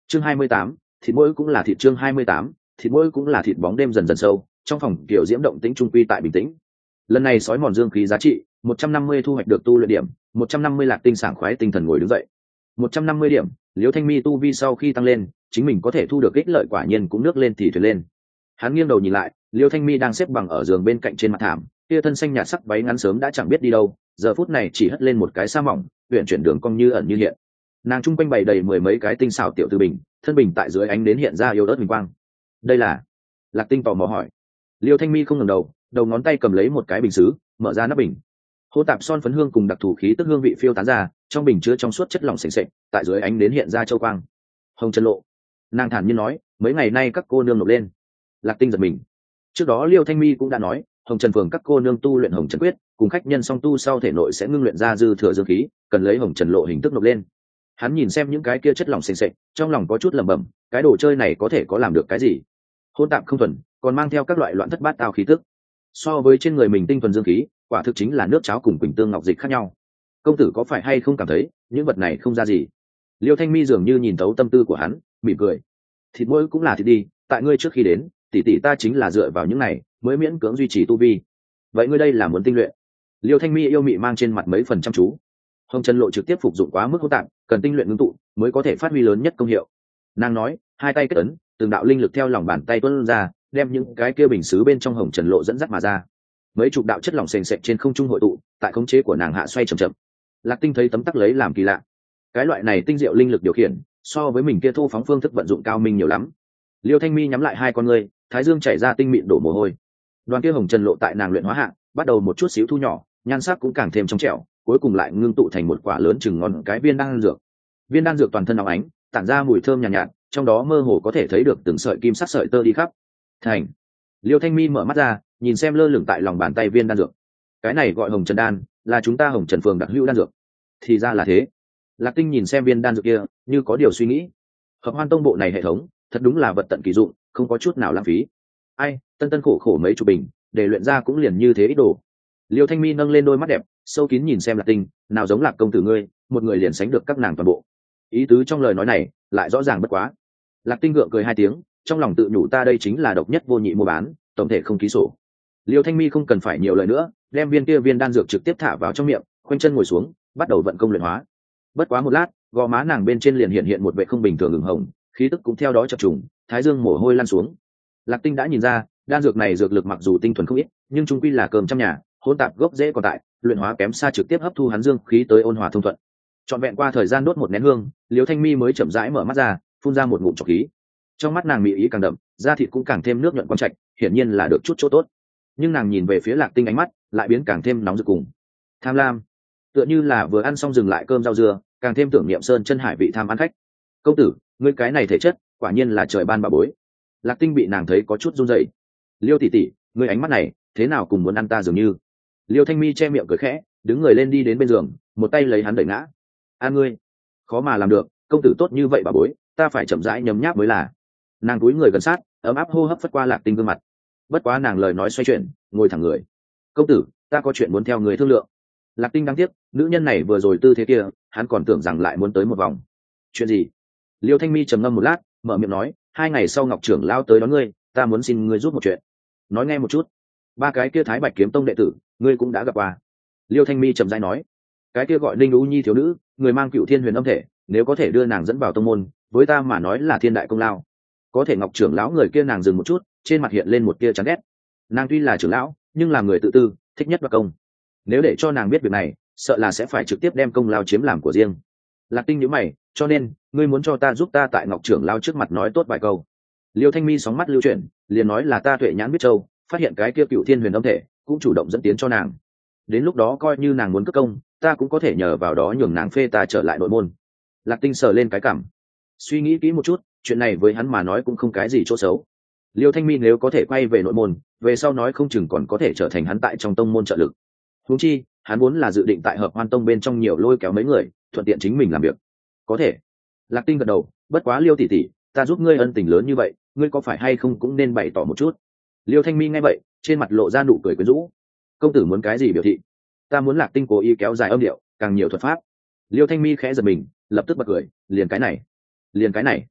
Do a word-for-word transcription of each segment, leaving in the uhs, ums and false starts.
chương hai mươi tám, thịt mỗi cũng là thịt chương hai mươi tám, thịt mỗi cũng là thịt bóng đêm dần dần sâu trong phòng kiểu diễm động tĩnh trung quy tại bình tĩnh. Lần này sói mòn dương khí giá trị một trăm năm mươi thu hoạch được tu luyện điểm, một trăm năm mươi lạc tinh sảng khoái tinh thần ngồi đứng dậy. một trăm năm mươi điểm, Liễu Thanh Mi tu vi sau khi tăng lên, chính mình có thể thu được ích lợi quả nhiên cũng nước lên thì thuyền lên. Hắn nghiêng đầu nhìn lại, Liễu Thanh Mi đang xếp bằng ở giường bên cạnh trên mặt thảm, kia thân xanh nhạt sắc váy ngắn sớm đã chẳng biết đi đâu, giờ phút này chỉ hất lên một cái sa mỏng, uyển chuyển đường cong như ẩn như hiện. Nàng trung quanh bày đầy mười mấy cái tinh xảo tiểu tư bình, thân bình tại dưới ánh đến hiện ra yếu ớt huỳnh quang. Đây là? Lạc Tinh tò mò hỏi. Liễu Thanh Mi không ngẩng đầu, đầu ngón tay cầm lấy một cái bình sứ, mở ra nắp bình. Hỗn tạp son phấn hương cùng đặc thù khí tức hương vị phiêu tán ra, trong bình chứa trong suốt chất lỏng sền sệt, tại dưới ánh đến hiện ra châu quang. Hồng Trần Lộ, nàng thản nhiên nói, mấy ngày nay các cô nương nộp lên. Lạc Tinh giật mình. Trước đó Liêu Thanh Mi cũng đã nói, Hồng Trần phường các cô nương tu luyện Hồng Trần quyết, cùng khách nhân song tu sau thể nội sẽ ngưng luyện ra dư thừa dương khí, cần lấy Hồng Trần Lộ hình thức nộp lên. Hắn nhìn xem những cái kia chất lỏng sền sệt, trong lòng có chút lẩm bẩm, cái đồ chơi này có thể có làm được cái gì? Hỗn tạp không thuần, còn mang theo các loại loạn thất bát tao khí tức. So với trên người mình tinh thuần dương khí, quả thực chính là nước cháo cùng quỳnh tương ngọc dịch khác nhau. Công tử có phải hay không cảm thấy những vật này không ra gì? Liêu Thanh Mi dường như nhìn thấu tâm tư của hắn, mỉm cười. Thịt mỗi cũng là thịt đi, tại ngươi trước khi đến, tỷ tỷ ta chính là dựa vào những này mới miễn cưỡng duy trì tu vi. Vậy ngươi đây là muốn tinh luyện? Liêu Thanh Mi yêu mị mang trên mặt mấy phần chăm chú. Hồng Trần Lộ trực tiếp phục dụng quá mức hỗn tạp, cần tinh luyện ngưng tụ mới có thể phát huy lớn nhất công hiệu. Nàng nói, hai tay kết ấn, từng đạo linh lực theo lòng bàn tay tuôn ra, đem những cái kia bình sứ bên trong Hồng Trần Lộ dẫn dắt mà ra. Mấy chục đạo chất lỏng sền sệt trên không trung hội tụ, tại khống chế của nàng hạ xoay chậm chậm. Lạc Tinh thấy tấm tắc lấy làm kỳ lạ. Cái loại này tinh diệu linh lực điều khiển, so với mình kia thô phóng phương thức vận dụng cao minh nhiều lắm. Liêu Thanh Mi nhắm lại hai con ngươi, thái dương chảy ra tinh mịn đổ mồ hôi. Đoàn kia Hồng Trần Lộ tại nàng luyện hóa hạ, bắt đầu một chút xíu thu nhỏ, nhan sắc cũng càng thêm trong trẻo, cuối cùng lại ngưng tụ thành một quả lớn chừng ngón cái viên đan dược. Viên đan dược toàn thân óng ánh, tản ra mùi thơm nhàn nhạt, nhạt, trong đó mơ hồ có thể thấy được từng sợi kim sắc sợi tơ đi khắp. Thành. Liêu Thanh Mi mở mắt ra, nhìn xem lơ lửng tại lòng bàn tay viên đan dược. Cái này gọi Hồng Trần đan, là chúng ta Hồng Trần phường đặc hữu đan dược. Thì ra là thế. Lạc Tinh nhìn xem viên đan dược kia, như có điều suy nghĩ. Hợp Hoan Tông bộ này hệ thống, thật đúng là vật tận kỳ dụng, không có chút nào lãng phí. Ai, tân tân khổ khổ mấy chục bình, để luyện ra cũng liền như thế ít đồ. Liêu Thanh Mi nâng lên đôi mắt đẹp, sâu kín nhìn xem Lạc Tinh, nào giống Lạc công tử ngươi, một người liền sánh được các nàng toàn bộ. Ý tứ trong lời nói này, lại rõ ràng bất quá. Lạc Tinh gượng cười hai tiếng, trong lòng tự nhủ ta đây chính là độc nhất vô nhị mua bán, tổng thể không ký sổ. Liêu Thanh Mi không cần phải nhiều lời nữa, đem viên kia viên đan dược trực tiếp thả vào trong miệng, khoanh chân ngồi xuống, bắt đầu vận công luyện hóa. Bất quá một lát, gò má nàng bên trên liền hiện hiện một vẻ không bình thường ửng hồng, khí tức cũng theo đó chập trùng, thái dương mồ hôi lan xuống. Lạc Tinh đã nhìn ra, đan dược này dược lực mặc dù tinh thuần không ít, nhưng chung quy là cơm trong nhà, hỗn tạp gốc rễ còn tại, luyện hóa kém xa trực tiếp hấp thu hắn dương khí tới ôn hòa thông thuận. Trọn vẹn qua thời gian đốt một nén hương, Liêu Thanh Mi mới chậm rãi mở mắt ra, phun ra một ngụm trọc khí. Trong mắt nàng mỹ ý càng đậm, da thịt cũng càng thêm nước nhuận quang trạch, hiển nhiên là được chút chỗ tốt. Nhưng nàng nhìn về phía Lạc Tinh ánh mắt lại biến càng thêm nóng rực cùng tham lam, tựa như là vừa ăn xong dừng lại cơm rau dưa, càng thêm tưởng niệm sơn chân hải vị tham ăn khách. Công tử, ngươi cái này thể chất quả nhiên là trời ban bà bối. Lạc Tinh bị nàng thấy có chút run rẩy. Liêu tỷ tỷ, ngươi ánh mắt này thế nào cùng muốn ăn ta dường như. Liêu Thanh Mi che miệng cười khẽ, đứng người lên đi đến bên giường, một tay lấy hắn đẩy ngã. A ngươi, khó mà làm được, công tử tốt như vậy bà bối, ta phải chậm rãi nhấm nháp mới là. Nàng cúi người gần sát, ấm áp hô hấp phất qua Lạc Tinh gương mặt. Bất quá nàng lời nói xoay chuyển, ngồi thẳng người. Công tử, ta có chuyện muốn theo người thương lượng. Lạc Tinh đáng tiếc, nữ nhân này vừa rồi tư thế kia, hắn còn tưởng rằng lại muốn tới một vòng. Chuyện gì? Liêu Thanh Mi trầm ngâm một lát, mở miệng nói, hai ngày sau Ngọc trưởng lao tới đón ngươi, ta muốn xin ngươi giúp một chuyện. Nói nghe một chút. Ba cái kia Thái Bạch kiếm tông đệ tử, ngươi cũng đã gặp qua. Liêu Thanh Mi trầm rãi nói, cái kia gọi Ninh U Nhi thiếu nữ, người mang Cựu Thiên Huyền âm thể, nếu có thể đưa nàng dẫn vào tông môn, với ta mà nói là thiên đại công lao. Có thể Ngọc trưởng lão người kia nàng dừng một chút, trên mặt hiện lên một tia chán ghét. Nàng tuy là trưởng lão, nhưng là người tự tư, thích nhất đoạt công. Nếu để cho nàng biết việc này, sợ là sẽ phải trực tiếp đem công lao chiếm làm của riêng. Lạc Tinh nhíu mày, cho nên ngươi muốn cho ta giúp ta tại Ngọc trưởng lao trước mặt nói tốt vài câu. Liêu Thanh Mi sóng mắt lưu chuyển, liền nói là ta tuệ nhãn biết châu, phát hiện cái kia Cựu Thiên Huyền âm thể, cũng chủ động dẫn tiến cho nàng. Đến lúc đó coi như nàng muốn cất công, ta cũng có thể nhờ vào đó nhường nàng phê ta trở lại nội môn. Lạc Tinh sờ lên cái cảm, suy nghĩ kỹ một chút, chuyện này với hắn mà nói cũng không cái gì chỗ xấu. Liêu Thanh Mi nếu có thể quay về nội môn, về sau nói không chừng còn có thể trở thành hắn tại trong tông môn trợ lực. Huống chi, hắn muốn là dự định tại Hợp Hoan Tông bên trong nhiều lôi kéo mấy người, thuận tiện chính mình làm việc. Có thể. Lạc Tinh gật đầu, bất quá Liêu tỷ tỷ, ta giúp ngươi ân tình lớn như vậy, ngươi có phải hay không cũng nên bày tỏ một chút. Liêu Thanh Mi nghe vậy, trên mặt lộ ra nụ cười quyến rũ. Công tử muốn cái gì biểu thị? Ta muốn Lạc Tinh cố ý kéo dài âm điệu, càng nhiều thuật pháp. Liêu Thanh Mi khẽ giật mình, lập tức bật cười, liền cái này, liền cái này.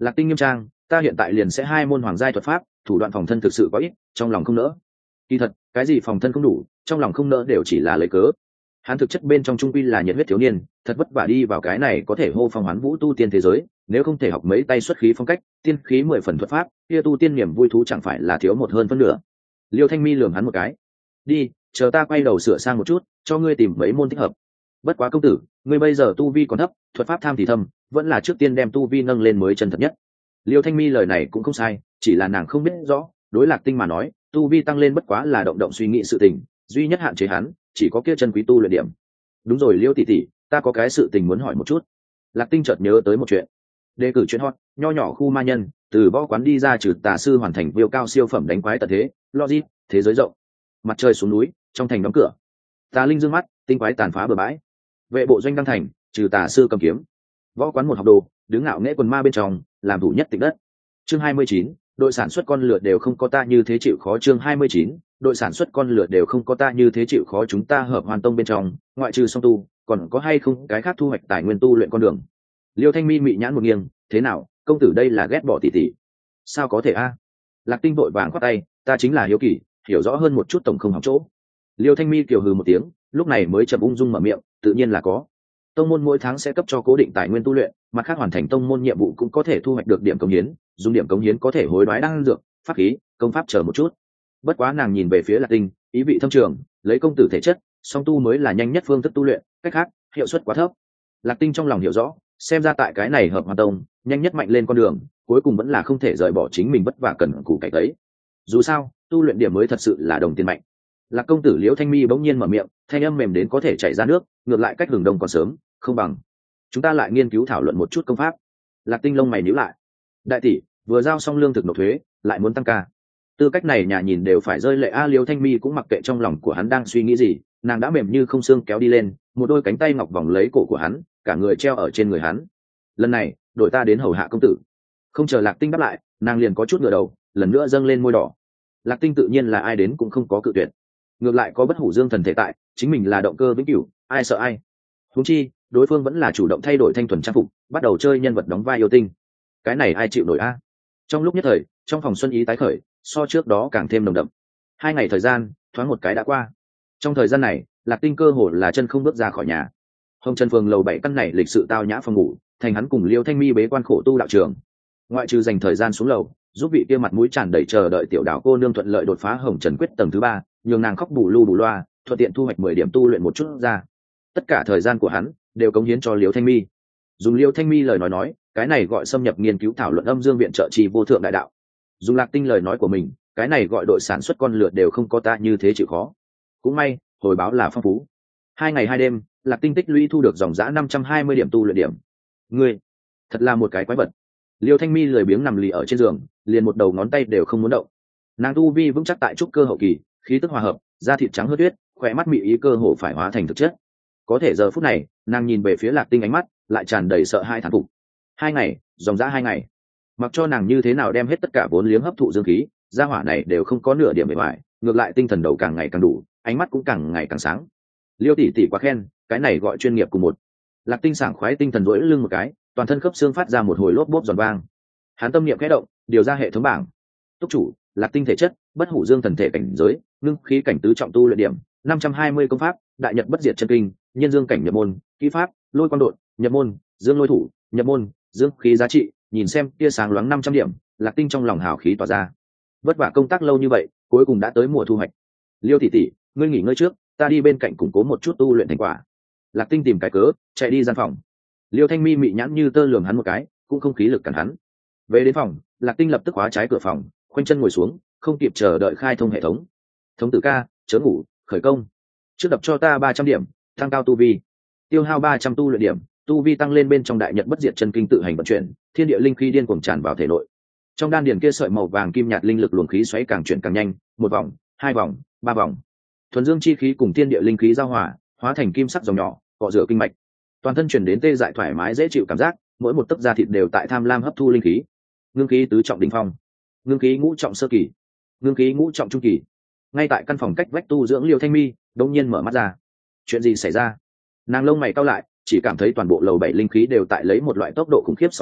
Lạc Tinh nghiêm trang, ta hiện tại liền sẽ hai môn hoàng giai thuật pháp, thủ đoạn phòng thân thực sự có ít, trong lòng không nỡ. Kỳ thật, cái gì phòng thân không đủ, trong lòng không nỡ đều chỉ là lấy cớ. Hắn thực chất bên trong trung quy là nhiệt huyết thiếu niên, thật vất vả đi vào cái này có thể hô phong hoán vũ tu tiên thế giới, nếu không thể học mấy tay xuất khí phong cách, tiên khí mười phần thuật pháp, kia tu tiên niềm vui thú chẳng phải là thiếu một hơn phân nửa. Liêu Thanh Mi lườm hắn một cái, đi, chờ ta quay đầu sửa sang một chút, cho ngươi tìm mấy môn thích hợp. Bất quá công tử, ngươi bây giờ tu vi còn thấp, thuật pháp tham thì thâm, vẫn là trước tiên đem tu vi nâng lên mới chân thật nhất. Liêu Thanh Mi lời này cũng không sai, chỉ là nàng không biết rõ, đối Lạc Tinh mà nói, tu vi tăng lên bất quá là động động suy nghĩ sự tình, duy nhất hạn chế hắn, chỉ có kia chân quý tu luyện điểm. Đúng rồi Liêu tỷ tỷ, ta có cái sự tình muốn hỏi một chút. Lạc Tinh chợt nhớ tới một chuyện. Đề cử chuyện hot, nho nhỏ khu ma nhân, từ võ quán đi ra trừ tà sư hoàn thành viêu cao siêu phẩm đánh quái tận thế, logic, thế giới rộng. Mặt trời xuống núi, trong thành đóng cửa. Tà linh dương mắt, tinh quái tàn phá bừa bãi. Vệ bộ doanh đăng thành, trừ tà sư cầm kiếm. Võ quán một học đồ, đứng ngạo nghễ quần ma bên trong, làm thủ nhất tịch đất. Chương hai mươi chín, đội sản xuất con lửa đều không có ta như thế chịu khó. Chương hai mươi chín, đội sản xuất con lửa đều không có ta như thế chịu khó. Chúng ta hợp hoàn tông bên trong, ngoại trừ song tu, còn có hay không cái khác thu hoạch tài nguyên tu luyện con đường. Liêu Thanh Mi mị nhãn một nghiêng, thế nào, công tử đây là ghét bỏ tỷ tỷ? Sao có thể a? Lạc Tinh vội vàng khoát tay, ta chính là hiếu kỳ, hiểu rõ hơn một chút tổng không học chỗ. Liêu Thanh Mi kiều hừ một tiếng, lúc này mới chậm ung dung mở miệng, tự nhiên là có. Tông môn mỗi tháng sẽ cấp cho cố định tài nguyên tu luyện, mặt khác hoàn thành tông môn nhiệm vụ cũng có thể thu hoạch được điểm cống hiến, dùng điểm cống hiến có thể hối đoái đan dược, pháp khí, công pháp chờ một chút. Bất quá nàng nhìn về phía Lạc Tinh, ý vị thâm trường, lấy công tử thể chất, song tu mới là nhanh nhất phương thức tu luyện, cách khác, hiệu suất quá thấp. Lạc Tinh trong lòng hiểu rõ, xem ra tại cái này hợp hoàn tông, nhanh nhất mạnh lên con đường, cuối cùng vẫn là không thể rời bỏ chính mình vất vả cần cù cải ấy. Dù sao, tu luyện điểm mới thật sự là đồng tiền mạnh. Lạc công tử Liễu Thanh Mi bỗng nhiên mở miệng, thanh âm mềm đến có thể chảy ra nước, ngược lại cách hừng đông còn sớm, không bằng chúng ta lại nghiên cứu thảo luận một chút công pháp. Lạc Tinh lông mày nhíu lại, đại tỷ vừa giao xong lương thực nộp thuế, lại muốn tăng ca, tư cách này nhà nhìn đều phải rơi lệ a. Liễu Thanh Mi cũng mặc kệ trong lòng của hắn đang suy nghĩ gì, nàng đã mềm như không xương kéo đi lên, một đôi cánh tay ngọc vòng lấy cổ của hắn, cả người treo ở trên người hắn. Lần này đổi ta đến hầu hạ công tử. Không chờ Lạc Tinh đáp lại, nàng liền có chút ngửa đầu, lần nữa dâng lên môi đỏ. Lạc Tinh tự nhiên là ai đến cũng không có cự tuyệt, ngược lại có bất hủ dương thần thể tại, chính mình là động cơ vĩnh cửu, ai sợ ai. Huống chi đối phương vẫn là chủ động thay đổi thanh thuần trang phục, bắt đầu chơi nhân vật đóng vai yêu tinh, cái này ai chịu nổi a. Trong lúc nhất thời, trong phòng xuân ý tái khởi, so trước đó càng thêm nồng đậm. Hai ngày thời gian thoáng một cái đã qua. Trong thời gian này, Lạc Tinh cơ hồ là chân không bước ra khỏi nhà. Hồng Trần Phường lầu bảy căn này lịch sự tao nhã phòng ngủ, thành hắn cùng Liêu Thanh Mi bế quan khổ tu đạo trường. Ngoại trừ dành thời gian xuống lầu, giúp vị kia mặt mũi tràn đầy chờ đợi tiểu đảo cô nương thuận lợi đột phá Hồng Trần quyết tầng thứ ba, nhường nàng khóc bù lu bù loa, thuận tiện thu hoạch mười điểm tu luyện một chút ra. Tất cả thời gian của hắn đều cống hiến cho Liêu Thanh Mi. Dùng Liêu Thanh Mi lời nói nói, cái này gọi xâm nhập nghiên cứu thảo luận âm dương viện trợ trì vô thượng đại đạo. Dùng Lạc Tinh lời nói của mình, cái này gọi đội sản xuất con lửa đều không có ta như thế chịu khó. Cũng may, hồi báo là phong phú. Hai ngày hai đêm, Lạc Tinh tích lũy thu được dòng giã năm trăm hai mươi điểm tu luyện điểm. Ngươi, thật là một cái quái vật. Liêu Thanh Mi lười biếng nằm lì ở trên giường, liền một đầu ngón tay đều không muốn động. Nàng tu vi vững chắc tại trúc cơ hậu kỳ, khí tức hòa hợp, da thịt trắng hớt tuyết, khỏe mắt mị ý cơ hồ phải hóa thành thực chất. Có thể giờ phút này, nàng nhìn về phía Lạc Tinh ánh mắt lại tràn đầy sợ hãi thán phục. Hai ngày, dòng dã hai ngày, mặc cho nàng như thế nào đem hết tất cả vốn liếng hấp thụ dương khí, gia hỏa này đều không có nửa điểm bề ngoài, ngược lại tinh thần đầu càng ngày càng đủ, ánh mắt cũng càng ngày càng sáng. Liêu tỷ tỷ quá khen, cái này gọi chuyên nghiệp cùng một. Lạc Tinh sảng khoái tinh thần rỗi lưng một cái, toàn thân khớp xương phát ra một hồi lốp bốp giòn vang. Hắn tâm niệm khẽ động, điều ra hệ thống bảng. Túc chủ, Lạc Tinh thể chất, bất hủ dương thần thể cảnh giới, ngưng khí cảnh tứ trọng tu luyện điểm, năm trăm hai mươi công pháp, đại nhật bất diệt chân kinh, nhân dương cảnh nhập môn, kỹ pháp, lôi quang đột, nhập môn, dương lôi thủ, nhập môn, dương khí giá trị, nhìn xem tia sáng loáng năm trăm điểm, Lạc Tinh trong lòng hào khí tỏa ra. Vất vả công tác lâu như vậy, cuối cùng đã tới mùa thu hoạch. Liêu tỷ tỷ, ngươi nghỉ ngơi trước, ta đi bên cạnh củng cố một chút tu luyện thành quả. Lạc Tinh tìm cái cớ, chạy đi gian phòng. Liêu Thanh Mi mị nhãn như tơ lường hắn một cái, cũng không khí lực cản hắn. Về đến phòng, Lạc Tinh lập tức khóa trái cửa phòng, khoanh chân ngồi xuống, không kịp chờ đợi khai thông hệ thống. Thống tử ca, chớ ngủ, khởi công. Trước đập cho ta ba trăm điểm, tăng cao tu vi. Tiêu hao ba trăm tu luyện điểm, tu vi tăng lên bên trong đại nhật bất diệt chân kinh tự hành vận chuyển, thiên địa linh khí điên cuồng tràn vào thể nội. Trong đan điền kia sợi màu vàng kim nhạt linh lực luồng khí xoáy càng chuyển càng nhanh, một vòng, hai vòng, ba vòng. Thuần dương chi khí cùng thiên địa linh khí giao hòa, hóa thành kim sắc dòng nhỏ, cọ rửa kinh mạch. Toàn thân truyền đến tê dại thoải mái dễ chịu cảm giác, mỗi một tấc da thịt đều tại tham lam hấp thu linh khí. Ngưng khí tứ trọng đỉnh phong, ngưng khí ngũ trọng sơ kỳ, ngưng khí ngũ trọng trung kỳ. Ngay tại căn phòng cách vách tu dưỡng Liêu Thanh Mi, đột nhiên mở mắt ra. Chuyện gì xảy ra? Nàng lông mày cau lại, chỉ cảm thấy toàn bộ lầu bảy linh khí đều tại lấy một loại tốc độ khủng khiếp xói mòn,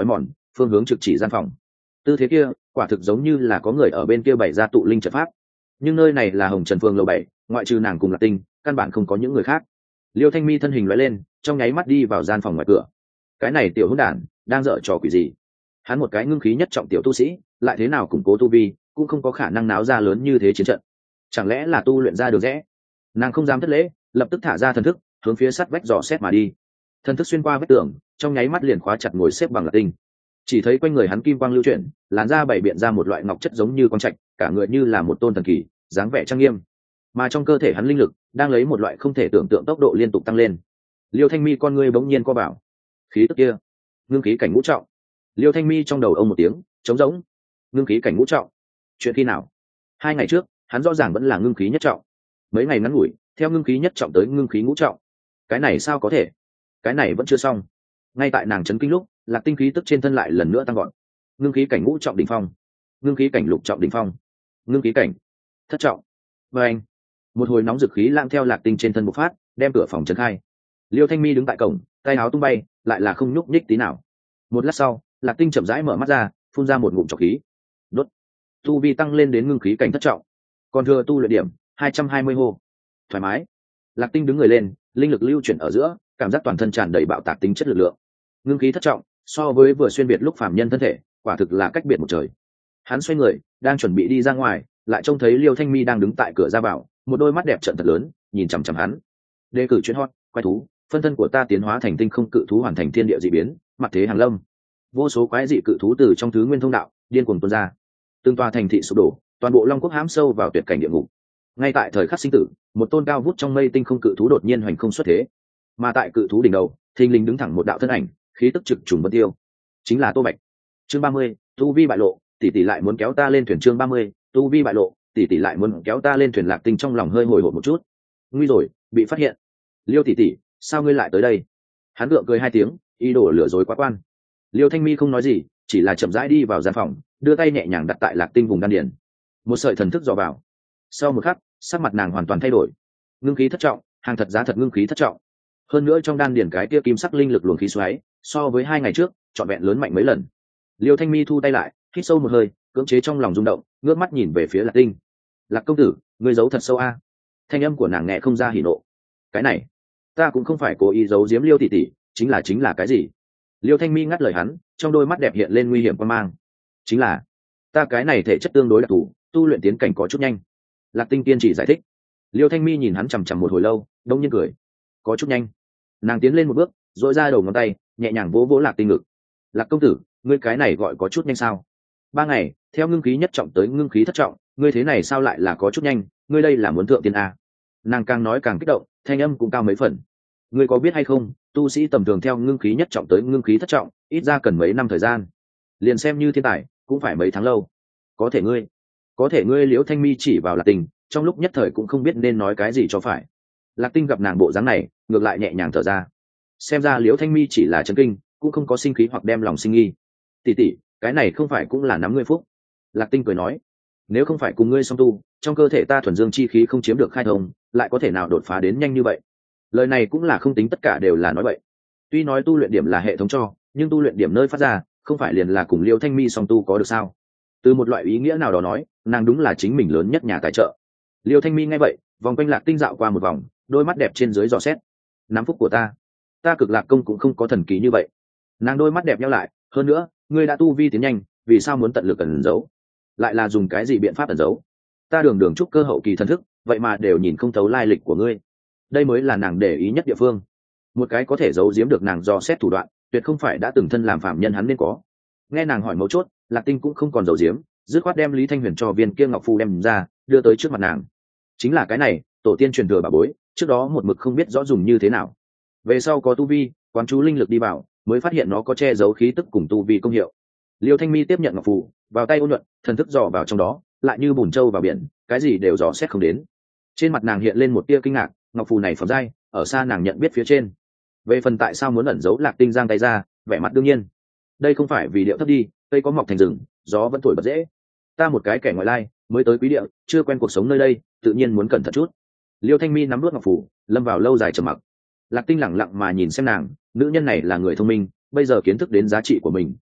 phương hướng trực chỉ gian phòng. Tư thế kia quả thực giống như là có người ở bên kia bày ra tụ linh trận pháp, nhưng nơi này là Hồng Trần Phương lầu bảy, ngoại trừ nàng cùng Lạc Tinh căn bản không có những người khác. Liêu Thanh Mi thân hình lóe lên, trong nháy mắt đi vào gian phòng ngoài cửa. Cái này tiểu hỗn đản đang dở trò quỷ gì? Hắn một cái ngưng khí nhất trọng tiểu tu sĩ, lại thế nào củng cố tu vi, cũng không có khả năng náo ra lớn như thế chiến trận. Chẳng lẽ là tu luyện ra được rẽ? Nàng không dám thất lễ, lập tức thả ra thần thức, hướng phía sát vách dò xét mà đi. Thần thức xuyên qua vách tường, trong nháy mắt liền khóa chặt ngồi xếp bằng Lạc Tinh. Chỉ thấy quanh người hắn kim quang lưu chuyển, làn da bảy biện ra một loại ngọc chất giống như quang trạch, cả người như là một tôn thần kỳ, dáng vẻ trang nghiêm. Mà trong cơ thể hắn linh lực đang lấy một loại không thể tưởng tượng tốc độ liên tục tăng lên. Liêu Thanh Mi con ngươi bỗng nhiên co vào. Khí tức kia, ngưng khí cảnh ngũ trọng. Liêu Thanh Mi trong đầu ông một tiếng trống rỗng. Ngưng khí cảnh ngũ trọng? Chuyện khi nào? Hai ngày trước hắn rõ ràng vẫn là ngưng khí nhất trọng, mấy ngày ngắn ngủi theo ngưng khí nhất trọng tới ngưng khí ngũ trọng, cái này sao có thể? Cái này vẫn chưa xong. Ngay tại nàng chấn kinh lúc, Lạc Tinh khí tức trên thân lại lần nữa tăng gọn. Ngưng khí cảnh ngũ trọng đỉnh phong, ngưng khí cảnh lục trọng đỉnh phong, ngưng khí cảnh thất trọng. Và anh, một hồi nóng dực khí lang theo Lạc Tinh trên thân bộc phát, đem cửa phòng trấn khai. Liêu Thanh Mi đứng tại cổng, tay áo tung bay, lại là không nhúc nhích tí nào. Một lát sau, Lạc Tinh chậm rãi mở mắt ra, phun ra một ngụm trọc khí. Đốt. Tu vi tăng lên đến ngưng khí cảnh thất trọng, còn thừa tu luyện điểm hai trăm hai mươi hô. Thoải mái. Lạc Tinh đứng người lên, linh lực lưu chuyển ở giữa, cảm giác toàn thân tràn đầy bạo tạc tính chất lực lượng. Ngưng khí thất trọng, so với vừa xuyên biệt lúc phàm nhân thân thể, quả thực là cách biệt một trời. Hắn xoay người, đang chuẩn bị đi ra ngoài, lại trông thấy Liêu Thanh Mi đang đứng tại cửa ra vào, một đôi mắt đẹp trợn thật lớn, nhìn chằm chằm hắn. Đề cử chuyên hot, quái thú, phân thân của ta tiến hóa thành tinh không cự thú, hoàn thành thiên địa dị biến, mặt thế hàng lâm. Vô số quái dị cự thú từ trong thứ nguyên thông đạo điên cuồng tuôn ra. Từng tòa thành thị sụp đổ, toàn bộ Long Quốc hãm sâu vào tuyệt cảnh địa ngục. Ngay tại thời khắc sinh tử, một tôn cao vút trong mây tinh không cự thú đột nhiên hoành không xuất thế. Mà tại cự thú đỉnh đầu, thình lình đứng thẳng một đạo thân ảnh, khí tức trực trùng vân tiêu, chính là Tô Bạch. Chương ba mươi, tu vi bại lộ, tỷ tỷ lại muốn kéo ta lên thuyền. Chương ba mươi, tu vi bại lộ, tỷ tỷ lại muốn kéo ta lên thuyền. Lạc Tinh trong lòng hơi hồi hộp một chút. Nguy rồi, bị phát hiện. Liêu tỷ tỷ, sao ngươi lại tới đây? Hắn gượng cười hai tiếng, ý đồ lừa dối quá quan. Liêu Thanh Mi không nói gì, chỉ là chậm rãi đi vào gian phòng, đưa tay nhẹ nhàng đặt tại Lạc Tinh vùng đan điền. Một sợi thần thức dò vào. Sau một khắc, sắc mặt nàng hoàn toàn thay đổi. Ngưng khí thất trọng, hàng thật giá thật ngưng khí thất trọng. Hơn nữa trong đan điền cái kia kim sắc linh lực luồng khí xoáy, so với hai ngày trước, trọn vẹn lớn mạnh mấy lần. Liêu Thanh Mi thu tay lại, hít sâu một hơi, cưỡng chế trong lòng rung động, ngước mắt nhìn về phía Lạc Tinh. Lạc công tử, ngươi giấu thật sâu a? Thanh âm của nàng nghe không ra hỉ nộ. Cái này, ta cũng không phải cố ý giấu giếm Liêu tỷ tỷ, chính là chính là cái gì? Liêu Thanh Mi ngắt lời hắn, trong đôi mắt đẹp hiện lên nguy hiểm quan mang. Chính là, ta cái này thể chất tương đối đặc thù, tu luyện tiến cảnh có chút nhanh. Lạc Tinh kiên trì giải thích. Liêu Thanh Mi nhìn hắn chằm chằm một hồi lâu, đông nhiên cười. Có chút nhanh. Nàng tiến lên một bước, duỗi ra đầu ngón tay, nhẹ nhàng vỗ vỗ Lạc Tinh ngực. Lạc công tử, ngươi cái này gọi có chút nhanh sao? Ba ngày, theo ngưng khí nhất trọng tới ngưng khí thất trọng, ngươi thế này sao lại là có chút nhanh? Ngươi đây là muốn thượng tiên a? Nàng càng nói càng kích động, thanh âm cũng cao mấy phần. Ngươi có biết hay không, tu sĩ tầm thường theo ngưng khí nhất trọng tới ngưng khí thất trọng, ít ra cần mấy năm thời gian. Liền xem như thiên tài, cũng phải mấy tháng lâu. Có thể ngươi, có thể ngươi Liễu Thanh Mi chỉ vào Lạc Tinh, trong lúc nhất thời cũng không biết nên nói cái gì cho phải. Lạc Tinh gặp nàng bộ dáng này, ngược lại nhẹ nhàng thở ra. Xem ra Liễu Thanh Mi chỉ là chấn kinh, cũng không có sinh khí hoặc đem lòng sinh nghi. Tỷ tỷ, cái này không phải cũng là nắm ngươi phúc. Lạc Tinh cười nói, nếu không phải cùng ngươi song tu, trong cơ thể ta thuần dương chi khí không chiếm được khai thông, lại có thể nào đột phá đến nhanh như vậy? Lời này cũng là không tính tất cả đều là nói vậy. Tuy nói tu luyện điểm là hệ thống cho, nhưng tu luyện điểm nơi phát ra, không phải liền là cùng Liễu Thanh Mi song tu có được sao? Từ một loại ý nghĩa nào đó nói, nàng đúng là chính mình lớn nhất nhà tài trợ. Liêu Thanh Mi nghe vậy, vòng quanh Lạc Tinh dạo qua một vòng, đôi mắt đẹp trên dưới dò xét. Nắm phúc của ta, ta Cực Lạc công cũng không có thần kỳ như vậy. Nàng đôi mắt đẹp nheo lại, hơn nữa, ngươi đã tu vi tiến nhanh, vì sao muốn tận lực ẩn giấu? Lại là dùng cái gì biện pháp ẩn giấu? Ta đường đường trúc cơ hậu kỳ thần thức, vậy mà đều nhìn không thấu lai lịch của ngươi. Đây mới là nàng để ý nhất địa phương. Một cái có thể giấu giếm được nàng dò xét thủ đoạn, tuyệt không phải đã từng thân làm phạm nhân hắn nên có. Nghe nàng hỏi mấu chốt, Lạc Tinh cũng không còn giấu giếm, dứt khoát đem Lý Thanh Huyền cho viên kia ngọc phù đem ra, đưa tới trước mặt nàng. Chính là cái này, tổ tiên truyền thừa bà bối, trước đó một mực không biết rõ dùng như thế nào. Về sau có tu vi, quán chú linh lực đi vào, mới phát hiện nó có che giấu khí tức cùng tu vi công hiệu. Liêu Thanh Mi tiếp nhận ngọc phù, vào tay ôn nhuận, thần thức dò vào trong đó, lại như bùn trâu vào biển, cái gì đều dò xét không đến. Trên mặt nàng hiện lên một tia kinh ngạc, ngọc phù này phẩm giai, ở xa nàng nhận biết phía trên. Về phần tại sao muốn ẩn giấu, Lạc Tinh giang tay ra, vẻ mặt đương nhiên. Đây không phải vì điệu thấp đi, cây có mọc thành rừng, gió vẫn thổi bật dễ. Ta một cái kẻ ngoại lai, mới tới quý địa, chưa quen cuộc sống nơi đây, tự nhiên muốn cẩn thận chút. Liêu Thanh Mi nắm nuốt ngọc phù, lâm vào lâu dài trầm mặc. Lạc Tinh lẳng lặng mà nhìn xem nàng, nữ nhân này là người thông minh, bây giờ kiến thức đến giá trị của mình,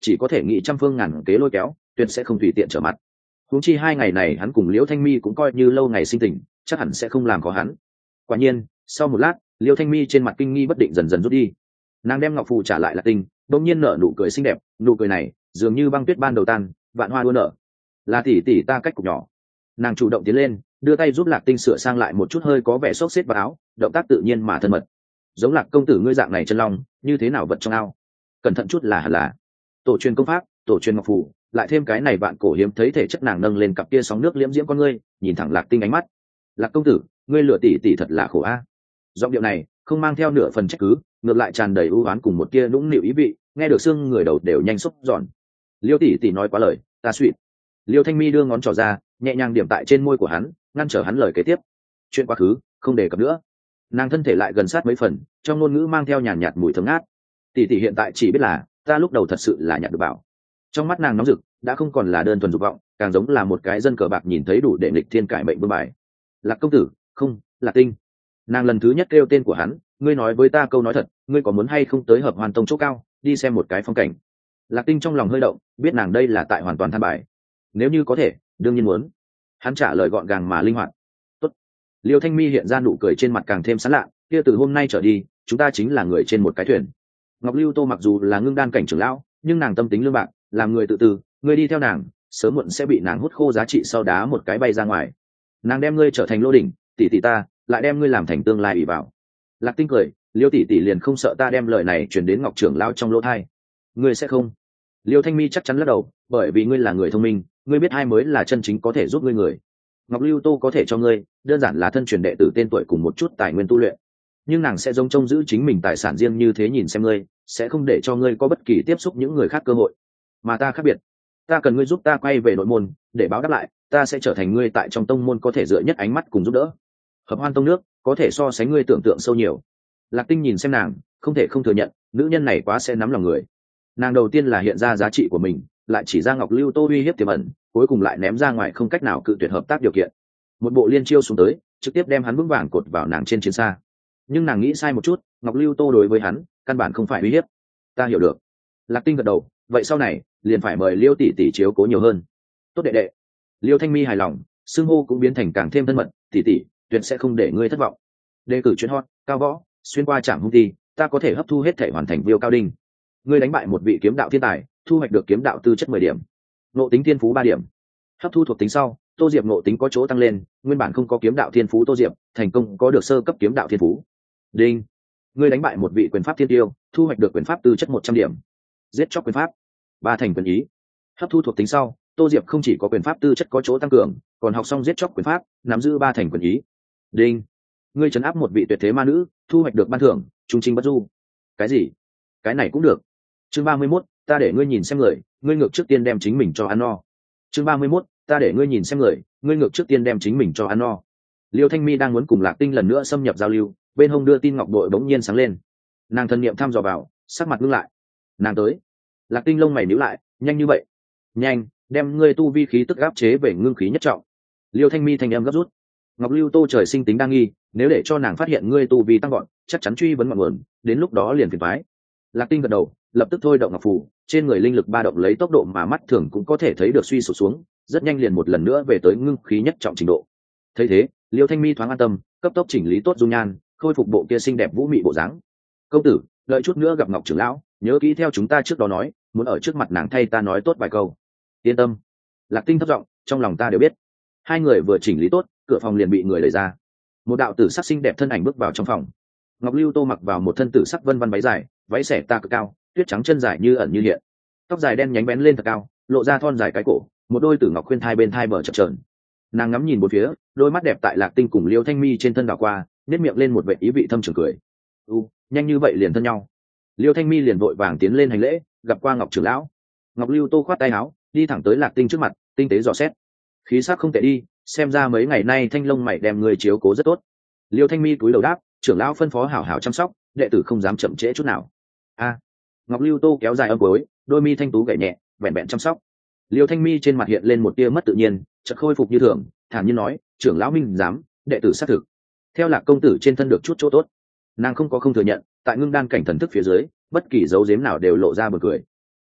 chỉ có thể nghĩ trăm phương ngàn kế lôi kéo, tuyệt sẽ không tùy tiện trở mặt. Huống chi hai ngày này hắn cùng Liễu Thanh Mi cũng coi như lâu ngày sinh tình, chắc hẳn sẽ không làm khó hắn. Quả nhiên, sau một lát, Liễu Thanh Mi trên mặt kinh nghi bất định dần dần rút đi. Nàng đem ngọc phù trả lại Lạc Tinh, đột nhiên nở nụ cười xinh đẹp, nụ cười này dường như băng tuyết ban đầu tan, vạn hoa đua nở. Là tỷ tỷ ta cách cục nhỏ. Nàng chủ động tiến lên, đưa tay giúp Lạc Tinh sửa sang lại một chút hơi có vẻ xốc xếp vào áo, động tác tự nhiên mà thân mật. Giống Lạc công tử ngươi dạng này chân long, như thế nào vật trong ao? Cẩn thận chút là hẳn là. Tổ truyền công pháp, tổ truyền ngọc phù, lại thêm cái này vạn cổ hiếm thấy thể chất, nàng nâng lên cặp kia sóng nước liễm diễm con ngươi, nhìn thẳng Lạc Tinh ánh mắt. Lạc công tử, ngươi lừa tỷ tỷ thật là khổ a. Giọng điệu này không mang theo nửa phần trách cứ, ngược lại tràn đầy ưu oán cùng một kia nũng nịu ý vị, nghe được xương người đầu đều nhanh xúc giòn. Liêu tỷ tỷ nói quá lời, ta suýt. Liêu Thanh Mi đưa ngón trỏ ra, nhẹ nhàng điểm tại trên môi của hắn, ngăn trở hắn lời kế tiếp. Chuyện quá khứ không đề cập nữa. Nàng thân thể lại gần sát mấy phần, trong ngôn ngữ mang theo nhàn nhạt mùi thơm ngát. Tỷ tỷ hiện tại chỉ biết là ta lúc đầu thật sự là nhặt được bảo. Trong mắt nàng nóng rực, đã không còn là đơn thuần dục vọng, càng giống là một cái dân cờ bạc nhìn thấy đủ để nghịch thiên cải mệnh vương bài. Lạc công tử, không, Lạc Tinh. Nàng lần thứ nhất kêu tên của hắn, ngươi nói với ta câu nói thật, ngươi có muốn hay không tới Hợp Hoan Tông chỗ cao, đi xem một cái phong cảnh. Lạc Tinh trong lòng hơi động, biết nàng đây là tại hoàn toàn than bài. Nếu như có thể, đương nhiên muốn. Hắn trả lời gọn gàng mà linh hoạt. Tốt. Liêu Thanh Mi hiện ra nụ cười trên mặt càng thêm sán lạ, kia từ hôm nay trở đi, chúng ta chính là người trên một cái thuyền. Ngọc Lưu Tô mặc dù là ngưng đan cảnh trưởng lão, nhưng nàng tâm tính lương bạc, làm người tự tư, ngươi đi theo nàng, sớm muộn sẽ bị nàng hút khô giá trị sau đá một cái bay ra ngoài. Nàng đem ngươi trở thành lô đỉnh, tỷ tỷ ta, lại đem ngươi làm thành tương lai ủy vào. Lạc Tinh cười, Liêu tỷ tỷ liền không sợ ta đem lời này truyền đến Ngọc trưởng lão trong lỗ tai. Ngươi sẽ không? Liêu Thanh Mi chắc chắn lắc đầu, bởi vì ngươi là người thông minh, ngươi biết ai mới là chân chính có thể giúp ngươi người. Ngọc Lưu Tô có thể cho ngươi, đơn giản là thân truyền đệ tử tên tuổi cùng một chút tài nguyên tu luyện, nhưng nàng sẽ giống trông giữ chính mình tài sản riêng như thế nhìn xem ngươi, sẽ không để cho ngươi có bất kỳ tiếp xúc những người khác cơ hội. Mà ta khác biệt, ta cần ngươi giúp ta quay về nội môn, để báo đáp lại, ta sẽ trở thành ngươi tại trong tông môn có thể dựa nhất ánh mắt cùng giúp đỡ. Hợp Hoan Tông nước có thể so sánh ngươi tưởng tượng sâu nhiều. Lạc Tinh nhìn xem nàng, không thể không thừa nhận, nữ nhân này quá sẽ nắm lòng người. Nàng đầu tiên là hiện ra giá trị của mình, lại chỉ ra Ngọc Lưu Tô uy hiếp tiềm ẩn, cuối cùng lại ném ra ngoài không cách nào cự tuyệt hợp tác điều kiện. Một bộ liên chiêu xuống tới, trực tiếp đem hắn vững vàng cột vào nàng trên chiến xa. Nhưng nàng nghĩ sai một chút, Ngọc Lưu Tô đối với hắn căn bản không phải uy hiếp. Ta hiểu được. Lạc Tinh gật đầu, vậy sau này liền phải mời Liêu tỷ tỷ chiếu cố nhiều hơn. Tốt đệ đệ. Liêu Thanh Mi hài lòng, xưng hô cũng biến thành càng thêm thân mật, tỷ tỷ tuyệt sẽ không để ngươi thất vọng. Đề cử chuyên hot, cao võ, xuyên qua trạm hung ti, ta có thể hấp thu hết thể hoàn thành viêu cao đinh. Ngươi đánh bại một vị kiếm đạo thiên tài, thu hoạch được kiếm đạo tư chất mười điểm, nộ tính thiên phú ba điểm. Hấp thu thuộc tính sau, Tô Diệp nộ tính có chỗ tăng lên, nguyên bản không có kiếm đạo thiên phú Tô Diệp thành công có được sơ cấp kiếm đạo thiên phú. Đinh. Ngươi đánh bại một vị quyền pháp thiên tiêu, thu hoạch được quyền pháp tư chất một trăm điểm, giết chóc quyền pháp ba thành quyền ý. Hấp thu thuộc tính sau, Tô Diệp không chỉ có quyền pháp tư chất có chỗ tăng cường, còn học xong giết chóc quyền pháp, nắm giữ ba thành quyền ý. Đinh. Ngươi trấn áp một vị tuyệt thế ma nữ, thu hoạch được ban thưởng trung trinh bất du. Cái gì? Cái này cũng được. Chương ba mươi mốt, ta để ngươi nhìn xem người, ngươi ngược trước tiên đem chính mình cho ăn no. Chương ba mươi mốt, ta để ngươi nhìn xem người, ngươi ngược trước tiên đem chính mình cho ăn no. Liêu Thanh Mi đang muốn cùng Lạc Tinh lần nữa xâm nhập giao lưu, bên hông đưa tin ngọc bội bỗng nhiên sáng lên. Nàng thân niệm thăm dò vào, sắc mặt ngưng lại. Nàng tới. Lạc Tinh lông mày nhíu lại, nhanh như vậy? Nhanh, đem ngươi tu vi khí tức áp chế về ngưng khí nhất trọng. Liêu Thanh Mi thanh âm gấp rút. Ngọc Lưu Tô trời sinh tính đa nghi, nếu để cho nàng phát hiện ngươi tu vi tăng gọn, chắc chắn truy vấn ngọn nguồn, đến lúc đó liền phiền toái. Lạc Tinh gật đầu, lập tức thôi động ngọc phù, trên người linh lực ba động lấy tốc độ mà mắt thường cũng có thể thấy được suy sụp xuống, rất nhanh liền một lần nữa về tới ngưng khí nhất trọng trình độ. Thấy thế, Liêu Thanh Mi thoáng an tâm, cấp tốc chỉnh lý tốt dung nhan, khôi phục bộ kia xinh đẹp vũ mị bộ dáng. Công tử, đợi chút nữa gặp Ngọc trưởng lão, nhớ kỹ theo chúng ta trước đó nói, muốn ở trước mặt nàng thay ta nói tốt vài câu. Yên tâm. Lạc Tinh thấp giọng, trong lòng ta đều biết. Hai người vừa chỉnh lý tốt, cửa phòng liền bị người đẩy ra. Một đạo tử sắc xinh đẹp thân ảnh bước vào trong phòng. Ngọc Lưu Tô mặc vào một thân tử sắc vân vân váy dài, váy xẻ ta cực cao, tuyết trắng chân dài như ẩn như hiện, tóc dài đen nhánh bén lên thật cao, lộ ra thon dài cái cổ, một đôi tử ngọc khuyên thai bên thai bờ chập chờn. Nàng ngắm nhìn bốn phía, đôi mắt đẹp tại Lạc Tinh cùng Liêu Thanh Mi trên thân đảo qua, nét miệng lên một vẻ ý vị thâm trường cười. U, nhanh như vậy liền thân nhau. Liêu Thanh Mi liền vội vàng tiến lên hành lễ, gặp qua Ngọc trưởng lão. Ngọc Lưu Tô khoát tay áo, đi thẳng tới Lạc Tinh trước mặt, tinh tế dò xét. Khí sắc không tệ đi, xem ra mấy ngày nay thanh long mày đem người chiếu cố rất tốt. Liêu Thanh Mi cúi đầu đáp, trưởng lão phân phó hảo hảo chăm sóc, đệ tử không dám chậm trễ chút nào. A. Ngọc Lưu Tô kéo dài âm cuối, đôi mi thanh tú gảy nhẹ, vẹn vẹn chăm sóc. Liêu Thanh Mi trên mặt hiện lên một tia mất tự nhiên, chợt khôi phục như thường, thản nhiên nói, trưởng lão minh dám, đệ tử xác thực. Theo Lạc công tử trên thân được chút chỗ tốt. Nàng không có không thừa nhận, tại ngưng đan cảnh thần thức phía dưới, bất kỳ dấu giếm nào đều lộ ra bật cười.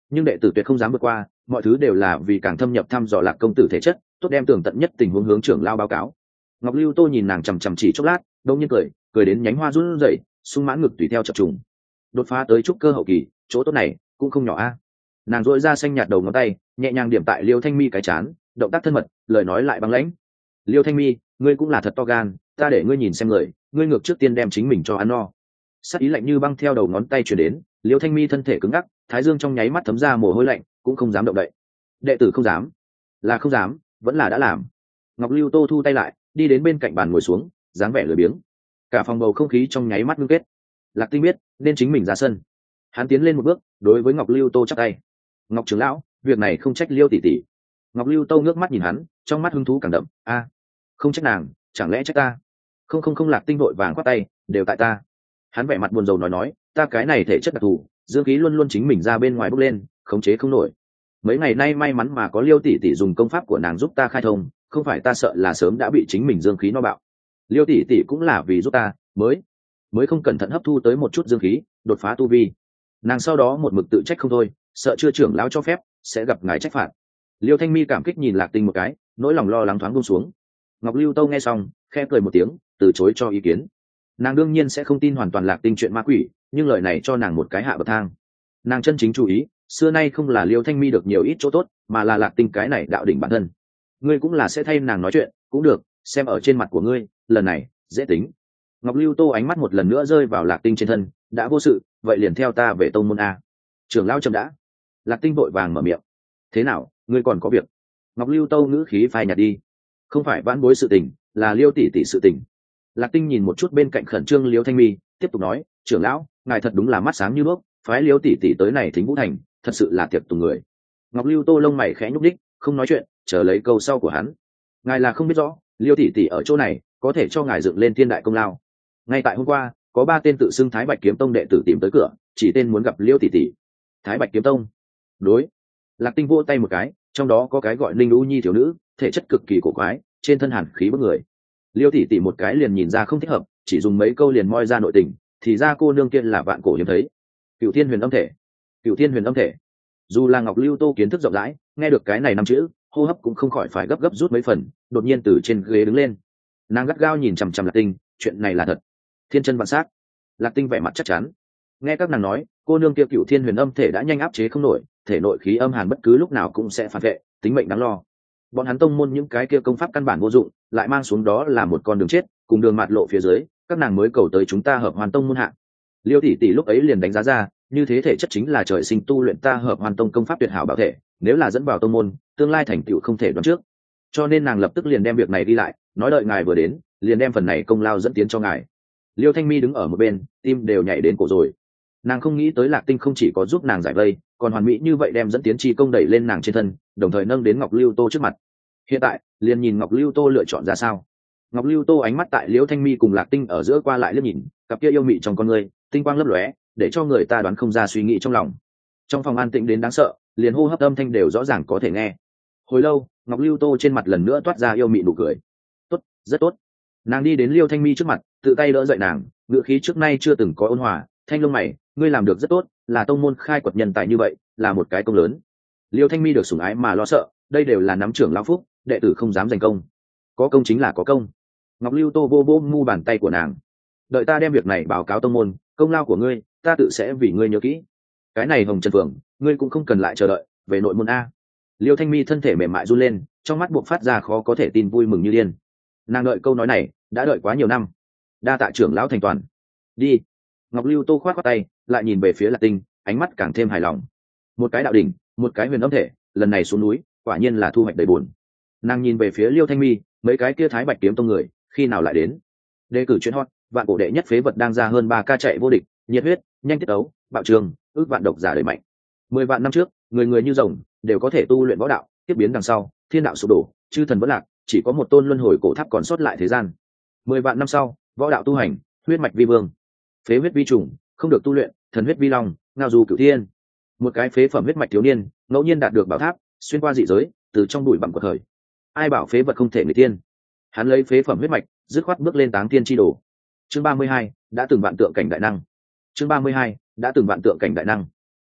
nhưng đệ tử tuyệt không dám vượt qua, mọi thứ đều là vì càng thâm nhập thăm dò Lạc công tử thể chất, tốt đem tường tận nhất tình huống hướng trưởng lao báo cáo. Ngọc Lưu Tô nhìn nàng chằm chằm chỉ chốc lát, đông nhiên cười, cười đến nhánh hoa run rẩy, sung mãn ngực tùy theo chập trùng. Đột phá tới trúc cơ hậu kỳ, chỗ tốt này cũng không nhỏ a. Nàng duỗi ra xanh nhạt đầu ngón tay, nhẹ nhàng điểm tại Liêu Thanh Mi cái chán, động tác thân mật, lời nói lại băng lãnh. Liêu Thanh Mi, ngươi cũng là thật to gan, ta để ngươi nhìn xem người, ngươi ngược trước tiên đem chính mình cho ăn no. Sắc ý lạnh như băng theo đầu ngón tay truyền đến, Liêu Thanh Mi thân thể cứng ngắc, thái dương trong nháy mắt thấm ra mồ hôi lạnh, cũng không dám động đậy. Đệ tử không dám, là không dám, vẫn là đã làm. Ngọc Lưu Tô thu tay lại, đi đến bên cạnh bàn ngồi xuống, dáng vẻ lười biếng. Cả phòng bầu không khí trong nháy mắt ngưng kết. Lạc Tinh biết nên chính mình ra sân. Hắn tiến lên một bước, đối với Ngọc Lưu Tô chắp tay. Ngọc trưởng lão, việc này không trách Liêu tỷ tỷ. Ngọc Lưu Tô ngước mắt nhìn hắn, trong mắt hứng thú càng đậm. A, không trách nàng, chẳng lẽ trách ta? Không không không. Lạc Tinh vội vàng khoát tay, đều tại ta. Hắn vẻ mặt buồn rầu nói nói, ta cái này thể chất đặc thù, dương khí luôn luôn chính mình ra bên ngoài bốc lên, khống chế không nổi. Mấy ngày nay may mắn mà có Liêu tỷ tỷ dùng công pháp của nàng giúp ta khai thông, không phải ta sợ là sớm đã bị chính mình dương khí no bạo. Liêu tỷ tỷ cũng là vì giúp ta mới mới không cẩn thận hấp thu tới một chút dương khí, đột phá tu vi. Nàng sau đó một mực tự trách không thôi, sợ chưa trưởng lão cho phép sẽ gặp ngài trách phạt. Liêu Thanh Mi cảm kích nhìn Lạc Tinh một cái, nỗi lòng lo lắng thoáng buông xuống. Ngọc Lưu Tô nghe xong, khẽ cười một tiếng, từ chối cho ý kiến. Nàng đương nhiên sẽ không tin hoàn toàn Lạc Tinh chuyện ma quỷ, nhưng lời này cho nàng một cái hạ bậc thang. Nàng chân chính chú ý, xưa nay không là Liêu Thanh Mi được nhiều ít chỗ tốt, mà là Lạc Tinh cái này đạo đỉnh bản thân. Ngươi cũng là sẽ thay nàng nói chuyện, cũng được, xem ở trên mặt của ngươi, lần này dễ tính. Ngọc Lưu Tô ánh mắt một lần nữa rơi vào Lạc Tinh trên thân, đã vô sự, vậy liền theo ta về tông môn a. Trưởng lão chậm đã. Lạc Tinh vội vàng mở miệng. Thế nào, ngươi còn có việc? Ngọc Lưu Tô ngữ khí phai nhạt đi. Không phải vãn bối sự tình, là Liêu tỷ tỷ sự tình. Lạc Tinh nhìn một chút bên cạnh khẩn trương Liêu Thanh Mi, tiếp tục nói, trưởng lão, ngài thật đúng là mắt sáng như đuốc, phái Liêu tỷ tỷ tới này Thính Vũ Thành, thật sự là tiệc tùng người. Ngọc Lưu Tô lông mày khẽ nhúc đích, không nói chuyện, chờ lấy câu sau của hắn. Ngài là không biết rõ, Liêu tỷ tỷ ở chỗ này, có thể cho ngài dựng lên thiên đại công lao. Ngay tại hôm qua, có ba tên tự xưng Thái Bạch Kiếm Tông đệ tử tìm tới cửa, chỉ tên muốn gặp Liêu tỷ tỷ. Thái Bạch Kiếm Tông? Đối. Lạc Tinh vỗ tay một cái, trong đó có cái gọi Linh U Nhi thiếu nữ, thể chất cực kỳ cổ quái, trên thân hàn khí bức người. Liêu tỷ tỷ một cái liền nhìn ra không thích hợp, chỉ dùng mấy câu liền moi ra nội tình, thì ra cô nương kia là vạn cổ hiếm thấy. Cửu Thiên Huyền Âm Thể. Cửu Thiên Huyền Âm Thể. Dù là Ngọc Lưu Tô kiến thức rộng rãi, nghe được cái này năm chữ, hô hấp cũng không khỏi phải gấp gấp rút mấy phần, đột nhiên từ trên ghế đứng lên. Nàng gắt gao nhìn chằm chằm Lạc Tinh, chuyện này là thật. Thiên chân vạn sát. Lạc Tinh vẻ mặt chắc chắn. Nghe các nàng nói, cô nương kia Cửu Thiên Huyền Âm Thể đã nhanh áp chế không nổi, thể nội khí âm hàn bất cứ lúc nào cũng sẽ phản vệ, tính mệnh đáng lo. Bọn hắn tông môn những cái kia công pháp căn bản vô dụng, lại mang xuống đó là một con đường chết, cùng đường mạt lộ phía dưới, các nàng mới cầu tới chúng ta Hợp Hoàn Tông môn hạ. Liêu tỷ tỷ lúc ấy liền đánh giá ra, như thế thể chất chính là trời sinh tu luyện ta Hợp Hoàn Tông công pháp tuyệt hảo bảo thể, nếu là dẫn vào tông môn, tương lai thành tựu không thể đoán trước. Cho nên nàng lập tức liền đem việc này đi lại, nói đợi ngài vừa đến, liền đem phần này công lao dẫn tiến cho ngài. Liêu Thanh Mi đứng ở một bên, tim đều nhảy đến cổ rồi. Nàng không nghĩ tới Lạc Tinh không chỉ có giúp nàng giải vây, còn hoàn mỹ như vậy đem dẫn tiến chi công đẩy lên nàng trên thân, đồng thời nâng đến Ngọc Lưu Tô trước mặt. Hiện tại, liền nhìn Ngọc Lưu Tô lựa chọn ra sao. Ngọc Lưu Tô ánh mắt tại Liễu Thanh Mi cùng Lạc Tinh ở giữa qua lại liếc nhìn, cặp kia yêu mị trong con người, tinh quang lấp lóe, để cho người ta đoán không ra suy nghĩ trong lòng. Trong phòng an tĩnh đến đáng sợ, liền hô hấp âm thanh đều rõ ràng có thể nghe. Hồi lâu, Ngọc Lưu Tô trên mặt lần nữa toát ra yêu mị nụ cười. Tốt, rất tốt. Nàng đi đến Liêu Thanh Mi trước mặt, tự tay đỡ dậy nàng, ngựa khí trước nay chưa từng có ôn hòa. Thanh lông mày, ngươi làm được rất tốt, là tông môn khai quật nhân tài như vậy, là một cái công lớn. Liêu Thanh Mi được sủng ái mà lo sợ, đây đều là nắm trưởng lão phúc, đệ tử không dám giành công. Có công chính là có công. Ngọc Lưu Tô vô vô mu bàn tay của nàng. Đợi ta đem việc này báo cáo tông môn, công lao của ngươi, ta tự sẽ vì ngươi nhớ kỹ. Cái này Hồng Trần Phượng, ngươi cũng không cần lại chờ đợi, về nội môn a. Liêu Thanh Mi thân thể mềm mại run lên, trong mắt buộc phát ra khó có thể tin vui mừng như điên. Nàng đợi câu nói này, đã đợi quá nhiều năm. Đa tạ trưởng lão thành toàn. Đi. Ngọc Lưu Tô khoát khoát tay, lại nhìn về phía Lạc Tinh, ánh mắt càng thêm hài lòng. Một cái đạo đỉnh, một cái huyền âm thể, lần này xuống núi, quả nhiên là thu hoạch đầy buồn. Nàng nhìn về phía Liêu Thanh Mi, mấy cái kia Thái Bạch Kiếm Tông người, khi nào lại đến? Đề cử chuyên hot, vạn cổ đệ nhất phế vật đang ra hơn ba ca chạy vô địch, nhiệt huyết, nhanh tiết ấu, bạo trường, ước vạn độc giả đẩy mạnh. Mười vạn năm trước, người người như rồng, đều có thể tu luyện võ đạo, tiếp biến đằng sau, thiên đạo sụp đổ, chư thần vẫn lạc, chỉ có một tôn luân hồi cổ tháp còn sót lại thế gian. Mười vạn năm sau, võ đạo tu hành, huyết mạch vi vương, phế huyết vi trùng, không được tu luyện, thần huyết vi long, ngao du cửu thiên. Một cái phế phẩm huyết mạch thiếu niên, ngẫu nhiên đạt được bảo tháp, xuyên qua dị giới, từ trong bụi bặm quật khởi. Ai bảo phế vật không thể người tiên? Hắn lấy phế phẩm huyết mạch, dứt khoát bước lên táng tiên chi đồ. Chương ba mươi hai, đã từng vạn tượng cảnh đại năng. Chương ba mươi hai, đã từng vạn tượng cảnh đại năng.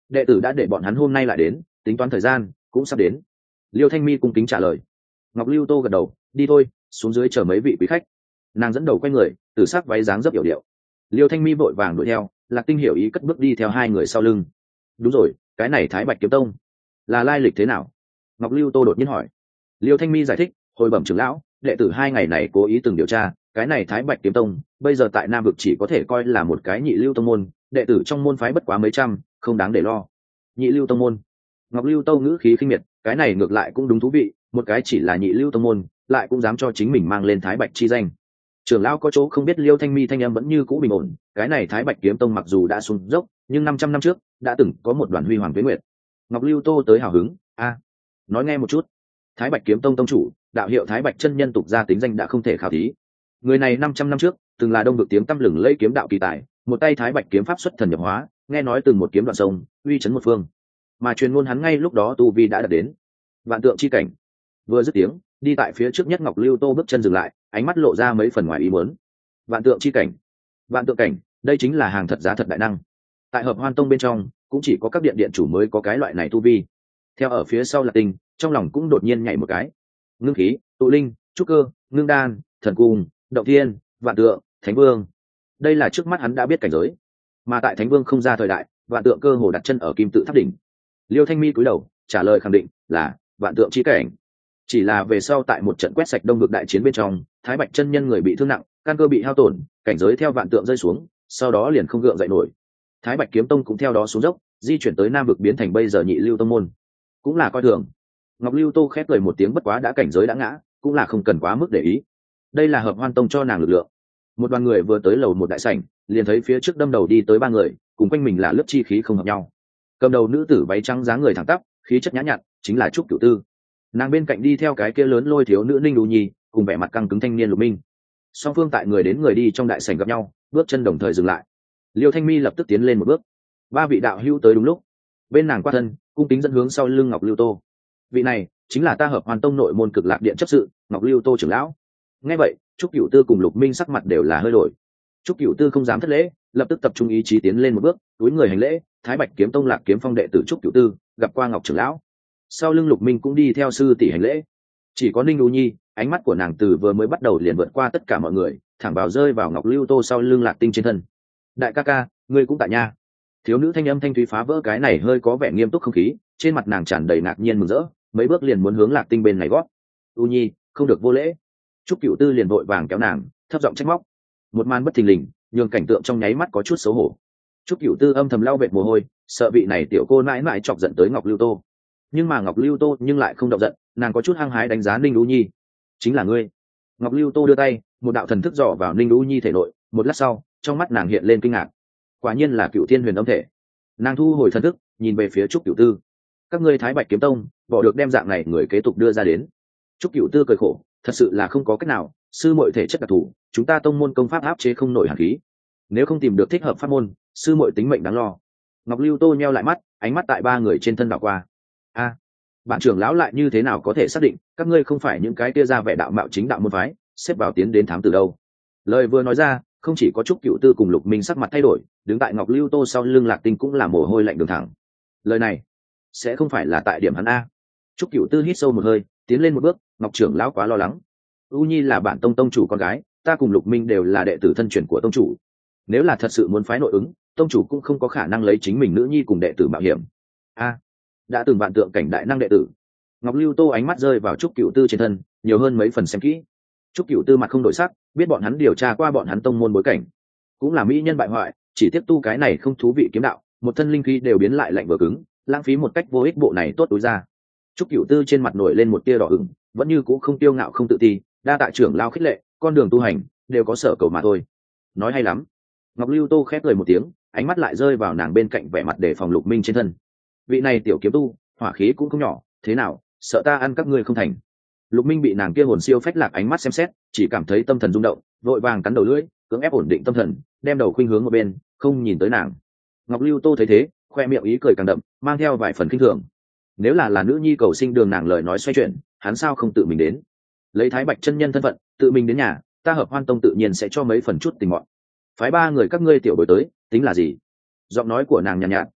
đệ tử đã để bọn hắn hôm nay lại đến, tính toán thời gian cũng sắp đến. Liêu Thanh Mi cung kính trả lời. Ngọc Lưu Tô gật đầu, đi thôi, xuống dưới chờ mấy vị quý khách. Nàng dẫn đầu quay người, tử sắc váy dáng rất hiểu điệu. Liêu Thanh Mi vội vàng đuổi theo, Lạc Tinh hiểu ý cất bước đi theo hai người sau lưng. Đúng rồi, cái này Thái Bạch Kiếm Tông là lai lịch thế nào? Ngọc Lưu Tô đột nhiên hỏi. Liêu Thanh Mi giải thích, hồi bẩm trưởng lão, đệ tử hai ngày này cố ý từng điều tra, cái này Thái Bạch Kiếm Tông bây giờ tại Nam vực chỉ có thể coi là một cái nhị lưu tông môn, đệ tử trong môn phái bất quá mấy trăm, không đáng để lo. Nhị lưu tông môn? Ngọc Lưu Tô ngữ khí khinh miệt, cái này ngược lại cũng đúng thú vị, một cái chỉ là nhị lưu tông môn, lại cũng dám cho chính mình mang lên Thái Bạch chi danh. Trưởng lão có chỗ không biết, Liêu Thanh Mi thanh âm vẫn như cũ bình ổn, cái này Thái Bạch Kiếm Tông mặc dù đã xuống dốc, nhưng năm trăm năm trước đã từng có một đoàn huy hoàng tuế nguyệt. Ngọc Lưu Tô tới hào hứng, a, nói nghe một chút. Thái Bạch Kiếm Tông tông chủ, đạo hiệu Thái Bạch chân nhân tục ra tính danh đã không thể khảo thí. Người này năm trăm năm trước từng là đông vực tiếng tăm lừng lẫy kiếm đạo kỳ tài, một tay Thái Bạch kiếm pháp xuất thần nhập hóa, nghe nói từng một kiếm đoạn sông, uy chấn một phương. Mà truyền ngôn hắn ngay lúc đó tu vi đã đạt đến vạn tượng chi cảnh. Vừa dứt tiếng, đi tại phía trước nhất Ngọc Lưu Tô bước chân dừng lại, ánh mắt lộ ra mấy phần ngoài ý muốn. Vạn tượng chi cảnh, vạn tượng cảnh, đây chính là hàng thật giá thật đại năng. Tại Hợp Hoan Tông bên trong, cũng chỉ có các điện điện chủ mới có cái loại này tu vi. Theo ở phía sau là Tinh, trong lòng cũng đột nhiên nhảy một cái. Ngưng khí, tụ linh, trúc cơ, ngưng đan, thần cung, động thiên, vạn tượng, thánh vương. Đây là trước mắt hắn đã biết cảnh giới. Mà tại thánh vương không ra thời đại, vạn tượng cơ hồ đặt chân ở kim tự tháp đỉnh. Liêu Thanh Mi cúi đầu trả lời khẳng định là vạn tượng chi cảnh. Chỉ là về sau tại một trận quét sạch đông vực đại chiến bên trong, Thái Bạch chân nhân người bị thương nặng, căn cơ bị hao tổn, cảnh giới theo vạn tượng rơi xuống, sau đó liền không gượng dậy nổi. Thái Bạch kiếm tông cũng theo đó xuống dốc, di chuyển tới Nam vực biến thành bây giờ nhị lưu tông môn. Cũng là coi thường. Ngọc Lưu Tô khép cười một tiếng, bất quá đã cảnh giới đã ngã, cũng là không cần quá mức để ý. Đây là Hợp Hoan Tông cho nàng lực lượng. Một đoàn người vừa tới lầu một đại sảnh, liền thấy phía trước đâm đầu đi tới ba người, cùng quanh mình là lớp chi khí không hợp nhau. Cầm đầu nữ tử váy trắng dáng người thẳng tắp, khí chất nhã nhặn, chính là Trúc Cửu Tư. Nàng bên cạnh đi theo cái kia lớn lôi thiếu nữ Ninh Đu Nhi, cùng vẻ mặt căng cứng thanh niên Lục Minh. Song phương tại người đến người đi trong đại sảnh gặp nhau, bước chân đồng thời dừng lại. Liêu Thanh Mi lập tức tiến lên một bước. Ba vị đạo hữu tới đúng lúc. Bên nàng qua thân, cung kính dẫn hướng sau lưng Ngọc Lưu Tô. Vị này chính là ta Hợp Hoàn Tông nội môn Cực Lạc Điện chấp sự, Ngọc Lưu Tô trưởng lão. Nghe vậy, Trúc Cửu Tư cùng Lục Minh sắc mặt đều là hơi đổi. Trúc Cửu Tư không dám thất lễ, lập tức tập trung ý chí tiến lên một bước, cúi người hành lễ, Thái Bạch kiếm tông Lạc kiếm phong đệ tử Trúc Cửu Tư, gặp qua Ngọc trưởng lão. Sau lưng Lục Minh cũng đi theo sư tỷ hành lễ. Chỉ có Ninh Đu Nhi, ánh mắt của nàng từ vừa mới bắt đầu liền vượt qua tất cả mọi người, thẳng vào rơi vào Ngọc Lưu Tô sau lưng Lạc Tinh trên thân. Đại ca ca, ngươi cũng tại nha. Thiếu nữ thanh âm thanh thúy phá vỡ cái này hơi có vẻ nghiêm túc không khí, trên mặt nàng tràn đầy ngạc nhiên mừng rỡ, mấy bước liền muốn hướng Lạc Tinh bên này gót. U Nhi, không được vô lễ. Trúc Cửu Tư liền vội vàng kéo nàng, thấp giọng trách móc. Một màn bất thình lình, nhường cảnh tượng trong nháy mắt có chút xấu hổ. Trúc Cửu Tư âm thầm lau vệt mồ hôi, sợ vị này tiểu cô mãi mãi chọc giận tới Ngọc Lưu Tô. Nhưng mà Ngọc Lưu Tô nhưng lại không động giận, nàng có chút hăng hái đánh giá Ninh Đu Nhi. Chính là ngươi. Ngọc Lưu Tô đưa tay, một đạo thần thức dò vào Ninh Đu Nhi thể nội, một lát sau, trong mắt nàng hiện lên kinh ngạc. Quả nhiên là Cửu Thiên Huyền Âm thể. Nàng thu hồi thần thức, nhìn về phía Trúc Cửu Tư. Các ngươi Thái Bạch kiếm tông, bỏ được đem dạng này người kế tục đưa ra đến. Trúc Cửu Tư cười khổ, thật sự là không có cách nào, sư muội thể chất đặc thù, chúng ta tông môn công pháp áp chế không nổi hàn khí. Nếu không tìm được thích hợp pháp môn, sư muội tính mệnh đáng lo. Ngọc Lưu Tô nheo lại mắt, ánh mắt tại ba người trên thân đảo qua. A, à, bạn trưởng lão lại như thế nào có thể xác định các ngươi không phải những cái kia ra vẻ đạo mạo chính đạo môn phái, xếp vào tiến đến thám từ đâu? Lời vừa nói ra, không chỉ có Trúc Cửu Tư cùng Lục Minh sắc mặt thay đổi, đứng tại Ngọc Lưu Tô sau lưng Lạc Tinh cũng là mồ hôi lạnh đường thẳng. Lời này sẽ không phải là tại điểm hắn a? Trúc Cửu Tư hít sâu một hơi, tiến lên một bước, Ngọc trưởng lão quá lo lắng. U Nhi là bản tông tông chủ con gái, ta cùng Lục Minh đều là đệ tử thân truyền của tông chủ. Nếu là thật sự muốn phái nội ứng, tông chủ cũng không có khả năng lấy chính mình nữ nhi cùng đệ tử mạo hiểm. A, đã từng vạn tượng cảnh đại năng đệ tử. Ngọc Lưu Tô ánh mắt rơi vào Trúc Cửu Tư trên thân, nhiều hơn mấy phần xem kỹ. Trúc Cửu Tư mặt không đổi sắc, biết bọn hắn điều tra qua bọn hắn tông môn bối cảnh, cũng là mỹ nhân bại hoại, chỉ tiếp tu cái này không thú vị kiếm đạo, một thân linh khí đều biến lại lạnh vừa cứng, lãng phí một cách vô ích, bộ này tốt túi ra. Trúc Cửu Tư trên mặt nổi lên một tia đỏ ửng, vẫn như cũ không tiêu ngạo không tự ti, đa tạ trưởng lao khích lệ, con đường tu hành đều có sở cầu mà thôi. Nói hay lắm. Ngọc Lưu Tô khép cười một tiếng, ánh mắt lại rơi vào nàng bên cạnh vẻ mặt để phòng Lục Minh trên thân. Vị này tiểu kiếm tu, hỏa khí cũng không nhỏ, thế nào, sợ ta ăn các ngươi không thành? Lục Minh bị nàng kia hồn siêu phách lạc ánh mắt xem xét, chỉ cảm thấy tâm thần rung động, vội vàng cắn đầu lưỡi, cưỡng ép ổn định tâm thần, đem đầu khuynh hướng một bên, không nhìn tới nàng. Ngọc Lưu Tô thấy thế, khoe miệng ý cười càng đậm, mang theo vài phần kinh thường. Nếu là là nữ nhi cầu sinh đường nàng lời nói xoay chuyển, hắn sao không tự mình đến? Lấy Thái Bạch chân nhân thân phận, tự mình đến nhà, ta Hợp Hoan Tông tự nhiên sẽ cho mấy phần chút tình mọn. Phái ba người các ngươi tiểu bối tới, tính là gì? Giọng nói của nàng nhàn nhạt, nhạt,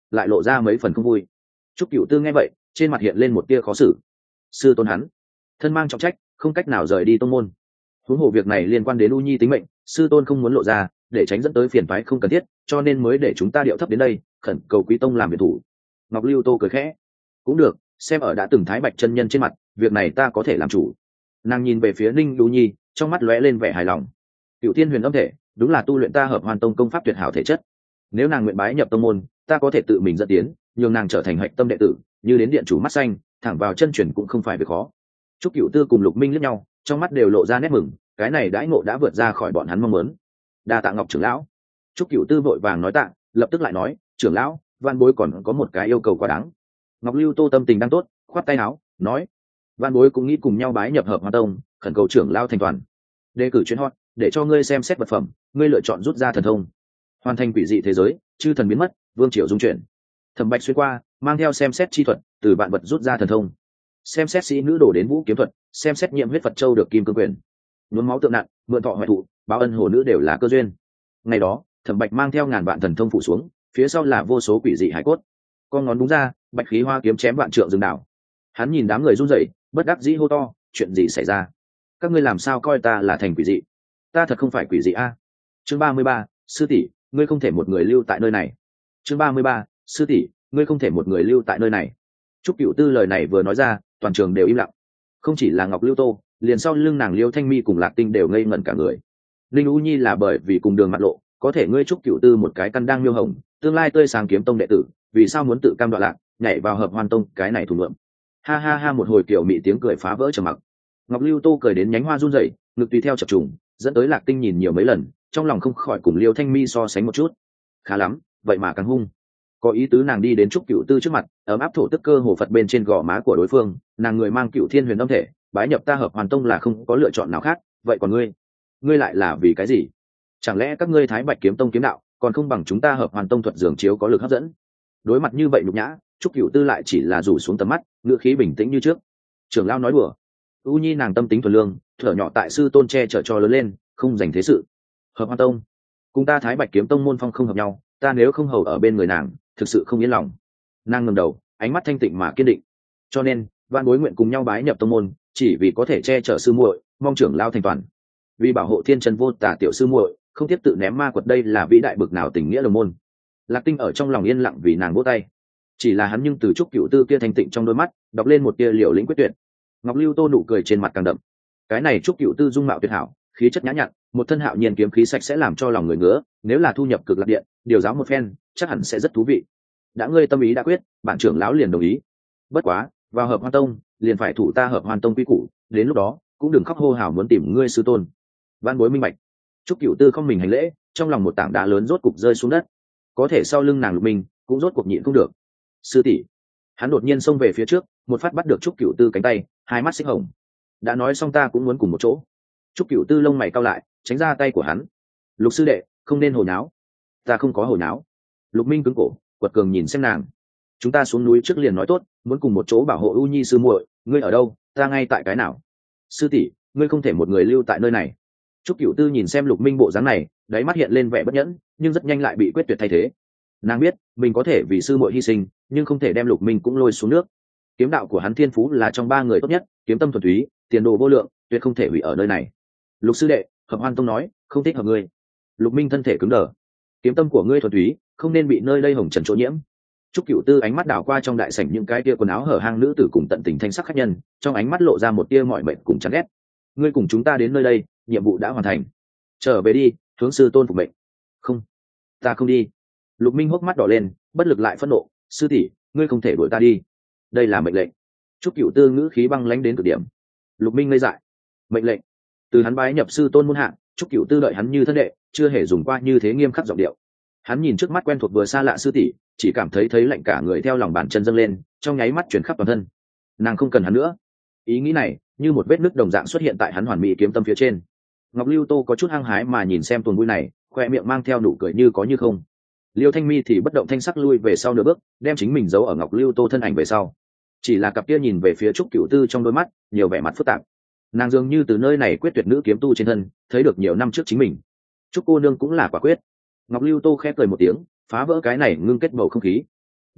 lại lộ ra mấy phần không vui. Trúc Cửu Tư nghe vậy, trên mặt hiện lên một tia khó xử. Sư tôn hắn thân mang trọng trách, không cách nào rời đi tông môn. Huống hồ việc này liên quan đến U Nhi tính mệnh, sư tôn không muốn lộ ra, để tránh dẫn tới phiền toái không cần thiết, cho nên mới để chúng ta điệu thấp đến đây, khẩn cầu quý tông làm việc thủ. Ngọc Lưu Tô cười khẽ. Cũng được, xem ở đã từng thái bạch chân nhân trên mặt, việc này ta có thể làm chủ. Nàng nhìn về phía Ninh U Nhi, trong mắt lóe lên vẻ hài lòng. Cựu Thiên Huyền Âm Thể, đúng là tu luyện ta Hợp Hoan Tông công pháp tuyệt hảo thể chất. Nếu nàng nguyện bái nhập tông môn, ta có thể tự mình dẫn tiến, nhường nàng trở thành hạch tâm đệ tử, như đến điện chủ mắt xanh, thẳng vào chân truyền cũng không phải việc khó. Trúc Cửu Tư cùng Lục Minh liếc nhau, trong mắt đều lộ ra nét mừng, cái này đãi ngộ đã vượt ra khỏi bọn hắn mong muốn. Đa tạ Ngọc trưởng lão. Trúc Cửu Tư vội vàng nói tạ, lập tức lại nói, trưởng lão, Van Bối còn có một cái yêu cầu quá đáng. Ngọc Lưu Tô tâm tình đang tốt, khoát tay áo, nói, Van Bối cũng nghĩ cùng nhau bái nhập Hợp Hoan Tông, khẩn cầu trưởng lão thành toàn. Đề cử chuyến hot, để cho ngươi xem xét vật phẩm, ngươi lựa chọn rút ra thần thông. Hoàn thành quỷ dị thế giới, chư thần biến mất, vương triều dung chuyển. Thẩm Bạch xuyên qua, mang theo xem xét chi thuật, từ vạn vật rút ra thần thông. Xem xét sĩ nữ đổ đến vũ kiếm thuật, xem xét nhiệm huyết Phật châu được kim cương quyền. Nhuốm máu tượng nặng, mượn thọ hoại thụ, báo ân hồ nữ đều là cơ duyên. Ngày đó, Thẩm Bạch mang theo ngàn vạn thần thông phụ xuống, phía sau là vô số quỷ dị hải cốt. Con ngón đúng ra, bạch khí hoa kiếm chém vạn trượng rừng đảo. Hắn nhìn đám người run rẩy, bất đắc dĩ hô to, chuyện gì xảy ra? Các ngươi làm sao coi ta là thành quỷ dị? Ta thật không phải quỷ dị a. Chương ba mươi ba, sư tỷ, ngươi không thể một người lưu tại nơi này. Chương ba mươi ba, sư tỷ, ngươi không thể một người lưu tại nơi này. Trúc Cửu Tư lời này vừa nói ra, toàn trường đều im lặng. Không chỉ là Ngọc Lưu Tô, liền sau lưng nàng Liêu Thanh Mi cùng Lạc Tinh đều ngây ngẩn cả người. Linh U Nhi là bởi vì cùng đường mặt lộ, có thể ngươi Trúc Cửu Tư một cái căn đang miêu hồng, tương lai tươi sáng kiếm tông đệ tử, vì sao muốn tự cam đoạn lạc, nhảy vào Hợp Hoan Tông, cái này thủ lượng. Ha ha ha, một hồi kiểu mị tiếng cười phá vỡ trầm mặc. Ngọc Lưu Tô cười đến nhánh hoa run rẩy, ngực tùy theo chập trùng, dẫn tới Lạc Tinh nhìn nhiều mấy lần, trong lòng không khỏi cùng Liêu Thanh Mi so sánh một chút. Khá lắm, vậy mà càng hung. Có ý tứ nàng đi đến Trúc Cửu Tư trước mặt, ấm áp thổ tức cơ hồ phật bên trên gò má của đối phương, nàng người mang Cửu Thiên Huyền Âm Thể, bái nhập ta Hợp Hoàn Tông là không có lựa chọn nào khác, vậy còn ngươi, ngươi lại là vì cái gì? Chẳng lẽ các ngươi Thái Bạch Kiếm Tông kiếm đạo còn không bằng chúng ta Hợp Hoàn Tông thuật dường chiếu có lực hấp dẫn? Đối mặt như vậy nhục nhã, Trúc Cửu Tư lại chỉ là rủ xuống tầm mắt, ngữ khí bình tĩnh như trước. Trưởng lão nói đùa. U Nhi nàng tâm tính thuần lương, thở nhỏ tại sư tôn che chở cho lớn lên, không dành thế sự. Hợp Hoàn Tông cùng ta Thái Bạch Kiếm Tông môn phong không hợp nhau, ta nếu không hầu ở bên người nàng, thực sự không yên lòng. Nàng ngẩng đầu, ánh mắt thanh tịnh mà kiên định. Cho nên, Vạn Bối nguyện cùng nhau bái nhập tông môn, chỉ vì có thể che chở sư muội, mong trưởng lão thành toàn. Vì bảo hộ thiên chân vô tà tiểu sư muội, không tiếp tự ném ma quật, đây là vĩ đại bực nào tình nghĩa đồng môn. Lạc Tinh ở trong lòng yên lặng vì nàng vỗ tay. Chỉ là hắn nhưng từ Trúc Cửu Tư kia thanh tịnh trong đôi mắt, đọc lên một tia liều lĩnh quyết tuyệt. Ngọc Lưu Tô nụ cười trên mặt càng đậm. Cái này Trúc Cửu Tư dung mạo tuyệt hảo, khí chất nhã nhặn, một thân hạo nhiên kiếm khí sạch sẽ làm cho lòng người ngứa, nếu là thu nhập Cực Lạc Điện, điều giáo một phen, chắc hẳn sẽ rất thú vị. Đã ngươi tâm ý đã quyết, bản trưởng lão liền đồng ý. Bất quá, vào Hợp Hoan Tông, liền phải thủ ta Hợp Hoan Tông quy củ, đến lúc đó, cũng đừng khóc hô hào muốn tìm ngươi sư tôn. Vạn Bối minh bạch. Trúc Cửu Tư không mình hành lễ, trong lòng một tảng đá lớn rốt cục rơi xuống đất. Có thể sau lưng nàng Lục Minh cũng rốt cuộc nhịn không được. Sư tỷ. Hắn đột nhiên xông về phía trước, một phát bắt được Trúc Cửu Tư cánh tay, hai mắt xích hồng. Đã nói xong ta cũng muốn cùng một chỗ. Trúc Cửu Tư lông mày cau lại, tránh ra tay của hắn. Lục sư đệ, không nên hồ nháo. Ta không có hồ nháo. Lục Minh cứng cổ, quật cường nhìn xem nàng. Chúng ta xuống núi trước liền nói tốt, muốn cùng một chỗ bảo hộ U Nhi sư muội, ngươi ở đâu, ta ngay tại cái nào. Sư tỷ, ngươi không thể một người lưu tại nơi này. Trúc Cửu Tư nhìn xem Lục Minh bộ dáng này, đáy mắt hiện lên vẻ bất nhẫn, nhưng rất nhanh lại bị quyết tuyệt thay thế. Nàng biết, mình có thể vì sư muội hy sinh, nhưng không thể đem Lục Minh cũng lôi xuống nước. Kiếm đạo của hắn thiên phú là trong ba người tốt nhất, kiếm tâm thuần túy, tiền đồ vô lượng, tuyệt không thể hủy ở nơi này. Lục sư đệ, Hợp Hoan Tông nói, không thích hợp ngươi. Lục Minh thân thể cứng đờ. Kiếm tâm của ngươi thuần túy, không nên bị nơi đây hồng trần chỗ nhiễm. Trúc Cửu Tư ánh mắt đảo qua trong đại sảnh những cái tia quần áo hở hang nữ tử cùng tận tình thanh sắc khách nhân, trong ánh mắt lộ ra một tia mọi mệnh cùng chán ghét. Ngươi cùng chúng ta đến nơi đây, nhiệm vụ đã hoàn thành. Trở về đi, hướng sư tôn phục mệnh. Không, ta không đi. Lục Minh hốc mắt đỏ lên, bất lực lại phẫn nộ. Sư tỷ, ngươi không thể đuổi ta đi. Đây là mệnh lệnh. Trúc Cửu Tư ngữ khí băng lãnh đến cực điểm. Lục Minh ngây dại. Mệnh lệnh? Từ hắn bái nhập sư tôn môn hạ, Trúc Cửu Tư đợi hắn như thân đệ, chưa hề dùng qua như thế nghiêm khắc giọng điệu. Hắn nhìn trước mắt quen thuộc vừa xa lạ sư tỷ, chỉ cảm thấy thấy lạnh cả người theo lòng bàn chân dâng lên, trong nháy mắt truyền khắp toàn thân. Nàng không cần hắn nữa. Ý nghĩ này, như một vết nứt đồng dạng xuất hiện tại hắn hoàn mỹ kiếm tâm phía trên. Ngọc Lưu Tô có chút hăng hái mà nhìn xem tuần vui này, khoe miệng mang theo nụ cười như có như không. Liêu Thanh Mi thì bất động thanh sắc lui về sau nửa bước, đem chính mình giấu ở Ngọc Lưu Tô thân ảnh về sau. Chỉ là cặp kia nhìn về phía Trúc Cửu Tư trong đôi mắt, nhiều vẻ mặt phức tạp. Nàng dường như từ nơi này quyết tuyệt nữ kiếm tu trên thân, thấy được nhiều năm trước chính mình. Trúc cô nương cũng là quả quyết. Ngọc Lưu Tô khẽ cười một tiếng, phá vỡ cái này ngưng kết bầu không khí.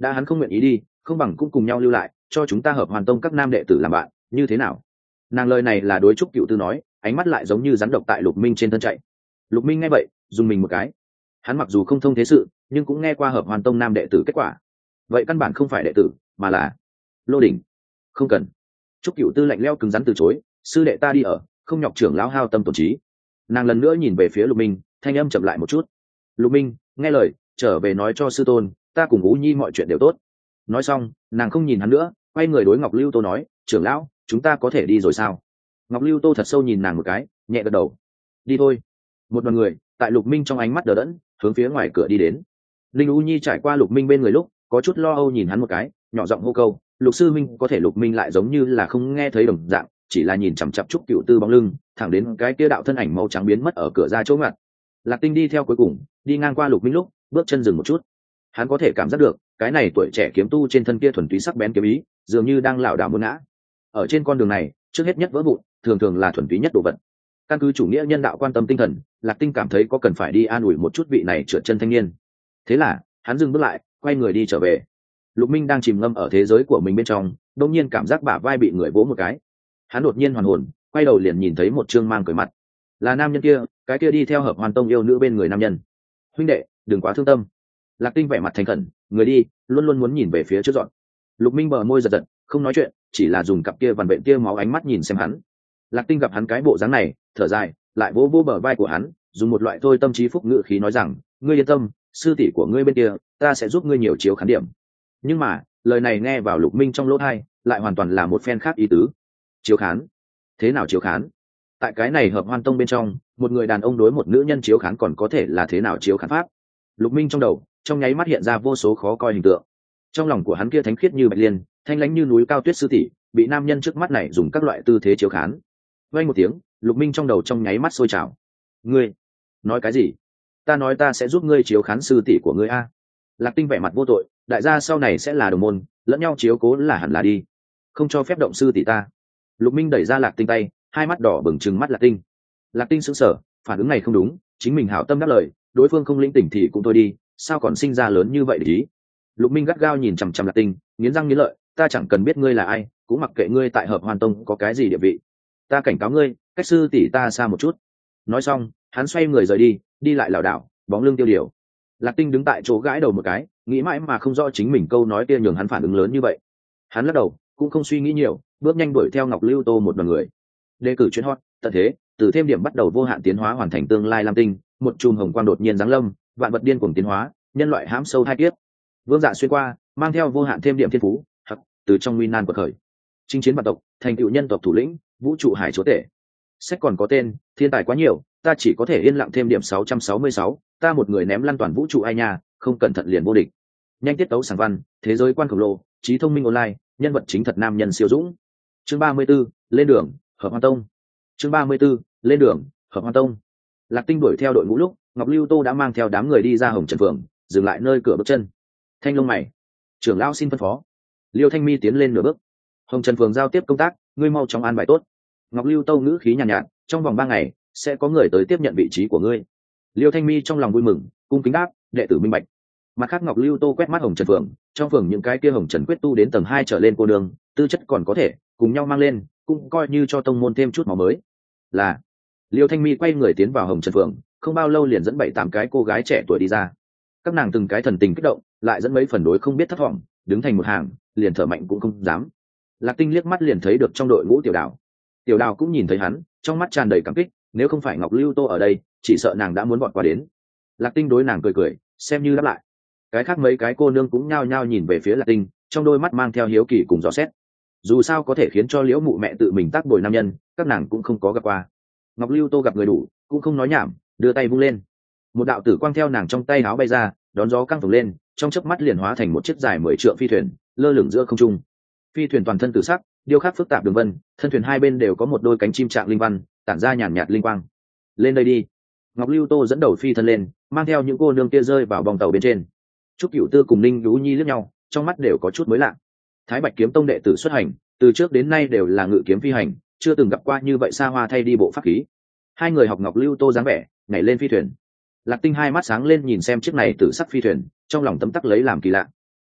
đã hắn không nguyện ý đi, không bằng cũng cùng nhau lưu lại, cho chúng ta Hợp Hoàn Tông các nam đệ tử làm bạn, như thế nào? Nàng lời này là đối Trúc Cửu Tư nói, ánh mắt lại giống như rắn độc tại Lục Minh trên thân chạy. Lục Minh nghe vậy, dùng mình một cái. Hắn mặc dù không thông thế sự, nhưng cũng nghe qua Hợp Hoàn Tông nam đệ tử kết quả. Vậy căn bản không phải đệ tử, mà là Lô Đỉnh. Không cần. Trúc Cửu Tư lạnh lẽo cứng rắn từ chối, sư đệ ta đi ở, không nhọc trưởng lão hao tâm tổn trí. Nàng lần nữa nhìn về phía Lục Minh, thanh âm chậm lại một chút. Lục Minh nghe lời, trở về nói cho sư tôn, ta cùng Ú Nhi mọi chuyện đều tốt. Nói xong, nàng không nhìn hắn nữa, quay người đối Ngọc Lưu Tô nói, trưởng lão, chúng ta có thể đi rồi sao? Ngọc Lưu Tô thật sâu nhìn nàng một cái, nhẹ gật đầu. Đi thôi. Một đoàn người tại Lục Minh trong ánh mắt đờ đẫn, hướng phía ngoài cửa đi đến. Linh U Nhi trải qua Lục Minh bên người lúc, có chút lo âu nhìn hắn một cái, nhỏ giọng hô câu, Lục sư minh. Có thể Lục Minh lại giống như là không nghe thấy đồng dạng, chỉ là nhìn chằm chằm Trúc Cửu Tư bóng lưng, thẳng đến cái kia đạo thân ảnh màu trắng biến mất ở cửa ra chỗ ngặt. Lạc Tinh đi theo cuối cùng, đi ngang qua Lục Minh lúc, bước chân dừng một chút. Hắn có thể cảm giác được, cái này tuổi trẻ kiếm tu trên thân kia thuần túy sắc bén kiếm ý, dường như đang lảo đảo muốn ngã. Ở trên con đường này, trước hết nhất vỡ vụn, thường thường là thuần túy nhất đồ vật. Căn cứ chủ nghĩa nhân đạo quan tâm tinh thần, Lạc Tinh cảm thấy có cần phải đi an ủi một chút vị này trượt chân thanh niên. Thế là, hắn dừng bước lại, quay người đi trở về. Lục Minh đang chìm ngâm ở thế giới của mình bên trong, đột nhiên cảm giác bả vai bị người vỗ một cái. Hắn đột nhiên hoàn hồn, quay đầu liền nhìn thấy một trương mang cười mặt. Là nam nhân kia, cái kia đi theo Hợp Hoàn Tông yêu nữ bên người nam nhân. Huynh đệ, đừng quá thương tâm. Lạc Tinh vẻ mặt thành khẩn, người đi, luôn luôn muốn nhìn về phía trước dọn. Lục Minh bờ môi giật giật, không nói chuyện, chỉ là dùng cặp kia vằn vện tia máu ánh mắt nhìn xem hắn. Lạc Tinh gặp hắn cái bộ dáng này, thở dài, lại vỗ vỗ bờ vai của hắn, dùng một loại thôi tâm trí phúc ngữ khí nói rằng, ngươi yên tâm, sư tỷ của ngươi bên kia, ta sẽ giúp ngươi nhiều chiếu khán điểm. Nhưng mà, lời này nghe vào Lục Minh trong lỗ tai, lại hoàn toàn là một phen khác ý tứ. Chiếu khán? Thế nào chiếu khán? Tại cái này Hợp Hoan Tông bên trong, một người đàn ông đối một nữ nhân chiếu khán còn có thể là thế nào chiếu khán pháp? Lục Minh trong đầu, trong nháy mắt hiện ra vô số khó coi hình tượng. Trong lòng của hắn kia thánh khiết như bạch liên, thanh lãnh như núi cao tuyết sư tỷ, bị nam nhân trước mắt này dùng các loại tư thế chiếu khán. Vang một tiếng, Lục Minh trong đầu trong nháy mắt sôi trào. Ngươi nói cái gì? Ta nói ta sẽ giúp ngươi chiếu khán sư tỷ của ngươi a. Lạc Tinh vẻ mặt vô tội, đại gia sau này sẽ là đồng môn, lẫn nhau chiếu cố là hẳn là đi, không cho phép động sư tỷ ta. Lục Minh đẩy ra Lạc Tinh tay, hai mắt đỏ bừng trừng mắt Lạc Tinh. Lạc Tinh sững sờ, phản ứng này không đúng, chính mình hảo tâm đáp lời, đối phương không lĩnh tỉnh thì cũng thôi đi, sao còn sinh ra lớn như vậy để ý. Lục Minh gắt gao nhìn chằm chằm Lạc Tinh, nghiến răng nghiến lợi, ta chẳng cần biết ngươi là ai, cũng mặc kệ ngươi tại Hợp Hoàn Tông có cái gì địa vị. Ta cảnh cáo ngươi, cách sư tỷ ta xa một chút. Nói xong, hắn xoay người rời đi, đi lại lảo đảo, bóng lưng tiêu điều. Lạc Tinh đứng tại chỗ gãi đầu một cái, nghĩ mãi mà không rõ chính mình câu nói kia nhường hắn phản ứng lớn như vậy. Hắn lắc đầu, cũng không suy nghĩ nhiều, bước nhanh đuổi theo Ngọc Lưu Tô một đoàn người. Đề cử chuyên hot, tận thế, từ thêm điểm bắt đầu vô hạn tiến hóa hoàn thành tương lai lam tinh, một chùm hồng quang đột nhiên giáng lâm, vạn vật điên cuồng tiến hóa, nhân loại hãm sâu hai kiếp. Vương Dạ xuyên qua, mang theo vô hạn thêm điểm thiên phú, hoặc từ trong nguy nan quật khởi. Chinh chiến vạn tộc, thành tựu nhân tộc thủ lĩnh, vũ trụ hải chúa tể. Sách còn có tên, thiên tài quá nhiều, ta chỉ có thể yên lặng thêm điểm sáu trăm sáu mươi sáu, ta một người ném lăn toàn vũ trụ ai nha, không cẩn thận liền vô địch. Nhanh tiết tấu sáng văn, thế giới quan khổng lồ, trí thông minh online, nhân vật chính thật nam nhân siêu dũng. Chương ba mươi 34, lên đường, Hợp Hoan Tông. Chương ba mươi 34, lên đường, Hợp Hoan Tông. Lạc Tinh đuổi theo đội ngũ lúc, Ngọc Lưu Tô đã mang theo đám người đi ra Hồng Trần Phường, dừng lại nơi cửa bước chân. Thanh lông mày, trưởng lão xin phân phó. Liêu Thanh Mi tiến lên nửa bước. Hồng Trần Phường giao tiếp công tác, ngươi mau chóng an bài tốt. Ngọc Lưu Tô ngữ khí nhàn nhạt, nhạt, trong vòng ba ngày sẽ có người tới tiếp nhận vị trí của ngươi. Liêu Thanh Mi trong lòng vui mừng, cung kính đáp, đệ tử minh bạch. Mặt khác Ngọc Lưu Tô quét mắt Hồng Trần Phường, trong phường những cái kia Hồng Trần quyết tu đến tầng hai trở lên cô đường, tư chất còn có thể, cùng nhau mang lên, cũng coi như cho tông môn thêm chút máu mới. Là Liêu Thanh Mi quay người tiến vào Hồng Trần Phường, không bao lâu liền dẫn bảy tám cái cô gái trẻ tuổi đi ra. Các nàng từng cái thần tình kích động, lại dẫn mấy phần đối không biết thất vọng, đứng thành một hàng, liền thở mạnh cũng không dám. Lạc Tinh liếc mắt liền thấy được trong đội ngũ Tiểu Đào. Tiểu Đào cũng nhìn thấy hắn, trong mắt tràn đầy cảm kích, nếu không phải Ngọc Lưu Tô ở đây, chỉ sợ nàng đã muốn vọt qua đến. Lạc Tinh đối nàng cười cười, xem như đáp lại. Cái khác mấy cái cô nương cũng nhao nhao nhìn về phía Lạc Tinh, trong đôi mắt mang theo hiếu kỳ cùng dò xét. Dù sao có thể khiến cho Liễu mụ mẹ tự mình tác bồi nam nhân, các nàng cũng không có gặp qua. Ngọc Lưu Tô gặp người đủ, cũng không nói nhảm, đưa tay vung lên. Một đạo tử quang theo nàng trong tay áo bay ra, đón gió căng phồng lên, trong chớp mắt liền hóa thành một chiếc dài mười trượng phi thuyền, lơ lửng giữa không trung. Phi thuyền toàn thân tử sắc, điêu khắc phức tạp đường vân, thân thuyền hai bên đều có một đôi cánh chim trạng linh văn, tản ra nhàn nhạt linh quang. Lên đây đi. Ngọc Lưu Tô dẫn đầu phi thân lên, mang theo những cô nương kia rơi vào bong tàu bên trên. Trúc Cửu Tư cùng Ninh Lũ Nhi liếc nhau, trong mắt đều có chút mới lạ. Thái Bạch kiếm tông đệ tử xuất hành, từ trước đến nay đều là ngự kiếm phi hành, chưa từng gặp qua như vậy xa hoa thay đi bộ pháp khí. Hai người học Ngọc Lưu Tô dáng vẻ, nhảy lên phi thuyền. Lạc Tinh hai mắt sáng lên nhìn xem chiếc này tử sắc phi thuyền, trong lòng tấm tắc lấy làm kỳ lạ.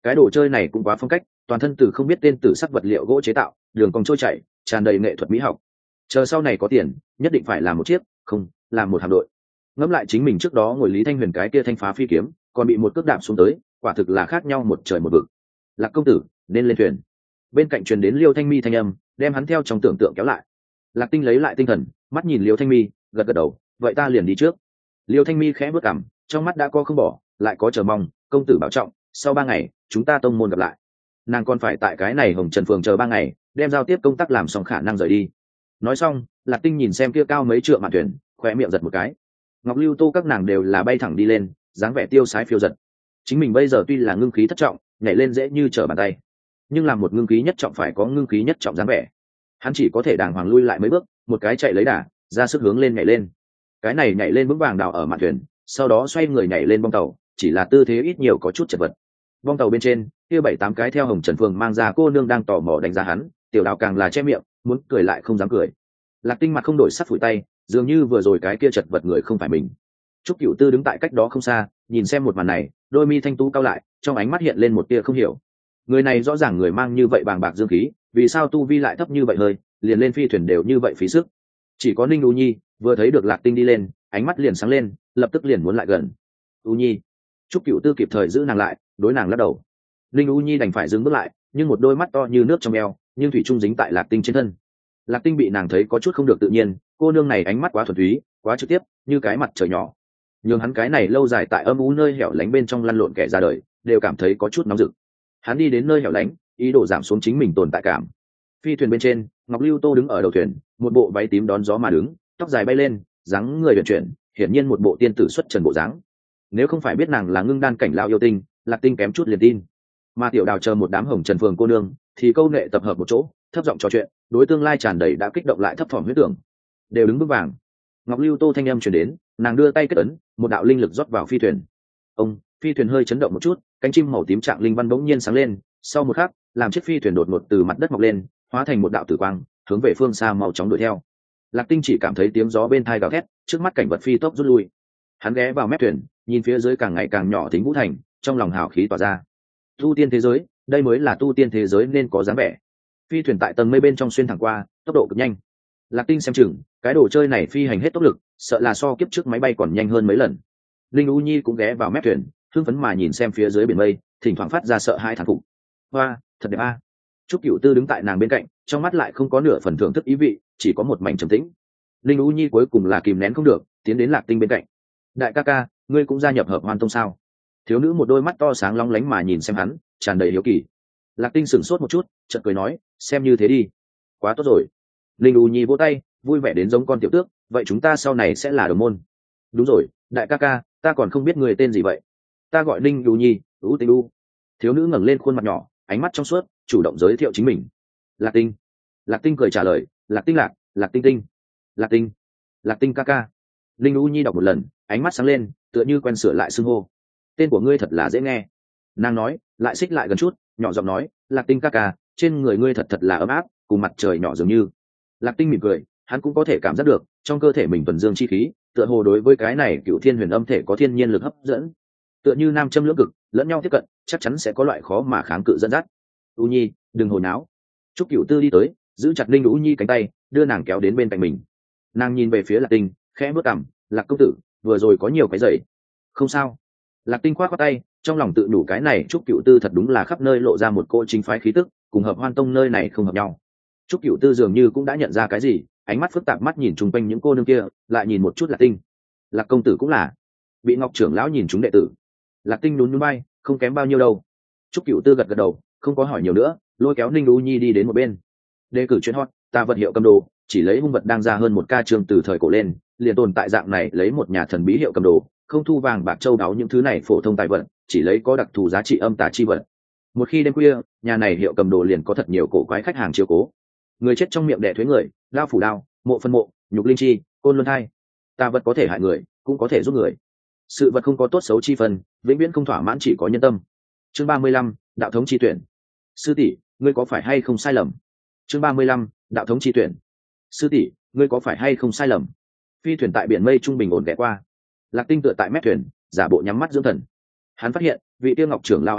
cái đồ chơi này cũng quá phong cách, toàn thân từ không biết tên tử sắc vật liệu gỗ chế tạo, đường cong trôi chảy, tràn đầy nghệ thuật mỹ học. Chờ sau này có tiền nhất định phải làm một chiếc, không làm một hạm đội. Ngẫm lại chính mình trước đó ngồi Lý Thanh Huyền cái kia thanh phá phi kiếm, còn bị một cước đạp xuống tới, quả thực là khác nhau một trời một vực. Lạc công tử nên lên thuyền. Bên cạnh truyền đến Liêu Thanh Mi thanh âm, đem hắn theo trong tưởng tượng kéo lại. Lạc Tinh lấy lại tinh thần, mắt nhìn Liêu Thanh Mi, gật gật đầu, vậy ta liền đi trước. Liêu Thanh Mi khẽ bước cằm, trong mắt đã có không bỏ, lại có chờ mong. Công tử bảo trọng, sau ba ngày chúng ta tông môn gặp lại. Nàng còn phải tại cái này Hồng Trần Phường chờ ba ngày, đem giao tiếp công tác làm xong khả năng rời đi. Nói xong, Lạc Tinh nhìn xem kia cao mấy trượng mạn thuyền, khóe miệng giật một cái. Ngọc Lưu Tô các nàng đều là bay thẳng đi lên, dáng vẻ tiêu sái phiêu giật. Chính mình bây giờ tuy là ngưng khí thất trọng, nhảy lên dễ như trở bàn tay, nhưng làm một ngưng khí nhất trọng phải có ngưng khí nhất trọng dáng vẻ. Hắn chỉ có thể đàng hoàng lui lại mấy bước, một cái chạy lấy đà, ra sức hướng lên nhảy lên. Cái này nhảy lên vững vàng đào ở mạn thuyền, sau đó xoay người nhảy lên bong tàu, chỉ là tư thế ít nhiều có chút chật vật. Bong tàu bên trên, kia bảy tám cái theo Hồng Trần Phường mang ra cô nương đang tò mò đánh giá hắn, tiểu đào càng là che miệng, muốn cười lại không dám cười. Lạc Tinh mặt không đổi sắc phủi tay, dường như vừa rồi cái kia chật vật người không phải mình. Trúc Cửu Tư đứng tại cách đó không xa, nhìn xem một màn này, đôi mi thanh tú cao lại, trong ánh mắt hiện lên một tia không hiểu. Người này rõ ràng người mang như vậy bàng bạc dương khí, vì sao tu vi lại thấp như vậy hơi, liền lên phi thuyền đều như vậy phí sức. Chỉ có Ninh U Nhi vừa thấy được Lạc Tinh đi lên, ánh mắt liền sáng lên, lập tức liền muốn lại gần. U Nhi. Trúc Cửu Tư kịp thời giữ nàng lại, đối nàng lắc đầu. Ninh U Nhi đành phải dừng bước lại, nhưng một đôi mắt to như nước trong eo, nhưng thủy chung dính tại Lạc Tinh trên thân. Lạc Tinh bị nàng thấy có chút không được tự nhiên, cô nương này ánh mắt quá thuần túy, quá trực tiếp, như cái mặt trời nhỏ. Nhưng hắn cái này lâu dài tại âm u nơi hẻo lánh bên trong lăn lộn kẻ ra đời, đều cảm thấy có chút nóng rực. Hắn đi đến nơi hẻo lánh, ý đồ giảm xuống chính mình tồn tại cảm. Phi thuyền bên trên, Ngọc Lưu Tô đứng ở đầu thuyền, một bộ váy tím đón gió mà đứng, tóc dài bay lên, dáng người huyền chuyển, hiển nhiên một bộ tiên tử xuất trần bộ dáng. Nếu không phải biết nàng là ngưng đan cảnh lão yêu tinh, Lạc Tinh kém chút liền tin. Mà Tiểu Đào chờ một đám Hồng Trần Phường cô nương, thì câu nệ tập hợp một chỗ, thấp giọng trò chuyện, đối tương lai tràn đầy đã kích động lại thấp thỏm huyết tưởng. Đều đứng vững vàng. Ngọc Lưu Tô thanh âm truyền đến, nàng đưa tay kết ấn, một đạo linh lực rót vào phi thuyền. Ông, phi thuyền hơi chấn động một chút, cánh chim màu tím trạng linh văn bỗng nhiên sáng lên, sau một khắc, làm chiếc phi thuyền đột ngột từ mặt đất mọc lên, hóa thành một đạo tử quang, hướng về phương xa mau chóng đuổi theo. Lạc Tinh chỉ cảm thấy tiếng gió bên tai gào thét, trước mắt cảnh vật phi tốc rút lui. Hắn ghé vào mép thuyền, nhìn phía dưới càng ngày càng nhỏ Thính Vũ Thành, trong lòng hào khí tỏa ra. Tu tiên thế giới, đây mới là tu tiên thế giới nên có dáng vẻ. Phi thuyền tại tầng mây bên trong xuyên thẳng qua, tốc độ cực nhanh. Lạc Tinh xem chừng, cái đồ chơi này phi hành hết tốc lực, sợ là so kiếp trước máy bay còn nhanh hơn mấy lần. Linh U Nhi cũng ghé vào mép thuyền, hưng phấn mà nhìn xem phía dưới biển mây, thỉnh thoảng phát ra sợ hãi thán phục. Hoa, thật đẹp a. Trúc Cửu Tư đứng tại nàng bên cạnh, trong mắt lại không có nửa phần thưởng thức ý vị, chỉ có một mảnh trầm tĩnh. Linh U Nhi cuối cùng là kìm nén không được, tiến đến Lạc Tinh bên cạnh. Đại ca ca, ngươi cũng gia nhập Hợp Hoan Tông sao? Thiếu nữ một đôi mắt to sáng long lánh mà nhìn xem hắn, tràn đầy hiếu kỳ. Lạc Tinh sửng sốt một chút, chợt cười nói, xem như thế đi. Quá tốt rồi. Linh U Nhi vỗ tay, vui vẻ đến giống con tiểu tước, vậy chúng ta sau này sẽ là đồng môn. Đúng rồi, đại ca ca, ta còn không biết người tên gì vậy. Ta gọi Linh U Nhi, U Tinh U. Thiếu nữ ngẩng lên khuôn mặt nhỏ, ánh mắt trong suốt, chủ động giới thiệu chính mình. Lạc Tinh. Lạc Tinh cười trả lời, Lạc Tinh Lạc, Lạc Tinh Tinh. Lạc Tinh. Lạc Tinh ca ca. Linh U Nhi đọc một lần, ánh mắt sáng lên, tựa như quen sửa lại xưng hô. Tên của ngươi thật là dễ nghe. Nàng nói, lại xích lại gần chút, nhỏ giọng nói, Lạc Tinh ca ca, trên người ngươi thật thật là ấm áp, cùng mặt trời nhỏ dường như. Lạc Tinh mỉm cười, hắn cũng có thể cảm giác được, trong cơ thể mình tuần dương chi khí, tựa hồ đối với cái này Cựu Thiên Huyền Âm thể có thiên nhiên lực hấp dẫn. Tựa như nam châm lưỡng cực, lẫn nhau tiếp cận, chắc chắn sẽ có loại khó mà kháng cự dẫn dắt. U Nhi, đừng hồ náo. Trúc Cửu Tư đi tới, giữ chặt Linh U Nhi cánh tay, đưa nàng kéo đến bên cạnh mình. Nàng nhìn về phía Lạc Tinh, khẽ bước cằm, Lạc công tử, vừa rồi có nhiều cái giày. Không sao. Lạc Tinh khoát khoát tay, trong lòng tự đủ cái này Trúc Cửu Tư thật đúng là khắp nơi lộ ra một cô chính phái khí tức, cùng Hợp Hoan Tông nơi này không hợp nhau. Trúc Cửu Tư dường như cũng đã nhận ra cái gì, ánh mắt phức tạp mắt nhìn chung quanh những cô nương kia, lại nhìn một chút Lạc Tinh. Lạc công tử cũng là bị Ngọc trưởng lão nhìn chúng đệ tử. Lạc Tinh nhún nhún vai, không kém bao nhiêu đâu. Trúc Cửu Tư gật gật đầu, không có hỏi nhiều nữa, lôi kéo Ninh U Nhi đi đến một bên. Đề cử chuyên hot, ta vật hiệu cầm đồ, chỉ lấy hung vật đang ra hơn một ca trường từ thời cổ lên, liền tồn tại dạng này lấy một nhà thần bí hiệu cầm đồ, không thu vàng bạc châu báu những thứ này phổ thông tài vật, chỉ lấy có đặc thù giá trị âm tà chi vật. Một khi đêm khuya, nhà này hiệu cầm đồ liền có thật nhiều cổ quái khách hàng chiếu cố. Người chết trong miệng đẻ thuế người, lao phủ đao, mộ phân mộ, nhục linh chi, côn luân thai. Tà vật có thể hại người, cũng có thể giúp người. Sự vật không có tốt xấu chi phần, vĩnh viễn không thỏa mãn, chỉ có nhân tâm. Chương ba mươi lăm, đạo thống chi tuyển. Sư tỷ, ngươi có phải hay không sai lầm? Chương ba mươi lăm, đạo thống chi tuyển. Sư tỷ, ngươi có phải hay không sai lầm? Phi thuyền tại biển mây trung bình ổn ghé qua. Lạc Tinh tựa tại mép thuyền, giả bộ nhắm mắt dưỡng thần. Hắn phát hiện, vị tiêu Ngọc trưởng lao ánh mắt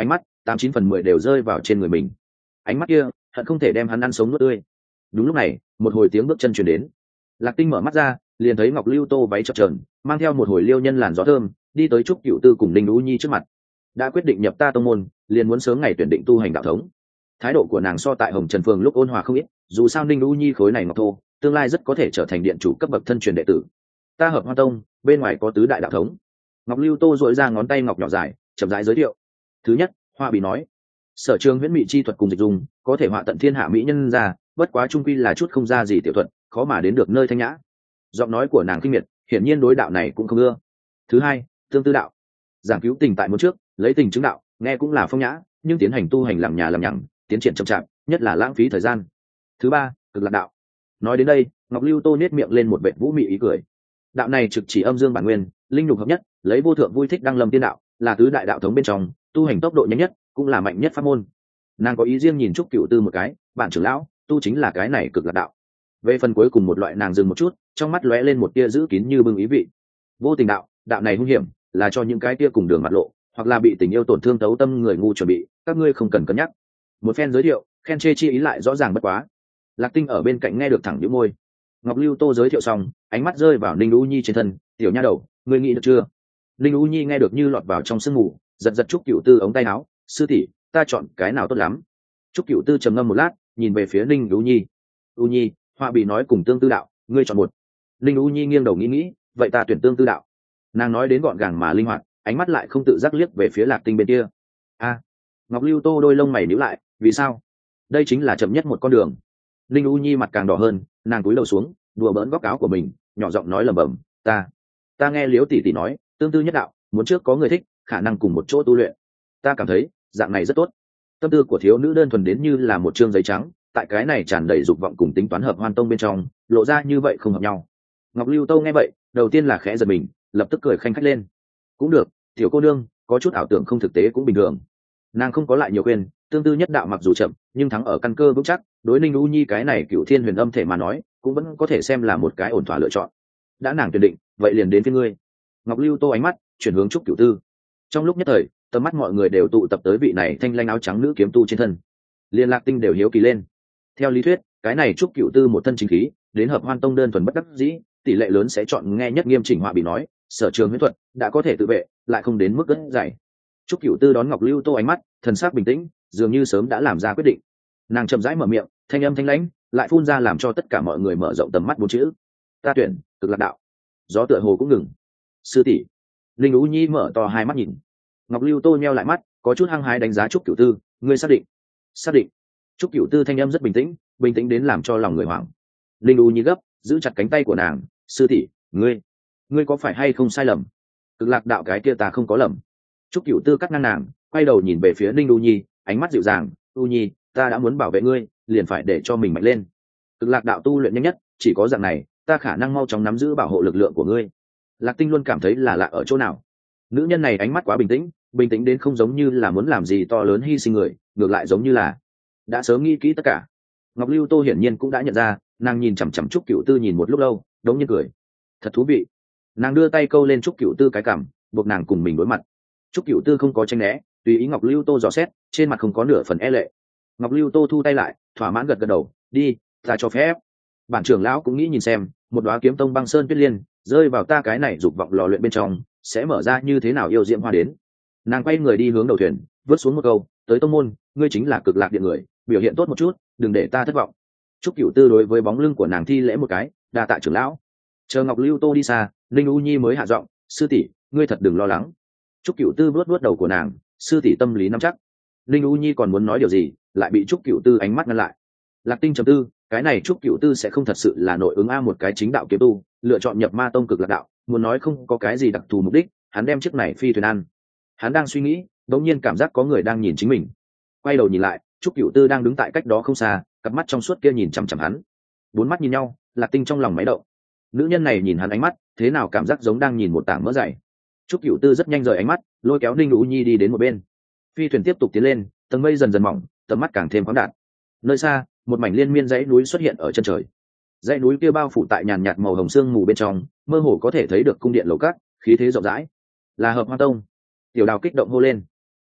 tám chín phần mười đều rơi vào trên người mình. Ánh mắt kia hận không thể đem hắn ăn sống nuốt tươi. Đúng lúc này một hồi tiếng bước chân truyền đến. Lạc Tinh mở mắt ra, liền thấy Ngọc Lưu Tô váy chập chờn, mang theo một hồi liêu nhân làn gió thơm, đi tới Trúc Cửu Tư cùng Ninh Ú Nhi trước mặt. Đã quyết định nhập ta tông môn, liền muốn sớm ngày tuyển định tu hành đạo thống. Thái độ của nàng so tại Hồng Trần Phường lúc ôn hòa không ít, dù sao Ninh Ú Nhi khối này ngọc thô, tương lai rất có thể trở thành điện chủ cấp bậc thân truyền đệ tử. Ta Hợp Hoa Tông, bên ngoài có tứ đại đạo thống. Ngọc Lưu Tô duỗi ra ngón tay ngọc nhỏ dài, chậm rãi giới thiệu. Thứ nhất, Hoa Bì nói, sở trường huyễn mỹ chi thuật cùng dịch dùng, có thể họa tận thiên hạ mỹ nhân ra, bất quá trung quy là chút không ra gì tiểu thuật, khó mà đến được nơi thanh nhã. Giọng nói của nàng kinh miệt, hiển nhiên đối đạo này cũng không ưa. Thứ hai, Tương Tư đạo, giảng cứu tình tại một trước, lấy tình chứng đạo, nghe cũng là phong nhã, nhưng tiến hành tu hành làm nhà làm nhằng, tiến triển chậm chạp, nhất là lãng phí thời gian. Thứ ba, Cực Lạc đạo. Nói đến đây, Ngọc Lưu Tô nét miệng lên một vệt vũ mị ý cười. Đạo này trực chỉ âm dương bản nguyên, linh nhục hợp nhất, lấy vô thượng vui thích đăng lâm tiên đạo, là tứ đại đạo thống bên trong, tu hành tốc độ nhanh nhất, cũng là mạnh nhất pháp môn. Nàng có ý riêng nhìn Trúc Cửu Tư một cái, bạn trưởng lão, tu chính là cái này Cực Lạc đạo. Về phần cuối cùng một loại, nàng dừng một chút, trong mắt lóe lên một tia giữ kín như bưng ý vị. Vô tình đạo, đạo này hung hiểm, là cho những cái tia cùng đường mặt lộ, hoặc là bị tình yêu tổn thương tấu tâm người ngu chuẩn bị, các ngươi không cần cân nhắc. Một phen giới thiệu, khen chê chi ý lại rõ ràng bất quá. Lạc Tinh ở bên cạnh nghe được thẳng nhíu môi. Ngọc Lưu Tô giới thiệu xong, ánh mắt rơi vào Ninh U Nhi trên thân, tiểu nha đầu, ngươi nghĩ được chưa? Ninh U Nhi nghe được như lọt vào trong sương mù, giật giật Trúc Cửu Tư ống tay áo, sư tỷ, ta chọn cái nào tốt lắm? Trúc Cửu Tư trầm ngâm một lát, nhìn về phía Ninh U Nhi. U Nhi, Họa Bì nói cùng Tương Tư đạo, ngươi chọn một. Ninh U Nhi nghiêng đầu nghĩ nghĩ, vậy ta tuyển Tương Tư đạo. Nàng nói đến gọn gàng mà linh hoạt, ánh mắt lại không tự giác liếc về phía Lạc Tinh bên kia. A, Ngọc Lưu Tô đôi lông mày nhíu lại, vì sao? Đây chính là chậm nhất một con đường. Ninh U Nhi mặt càng đỏ hơn, nàng cúi đầu xuống, đùa bỡn góc áo của mình, nhỏ giọng nói lẩm bẩm, ta, ta nghe Liễu tỷ tỷ nói, tương tư nhất đạo, muốn trước có người thích, khả năng cùng một chỗ tu luyện. Ta cảm thấy, dạng này rất tốt. Tâm tư của thiếu nữ đơn thuần đến như là một trương giấy trắng, tại cái này tràn đầy dục vọng cùng tính toán Hợp Hoan Tông bên trong, lộ ra như vậy không hợp nhau. Ngọc Lưu Tô nghe vậy, đầu tiên là khẽ giật mình, lập tức cười khanh khách lên. Cũng được, tiểu cô nương, có chút ảo tưởng không thực tế cũng bình thường. Nàng không có lại nhiều khuyên, tương tư nhất đạo mặc dù chậm, nhưng thắng ở căn cơ vững chắc, đối Ninh U Nhi cái này cựu thiên huyền âm thể mà nói, cũng vẫn có thể xem là một cái ổn thỏa lựa chọn. Đã nàng tuyển định, vậy liền đến với ngươi. Ngọc Lưu Tô ánh mắt chuyển hướng Trúc Cửu Tư. Trong lúc nhất thời, tầm mắt mọi người đều tụ tập tới vị này thanh lanh áo trắng nữ kiếm tu trên thân. Liên Lạc Tinh đều hiếu kỳ lên. Theo lý thuyết, cái này Trúc Cửu Tư một thân chính khí, đến Hợp Hoan Tông đơn thuần bất đắc dĩ, tỷ lệ lớn sẽ chọn nghe nhất nghiêm chỉnh Họa Bì nói, sở trường huyễn thuật đã có thể tự vệ, lại không đến mức gất dày. Trúc Cửu Tư đón Ngọc Lưu Tô ánh mắt, thần sắc bình tĩnh, dường như sớm đã làm ra quyết định. Nàng chậm rãi mở miệng, thanh âm thanh lãnh, lại phun ra làm cho tất cả mọi người mở rộng tầm mắt bốn chữ: ta tuyển Cực Lạc đạo. Gió tựa hồ cũng ngừng. Sư tỷ. Linh Ú Nhi mở to hai mắt nhìn. Ngọc Lưu Tô nheo lại mắt, có chút hăng hái đánh giá Trúc Cửu Tư, ngươi xác định? Xác định. Trúc Cửu Tư thanh âm rất bình tĩnh, bình tĩnh đến làm cho lòng người hoảng. Linh Ú Nhi gấp, giữ chặt cánh tay của nàng, sư tỷ, ngươi, ngươi có phải hay không sai lầm? Cực Lạc đạo cái kia ta không có lầm. Trúc Cửu Tư cắt ngang nàng, quay đầu nhìn về phía Ninh U Nhi, ánh mắt dịu dàng, U Nhi, ta đã muốn bảo vệ ngươi, liền phải để cho mình mạnh lên. Cực Lạc đạo tu luyện nhanh nhất, chỉ có dạng này, ta khả năng mau chóng nắm giữ bảo hộ lực lượng của ngươi. Lạc Tinh luôn cảm thấy là lạ ở chỗ nào. Nữ nhân này ánh mắt quá bình tĩnh, bình tĩnh đến không giống như là muốn làm gì to lớn hy sinh người, ngược lại giống như là đã sớm nghĩ kỹ tất cả. Ngọc Lưu Tô hiển nhiên cũng đã nhận ra, nàng nhìn chằm chằm Trúc Cửu Tư nhìn một lúc lâu, đống nhiên cười. Thật thú vị. Nàng đưa tay câu lên Trúc Cửu Tư cái cằm, buộc nàng cùng mình đối mặt. Trúc Cửu Tư không có tranh né, tùy ý Ngọc Lưu Tô dò xét, trên mặt không có nửa phần e lệ. Ngọc Lưu Tô thu tay lại, thỏa mãn gật gật đầu, đi, ta cho phép. Bản trưởng lão cũng nghĩ nhìn xem, một đóa kiếm tông băng sơn tuyết liên rơi vào ta cái này dục vọng lò luyện bên trong, sẽ mở ra như thế nào yêu diễm hoa đến. Nàng quay người đi hướng đầu thuyền, vớt xuống một câu, tới tông môn, ngươi chính là Cực Lạc điện người, biểu hiện tốt một chút, đừng để ta thất vọng. Trúc Cửu Tư đối với bóng lưng của nàng thi lễ một cái, đa tạ trưởng lão. Chờ Ngọc Lưu Tô đi xa, Linh U Nhi mới hạ giọng, sư tỷ, ngươi thật đừng lo lắng. Trúc Cửu Tư vuốt vuốt đầu của nàng, sư tỷ tâm lý nắm chắc. Linh U Nhi còn muốn nói điều gì, lại bị Trúc Cửu Tư ánh mắt ngăn lại. Lạc Tinh trầm tư, cái này Trúc Cửu Tư sẽ không thật sự là nội ứng a một cái chính đạo kiếm tu, lựa chọn nhập Ma tông Cực Lạc đạo, muốn nói không có cái gì đặc thù mục đích, hắn đem chiếc này phi thuyền ăn. Hắn đang suy nghĩ, đột nhiên cảm giác có người đang nhìn chính mình. Quay đầu nhìn lại, Trúc Cửu Tư đang đứng tại cách đó không xa, cặp mắt trong suốt kia nhìn chằm chằm hắn. Bốn mắt nhìn nhau, Lạc Tinh trong lòng máy động. Nữ nhân này nhìn hắn ánh mắt, thế nào cảm giác giống đang nhìn một tảng mỡ dày. Trúc Cửu Tư rất nhanh rời ánh mắt, lôi kéo Ninh Ú Nhi đi đến một bên. Phi thuyền tiếp tục tiến lên, tầng mây dần dần mỏng, tầm mắt càng thêm khoáng đạt. Nơi xa, một mảnh liên miên dãy núi xuất hiện ở chân trời. Dãy núi kia bao phủ tại nhàn nhạt màu hồng sương mù bên trong, mơ hồ có thể thấy được cung điện lầu cát, khí thế rộng rãi. Là Hợp Hoa Tông. Tiểu Đào kích động hô lên.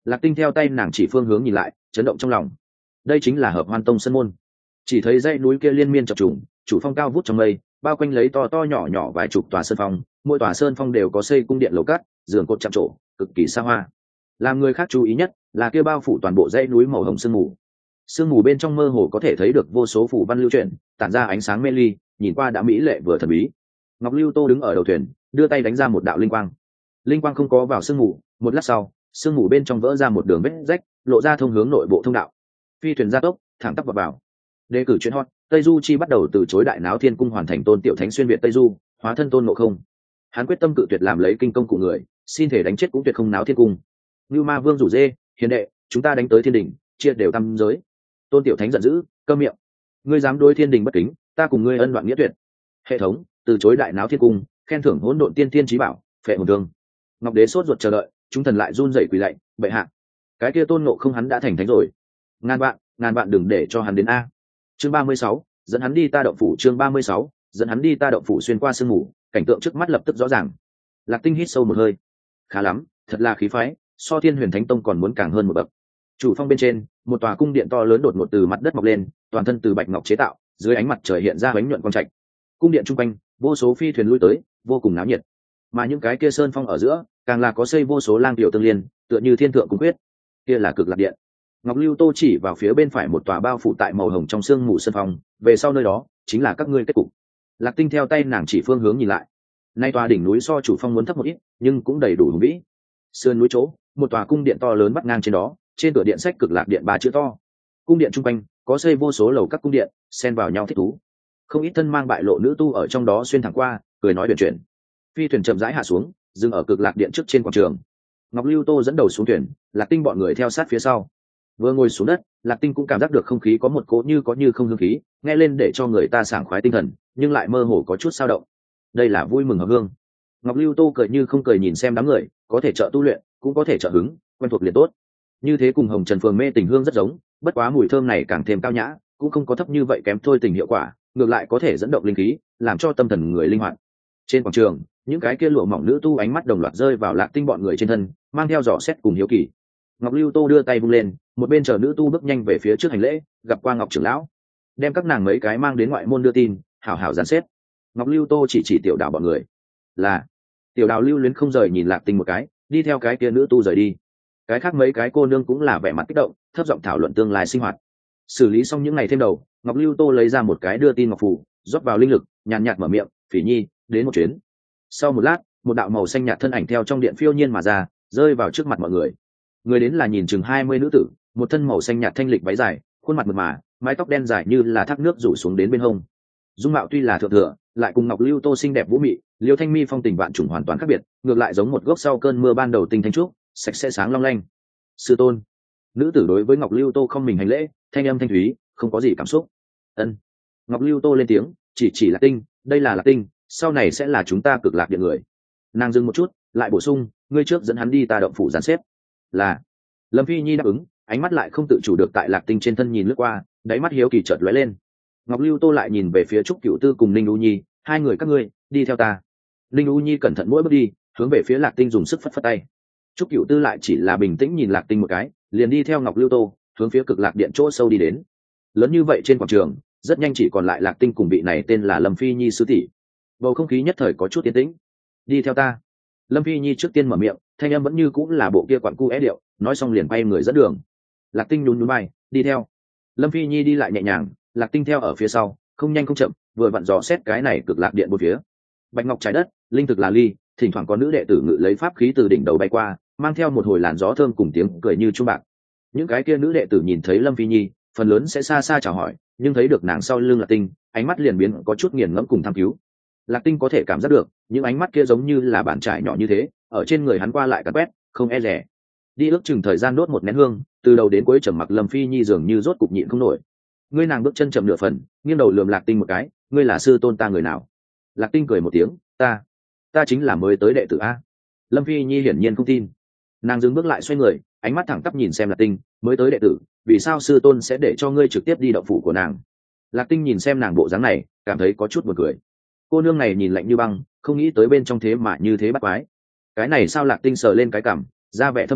Lạc Tinh theo tay nàng chỉ phương hướng nhìn lại, chấn động trong lòng. Đây chính là Hợp Hoan Tông sân môn. Chỉ thấy dãy núi kia liên miên chập trùng, chủ phong cao vút trong mây, bao quanh lấy to to nhỏ nhỏ vài chục tòa sơn phong, mỗi tòa sơn phong đều có xây cung điện lầu cát, giường cột chạm trổ, cực kỳ xa hoa. Làm người khác chú ý nhất là kia bao phủ toàn bộ dãy núi màu hồng sương mù. Sương mù bên trong mơ hồ có thể thấy được vô số phù văn lưu chuyển, tản ra ánh sáng mê ly, nhìn qua đã mỹ lệ vừa thần bí. Ngọc Lưu Tô đứng ở đầu thuyền, đưa tay đánh ra một đạo linh quang. Linh quang không có vào sương mù, một lát sau, sương mù bên trong vỡ ra một đường vết rách, lộ ra thông hướng nội bộ thông đạo. Phi thuyền gia tốc, thẳng tắp vào vào. Đề cử chuyến hot, Tây Du Chi bắt đầu từ chối đại náo thiên cung hoàn thành tôn tiểu thánh xuyên việt Tây Du, hóa thân tôn ngộ không. Hắn quyết tâm cự tuyệt làm lấy kinh công của người, xin thể đánh chết cũng tuyệt không náo thiên cung. Như Ma Vương rủ dê, hiền đệ, chúng ta đánh tới thiên đình, chia đều tam giới. Tôn tiểu thánh giận dữ, câm miệng. Ngươi dám đối thiên đình bất kính, ta cùng ngươi ân đoạn nghĩa tuyệt. Hệ thống, từ chối đại náo thiên cung, khen thưởng hỗn độn tiên tiên trí bảo, phệ hồn thương. Ngọc Đế sốt ruột chờ đợi, chúng thần lại run rẩy quỳ lạy, bệ hạ. Cái kia tôn ngộ không hắn đã thành thánh rồi. Ngàn bạn, ngàn bạn đừng để cho hắn đến a. Chương ba mươi sáu, dẫn hắn đi ta động phủ. Chương ba mươi sáu, dẫn hắn đi ta động phủ. Xuyên qua sương mù, cảnh tượng trước mắt lập tức rõ ràng. Lạc Tinh hít sâu một hơi. Khá lắm, thật là khí phái, so Thiên Huyền Thánh Tông còn muốn càng hơn một bậc. Chủ phong bên trên, một tòa cung điện to lớn đột ngột từ mặt đất mọc lên, toàn thân từ bạch ngọc chế tạo, dưới ánh mặt trời hiện ra bánh nhuận quang trạch. Cung điện trung quanh, vô số phi thuyền lui tới, vô cùng náo nhiệt. Mà những cái kia sơn phong ở giữa, càng là có xây vô số lang tiểu tương liên, tựa như thiên thượng cung quyết. Kia là Cực Lạc Điện. Ngọc Lưu Tô chỉ vào phía bên phải một tòa bao phủ tại màu hồng trong sương mù sơn phong, về sau nơi đó chính là các ngươi kết cục. Lạc Tinh theo tay nàng chỉ phương hướng nhìn lại. Nay tòa đỉnh núi so chủ phong muốn thấp một ít, nhưng cũng đầy đủ hùng vĩ. Sườn núi chỗ, một tòa cung điện to lớn bắt ngang trên đó, trên cửa điện sách Cực Lạc Điện ba chữ to. Cung điện trung quanh có xây vô số lầu các cung điện, xen vào nhau thích thú. Không ít thân mang bại lộ nữ tu ở trong đó xuyên thẳng qua, cười nói huyền chuyển. Phi thuyền chậm rãi hạ xuống, dừng ở Cực Lạc Điện trước trên quảng trường. Ngọc Lưu Tô dẫn đầu xuống thuyền, Lạc Tinh bọn người theo sát phía sau. Vừa ngồi xuống đất, Lạc Tinh cũng cảm giác được không khí có một cỗ như có như không hương khí, nghe lên để cho người ta sảng khoái tinh thần, nhưng lại mơ hồ có chút dao động. Đây là vui mừng hợp hương. Ngọc Lưu Tô cười như không cười nhìn xem đám người, có thể trợ tu luyện, cũng có thể trợ hứng, quen thuộc liền tốt. Như thế cùng Hồng Trần Phường mê tình hương rất giống, bất quá mùi thơm này càng thêm cao nhã, cũng không có thấp như vậy kém thôi tình hiệu quả, ngược lại có thể dẫn động linh khí, làm cho tâm thần người linh hoạt. Trên quảng trường, những cái kia lụa mỏng nữ tu ánh mắt đồng loạt rơi vào Lạc Tinh bọn người trên thân, mang theo dò xét cùng hiếu kỳ. Ngọc Lưu Tô đưa tay vung lên, một bên chờ nữ tu bước nhanh về phía trước hành lễ, gặp qua Ngọc trưởng lão, đem các nàng mấy cái mang đến ngoại môn đưa tin, hảo hảo dàn xếp. Ngọc Lưu Tô chỉ chỉ tiểu đào bọn người, là tiểu đào lưu luyến không rời nhìn Lạc Tinh một cái, đi theo cái kia nữ tu rời đi. Cái khác mấy cái cô nương cũng là vẻ mặt kích động, thấp giọng thảo luận tương lai sinh hoạt. Xử lý xong những ngày thêm đầu, Ngọc Lưu Tô lấy ra một cái đưa tin ngọc phù, rót vào linh lực, nhàn nhạt mở miệng, Phỉ Nhi, đến một chuyến. Sau một lát, một đạo màu xanh nhạt thân ảnh theo trong điện phiêu nhiên mà ra, rơi vào trước mặt mọi người. Người đến là nhìn chừng hai mươi nữ tử, một thân màu xanh nhạt thanh lịch váy dài, khuôn mặt mượt mà, mái tóc đen dài như là thác nước rủ xuống đến bên hông. Dung mạo tuy là thượng thừa, lại cùng Ngọc Lưu Tô xinh đẹp vũ mị, Liêu Thanh Mi phong tình vạn trùng hoàn toàn khác biệt, ngược lại giống một gốc sau cơn mưa ban đầu tinh thanh trúc, sạch sẽ sáng long lanh. Sư tôn. Nữ tử đối với Ngọc Lưu Tô không mình hành lễ, thanh âm thanh thúy, không có gì cảm xúc. Ân. Ngọc Lưu Tô lên tiếng, chỉ chỉ là Tinh, đây là Lạc Tinh, sau này sẽ là chúng ta Cực Lạc Điện người. Nàng dừng một chút, lại bổ sung, ngươi trước dẫn hắn đi ta động phủ giàn xếp. Là. Lâm Phi Nhi đáp ứng, ánh mắt lại không tự chủ được tại Lạc Tinh trên thân nhìn lướt qua, đáy mắt hiếu kỳ chợt lóe lên. Ngọc Lưu Tô lại nhìn về phía Trúc Cửu Tư cùng Ninh U Nhi, hai người các ngươi đi theo ta. Ninh U Nhi cẩn thận mỗi bước đi, hướng về phía Lạc Tinh dùng sức phất phất tay. Trúc Cửu Tư lại chỉ là bình tĩnh nhìn Lạc Tinh một cái, liền đi theo Ngọc Lưu Tô, hướng phía Cực Lạc Điện chỗ sâu đi đến. Lớn như vậy trên quảng trường, rất nhanh chỉ còn lại Lạc Tinh cùng vị này tên là Lâm Phi Nhi sư tỷ. Bầu không khí nhất thời có chút yên tĩnh. Đi theo ta. Lâm Phi Nhi trước tiên mở miệng, thanh âm vẫn như cũng là bộ kia quặn cu é điệu, nói xong liền bay người dẫn đường. Lạc Tinh nhún nhún vai, đi theo. Lâm Phi Nhi đi lại nhẹ nhàng, Lạc Tinh theo ở phía sau, không nhanh không chậm, vừa vặn dò xét cái này Cực Lạc Điện bốn phía. Bạch ngọc trái đất, linh thực là ly, thỉnh thoảng có nữ đệ tử ngự lấy pháp khí từ đỉnh đầu bay qua, mang theo một hồi làn gió thơm cùng tiếng cười như chuông bạc. Những cái kia nữ đệ tử nhìn thấy Lâm Phi Nhi, phần lớn sẽ xa xa chào hỏi, nhưng thấy được nàng sau lưng Lạc Tinh, ánh mắt liền biến có chút nghiền ngẫm cùng tham cứu. Lạc Tinh có thể cảm giác được, những ánh mắt kia giống như là bàn trải nhỏ như thế, ở trên người hắn qua lại cắn quét, không e dè. Đi ước chừng thời gian đốt một nén hương, từ đầu đến cuối trầm mặc Lâm Phi Nhi dường như rốt cục nhịn không nổi. Ngươi nàng bước chân chậm nửa phần, nghiêng đầu lườm Lạc Tinh một cái, ngươi là sư tôn ta người nào? Lạc Tinh cười một tiếng, ta, ta chính là mới tới đệ tử a. Lâm Phi Nhi hiển nhiên không tin. Nàng dừng bước lại xoay người, ánh mắt thẳng tắp nhìn xem Lạc Tinh, mới tới đệ tử, vì sao sư tôn sẽ để cho ngươi trực tiếp đi động phủ của nàng? Lạc Tinh nhìn xem nàng bộ dáng này, cảm thấy có chút buồn cười. Cô nương này nhìn lạnh như băng, không nghĩ tới bên trong thế mà như thế bắt quái. Cái này sao? Lạc Tinh sờ lên cái cằm, ra vẻ thâm trầm,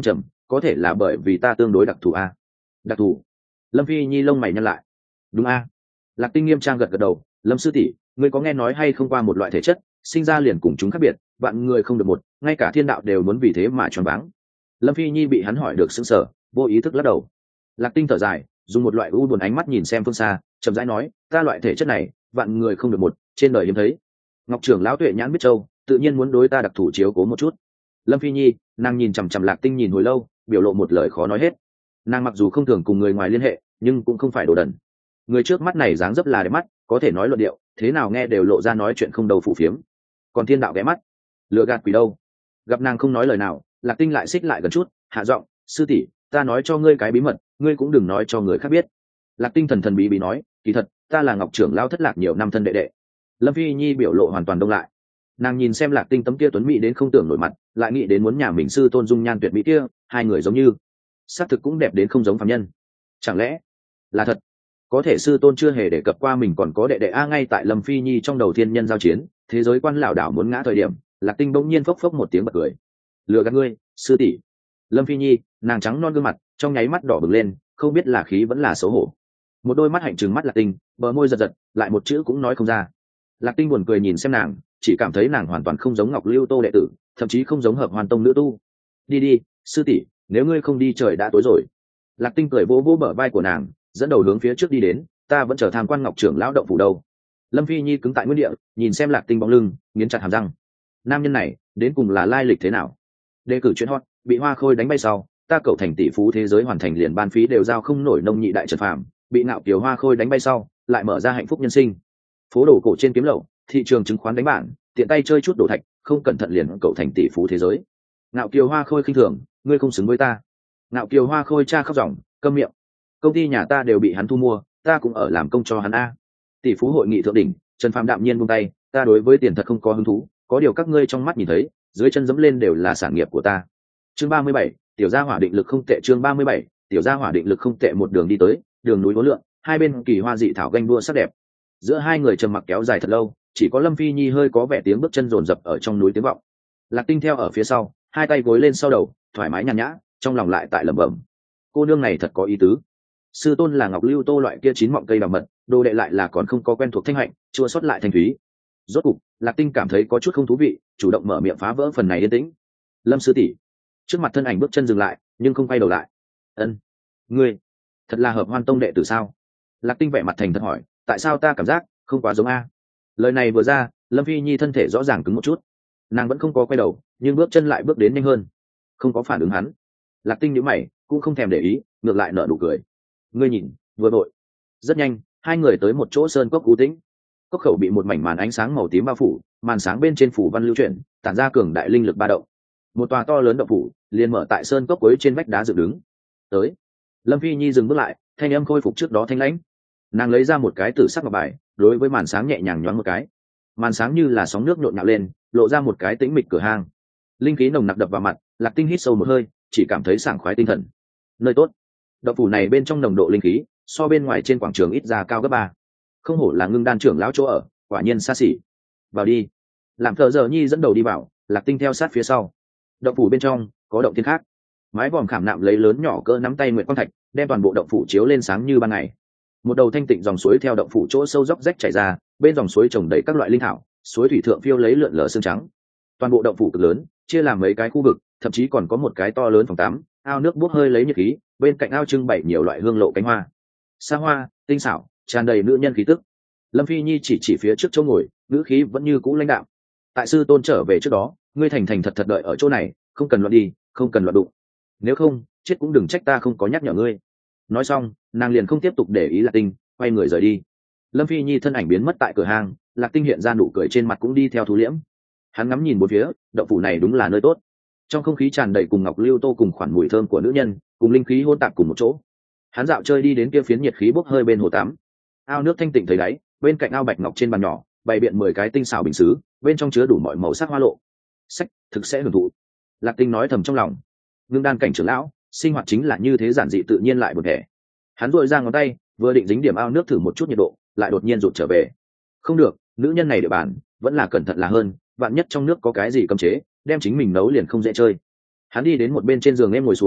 có thể là bởi vì ta tương đối đặc thù a. Đặc thù? Lâm phi nhi lông mày nhăn lại. Đúng a. Lạc Tinh nghiêm trang gật gật đầu. Lâm sư tỷ, ngươi có nghe nói hay không, qua một loại thể chất sinh ra liền cùng chúng khác biệt, vạn người không được một, ngay cả thiên đạo đều muốn vì thế mà choáng váng. Lâm phi nhi bị hắn hỏi được sững sờ, vô ý thức lắc đầu. Lạc Tinh thở dài, dùng một loại u buồn ánh mắt nhìn xem phương xa, chậm rãi nói, ta loại thể chất này vạn người không được một, trên đời hiếm thấy. Ngọc trưởng lão tuệ nhãn biết châu, tự nhiên muốn đối ta đặc thù chiếu cố một chút. Lâm phi nhi, nàng nhìn chằm chằm Lạc Tinh nhìn hồi lâu, biểu lộ một lời khó nói hết. Nàng mặc dù không thường cùng người ngoài liên hệ, nhưng cũng không phải đồ đần. Người trước mắt này dáng dấp là đẹp mắt, có thể nói luận điệu, thế nào nghe đều lộ ra nói chuyện không đầu phủ phiếm. Còn thiên đạo ghé mắt, lừa gạt quỷ đâu. Gặp nàng không nói lời nào, Lạc Tinh lại xích lại gần chút, hạ giọng, sư tỷ, ta nói cho ngươi cái bí mật, ngươi cũng đừng nói cho người khác biết. Lạc Tinh thần thần bí bí nói, kỳ thật ta là Ngọc trưởng lao thất lạc nhiều năm thân đệ đệ. Lâm phi nhi biểu lộ hoàn toàn đông lại. Nàng nhìn xem Lạc Tinh tấm kia tuấn mỹ đến không tưởng nổi mặt, lại nghĩ đến muốn nhà mình sư tôn dung nhan tuyệt mỹ kia, hai người giống như xác thực cũng đẹp đến không giống phàm nhân. Chẳng lẽ là thật? Có thể sư tôn chưa hề đề cập qua mình còn có đệ đệ a. Ngay tại Lâm phi nhi trong đầu thiên nhân giao chiến, thế giới quan lảo đảo muốn ngã thời điểm, Lạc Tinh bỗng nhiên phốc phốc một tiếng bật cười. Lừa gạt ngươi, sư tỷ. Lâm phi nhi, nàng trắng non gương mặt trong nháy mắt đỏ bừng lên, không biết là khí vẫn là xấu hổ. Một đôi mắt hạnh trừng mắt Lạc Tinh, bờ môi giật giật, lại một chữ cũng nói không ra. Lạc Tinh buồn cười nhìn xem nàng, chỉ cảm thấy nàng hoàn toàn không giống Ngọc Lưu Tô đệ tử, thậm chí không giống Hợp Hoàn Tông nữ tu. Đi đi, sư tỷ, nếu ngươi không đi trời đã tối rồi. Lạc Tinh cười vỗ vỗ bờ vai của nàng, dẫn đầu hướng phía trước đi đến. Ta vẫn chờ tham quan Ngọc trưởng lão động phủ đâu. Lâm phi nhi cứng tại nguyên địa, nhìn xem Lạc Tinh bóng lưng, nghiến chặt hàm răng. Nam nhân này đến cùng là lai lịch thế nào? Đề cử chuyện hot, bị Hoa Khôi đánh bay sau, ta cậu thành tỷ phú thế giới hoàn thành liền ban phí đều giao không nổi nông nhị đại trần phàm, bị Ngạo Kiều Hoa Khôi đánh bay sau, lại mở ra hạnh phúc nhân sinh. Phố đồ cổ trên kiếm lậu, thị trường chứng khoán đánh bảng, tiện tay chơi chút đồ thạch, không cẩn thận liền cậu thành tỷ phú thế giới. Ngạo Kiều Hoa Khôi khinh thường, ngươi không xứng với ta. Ngạo Kiều Hoa Khôi cha khóc ròng, câm miệng. Công ty nhà ta đều bị hắn thu mua, ta cũng ở làm công cho hắn a. Tỷ phú hội nghị thượng đỉnh, Trần Phàm đạm nhiên buông tay, ta đối với tiền thật không có hứng thú, có điều các ngươi trong mắt nhìn thấy, dưới chân dẫm lên đều là sản nghiệp của ta. Chương ba mươi bảy, tiểu gia hỏa định lực không tệ. Chương ba mươi bảy, tiểu gia hỏa định lực không tệ. Một đường đi tới, đường núi uốn lượn, hai bên kỳ hoa dị thảo ganh đua sắc đẹp. Giữa hai người trầm mặc kéo dài thật lâu, chỉ có Lâm phi nhi hơi có vẻ tiếng bước chân rồn rập ở trong núi tiếng vọng. Lạc Tinh theo ở phía sau, hai tay gối lên sau đầu, thoải mái nhàn nhã, trong lòng lại tại lẩm bẩm, cô nương này thật có ý tứ. Sư tôn là Ngọc Lưu Tô loại kia chín mọng cây đào mật, đồ đệ lại là còn không có quen thuộc thanh hạnh, chua xót lại thanh thúy. Rốt cục, Lạc Tinh cảm thấy có chút không thú vị, chủ động mở miệng phá vỡ phần này yên tĩnh. Lâm sư tỷ. Trước mặt thân ảnh bước chân dừng lại, nhưng không quay đầu lại. Ân, ngươi thật là Hợp Hoan Tông đệ tử sao? Lạc Tinh vẻ mặt thành thật hỏi, tại sao ta cảm giác không quá giống a? Lời này vừa ra, Lâm phi nhi thân thể rõ ràng cứng một chút. Nàng vẫn không có quay đầu, nhưng bước chân lại bước đến nhanh hơn, không có phản ứng hắn. Lạc Tinh nhíu mày, cũng không thèm để ý, ngược lại nở nụ cười. Ngươi nhìn, vừa đội. Rất nhanh, hai người tới một chỗ sơn cốc u tĩnh. Cốc khẩu bị một mảnh màn ánh sáng màu tím bao phủ, màn sáng bên trên phủ văn lưu chuyển, tản ra cường đại linh lực ba động. Một tòa to lớn động phủ liền mở tại sơn cốc cuối trên vách đá dựng đứng. Tới. Lâm phi nhi dừng bước lại, thanh âm khôi phục trước đó thanh lãnh. Nàng lấy ra một cái tử sắc ngọc bài, đối với màn sáng nhẹ nhàng nhoáng một cái. Màn sáng như là sóng nước nhộn nhạo lên, lộ ra một cái tĩnh mịch cửa hang. Linh khí nồng nặc đập vào mặt, Lạc Tinh hít sâu một hơi, chỉ cảm thấy sảng khoái tinh thần. Nơi tốt. Động phủ này bên trong nồng độ linh khí so bên ngoài trên quảng trường ít ra cao gấp ba. Không hổ là Ngưng Đan trưởng lão chỗ ở, quả nhiên xa xỉ. Vào đi. Làm thợ giờ nhi dẫn đầu đi vào, Lạc Tinh theo sát phía sau. Động phủ bên trong có động thiên khác, mái vòm khảm nạm lấy lớn nhỏ cỡ nắm tay nguyệt quang thạch, đem toàn bộ động phủ chiếu lên sáng như ban ngày. Một đầu thanh tịnh dòng suối theo động phủ chỗ sâu dốc rách chảy ra, bên dòng suối trồng đầy các loại linh thảo, suối thủy thượng phiêu lấy lượn lờ sương trắng. Toàn bộ động phủ cực lớn, chia làm mấy cái khu vực, thậm chí còn có một cái to lớn phòng tắm, ao nước bốc hơi lấy nhiệt khí, bên cạnh ao trưng bày nhiều loại hương lộ cánh hoa, xa hoa, tinh xảo, tràn đầy nữ nhân khí tức. Lâm phi nhi chỉ chỉ phía trước chỗ ngồi, ngữ khí vẫn như cũ lãnh đạm. Tại sư tôn trở về trước đó, ngươi thành thành thật thật đợi ở chỗ này, không cần loạn đi, không cần loạn đụng. Nếu không, chết cũng đừng trách ta không có nhắc nhở ngươi. Nói xong, nàng liền không tiếp tục để ý Lạc Tinh, quay người rời đi. Lâm phi nhi thân ảnh biến mất tại cửa hàng, Lạc Tinh hiện ra nụ cười trên mặt cũng đi theo thu liễm. Hắn ngắm nhìn bốn phía, động phủ này đúng là nơi tốt. Trong không khí tràn đầy cùng Ngọc Lưu Tô cùng khoản mùi thơm của nữ nhân, cùng linh khí hôn tạp cùng một chỗ. Hắn dạo chơi đi đến kia phiến nhiệt khí bốc hơi bên hồ tắm. Ao nước thanh tịnh thấy đáy, bên cạnh ao bạch ngọc trên bàn nhỏ, bày biện mười cái tinh xảo bình sứ, bên trong chứa đủ mọi màu sắc hoa lộ. Sách, thực sẽ hưởng thụ. Lạc Tinh nói thầm trong lòng. Ngưng Đan cảnh trưởng lão, sinh hoạt chính là như thế giản dị tự nhiên lại buồn thẻ. Hắn duỗi ra ngón tay, vừa định dính điểm ao nước thử một chút nhiệt độ, lại đột nhiên rụt trở về. Không được, nữ nhân này địa bàn, vẫn là cẩn thận là hơn, vạn nhất trong nước có cái gì cấm chế, đem chính mình nấu liền không dễ chơi. Hắn đi đến một bên trên giường em ngồi xuống,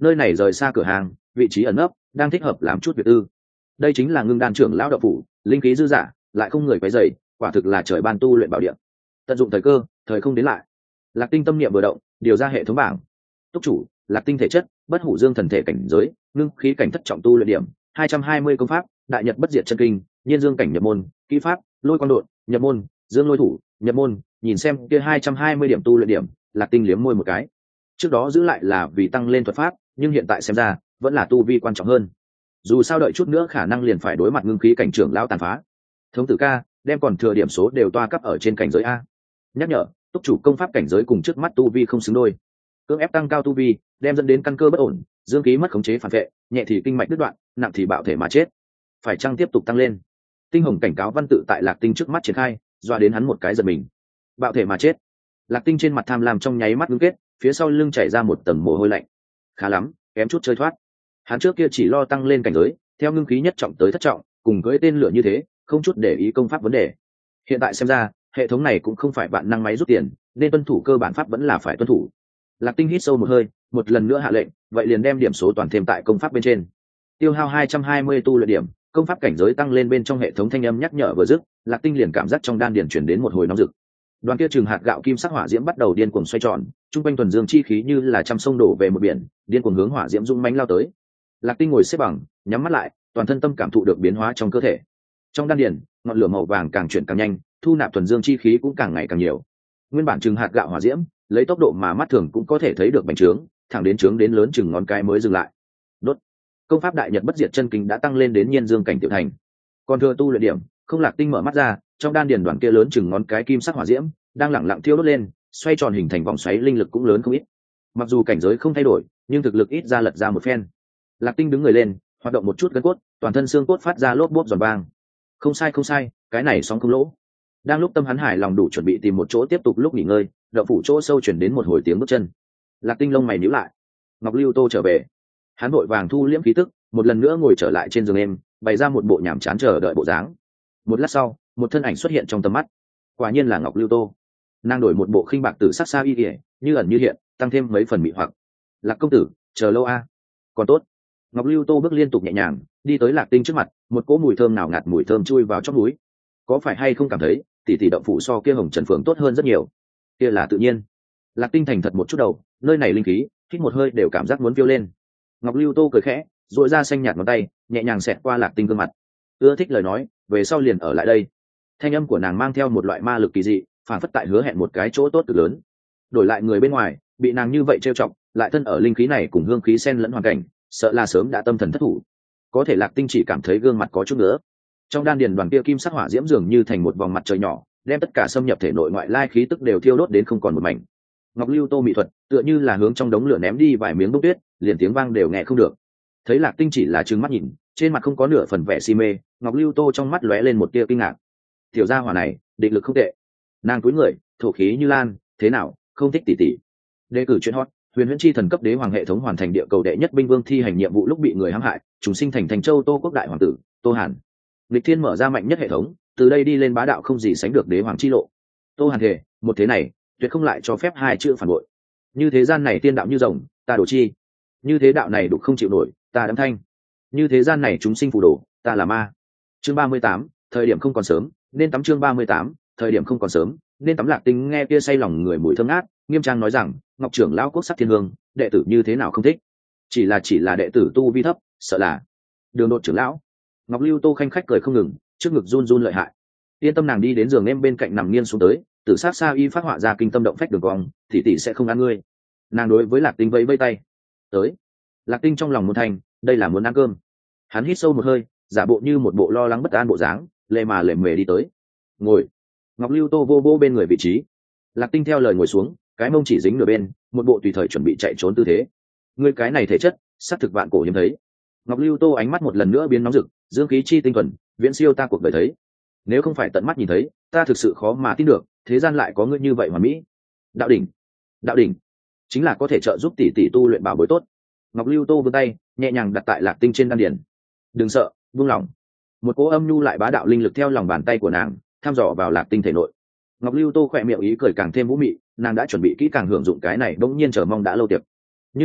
nơi này rời xa cửa hàng, vị trí ẩn nấp, đang thích hợp làm chút việc tư. Đây chính là Ngưng Đan trưởng lão đạo phủ, linh khí dư dả, lại không người quấy rầy, quả thực là trời ban tu luyện bảo địa. Tận dụng thời cơ, thời không đến lại. Lạc Tinh tâm niệm vừa động, điều ra hệ thống bảng. Túc chủ, Lạc Tinh thể chất, bất hủ dương thần thể cảnh giới, ngưng khí cảnh thất trọng tu luyện điểm, hai trăm hai mươi công pháp, đại nhật bất diệt chân kinh, nhiên dương cảnh nhập môn, kỹ pháp, lôi quang đột, nhập môn, dương lôi thủ, nhập môn. Nhìn xem kia hai trăm hai mươi điểm tu luyện điểm, Lạc Tinh liếm môi một cái. Trước đó giữ lại là vì tăng lên thuật pháp, nhưng hiện tại xem ra vẫn là tu vi quan trọng hơn. Dù sao đợi chút nữa khả năng liền phải đối mặt ngưng khí cảnh trưởng lão tàn phá. Thống tử ca, đem còn thừa điểm số đều toa cấp ở trên cảnh giới a. Nhắc nhở, túc chủ công pháp cảnh giới cùng trước mắt tu vi không xứng đôi, cưỡng ép tăng cao tu vi đem dẫn đến căn cơ bất ổn, dương khí mất khống chế phản vệ, nhẹ thì kinh mạch đứt đoạn, nặng thì bạo thể mà chết. Phải chăng tiếp tục tăng lên? Tinh hồng cảnh cáo văn tự tại Lạc Tinh trước mắt triển khai, dọa đến hắn một cái giật mình. Bạo thể mà chết. Lạc Tinh trên mặt tham lam trong nháy mắt ngưng kết, phía sau lưng chảy ra một tầng mồ hôi lạnh. Khá lắm, kém chút chơi thoát. Hắn trước kia chỉ lo tăng lên cảnh giới, theo ngưng khí nhất trọng tới thất trọng, cùng cưỡi tên lửa như thế, không chút để ý công pháp vấn đề. Hiện tại xem ra, hệ thống này cũng không phải vạn năng máy rút tiền, nên tuân thủ cơ bản pháp vẫn là phải tuân thủ. Lạc Tinh hít sâu một hơi, một lần nữa hạ lệnh, vậy liền đem điểm số toàn thêm tại công pháp bên trên. Tiêu hao hai trăm hai mươi tu luyện điểm, công pháp cảnh giới tăng lên. Bên trong hệ thống thanh âm nhắc nhở vừa dứt, Lạc Tinh liền cảm giác trong đan điền chuyển đến một hồi nóng rực. Đoàn kia trường hạt gạo kim sắc hỏa diễm bắt đầu điên cuồng xoay tròn, trung quanh thuần dương chi khí như là trăm sông đổ về một biển, điên cuồng hướng hỏa diễm dũng mãnh lao tới. Lạc Tinh ngồi xếp bằng, nhắm mắt lại, toàn thân tâm cảm thụ được biến hóa trong cơ thể. Trong đan điền, ngọn lửa màu vàng càng chuyển càng nhanh, thu nạp thuần dương chi khí cũng càng ngày càng nhiều. Nguyên bản trường hạt gạo hỏa diễm, lấy tốc độ mà mắt thường cũng có thể thấy được bành trướng, thẳng đến trướng đến lớn chừng ngón cái mới dừng lại. Đốt. Công pháp đại nhật bất diệt chân kinh đã tăng lên đến nhiên dương cảnh tiểu thành. Còn thừa tu luyện điểm, không. Lạc Tinh mở mắt ra, trong đan điền đoàn kia lớn chừng ngón cái kim sắc hỏa diễm đang lẳng lặng thiêu đốt lên, xoay tròn hình thành vòng xoáy, linh lực cũng lớn không ít. Mặc dù cảnh giới không thay đổi, nhưng thực lực ít ra lật ra một phen. Lạc Tinh đứng người lên, hoạt động một chút gân cốt, toàn thân xương cốt phát ra lốp bốp giòn vang. Không sai không sai, cái này sóng không lỗ. Đang lúc tâm hắn hài lòng đủ chuẩn bị tìm một chỗ tiếp tục lúc nghỉ ngơi, đậu phủ chỗ sâu chuyển đến một hồi tiếng bước chân. Lạc Tinh lông mày nhíu lại. Ngọc Lưu Tô trở về. Hắn vội vàng thu liễm khí tức, một lần nữa ngồi trở lại trên giường em, bày ra một bộ nhàm chán chờ đợi bộ dáng. Một lát sau, một thân ảnh xuất hiện trong tầm mắt. Quả nhiên là Ngọc Lưu Tô. Nàng đổi một bộ khinh bạc tử sắc xa y ỉa, như ẩn như hiện, tăng thêm mấy phần mị hoặc. Lạc công tử, chờ lâu a. Còn tốt. Ngọc Lưu Tô bước liên tục nhẹ nhàng, đi tới Lạc Tinh trước mặt, một cỗ mùi thơm nào ngạt mùi thơm chui vào chóp mũi. Có phải hay không cảm thấy, tỷ tỷ động phủ so kia Hồng Trần Phượng tốt hơn rất nhiều? Kia là tự nhiên. Lạc Tinh thành thật một chút đầu, nơi này linh khí, hít một hơi đều cảm giác muốn phiêu lên. Ngọc Lưu Tô cười khẽ, duỗi ra xanh nhạt ngón tay, nhẹ nhàng xẹt qua Lạc Tinh gương mặt. Ưa thích lời nói, về sau liền ở lại đây. Thanh âm của nàng mang theo một loại ma lực kỳ dị, phản phất tại hứa hẹn một cái chỗ tốt cực lớn. Đổi lại người bên ngoài, bị nàng như vậy trêu chọc, lại thân ở linh khí này cùng hương khí xen lẫn hoàn cảnh, sợ là sớm đã tâm thần thất thủ. Có thể Lạc Tinh chỉ cảm thấy gương mặt có chút nữa. Trong đan điền đoàn kia kim sắc hỏa diễm dường như thành một vòng mặt trời nhỏ, đem tất cả xâm nhập thể nội ngoại lai khí tức đều thiêu đốt đến không còn một mảnh. Ngọc Lưu Tô mỹ thuật, tựa như là hướng trong đống lửa ném đi vài miếng bông tuyết, liền tiếng vang đều nghe không được. Thấy Lạc Tinh chỉ là trừng mắt nhìn, trên mặt không có nửa phần vẻ si mê, Ngọc Lưu Tô trong mắt lóe lên một tia kinh ngạc. Tiểu gia hỏa này, định lực không tệ. Nàng cúi người, thổ khí như lan, thế nào, không thích tỷ tỷ. Đề cử chuyện hot, Huyền Huyễn Chi thần cấp đế hoàng hệ thống hoàn thành địa cầu đệ nhất binh vương thi hành nhiệm vụ lúc bị người hãm hại, trùng sinh thành Thành Châu Tô quốc đại hoàng tử, Tô Hàn. Lịch Thiên mở ra mạnh nhất hệ thống, từ đây đi lên bá đạo không gì sánh được đế hoàng chi lộ. Tô Hàn thề, một thế này, tuyệt không lại cho phép hai chữ phản bội. Như thế gian này tiên đạo như rồng, ta đổ chi. Như thế đạo này đục không chịu nổi, ta đắm thanh. Như thế gian này chúng sinh phù đồ, ta là ma. Chương ba mươi tám, thời điểm không còn sớm, nên tắm. Chương ba mươi tám, thời điểm không còn sớm, nên tắm. Lạc Tinh nghe kia say lòng người mùi thơm ngát, nghiêm trang nói rằng, Ngọc trưởng lão quốc sắc thiên hương, đệ tử như thế nào không thích. Chỉ là chỉ là đệ tử tu vi thấp, sợ là đường đột trưởng lão. Ngọc Lưu Tô khanh khách cười không ngừng, trước ngực run run lợi hại. Yên tâm, nàng đi đến giường em bên cạnh nằm nghiêng xuống tới, tự sát xa y phát họa ra kinh tâm động phách đường cong, tỷ tỷ sẽ không ăn ngươi. Nàng đối với Lạc Tinh vẫy vẫy tay. Tới. Lạc Tinh trong lòng muốn thành, đây là muốn ăn cơm. Hắn hít sâu một hơi, giả bộ như một bộ lo lắng bất an bộ dáng, lệ mà lệ mề đi tới. Ngồi. Ngọc Lưu Tô vô vô bên người vị trí. Lạc Tinh theo lời ngồi xuống, cái mông chỉ dính nửa bên, một bộ tùy thời chuẩn bị chạy trốn tư thế. Ngươi cái này thể chất, xác thực vạn cổ hiếm thấy. Ngọc Lưu Tô ánh mắt một lần nữa biến nóng rực, dương khí chi tinh thuần, viễn siêu ta cuộc đời thấy. Nếu không phải tận mắt nhìn thấy, ta thực sự khó mà tin được, thế gian lại có ngươi như vậy hoàn mỹ. Đạo đỉnh, đạo đỉnh, chính là có thể trợ giúp tỷ tỷ tu luyện bảo bối tốt. Ngọc Lưu Tô vươn tay, nhẹ nhàng đặt tại Lạc Tinh trên đan điền. Đừng sợ, buông lòng. Một cỗ âm nhu lại bá đạo linh lực theo lòng bàn tay của nàng, thăm dò vào Lạc Tinh thể nội. Ngọc Lưu Tô khỏe miệng ý cười càng thêm vũ mị, nàng đã chuẩn bị kỹ càng hưởng dụng cái này bỗng nhiên chờ mong đã lâu tiệc. Nhưng mà,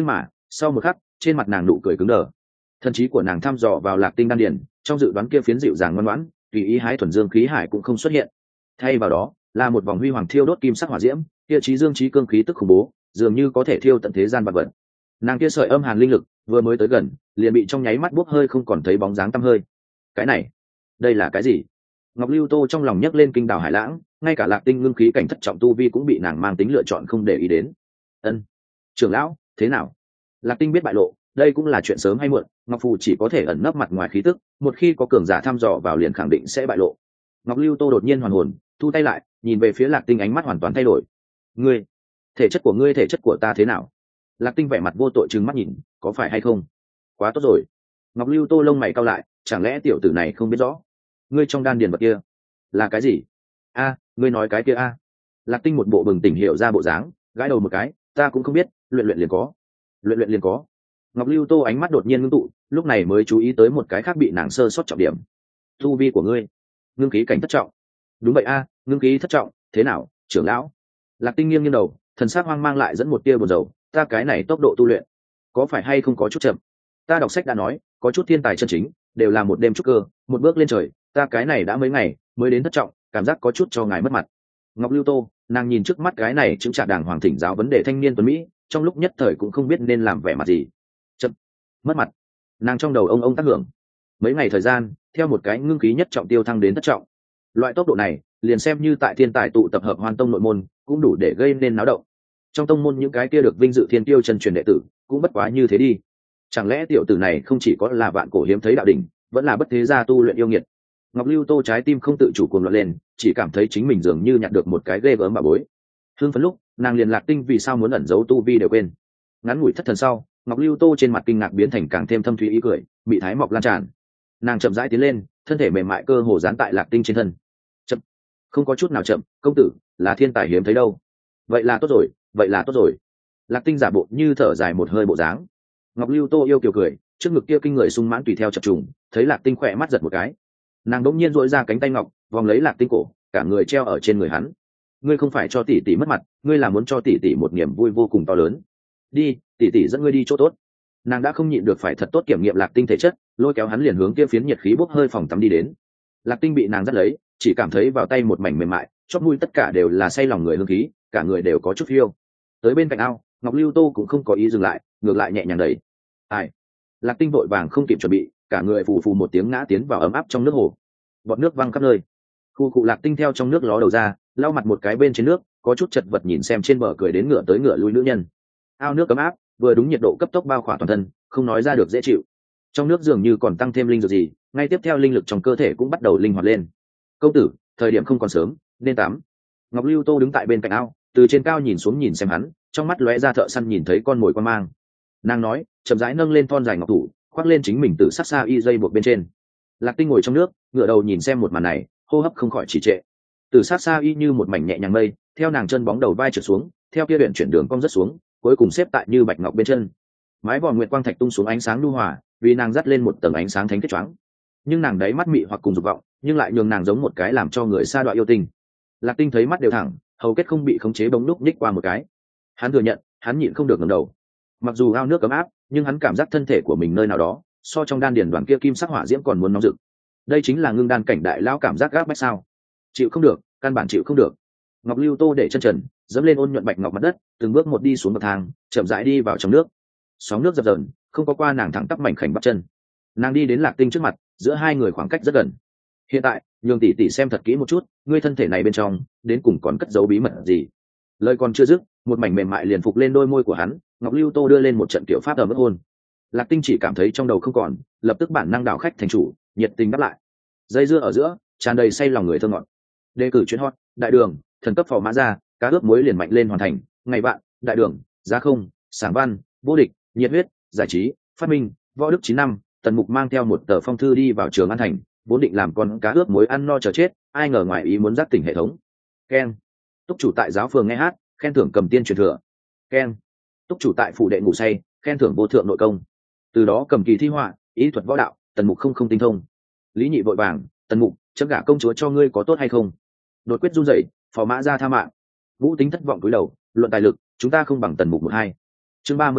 Sau một khắc, trên mặt nàng nụ cười cứng đờ. Thần trí của nàng thăm dò vào Lạc Tinh đan điền, trong dự đoán kia phiến dịu dàng ngoan ngoãn, tùy ý hái thuần dương khí hải cũng không xuất hiện. Thay vào đó, là một vòng huy hoàng thiêu đốt kim sắc hỏa diễm, kia trí dương trí cương khí tức khủng bố, dường như có thể thiêu tận thế gian vạn vật. Nàng kia sợi âm hàn linh lực, vừa mới tới gần, liền bị trong nháy mắt bốc hơi không còn thấy bóng dáng tăm hơi. Cái này, đây là cái gì? Ngọc Lưu Tô trong lòng nhấc lên kinh đảo hải lãng, ngay cả Lạc Tinh ngưng khí cảnh thất trọng tu vi cũng bị nàng mang tính lựa chọn không để ý đến. Ân, trưởng lão, thế nào? Lạc Tinh biết bại lộ, đây cũng là chuyện sớm hay muộn, Ngọc Phù chỉ có thể ẩn nấp mặt ngoài khí tức, một khi có cường giả thăm dò vào liền khẳng định sẽ bại lộ. Ngọc Lưu Tô đột nhiên hoàn hồn, thu tay lại, nhìn về phía Lạc Tinh, ánh mắt hoàn toàn thay đổi. Ngươi, thể chất của ngươi thể chất của ta thế nào? Lạc Tinh vẻ mặt vô tội trừng mắt nhìn, có phải hay không? Quá tốt rồi. Ngọc Lưu Tô lông mày cau lại, chẳng lẽ tiểu tử này không biết rõ? Ngươi trong đan điền vật kia là cái gì? A, ngươi nói cái kia a? Lạc Tinh một bộ bừng tỉnh hiểu ra bộ dáng, gãi đầu một cái, ta cũng không biết, luyện luyện liền có. Luyện luyện liền có. Ngọc Lưu Tô ánh mắt đột nhiên ngưng tụ, lúc này mới chú ý tới một cái khác bị nàng sơ sót trọng điểm. Tu vi của ngươi, ngưng khí cảnh thất trọng. Đúng vậy a, ngưng khí thất trọng, thế nào, trưởng lão? Lạc Tinh nghiêng nghiêng đầu, thần sắc hoang mang lại dẫn một tia buồn rầu, ta cái này tốc độ tu luyện, có phải hay không có chút chậm? Ta đọc sách đã nói, có chút thiên tài chân chính, đều là một đêm trúc cơ, một bước lên trời, ta cái này đã mấy ngày mới đến thất trọng, cảm giác có chút cho ngài mất mặt. Ngọc Lưu Tô, nàng nhìn trước mắt cái này chứng trả đàng hoàng thỉnh giáo vấn đề thanh niên tuấn mỹ, trong lúc nhất thời cũng không biết nên làm vẻ mặt gì. Chậm, mất mặt. Nàng trong đầu ông ông tác hưởng. Mấy ngày thời gian, theo một cái ngưng khí nhất trọng tiêu thăng đến thất trọng. Loại tốc độ này, liền xem như tại thiên tài tụ tập hợp Hoàn Tông nội môn, cũng đủ để gây nên náo động. Trong tông môn những cái kia được vinh dự thiên tiêu chân truyền đệ tử, cũng bất quá như thế đi. Chẳng lẽ tiểu tử này không chỉ có là vạn cổ hiếm thấy đạo đỉnh, vẫn là bất thế gia tu luyện yêu nghiệt? Ngọc Lưu Tô trái tim không tự chủ cuồng loạn lên, chỉ cảm thấy chính mình dường như nhặt được một cái ghê gớm bà bối. Hương phấn lúc, nàng liền Lạc Tinh vì sao muốn ẩn giấu tu vi đều quên. Ngắn ngủi thất thần sau, Ngọc Lưu Tô trên mặt kinh ngạc biến thành càng thêm thâm thúy ý cười, bị thái mọc lan tràn. Nàng chậm rãi tiến lên, thân thể mềm mại cơ hồ dán tại Lạc Tinh trên thân. Chậm, không có chút nào chậm, công tử là thiên tài hiếm thấy đâu. Vậy là tốt rồi, vậy là tốt rồi. Lạc Tinh giả bộ như thở dài một hơi bộ dáng. Ngọc Lưu Tô yêu kiều cười, trước ngực kia kinh người sung mãn tùy theo chập trùng, thấy Lạc Tinh khỏe mắt giật một cái. Nàng đỗng nhiên duỗi ra cánh tay ngọc, vòng lấy Lạc Tinh cổ, cả người treo ở trên người hắn. Ngươi không phải cho tỷ tỷ mất mặt, ngươi là muốn cho tỷ tỷ một niềm vui vô cùng to lớn. Đi, tỷ tỷ dẫn ngươi đi chỗ tốt. Nàng đã không nhịn được phải thật tốt kiểm nghiệm Lạc Tinh thể chất, lôi kéo hắn liền hướng kia phiến nhiệt khí bốc hơi phòng tắm đi đến. Lạc Tinh bị nàng dắt lấy, chỉ cảm thấy vào tay một mảnh mềm mại, chóp mũi tất cả đều là say lòng người hương khí, cả người đều có chút phiêu. Tới bên cạnh ao, Ngọc Lưu Tô cũng không có ý dừng lại, ngược lại nhẹ nhàng đẩy. Ai? Lạc Tinh vội vàng không kịp chuẩn bị, cả người phù phù một tiếng ngã tiến vào ấm áp trong nước hồ. Bọt nước văng khắp nơi. Khu cụ Lạc Tinh theo trong nước ló đầu ra, lau mặt một cái bên trên nước, có chút chật vật nhìn xem trên bờ cười đến ngửa tới ngửa lui nữ nhân. Ao nước ấm áp, vừa đúng nhiệt độ cấp tốc bao khỏa toàn thân, không nói ra được dễ chịu. Trong nước dường như còn tăng thêm linh dược gì, ngay tiếp theo linh lực trong cơ thể cũng bắt đầu linh hoạt lên. Công tử, thời điểm không còn sớm, nên tắm. Ngọc Lưu Tô đứng tại bên cạnh ao, từ trên cao nhìn xuống nhìn xem hắn, trong mắt lóe ra thợ săn nhìn thấy con mồi quan mang. Nàng nói, chậm rãi nâng lên thon dài ngọc thủ, khoác lên chính mình từ sát xa y dây buộc bên trên. Lạc Tinh ngồi trong nước, ngửa đầu nhìn xem một màn này, hô hấp không khỏi trì trệ. Từ sát xa y như một mảnh nhẹ nhàng mây, theo nàng chân bóng đầu vai trượt xuống, theo kia luyện chuyển đường cong rất xuống, cuối cùng xếp tại như bạch ngọc bên chân. Mái vòm nguyệt quang thạch tung xuống ánh sáng nhu hòa, vì nàng dắt lên một tầng ánh sáng thánh kết choáng. Nhưng nàng đấy mắt mị hoặc cùng dục vọng, nhưng lại nhường nàng giống một cái làm cho người xa đoạn yêu tình. Lạc Tinh thấy mắt đều thẳng, hầu kết không bị khống chế bóng lúc nhích qua một cái. Hắn thừa nhận, hắn nhịn không được ngẩng đầu. Mặc dù ao nước ấm áp, nhưng hắn cảm giác thân thể của mình nơi nào đó, so trong đan điền đoàn kia kim sắc hỏa diễm còn muốn nóng rực. Đây chính là ngưng đan cảnh đại lão cảm giác gáp bách sao? Chịu không được, căn bản chịu không được. Ngọc Lưu Tô để chân trần, dẫm lên ôn nhuận bạch ngọc mặt đất, từng bước một đi xuống bậc thang, chậm rãi đi vào trong nước. Sóng nước dập dờn, không có qua nàng thẳng tắp mảnh khảnh bắp chân. Nàng đi đến Lạc Tinh trước mặt, giữa hai người khoảng cách rất gần. Hiện tại, nhường tỷ tỷ xem thật kỹ một chút, ngươi thân thể này bên trong, đến cùng còn cất giấu bí mật gì? Lời còn chưa dứt, một mảnh mềm mại liền phục lên đôi môi của hắn, Ngọc Lưu Tô đưa lên một trận kiểu pháp ở mức hôn. Lạc Tinh chỉ cảm thấy trong đầu không còn, lập tức bản năng đảo khách thành chủ, nhiệt tình đáp lại. Dây dưa ở giữa, tràn đầy say lòng người thơ ngọt. Đề cử chuyến hot, đại đường, thần cấp phò mã ra, cá ướp muối liền mạnh lên hoàn thành, ngày bạn, đại đường, giá không, sảng văn, vô địch, nhiệt huyết, giải trí, phát minh, võ đức chín năm, Tần Mục mang theo một tờ phong thư đi vào trường An Thành, vốn định làm con cá ướp muối ăn no chờ chết, ai ngờ ngoài ý muốn dắt tỉnh hệ thống. Ken, túc chủ tại giáo phường nghe hát, khen thưởng cầm tiên truyền thừa. Ken, túc chủ tại phủ đệ ngủ say, khen thưởng vô thượng nội công. Từ đó cầm kỳ thi họa, ý thuật võ đạo, Tần Mục không không tinh thông. Lý Nhị vội vàng, Tần Mục, chấm gả công chúa cho ngươi có tốt hay không? Đột quyết run rẩy, phò mã ra tha mạng. Vũ Tính thất vọng cúi đầu, luận tài lực, chúng ta không bằng Tần Mục một hai. Chương ba mươi chín,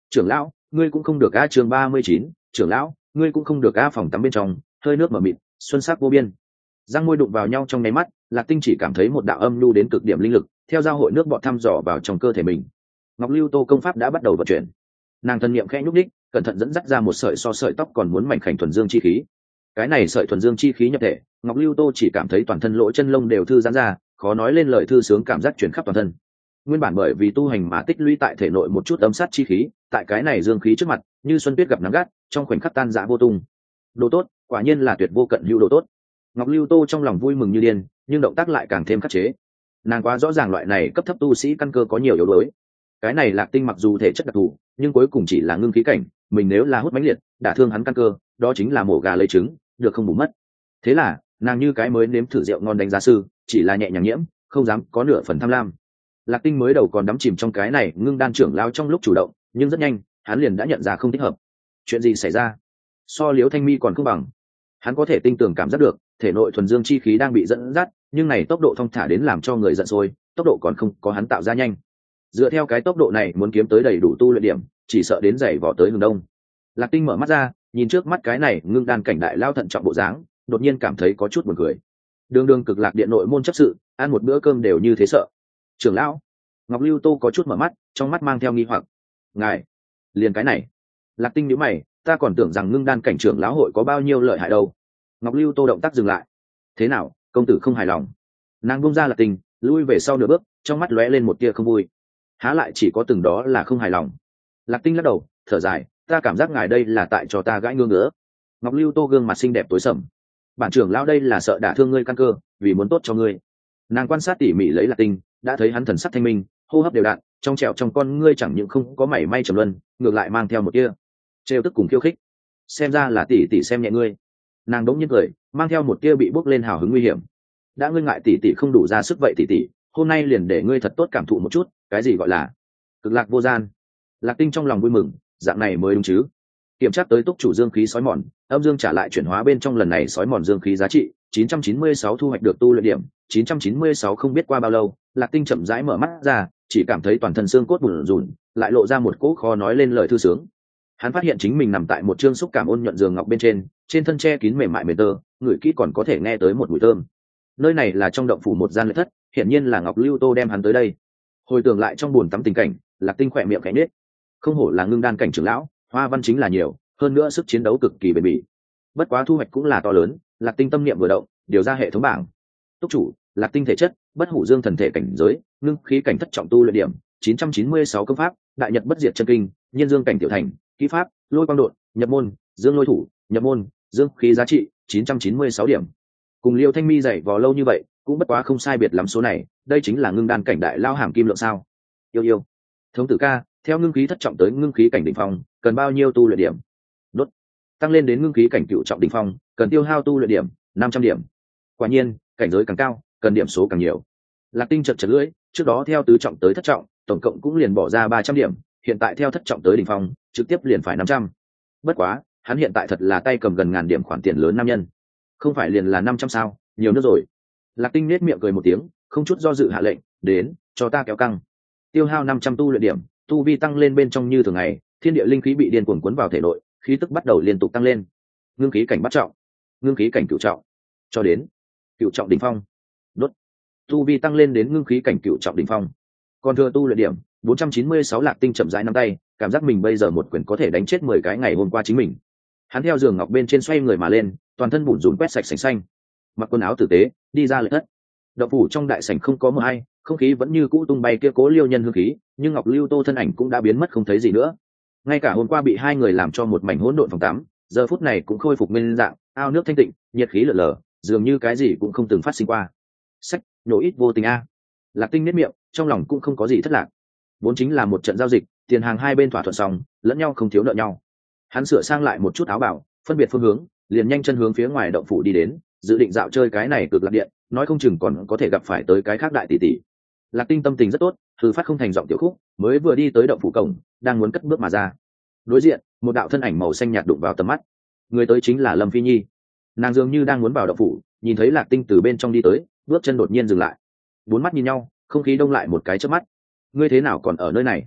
trưởng lão ngươi cũng không được a. Chương ba mươi chín, trưởng lão ngươi cũng không được a. Phòng tắm bên trong hơi nước mờ mịt, xuân sắc vô biên, răng môi đụng vào nhau trong nháy mắt, Lạc Tinh chỉ cảm thấy một đạo âm nhu đến cực điểm linh lực theo giao hội nước bọt thăm dò vào trong cơ thể mình. Ngọc Lưu Tô công pháp đã bắt đầu vận chuyển, nàng thân niệm khẽ nhúc đích, cẩn thận dẫn dắt ra một sợi so sợi tóc còn muốn mảnh khảnh thuần dương chi khí. Cái này sợi thuần dương chi khí nhập thể, Ngọc Lưu Tô chỉ cảm thấy toàn thân lỗ chân lông đều thư giãn ra, khó nói lên lời thư sướng cảm giác chuyển khắp toàn thân. Nguyên bản bởi vì tu hành mà tích lũy tại thể nội một chút âm sát chi khí, tại cái này dương khí trước mặt, như xuân tuyết gặp nắng gắt, trong khoảnh khắc tan rã vô tung. Đồ tốt, quả nhiên là tuyệt vô cận hữu đồ tốt. Ngọc Lưu Tô trong lòng vui mừng như điên, nhưng động tác lại càng thêm khắc chế. Nàng quá rõ ràng loại này cấp thấp tu sĩ căn cơ có nhiều yếu đuối. Cái này Lạc Tinh mặc dù thể chất đặc thù, nhưng cuối cùng chỉ là ngưng khí cảnh, mình nếu là hút mãnh liệt, đả thương hắn căn cơ, đó chính là mổ gà lấy trứng, được không bù mất. Thế là, nàng như cái mới nếm thử rượu ngon đánh giá sư, chỉ là nhẹ nhàng nhiễm, không dám có nửa phần tham lam. Lạc Tinh mới đầu còn đắm chìm trong cái này ngưng đan trưởng lao trong lúc chủ động, nhưng rất nhanh, hắn liền đã nhận ra không thích hợp. Chuyện gì xảy ra? So Liễu Thanh Mi còn không bằng. Hắn có thể tinh tường cảm giác được, thể nội thuần dương chi khí đang bị dẫn dắt, nhưng này tốc độ thong thả đến làm cho người giận sôi, tốc độ còn không có hắn tạo ra nhanh. Dựa theo cái tốc độ này muốn kiếm tới đầy đủ tu luyện điểm, chỉ sợ đến giày vỏ tới hướng đông. Lạc Tinh mở mắt ra, nhìn trước mắt cái này ngưng đan cảnh đại lao thận trọng bộ dáng, đột nhiên cảm thấy có chút buồn cười. Đường đường cực lạc điện nội môn chấp sự, ăn một bữa cơm đều như thế sợ. Trưởng lão, Ngọc Lưu Tô có chút mở mắt, trong mắt mang theo nghi hoặc. Ngài, liền cái này. Lạc Tinh nhíu mày, ta còn tưởng rằng ngưng đan cảnh trưởng lão hội có bao nhiêu lợi hại đâu. Ngọc Lưu Tô động tác dừng lại. Thế nào, công tử không hài lòng? Nàng buông ra Lạc Tinh, lui về sau nửa bước, trong mắt lóe lên một tia không vui. Há lại chỉ có từng đó là không hài lòng. Lạc Tinh lắc đầu, thở dài, ta cảm giác ngài đây là tại cho ta gãi ngương nữa. Ngọc Lưu Tô gương mặt xinh đẹp tối sầm. Bản trưởng lão đây là sợ đả thương ngươi căn cơ, vì muốn tốt cho ngươi. Nàng quan sát tỉ mỉ lấy Lạc Tinh, đã thấy hắn thần sắc thanh minh, hô hấp đều đặn, trong trẻo trong con ngươi chẳng những không có mảy may trầm luân, ngược lại mang theo một tia trêu tức cùng khiêu khích. Xem ra là tỷ tỷ xem nhẹ ngươi. Nàng đống nhiên cười, mang theo một tia bị bốc lên hào hứng nguy hiểm. Đã ngươi ngại tỷ tỷ không đủ ra sức vậy tỷ tỷ, hôm nay liền để ngươi thật tốt cảm thụ một chút, cái gì gọi là cực lạc vô gian. Lạc Tinh trong lòng vui mừng, dạng này mới đúng chứ. Kiểm tra tới túc chủ dương khí sói mòn, âm dương trả lại chuyển hóa bên trong lần này sói mòn dương khí giá trị chín trăm chín mươi sáu thu hoạch được tu luyện điểm chín trăm chín mươi sáu. Không biết qua bao lâu, Lạc Tinh chậm rãi mở mắt ra, chỉ cảm thấy toàn thân xương cốt bủn rủn, lại lộ ra một cỗ khó nói lên lời thư sướng. Hắn phát hiện chính mình nằm tại một chương xúc cảm ôn nhuận giường ngọc bên trên, trên thân che kín mềm mại mềm tơ, người kỹ còn có thể nghe tới một mùi thơm. Nơi này là trong động phủ một gian lệ thất, hiển nhiên là Ngọc Lưu Tô đem hắn tới đây. Hồi tưởng lại trong buồn tắm tình cảnh, Lạc Tinh khỏe miệng khẽ nhếch. Không hổ là ngưng đan cảnh trưởng lão, hoa văn chính là nhiều, hơn nữa sức chiến đấu cực kỳ bền bỉ. Bất quá thu hoạch cũng là to lớn, Lạc Tinh tâm niệm vừa động, điều ra hệ thống bảng. Túc chủ, Lạc Tinh thể chất, bất hủ dương thần thể cảnh giới, ngưng khí cảnh thất trọng tu luyện điểm chín trăm chín mươi sáu công pháp, đại nhật bất diệt chân kinh, nhiên dương cảnh tiểu thành, kỹ pháp, lôi quang đột, nhập môn, dương lôi thủ, nhập môn, dương khí giá trị chín trăm chín mươi sáu điểm. Cùng Liêu Thanh Mi dạy vò lâu như vậy, cũng bất quá không sai biệt lắm số này, đây chính là ngưng đan cảnh đại lao hàm kim lượng sao? Yêu yêu. Thống tử ca, theo ngưng khí thất trọng tới ngưng khí cảnh đỉnh phong, cần bao nhiêu tu luyện điểm? Đốt. Tăng lên đến ngưng khí cảnh cửu trọng đỉnh phong, cần tiêu hao tu luyện điểm năm trăm điểm. Quả nhiên, cảnh giới càng cao, cần điểm số càng nhiều. Lạc Tinh chật chật lưỡi, trước đó theo tứ trọng tới thất trọng, tổng cộng cũng liền bỏ ra ba trăm điểm, hiện tại theo thất trọng tới đỉnh phong, trực tiếp liền phải năm trăm. Bất quá, hắn hiện tại thật là tay cầm gần ngàn điểm khoản tiền lớn nam nhân. Không phải liền là năm trăm sao, nhiều nữa rồi. Lạc Tinh nết miệng cười một tiếng, không chút do dự hạ lệnh, đến, cho ta kéo căng. Tiêu hao năm trăm tu luyện điểm, tu vi tăng lên bên trong như thường ngày, thiên địa linh khí bị điên cuồng cuốn vào thể nội, khí tức bắt đầu liên tục tăng lên. Ngưng khí cảnh bắt trọng, ngưng khí cảnh cửu trọng, cho đến cửu trọng đỉnh phong. Đốt. Tu vi tăng lên đến ngưng khí cảnh cửu trọng đỉnh phong. Còn thừa tu luyện điểm bốn trăm chín mươi sáu. Lạc Tinh chậm rãi nắm tay, cảm giác mình bây giờ một quyền có thể đánh chết mười cái ngày hôm qua chính mình. Hắn theo giường ngọc bên trên xoay người mà lên, toàn thân bủn rủn quét sạch sành xanh, mặc quần áo tử tế, đi ra lệ thất. Động phủ trong đại sảnh không có mưa hay, không khí vẫn như cũ tung bay kia cố liêu nhân hương khí, nhưng Ngọc Lưu Tô thân ảnh cũng đã biến mất không thấy gì nữa. Ngay cả hôm qua bị hai người làm cho một mảnh hỗn độn phòng tắm, giờ phút này cũng khôi phục nguyên dạng, ao nước thanh tịnh, nhiệt khí lở lở, dường như cái gì cũng không từng phát sinh qua. Sách, nhổ ít vô tình a. Lạc Tinh nhếch miệng, trong lòng cũng không có gì thất lạc. Vốn chính là một trận giao dịch, tiền hàng hai bên thỏa thuận xong, lẫn nhau không thiếu nợ nhau. Hắn sửa sang lại một chút áo bảo, phân biệt phương hướng, liền nhanh chân hướng phía ngoài động phủ đi đến, dự định dạo chơi cái này cực lạc điện, nói không chừng còn có thể gặp phải tới cái khác đại tỷ tỷ. Lạc Tinh tâm tình rất tốt, thư phát không thành giọng tiểu khúc, mới vừa đi tới động phủ cổng, đang muốn cất bước mà ra. Đối diện, một đạo thân ảnh màu xanh nhạt đụng vào tầm mắt. Người tới chính là Lâm Phi Nhi. Nàng dường như đang muốn vào động phủ, nhìn thấy Lạc Tinh từ bên trong đi tới, bước chân đột nhiên dừng lại. Bốn mắt nhìn nhau, không khí đông lại một cái chớp mắt. Ngươi thế nào còn ở nơi này?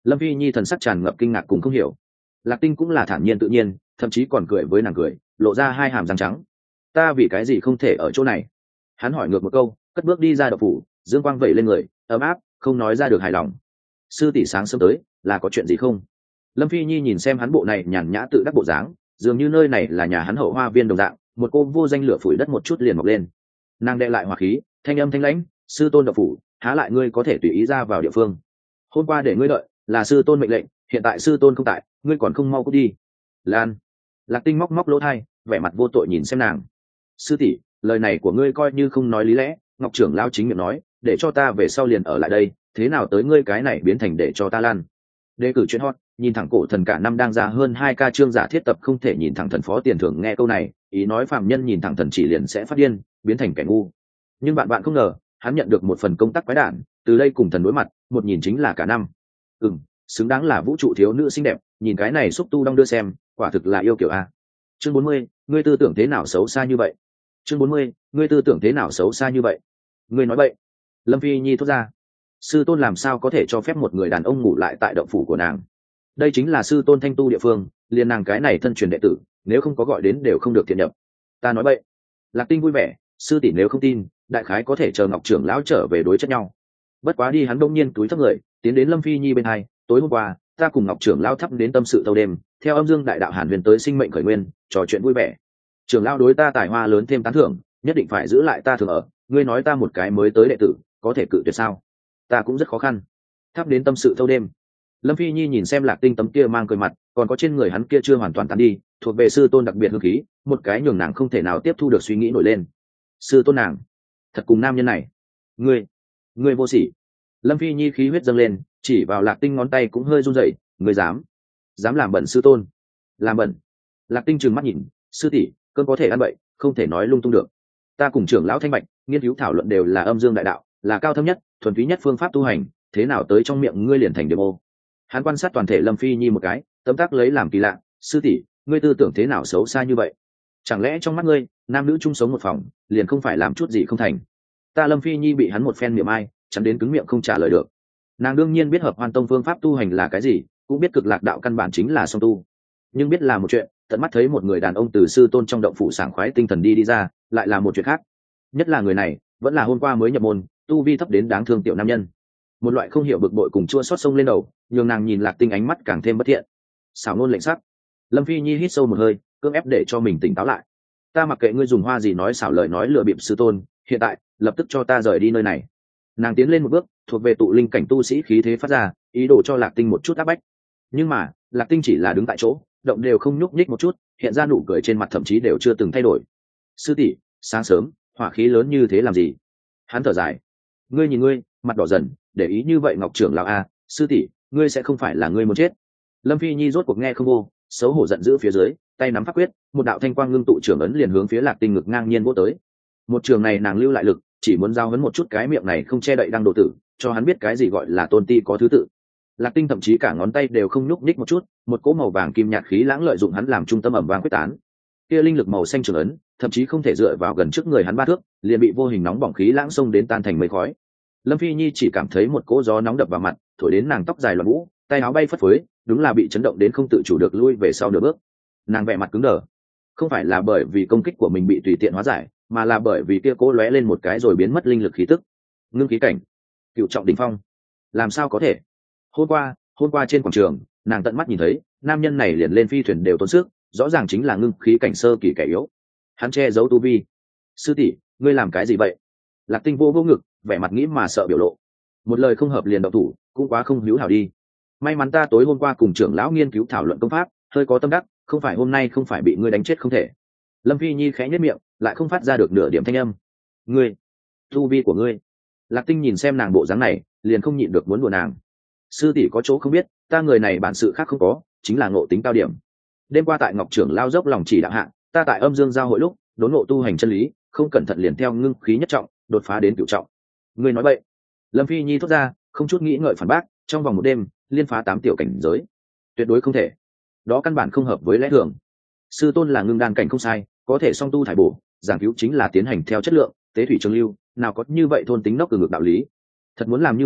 Lâm phi nhi thần sắc tràn ngập kinh ngạc cùng không hiểu. Lạc tinh cũng là thản nhiên tự nhiên, thậm chí còn cười với nàng cười, lộ ra hai hàm răng trắng. Ta vì cái gì không thể ở chỗ này? Hắn hỏi ngược một câu, cất bước đi ra đậu phủ, dương quang vẩy lên người, ấm áp, không nói ra được hài lòng. Sư tỷ sáng sớm tới, là có chuyện gì không? Lâm phi nhi nhìn xem hắn bộ này nhàn nhã tự đắc bộ dáng, dường như nơi này là nhà hắn hậu hoa viên đồng dạng, một cô vô danh lửa phủi đất một chút liền mọc lên. Nàng đe lại hỏa khí, thanh âm thanh lãnh, sư tôn đậu phủ, há lại ngươi có thể tùy ý ra vào địa phương? Hôm qua để ngươi đợi, là sư tôn mệnh lệnh, hiện tại sư tôn không tại, ngươi còn không mau cút đi. Lan. Lạc tinh móc móc lỗ thai, vẻ mặt vô tội nhìn xem nàng. Sư tỷ, lời này của ngươi coi như không nói lý lẽ, ngọc trưởng lao chính miệng nói, để cho ta về sau liền ở lại đây, thế nào tới ngươi cái này biến thành để cho ta lan? Đề cử chuyện hot, nhìn thẳng cổ thần cả năm đang ra hơn hai ca chương giả thiết tập không thể nhìn thẳng thần phó tiền thưởng nghe câu này, ý nói phạm nhân nhìn thẳng thần chỉ liền sẽ phát điên, biến thành kẻ ngu. Nhưng bạn bạn không ngờ, hắn nhận được một phần công tác quái đản, từ đây cùng thần đối mặt, một nhìn chính là cả năm. Ừm, xứng đáng là vũ trụ thiếu nữ xinh đẹp, nhìn cái này xúc tu đong đưa xem, quả thực là yêu kiểu a. Chương bốn mươi, ngươi tư tưởng thế nào xấu xa như vậy? Chương bốn mươi, ngươi tư tưởng thế nào xấu xa như vậy? Ngươi nói vậy? Lâm phi nhi thốt ra. Sư tôn làm sao có thể cho phép một người đàn ông ngủ lại tại động phủ của nàng? Đây chính là sư tôn thanh tu địa phương, liền nàng cái này thân truyền đệ tử, nếu không có gọi đến đều không được thiện nhập. Ta nói vậy. Lạc tinh vui vẻ, sư tỷ nếu không tin, đại khái có thể chờ ngọc trưởng lão trở về đối chất nhau. Bất quá đi hắn đông nhiên túi thấp người, tiến đến Lâm phi nhi bên hai, tối hôm qua ta cùng ngọc trưởng lão thắp đến tâm sự thâu đêm, theo âm dương đại đạo hàn huyền tới sinh mệnh khởi nguyên, trò chuyện vui vẻ. Trưởng lão đối ta tài hoa lớn thêm tán thưởng, nhất định phải giữ lại ta thường ở, ngươi nói ta một cái mới tới đệ tử, có thể cự tuyệt sao? Ta cũng rất khó khăn. Thắp đến tâm sự thâu đêm. Lâm phi nhi nhìn xem Lạc tinh tấm kia mang cười mặt, còn có trên người hắn kia chưa hoàn toàn tán đi, thuộc về sư tôn đặc biệt hương khí, một cái nhường nàng không thể nào tiếp thu được suy nghĩ nổi lên. Sư tôn nàng thật cùng nam nhân này, ngươi ngươi vô sỉ. Lâm phi nhi khí huyết dâng lên, chỉ vào Lạc tinh ngón tay cũng hơi run rẩy, ngươi dám dám làm bẩn sư tôn? Làm bẩn? Lạc tinh trừng mắt nhìn, sư tỷ, cơn có thể ăn bậy, không thể nói lung tung được. Ta cùng trưởng lão thanh bạch nghiên cứu thảo luận đều là âm dương đại đạo, là cao thâm nhất thuần túy nhất phương pháp tu hành, thế nào tới trong miệng ngươi liền thành demo? Hắn quan sát toàn thể Lâm phi nhi một cái, tấm tắc lấy làm kỳ lạ, sư tỷ, ngươi tư tưởng thế nào xấu xa như vậy? Chẳng lẽ trong mắt ngươi nam nữ chung sống một phòng liền không phải làm chút gì không thành? Ta Lâm phi nhi bị hắn một phen miệng ai, chắn đến cứng miệng không trả lời được. Nàng đương nhiên biết hợp hoan tông phương pháp tu hành là cái gì, cũng biết cực lạc đạo căn bản chính là song tu, nhưng biết là một chuyện, tận mắt thấy một người đàn ông từ sư tôn trong động phủ sảng khoái tinh thần đi đi ra lại là một chuyện khác. Nhất là người này vẫn là hôm qua mới nhập môn, tu vi thấp đến đáng thương tiểu nam nhân. Một loại không hiểu bực bội cùng chua xót sông lên đầu, nhường nàng nhìn Lạc tinh ánh mắt càng thêm bất thiện. Xảo nôn lệnh sắc. Lâm phi nhi hít sâu một hơi, cưỡng ép để cho mình tỉnh táo lại. Ta mặc kệ ngươi dùng hoa gì nói xảo lời nói lừa bịp sư tôn, hiện tại lập tức cho ta rời đi nơi này. Nàng tiến lên một bước, thuộc về tụ linh cảnh tu sĩ khí thế phát ra, ý đồ cho Lạc tinh một chút áp bách. Nhưng mà Lạc tinh chỉ là đứng tại chỗ, động đều không nhúc nhích một chút, hiện ra nụ cười trên mặt thậm chí đều chưa từng thay đổi. Sư tỷ, sáng sớm hỏa khí lớn như thế làm gì? Hắn thở dài. Ngươi nhìn ngươi, mặt đỏ dần, để ý như vậy ngọc trưởng lão a, sư tỷ, ngươi sẽ không phải là ngươi muốn chết? Lâm phi nhi rốt cuộc nghe không vô, xấu hổ giận dữ phía dưới, tay nắm pháp quyết, một đạo thanh quang ngưng tụ trưởng ấn liền hướng phía Lạc tinh ngực ngang nhiên vỗ tới. Một trường này nàng lưu lại lực, chỉ muốn giao hấn một chút cái miệng này không che đậy đang độ tử, cho hắn biết cái gì gọi là tôn ti có thứ tự. Lạc tinh thậm chí cả ngón tay đều không nhúc nhích một chút, một cỗ màu vàng kim nhạt khí lãng lợi dụng hắn làm trung tâm ẩm vang quyết tán. Kia linh lực màu xanh trường ấn, thậm chí không thể dựa vào gần trước người hắn ba thước, liền bị vô hình nóng bỏng khí lãng xông đến tan thành mây khói. Lâm phi nhi chỉ cảm thấy một cỗ gió nóng đập vào mặt, thổi đến nàng tóc dài loạn vũ, tay áo bay phất phới, đúng là bị chấn động đến không tự chủ được lui về sau nửa bước. Nàng vẻ mặt cứng đờ, không phải là bởi vì công kích của mình bị tùy tiện hóa giải, mà là bởi vì kia cỗ lóe lên một cái rồi biến mất linh lực khí tức. Ngưng khí cảnh, cựu trọng đỉnh phong, làm sao có thể? Hôm qua, hôm qua trên quảng trường, nàng tận mắt nhìn thấy, nam nhân này liền lên phi thuyền đều tốn sức, rõ ràng chính là ngưng khí cảnh sơ kỳ kẻ yếu. Hắn che giấu tu vi. Sư tỷ, ngươi làm cái gì vậy? Lạc tinh vô vô ngực, vẻ mặt nghĩ mà sợ biểu lộ. Một lời không hợp liền động thủ, cũng quá không hữu hảo đi. May mắn ta tối hôm qua cùng trưởng lão nghiên cứu thảo luận công pháp, hơi có tâm đắc, không phải hôm nay không phải bị ngươi đánh chết không thể. Lâm phi nhi khẽ nhếch miệng, lại không phát ra được nửa điểm thanh âm. Ngươi, tu vi của ngươi. Lạc tinh nhìn xem nàng bộ dáng này, liền không nhịn được muốn đùa nàng. Sư tỷ có chỗ không biết, ta người này bản sự khác không có, chính là ngộ tính cao điểm. Đêm qua tại ngọc trưởng lao dốc lòng chỉ đạo hạ, ta tại âm dương giao hội lúc đốn ngộ tu hành chân lý, không cẩn thận liền theo ngưng khí nhất trọng đột phá đến cửu trọng. Ngươi nói vậy? Lâm phi nhi thốt ra, không chút nghĩ ngợi phản bác, trong vòng một đêm liên phá tám tiểu cảnh giới, tuyệt đối không thể. Đó căn bản không hợp với lẽ thường. Sư tôn là ngưng đan cảnh không sai, có thể song tu thải bổ, giảng cứu chính là tiến hành theo chất lượng, tế thủy trường lưu, nào có như vậy thôn tính nốc từ ngược đạo lý. Thật muốn làm như vậy,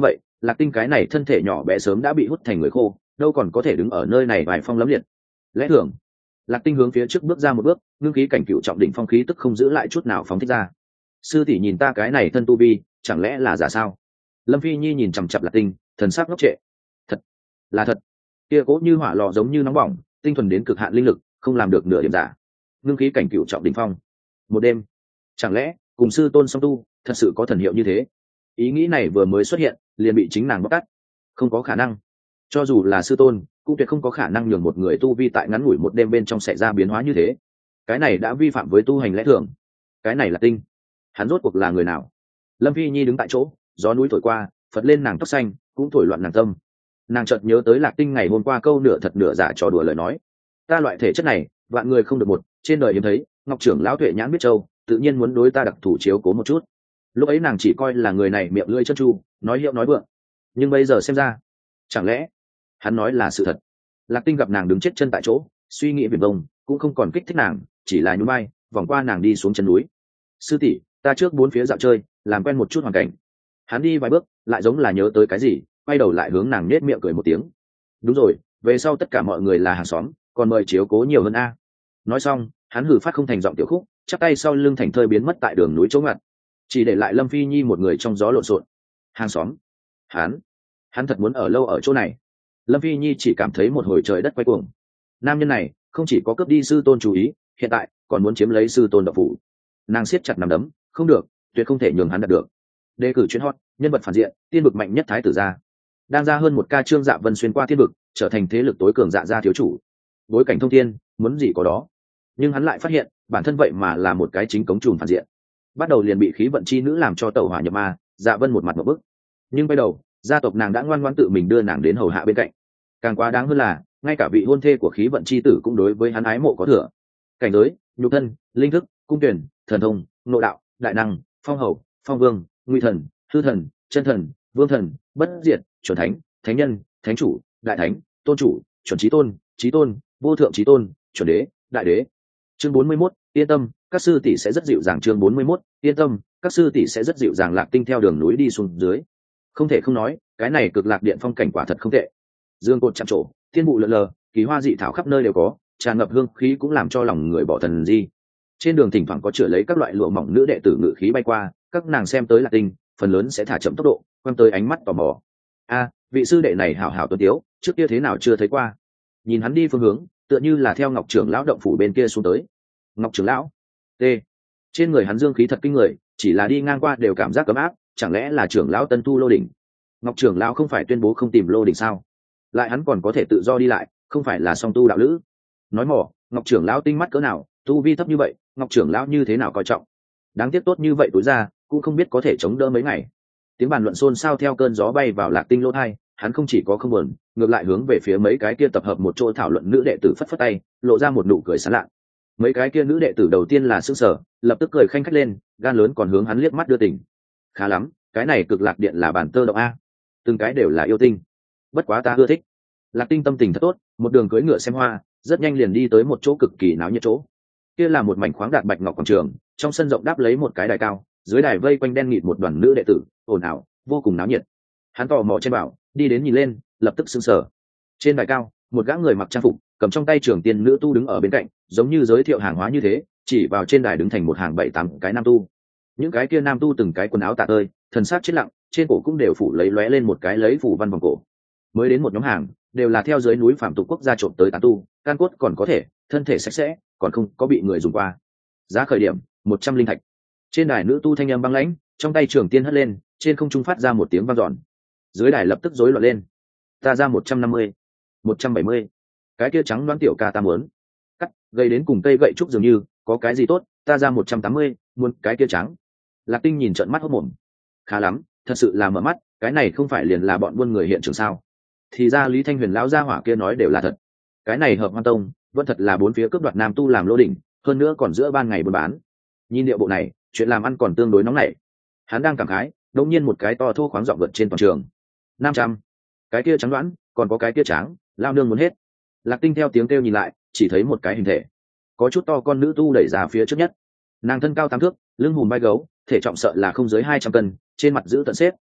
Lạc Tinh cái này thân thể nhỏ bé sớm đã bị hút thành người khô, đâu còn có thể đứng ở nơi này vài phong lấm liệt. Lẽ thường, Lạc Tinh hướng phía trước bước ra một bước, ngưng khí cảnh cựu trọng đỉnh phong khí tức không giữ lại chút nào phóng thích ra. Sư tỷ nhìn ta cái này thân tu vi, chẳng lẽ là giả sao? Lâm Phi Nhi nhìn chằm chằm Lạc Tinh, thần sắc ngốc trệ. Thật, là thật. Kia cố như hỏa lò giống như nóng bỏng, tinh thuần đến cực hạn linh lực, không làm được nửa điểm giả. Ngưng khí cảnh cựu trọng đỉnh phong. Một đêm, chẳng lẽ cùng sư tôn song tu, thật sự có thần hiệu như thế? Ý nghĩ này vừa mới xuất hiện, liền bị chính nàng bóc tát. Không có khả năng. Cho dù là sư tôn, cũng tuyệt không có khả năng nhường một người tu vi tại ngắn ngủi một đêm bên trong xảy ra biến hóa như thế. Cái này đã vi phạm với tu hành lẽ thường. Cái này là Tinh, hắn rốt cuộc là người nào? Lâm Phi Nhi đứng tại chỗ, gió núi thổi qua, phật lên nàng tóc xanh, cũng thổi loạn nàng tâm. Nàng chợt nhớ tới Lạc Tinh ngày hôm qua câu nửa thật nửa giả trò đùa lời nói. Ta loại thể chất này, vạn người không được một, trên đời hiếm thấy. Ngọc trưởng lão tuệ nhãn biết châu, tự nhiên muốn đối ta đặc thủ chiếu cố một chút. Lúc ấy nàng chỉ coi là người này miệng lưỡi chân tru, nói hiệu nói vượng. Nhưng bây giờ xem ra, chẳng lẽ hắn nói là sự thật? Lạc Tinh gặp nàng đứng chết chân tại chỗ, suy nghĩ viển vông, cũng không còn kích thích nàng, chỉ là nhún vai, vòng qua nàng đi xuống chân núi. Sư tỷ, ta trước bốn phía dạo chơi, làm quen một chút hoàn cảnh. Hắn đi vài bước, lại giống là nhớ tới cái gì, quay đầu lại hướng nàng nết miệng cười một tiếng. Đúng rồi, về sau tất cả mọi người là hàng xóm, còn mời chiếu cố nhiều hơn a. Nói xong, hắn hử phát không thành giọng tiểu khúc, chắp tay sau lưng thành thơi biến mất tại đường núi chỗ ngặt, chỉ để lại Lâm Phi Nhi một người trong gió lộn xộn. Hàng xóm, hắn hắn thật muốn ở lâu ở chỗ này. Lâm Phi Nhi chỉ cảm thấy một hồi trời đất quay cuồng. Nam nhân này không chỉ có cướp đi sư tôn chú ý, hiện tại còn muốn chiếm lấy sư tôn độc phủ. Nàng siết chặt nắm đấm, không được, tuyệt không thể nhường hắn đạt được. Đề cử chuyên hot, nhân vật phản diện, tiên vực mạnh nhất thái tử gia. Đang ra hơn một ca trương Dạ Vân xuyên qua thiên vực, trở thành thế lực tối cường Dạ gia thiếu chủ. Bối cảnh thông thiên, muốn gì có đó. Nhưng hắn lại phát hiện, bản thân vậy mà là một cái chính cống trùm phản diện. Bắt đầu liền bị khí vận chi nữ làm cho tẩu hỏa nhập ma, Dạ Vân một mặt một bức. Nhưng bây đầu, gia tộc nàng đã ngoan ngoãn tự mình đưa nàng đến hầu hạ bên cạnh. Càng quá đáng hơn là, ngay cả vị hôn thê của khí vận chi tử cũng đối với hắn ái mộ có thừa. Cảnh giới, nhục thân, linh thức, cung tuyển, thần thông, nội đạo, đại năng, phong hầu, phong vương, nguy thần, hư thần, chân thần, vương thần, bất diệt, chuẩn thánh, thánh nhân, thánh chủ, đại thánh, tôn chủ, chuẩn chí tôn, chí tôn, vô thượng chí tôn, chuẩn đế, đại đế. Chương bốn mươi mốt, yên tâm, các sư tỷ sẽ rất dịu dàng. Chương bốn mươi mốt, yên tâm, các sư tỷ sẽ rất dịu dàng. Lạc Tinh theo đường núi đi xuống dưới. Không thể không nói, cái này cực lạc điện phong cảnh quả thật không tệ. Dương cột chạm trổ, thiên vụ lượn lờ, kỳ hoa dị thảo khắp nơi đều có, tràn ngập hương khí cũng làm cho lòng người bỏ thần di. Trên đường thỉnh thoảng có chữa lấy các loại lụa mỏng nữ đệ tử ngự khí bay qua, các nàng xem tới Lạc Tinh, phần lớn sẽ thả chậm tốc độ, quan tới ánh mắt tò mò. A, vị sư đệ này hảo hảo tuấn tiếu, trước kia thế nào chưa thấy qua? Nhìn hắn đi phương hướng, tựa như là theo Ngọc trưởng lão động phủ bên kia xuống tới. Ngọc trưởng lão, t, trên người hắn dương khí thật kinh người, chỉ là đi ngang qua đều cảm giác cấm áp, chẳng lẽ là trưởng lão tân thu lô đỉnh? Ngọc trưởng lão không phải tuyên bố không tìm lô đỉnh sao? Lại hắn còn có thể tự do đi lại, không phải là song tu đạo lữ? Nói mỏ, Ngọc trưởng lão tinh mắt cỡ nào, tu vi thấp như vậy, Ngọc trưởng lão như thế nào coi trọng? Đáng tiếc tốt như vậy tối ra, cũng không biết có thể chống đỡ mấy ngày. Tiếng bàn luận xôn xao theo cơn gió bay vào Lạc Tinh lỗ tai, hắn không chỉ có không buồn, ngược lại hướng về phía mấy cái kia tập hợp một chỗ thảo luận nữ đệ tử phất phất tay, lộ ra một nụ cười sảng lạ. Mấy cái kia nữ đệ tử đầu tiên là sững sờ, lập tức cười khanh khách lên, gan lớn còn hướng hắn liếc mắt đưa tình. Khá lắm, cái này cực lạc điện là bản tơ động a, từng cái đều là yêu tinh. Bất quá ta ưa thích. Lạc Tinh tâm tình thật tốt, một đường cưỡi ngựa xem hoa, rất nhanh liền đi tới một chỗ cực kỳ náo nhiệt chỗ. Kia là một mảnh khoáng đạt bạch ngọc quảng trường, trong sân rộng đáp lấy một cái đài cao, dưới đài vây quanh đen nghịt một đoàn nữ đệ tử, ồn ào, vô cùng náo nhiệt. Hắn tò mò trên bảo, đi đến nhìn lên, lập tức sững sờ. Trên đài cao, một gã người mặc trang phục, cầm trong tay trường tiên nữ tu đứng ở bên cạnh, giống như giới thiệu hàng hóa như thế, chỉ vào trên đài đứng thành một hàng bảy tám cái nam tu. Những cái kia nam tu từng cái quần áo tả tơi, thần sắc chết lặng, trên cổ cũng đều phủ lấy lóe lên một cái lấy phủ văn vòng cổ. Mới đến một nhóm hàng, đều là theo dưới núi phạm tục quốc gia trộm tới tán tu, can cốt còn có thể, thân thể sạch sẽ, còn không có bị người dùng qua. Giá khởi điểm một trăm linh thạch. Trên đài nữ tu thanh âm băng lãnh, trong tay trường tiên hất lên, trên không trung phát ra một tiếng vang dọn. Dưới đài lập tức rối loạn lên. Ta ra một trăm năm mươi, một trăm bảy mươi. Cái kia trắng đoán tiểu ca ta muốn cắt, gây đến cùng cây gậy trúc dường như, có cái gì tốt, ta ra một trăm tám mươi, muốn cái kia trắng. Lạc Tinh nhìn trợn mắt hốt mồm. Khá lắm, thật sự là mở mắt, cái này không phải liền là bọn buôn người hiện trường sao? Thì ra Lý Thanh Huyền lão gia hỏa kia nói đều là thật. Cái này Hợp Hoan Tông, vẫn thật là bốn phía cướp đoạt nam tu làm lô đỉnh, hơn nữa còn giữa ban ngày buôn bán. Nhìn điệu bộ này, chuyện làm ăn còn tương đối nóng nảy. Hắn đang cảm khái, đột nhiên một cái to thô khoáng dọn vượt trên toàn trường. năm trăm. Cái kia trắng đoán, còn có cái kia trắng, lao nương muốn hết. Lạc Tinh theo tiếng kêu nhìn lại, chỉ thấy một cái hình thể có chút to con nữ tu đẩy ra phía trước nhất. Nàng thân cao tám thước, lưng hùm vai gấu, thể trọng sợ là không dưới hai trăm cân, trên mặt giữ tận xếp,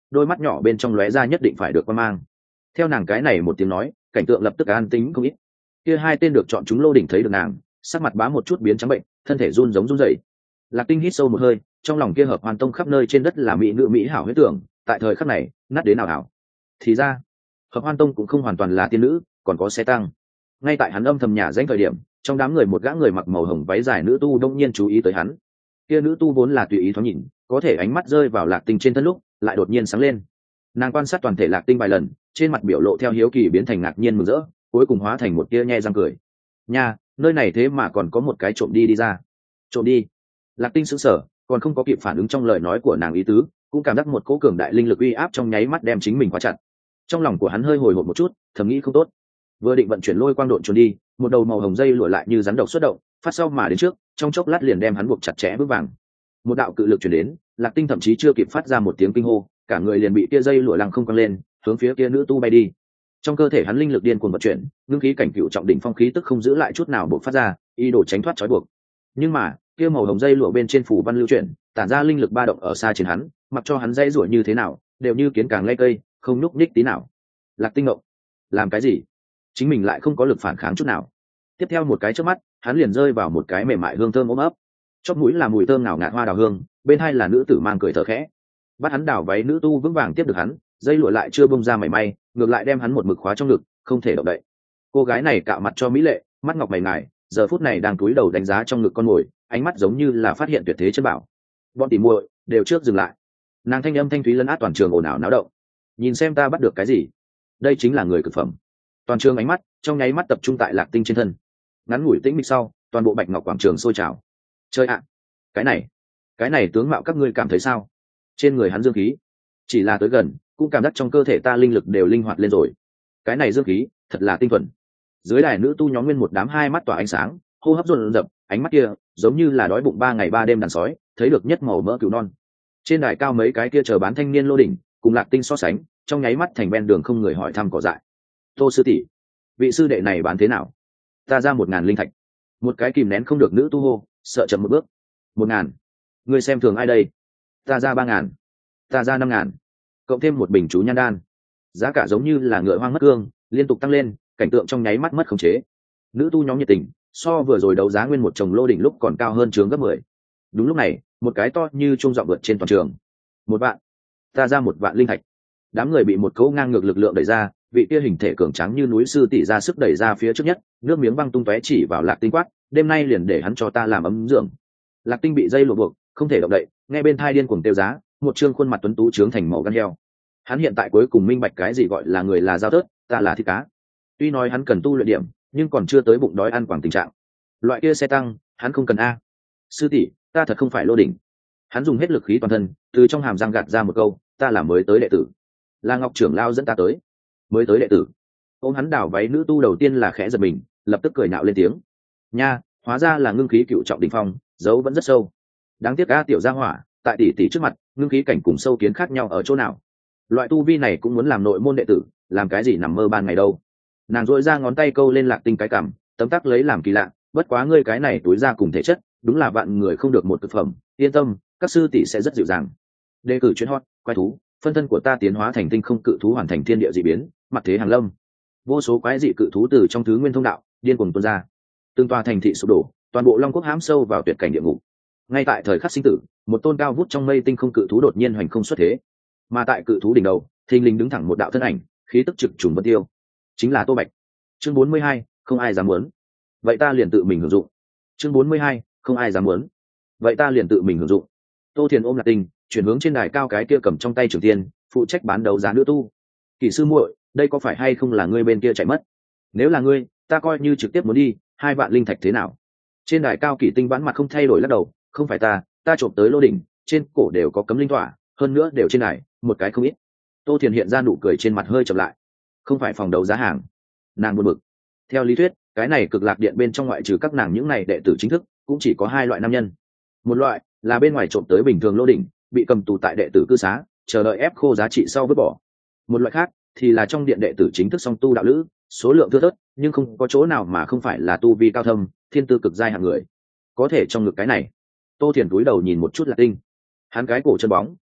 đôi mắt nhỏ bên trong lóe ra nhất định phải được quan mang. Theo nàng cái này một tiếng nói, cảnh tượng lập tức an tĩnh không ít. Kia hai tên được chọn chúng lô đỉnh thấy được nàng, sắc mặt bá một chút biến trắng bệnh, thân thể run giống run rẩy. Lạc Tinh hít sâu một hơi, trong lòng kia hợp hoàn tông khắp nơi trên đất là mỹ nữ mỹ hảo huyết tưởng, tại thời khắc này nát đến nào hảo. Thì ra hợp hoan tông cũng không hoàn toàn là tiên nữ, còn có xe tăng. Ngay tại hắn âm thầm nhả danh thời điểm, trong đám người một gã người mặc màu hồng váy dài nữ tu đông nhiên chú ý tới hắn. Kia nữ tu vốn là tùy ý thoáng nhìn, có thể ánh mắt rơi vào Lạc Tinh trên thân lúc lại đột nhiên sáng lên. Nàng quan sát toàn thể Lạc Tinh vài lần, trên mặt biểu lộ theo hiếu kỳ biến thành ngạc nhiên mừng rỡ, cuối cùng hóa thành một tia nhe răng cười. Nha, nơi này thế mà còn có một cái trộm đi đi ra. Trộm đi? Lạc Tinh sững sờ, còn không có kịp phản ứng trong lời nói của nàng ý tứ, cũng cảm giác một cỗ cường đại linh lực uy áp trong nháy mắt đem chính mình khóa chặt. Trong lòng của hắn hơi hồi hộp một chút, thầm nghĩ không tốt. Vừa định vận chuyển lôi quang độn trốn đi, một đầu màu hồng dây lụa lại như rắn độc xuất động, phát sau mà đến trước, trong chốc lát liền đem hắn buộc chặt chẽ vững vàng. Một đạo cự lực truyền đến, Lạc Tinh thậm chí chưa kịp phát ra một tiếng kinh hô, cả người liền bị kia dây lụa lăng không căng lên, hướng phía kia nữ tu bay đi. Trong cơ thể hắn linh lực điên cuồng vận chuyển, ngưng khí cảnh cựu trọng đỉnh phong khí tức không giữ lại chút nào bộc phát ra, ý đồ tránh thoát trói buộc. Nhưng mà, kia màu hồng dây lụa bên trên phủ văn lưu chuyển, tản ra linh lực ba động ở xa trên hắn, mặc cho hắn dây rủa như thế nào, đều như kiến càng lay cây, không nhúc nhích tí nào. Lạc Tinh ngộng, làm cái gì? Chính mình lại không có lực phản kháng chút nào. Tiếp theo một cái chớp mắt, hắn liền rơi vào một cái mềm mại hương thơm ôm ấp. Chóp mũi là mùi thơm ngào ngạt hoa đào hương, bên hai là nữ tử mang cười thở khẽ. Bắt hắn đảo váy nữ tu vững vàng tiếp được hắn, dây lụa lại chưa bông ra mảy may, ngược lại đem hắn một mực khóa trong ngực, không thể động đậy. Cô gái này cạo mặt cho mỹ lệ, mắt ngọc mày ngài, giờ phút này đang cúi đầu đánh giá trong ngực con mồi, ánh mắt giống như là phát hiện tuyệt thế chân bảo. Bọn tỉ muội đều trước dừng lại. Nàng thanh âm thanh thúy lấn át toàn trường ồn ào náo động. Nhìn xem ta bắt được cái gì? Đây chính là người cực phẩm. Toàn trường ánh mắt trong nháy mắt tập trung tại Lạc Tinh trên thân. Ngắn ngủi tĩnh mịch sau, toàn bộ bạch ngọc quảng trường sôi trào. Chơi ạ, cái này, cái này tướng mạo các ngươi cảm thấy sao? Trên người hắn dương khí, chỉ là tới gần, cũng cảm giác trong cơ thể ta linh lực đều linh hoạt lên rồi. Cái này dương khí, thật là tinh thuần. Dưới đài nữ tu nhóm nguyên một đám hai mắt tỏa ánh sáng, hô hấp dồn dập, ánh mắt kia giống như là đói bụng ba ngày ba đêm đàn sói, thấy được nhất màu mỡ cừu non. Trên đài cao mấy cái kia chờ bán thanh niên lô đỉnh, cùng Lạc Tinh so sánh, trong nháy mắt thành ven đường không người hỏi thăm cỏ dại. Tô sư tỷ, vị sư đệ này bán thế nào? Ta ra một ngàn linh thạch. Một cái kìm nén không được nữ tu hô, sợ chậm một bước. Một ngàn? Ngươi xem thường ai đây? Ta ra ba ngàn. Ta ra năm ngàn. Cộng thêm một bình chú nhan đan. Giá cả giống như là ngựa hoang mất cương, liên tục tăng lên, cảnh tượng trong nháy mắt mất khống chế. Nữ tu nhóm nhiệt tình, so vừa rồi đấu giá nguyên một chồng lô đỉnh lúc còn cao hơn trường gấp mười. Đúng lúc này, một cái to như trung giọng vượt trên toàn trường. Một vạn. Ta ra một vạn linh thạch. Đám người bị một cỗ ngang ngược lực lượng đẩy ra, vị kia hình thể cường tráng như núi sư tỷ ra sức đẩy ra phía trước nhất, nước miếng văng tung tóe chỉ vào Lạc Tinh quát, đêm nay liền để hắn cho ta làm ấm giường. Lạc Tinh bị dây lụa buộc, không thể động đậy, nghe bên thai điên cuồng tiêu giá, một trương khuôn mặt tuấn tú trướng thành màu gan heo. Hắn hiện tại cuối cùng minh bạch cái gì gọi là người là dao tớt, ta là thịt cá. Tuy nói hắn cần tu luyện điểm, nhưng còn chưa tới bụng đói ăn quảng tình trạng. Loại kia xe tăng, hắn không cần a. Sư tỷ, ta thật không phải lô đỉnh. Hắn dùng hết lực khí toàn thân, từ trong hàm răng gạt ra một câu, ta là mới tới đệ tử, là Ngọc trưởng lao dẫn ta tới. Mới tới đệ tử? Ôm hắn đảo váy nữ tu đầu tiên là khẽ giật mình, lập tức cười nạo lên tiếng. Nha, hóa ra là ngưng khí cựu trọng đỉnh phong, dấu vẫn rất sâu. Đáng tiếc a tiểu gia hỏa, tại tỷ tỷ trước mặt, ngưng khí cảnh cùng sâu kiến khác nhau ở chỗ nào? Loại tu vi này cũng muốn làm nội môn đệ tử, làm cái gì nằm mơ ban ngày đâu. Nàng dội ra ngón tay câu lên Lạc Tinh cái cằm, tấm tắc lấy làm kỳ lạ, bất quá ngươi cái này túi ra cùng thể chất, đúng là vạn người không được một thực phẩm, yên tâm, các sư tỷ sẽ rất dịu dàng. Đề cử chuyên hot, quái thú, phân thân của ta tiến hóa thành tinh không cự thú hoàn thành thiên địa dị biến, mặt thế hàng lâm. Vô số quái dị cự thú từ trong thứ nguyên thông đạo điên cuồng tuôn ra, từng tòa thành thị sụp đổ, toàn bộ long quốc hãm sâu vào tuyệt cảnh địa ngục. Ngay tại thời khắc sinh tử, một tôn cao vút trong mây tinh không cự thú đột nhiên hoành không xuất thế, mà tại cự thú đỉnh đầu thình lình đứng thẳng một đạo thân ảnh, khí tức trực trùng vân tiêu, chính là Tô Bạch. Chương bốn mươi hai, không ai dám muốn, vậy ta liền tự mình hưởng dụng. Chương bốn mươi hai, không ai dám muốn, vậy ta liền tự mình hưởng dụng. Tô Thiền ôm Lạc Tinh, chuyển hướng trên đài cao cái kia cầm trong tay trường tiên, phụ trách bán đấu giá nữ tu. Kỷ sư muội, đây có phải hay không là ngươi bên kia chạy mất? Nếu là ngươi, ta coi như trực tiếp muốn đi, hai vạn linh thạch thế nào? Trên đài cao Kỷ Tinh vãn mặt không thay đổi lắc đầu, không phải ta, ta trộm tới lô đỉnh, trên cổ đều có cấm linh tỏa, hơn nữa đều trên đài, một cái không ít. Tô Thiền hiện ra nụ cười trên mặt hơi chậm lại. Không phải phòng đấu giá hàng. Nàng buồn bực. Theo lý thuyết, cái này cực lạc điện bên trong ngoại trừ các nàng những này đệ tử chính thức, cũng chỉ có hai loại nam nhân. Một loại là bên ngoài trộm tới bình thường lô đỉnh, bị cầm tù tại đệ tử cư xá, chờ đợi ép khô giá trị sau vứt bỏ. Một loại khác thì là trong điện đệ tử chính thức song tu đạo lữ, số lượng thưa thớt, nhưng không có chỗ nào mà không phải là tu vi cao thâm, thiên tư cực giai hạng người. Có thể trong ngực cái này. Tô Thiền cúi đầu nhìn một chút Lạc Tinh. Hắn cái cổ chân bóng,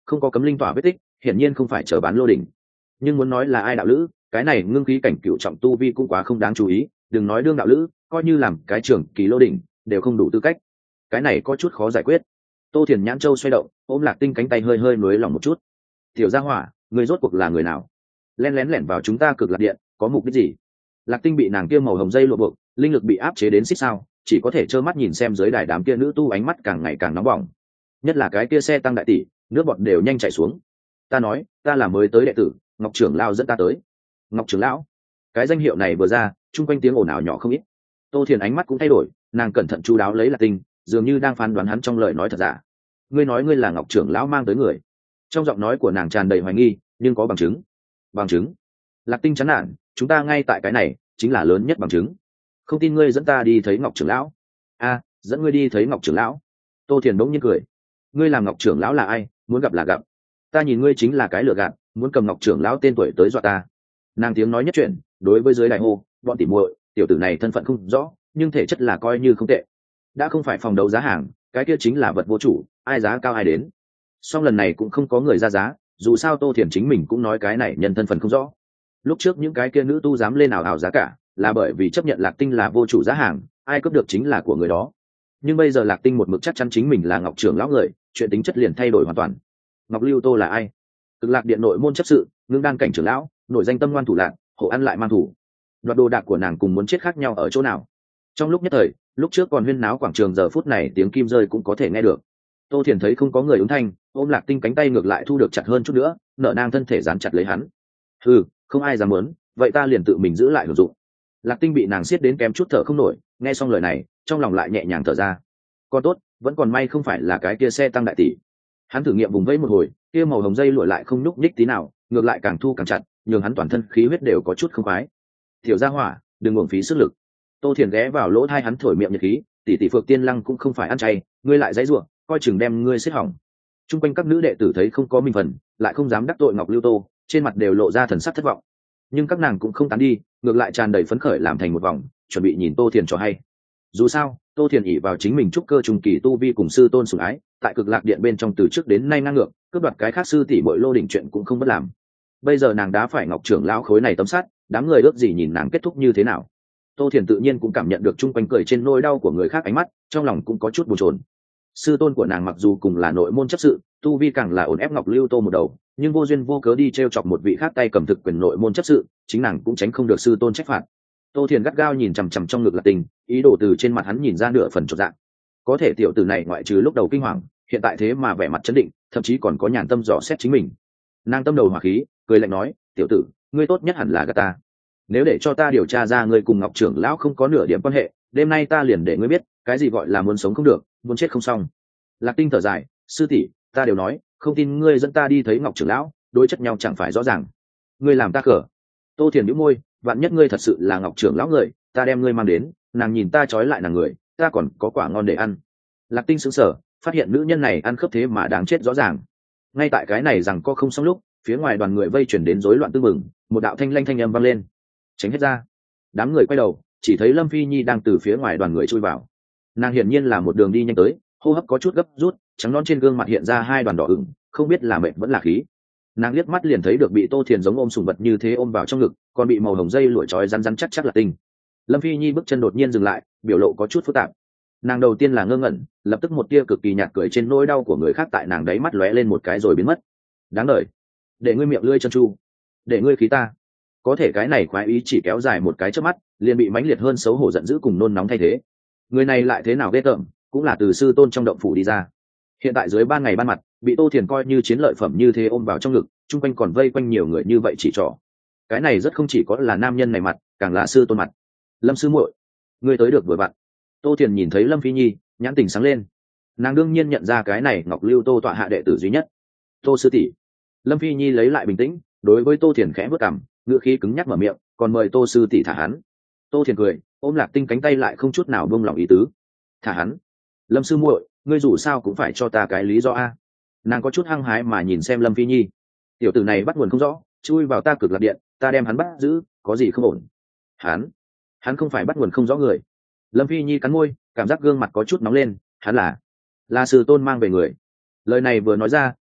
không có cấm linh tỏa vết tích, hiển nhiên không phải chờ bán lô đỉnh. Nhưng muốn nói là ai đạo lữ, cái này ngưng khí cảnh cựu trọng tu vi cũng quá không đáng chú ý, đừng nói đương đạo lữ, coi như làm cái trưởng kỳ lô đỉnh đều không đủ tư cách. Cái này có chút khó giải quyết. Tô Thiền nhãn châu xoay động, ôm Lạc Tinh cánh tay hơi hơi nuối lòng một chút. Tiểu gia hỏa, người rốt cuộc là người nào? Lén lén lẻn vào chúng ta cực lạc điện, có mục đích gì? Lạc Tinh bị nàng kia màu hồng dây lụa buộc, linh lực bị áp chế đến xích sao, chỉ có thể trơ mắt nhìn xem dưới đài đám kia nữ tu ánh mắt càng ngày càng nóng bỏng. Nhất là cái kia xe tăng đại tỷ, nước bọt đều nhanh chảy xuống. Ta nói, ta là mới tới đệ tử, Ngọc trưởng lão dẫn ta tới. Ngọc trưởng lão? Cái danh hiệu này vừa ra, chung quanh tiếng ồn ào nhỏ không ít. Tô Thiền ánh mắt cũng thay đổi, nàng cẩn thận chu đáo lấy Lạc Tinh, dường như đang phán đoán hắn trong lời nói thật giả. Ngươi nói ngươi là Ngọc trưởng lão mang tới người? Trong giọng nói của nàng tràn đầy hoài nghi, nhưng có bằng chứng. Bằng chứng? Lạc Tinh chán nản, chúng ta ngay tại cái này chính là lớn nhất bằng chứng. Không tin ngươi dẫn ta đi thấy Ngọc trưởng lão. A, dẫn ngươi đi thấy Ngọc trưởng lão? Tô Thiền bỗng nhiên cười. Ngươi làm Ngọc trưởng lão là ai, muốn gặp là gặp. Ta nhìn ngươi chính là cái lừa gạt, muốn cầm Ngọc trưởng lão tên tuổi tới dọa ta. Nàng tiếng nói nhất chuyện, đối với dưới đại hô, bọn tỉ muội, tiểu tử này thân phận không rõ, nhưng thể chất là coi như không tệ. Đã không phải phòng đấu giá hàng, cái kia chính là vật vô chủ, ai giá cao ai đến. Song lần này cũng không có người ra giá, dù sao Tô Thiền chính mình cũng nói cái này nhân thân phận không rõ. Lúc trước những cái kia nữ tu dám lên ảo ảo giá cả, là bởi vì chấp nhận Lạc Tinh là vô chủ giá hàng, ai cướp được chính là của người đó. Nhưng bây giờ Lạc Tinh một mực chắc chắn chính mình là Ngọc trưởng lão người, chuyện tính chất liền thay đổi hoàn toàn. Ngọc Lưu Tô là ai? Cực Lạc điện nội môn chấp sự, ngưng đan cảnh trưởng lão, nổi danh tâm ngoan thủ lạc, hộ ăn lại mang thủ. Đoạt đồ đạc của nàng cùng muốn chết khác nhau ở chỗ nào? Trong lúc nhất thời, lúc trước còn huyên náo quảng trường, giờ phút này tiếng kim rơi cũng có thể nghe được. Tô Thiền thấy không có người ứng thanh, ôm Lạc Tinh cánh tay ngược lại thu được chặt hơn chút nữa, nợ nang thân thể dán chặt lấy hắn. Ừ, không ai dám muốn, vậy ta liền tự mình giữ lại hưởng dụng. Lạc Tinh bị nàng siết đến kém chút thở không nổi, nghe xong lời này, trong lòng lại nhẹ nhàng thở ra. Còn tốt, vẫn còn may không phải là cái kia xe tăng đại tỷ. Hắn thử nghiệm vùng vẫy một hồi, kia màu hồng dây lụa lại không nhúc nhích tí nào, ngược lại càng thu càng chặt, nhường hắn toàn thân khí huyết đều có chút không khoái. Tiểu gia hỏa, đừng uổng phí sức lực. Tô Thiền ghé vào lỗ tai hắn thổi miệng nhiệt khí, tỷ tỷ Phượng Tiên Lăng cũng không phải ăn chay, ngươi lại dãy rủa, coi chừng đem ngươi xiết hỏng. Trung quanh các nữ đệ tử thấy không có mình phần, lại không dám đắc tội Ngọc Lưu Tô, trên mặt đều lộ ra thần sắc thất vọng. Nhưng các nàng cũng không tán đi, ngược lại tràn đầy phấn khởi làm thành một vòng, chuẩn bị nhìn Tô Thiền cho hay. Dù sao, Tô Thiền ỷ vào chính mình trúc cơ trùng kỳ tu vi cùng sư tôn sủng ái, tại Cực Lạc điện bên trong từ trước đến nay ngang ngược, cướp đoạt cái khác sư tỷ muội lô đỉnh chuyện cũng không bất làm. Bây giờ nàng đã phải Ngọc trưởng lão khối này tấm sắt, đám người ước gì nhìn nàng kết thúc như thế nào. Tô Thiền tự nhiên cũng cảm nhận được chung quanh cười trên nỗi đau của người khác ánh mắt, trong lòng cũng có chút bồn chồn. Sư tôn của nàng mặc dù cùng là nội môn chấp sự, tu vi càng là ổn ép Ngọc Lưu Tô một đầu, nhưng vô duyên vô cớ đi t r e o chọc một vị khác tay cầm thực quyền nội môn chấp sự, chính nàng cũng tránh không được sư tôn trách phạt. Tô Thiền gắt gao nhìn chằm chằm trong ngực Lạc Tinh, ý đồ từ trên mặt hắn nhìn ra nửa phần chột dạng. Có thể tiểu tử này ngoại trừ lúc đầu kinh hoàng, hiện tại thế mà vẻ mặt chấn định, thậm chí còn có nhàn tâm dò xét chính mình. Nàng tâm đầu hỏa khí, cười lạnh nói, tiểu tử, ngươi tốt nhất hẳn là gạt ta. Nếu để cho ta điều tra ra ngươi cùng Ngọc trưởng lão không có nửa điểm quan hệ, đêm nay ta liền để ngươi biết cái gì gọi là muốn sống không được, muốn chết không xong. Lạc Tinh thở dài, sư tỷ, ta đều nói, không tin ngươi dẫn ta đi thấy Ngọc trưởng lão, đối chất nhau chẳng phải rõ ràng. Ngươi làm ta cờ. Tô Thiền nhíu môi, vạn nhất ngươi thật sự là Ngọc trưởng lão người, ta đem ngươi mang đến, nàng nhìn ta trói lại nàng người, ta còn có quả ngon để ăn. Lạc Tinh sững sờ, phát hiện nữ nhân này ăn khớp thế mà đáng chết rõ ràng. Ngay tại cái này rằng có không xong lúc, phía ngoài đoàn người vây chuyển đến rối loạn tương mừng, một đạo thanh lanh thanh âm vang lên. Tránh hết ra. Đám người quay đầu, chỉ thấy Lâm Phi Nhi đang từ phía ngoài đoàn người chui vào. Nàng hiển nhiên là một đường đi nhanh tới, hô hấp có chút gấp rút, trắng non trên gương mặt hiện ra hai đoàn đỏ ửng, không biết là mệt vẫn là khí. Nàng liếc mắt liền thấy được bị Tô Thiền giống ôm sủng vật như thế ôm vào trong ngực, còn bị màu hồng dây lụa trói rắn rắn chắc chắc là Tinh. Lâm Phi Nhi bước chân đột nhiên dừng lại, biểu lộ có chút phức tạp. Nàng đầu tiên là ngơ ngẩn, lập tức một tia cực kỳ nhạt cười trên nỗi đau của người khác tại nàng đáy mắt lóe lên một cái rồi biến mất. Đáng đời, để ngươi miệng lưỡi chân chu, để ngươi khí ta. Có thể cái này khoái ý chỉ kéo dài một cái chớp mắt, liền bị mãnh liệt hơn xấu hổ giận dữ cùng nôn nóng thay thế. Người này lại thế nào ghê tởm, cũng là từ sư tôn trong động phủ đi ra. Hiện tại dưới ban ngày ban mặt, bị Tô Thiền coi như chiến lợi phẩm như thế ôm vào trong ngực, chung quanh còn vây quanh nhiều người như vậy chỉ trỏ. Cái này rất không chỉ có là nam nhân này mặt, càng là sư tôn mặt. Lâm sư muội, ngươi tới được vừa vặn. Tô Thiền nhìn thấy Lâm Phi Nhi, nhãn tình sáng lên. Nàng đương nhiên nhận ra cái này Ngọc Lưu Tô tọa hạ đệ tử duy nhất. Tô sư tỷ. Lâm Phi Nhi lấy lại bình tĩnh, đối với Tô Thiền khẽ bước cằm, ngữ khí cứng nhắc mở miệng, còn mời Tô sư tỷ thả hắn. Tô Thiền cười, ôm Lạc Tinh cánh tay lại không chút nào buông lòng ý tứ. Thả hắn. Lâm sư muội, ngươi dù sao cũng phải cho ta cái lý do a. Nàng có chút hăng hái mà nhìn xem Lâm Phi Nhi. Tiểu tử này bắt nguồn không rõ, chui vào ta Cực Lạc điện, ta đem hắn bắt giữ, có gì không ổn? Hắn, hắn không phải bắt nguồn không rõ người. Lâm Phi Nhi cắn môi, cảm giác gương mặt có chút nóng lên, hắn là là sư tôn mang về người. Lời này vừa nói ra,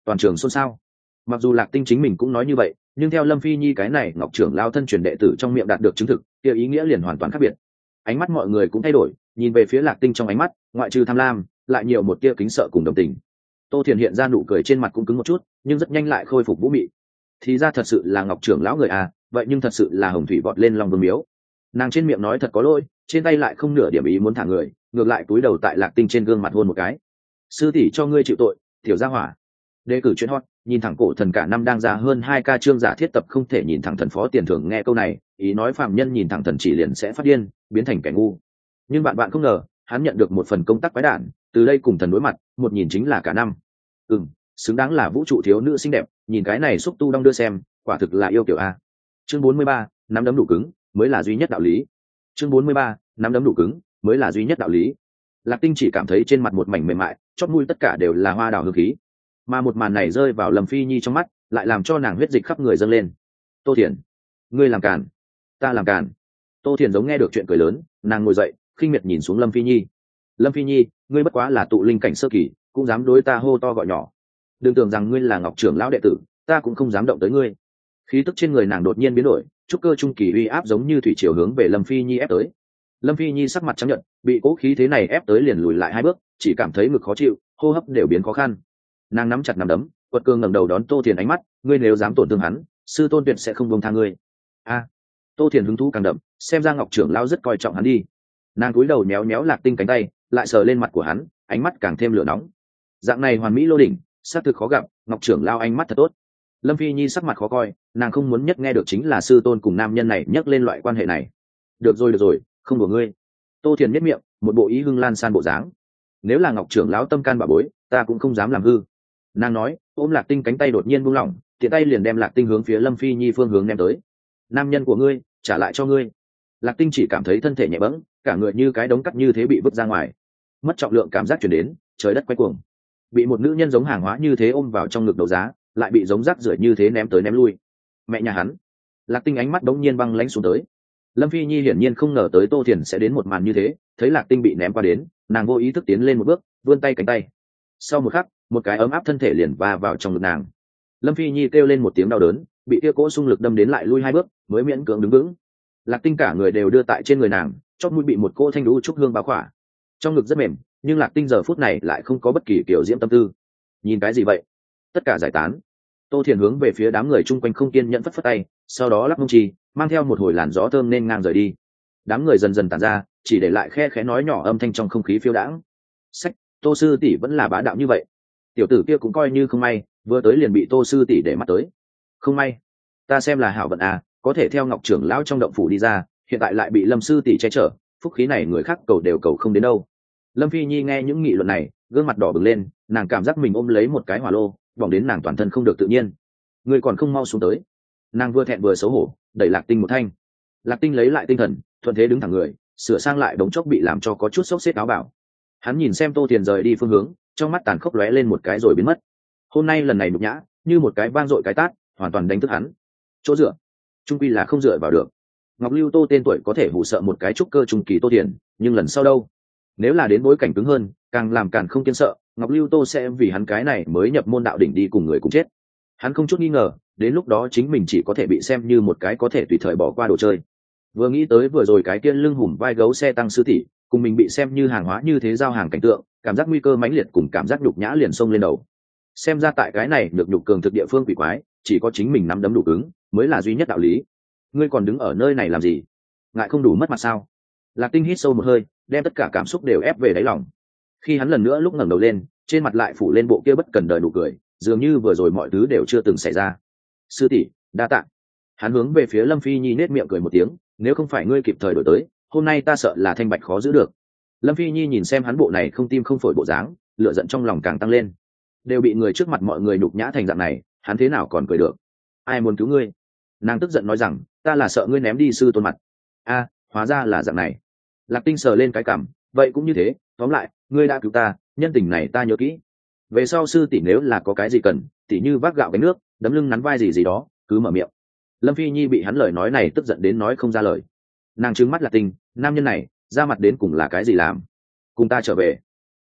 Toàn trường xôn xao. Mặc dù Lạc Tinh chính mình cũng nói như vậy, nhưng theo Lâm Phi Nhi cái này Ngọc trưởng lao thân truyền đệ tử trong miệng đạt được chứng thực, kia ý nghĩa liền hoàn toàn khác biệt. Ánh mắt mọi người cũng thay đổi, nhìn về phía Lạc Tinh trong ánh mắt, ngoại trừ tham lam, lại nhiều một tia kính sợ cùng đồng tình. Tô Thiền hiện ra nụ cười trên mặt cũng cứng một chút, nhưng rất nhanh lại khôi phục vũ mị. Thì ra thật sự là Ngọc trưởng lão người à, vậy nhưng thật sự là hồng thủy vọt lên Long Vương miếu. Nàng trên miệng nói thật có lỗi, trên tay lại không nửa điểm ý muốn thả người, ngược lại cúi đầu tại Lạc Tinh trên gương mặt hôn một cái. Sư tỷ cho ngươi chịu tội, tiểu gia hỏa. Đề cử chuyện hot, nhìn thẳng cổ thần cả năm đang ra hơn hai ca chương giả thiết tập không thể nhìn thẳng thần phó tiền thưởng, nghe câu này, ý nói phạm nhân nhìn thẳng thần chỉ liền sẽ phát điên, biến thành kẻ ngu. Nhưng bạn bạn không ngờ, hắn nhận được một phần công tác quái đản, từ đây cùng thần đối mặt, một nhìn chính là cả năm. Ừm, xứng đáng là vũ trụ thiếu nữ xinh đẹp, nhìn cái này xúc tu đong đưa xem, quả thực là yêu kiểu a. Chương bốn mươi ba, nắm đấm đủ cứng, mới là duy nhất đạo lý. Chương bốn mươi ba, nắm đấm đủ cứng, mới là duy nhất đạo lý. Lạc Tinh chỉ cảm thấy trên mặt một mảnh mềm mại, chót mũi tất cả đều là hoa đào hương khí. Mà một màn này rơi vào Lâm Phi Nhi trong mắt, lại làm cho nàng huyết dịch khắp người dâng lên. Tô Thiền, ngươi làm càn, ta làm càn. Tô Thiền giống nghe được chuyện cười lớn, nàng ngồi dậy, khinh miệt nhìn xuống Lâm Phi Nhi. Lâm Phi Nhi, ngươi bất quá là tụ linh cảnh sơ kỳ, cũng dám đối ta hô to gọi nhỏ. Đừng tưởng rằng ngươi là Ngọc trưởng lão đệ tử, ta cũng không dám động tới ngươi. Khí tức trên người nàng đột nhiên biến đổi, trúc cơ trung kỳ uy áp giống như thủy triều hướng về Lâm Phi Nhi ép tới. Lâm Phi Nhi sắc mặt trắng nhợt, bị cố khí thế này ép tới liền lùi lại hai bước, chỉ cảm thấy ngực khó chịu, hô hấp đều biến khó khăn. Nàng nắm chặt nắm đấm, quật cường ngẩng đầu đón Tô Thiền ánh mắt, ngươi nếu dám tổn thương hắn, sư tôn tuyệt sẽ không buông tha ngươi. A. Tô Thiền hứng thú càng đậm, xem ra Ngọc trưởng lão rất coi trọng hắn đi. Nàng cúi đầu méo méo Lạc Tinh cánh tay, lại sờ lên mặt của hắn, ánh mắt càng thêm lửa nóng. Dạng này hoàn mỹ lô đỉnh, sát thực khó gặp, Ngọc trưởng lão ánh mắt thật tốt. Lâm Phi Nhi sắc mặt khó coi, nàng không muốn nhất nghe được chính là sư tôn cùng nam nhân này nhắc lên loại quan hệ này. Được rồi được rồi, không đùa ngươi. Tô Thiền nhếch miệng, một bộ ý hưng lan san bộ dáng. Nếu là Ngọc trưởng lão tâm can bà bối, ta cũng không dám làm hư. Nàng nói, ôm Lạc Tinh cánh tay đột nhiên buông lỏng, tiện tay liền đem Lạc Tinh hướng phía Lâm Phi Nhi phương hướng ném tới. Nam nhân của ngươi, trả lại cho ngươi. Lạc Tinh chỉ cảm thấy thân thể nhẹ bẫng, cả người như cái đống cắt như thế bị vứt ra ngoài. Mất trọng lượng cảm giác truyền đến, trời đất quay cuồng. Bị một nữ nhân giống hàng hóa như thế ôm vào trong ngực đấu giá, lại bị giống rác rưởi như thế ném tới ném lui. Mẹ nhà hắn. Lạc Tinh ánh mắt đống nhiên băng lãnh xuống tới. Lâm Phi Nhi hiển nhiên không ngờ tới Tô Thiền sẽ đến một màn như thế, thấy Lạc Tinh bị ném qua đến, nàng vô ý thức tiến lên một bước, vươn tay cánh tay. Sau một khắc, một cái ấm áp thân thể liền va vào trong ngực nàng. Lâm Phi Nhi kêu lên một tiếng đau đớn, bị kia cỗ xung lực đâm đến lại lui hai bước, mới miễn cưỡng đứng vững. Lạc Tinh cả người đều đưa tại trên người nàng, chót mũi bị một cỗ thanh đũ trúc hương bao khỏa. Trong ngực rất mềm, nhưng Lạc Tinh giờ phút này lại không có bất kỳ kiểu diễm tâm tư. Nhìn cái gì vậy? Tất cả giải tán. Tô Thiền hướng về phía đám người chung quanh không kiên nhẫn phất phất tay, sau đó lắc mông trì, mang theo một hồi làn gió thơm nên ngang rời đi. Đám người dần dần tản ra, chỉ để lại khe khẽ nói nhỏ âm thanh trong không khí phiêu đãng. Sách, Tô sư tỷ vẫn là bá đạo như vậy. Tiểu tử kia cũng coi như không may, vừa tới liền bị Tô sư tỷ để mắt tới. Không may, ta xem là hảo vận à, có thể theo Ngọc trưởng lão trong động phủ đi ra, hiện tại lại bị Lâm sư tỷ che chở, phúc khí này người khác cầu đều cầu không đến đâu. Lâm Phi Nhi nghe những nghị luận này, gương mặt đỏ bừng lên, nàng cảm giác mình ôm lấy một cái hỏa lô, bỏng đến nàng toàn thân không được tự nhiên. Người còn không mau xuống tới. Nàng vừa thẹn vừa xấu hổ, đẩy Lạc Tinh một thanh. Lạc Tinh lấy lại tinh thần, thuận thế đứng thẳng người, sửa sang lại đống chốc bị làm cho có chút xốc xếp áo bảo. Hắn nhìn xem Tô Thiền rời đi phương hướng, trong mắt tàn khốc lóe lên một cái rồi biến mất. Hôm nay lần này nhục nhã, như một cái vang dội cái tát, hoàn toàn đánh thức hắn. Chỗ dựa, trung quy là không dựa vào được. Ngọc Lưu Tô tên tuổi có thể hù sợ một cái trúc cơ trung kỳ Tô Thiền, nhưng lần sau đâu? Nếu là đến bối cảnh cứng hơn, càng làm càng không kiên sợ, Ngọc Lưu Tô sẽ vì hắn cái này mới nhập môn đạo đỉnh đi cùng người cùng chết. Hắn không chút nghi ngờ, đến lúc đó chính mình chỉ có thể bị xem như một cái có thể tùy thời bỏ qua đồ chơi. Vừa nghĩ tới vừa rồi cái kia lưng hùm vai gấu xe tăng sư tỷ, cùng mình bị xem như hàng hóa như thế giao hàng cảnh tượng, cảm giác nguy cơ mãnh liệt cùng cảm giác nhục nhã liền xông lên đầu. Xem ra tại cái này được nhục cường thực địa phương quỷ quái, chỉ có chính mình nắm đấm đủ cứng mới là duy nhất đạo lý. Ngươi còn đứng ở nơi này làm gì? Ngại không đủ mất mặt sao? Lạc Tinh hít sâu một hơi, đem tất cả cảm xúc đều ép về đáy lòng. Khi hắn lần nữa lúc ngẩng đầu lên, trên mặt lại phủ lên bộ kia bất cần đời nụ cười, dường như vừa rồi mọi thứ đều chưa từng xảy ra. Sư tỷ, đa tạ. Hắn hướng về phía Lâm Phi Nhi nết miệng cười một tiếng, nếu không phải ngươi kịp thời đổi tới, hôm nay ta sợ là thanh bạch khó giữ được. Lâm Phi Nhi nhìn xem hắn bộ này không tim không phổi bộ dáng, lửa giận trong lòng càng tăng lên. Đều bị người trước mặt mọi người nhục nhã thành dạng này, hắn thế nào còn cười được? Ai muốn cứu ngươi? Nàng tức giận nói rằng, ta là sợ ngươi ném đi sư tôn mặt. A, hóa ra là dạng này. Lạc Tinh sờ lên cái cằm, vậy cũng như thế, tóm lại, ngươi đã cứu ta, nhân tình này ta nhớ kỹ. Về sau sư tỷ nếu là có cái gì cần, tỷ như vác gạo gánh nước, đấm lưng nắn vai gì gì đó, cứ mở miệng. Lâm Phi Nhi bị hắn lời nói này tức giận đến nói không ra lời. Nàng trừng mắt Lạc Tinh, nam nhân này ra mặt đến cùng là cái gì làm? Cùng ta trở về.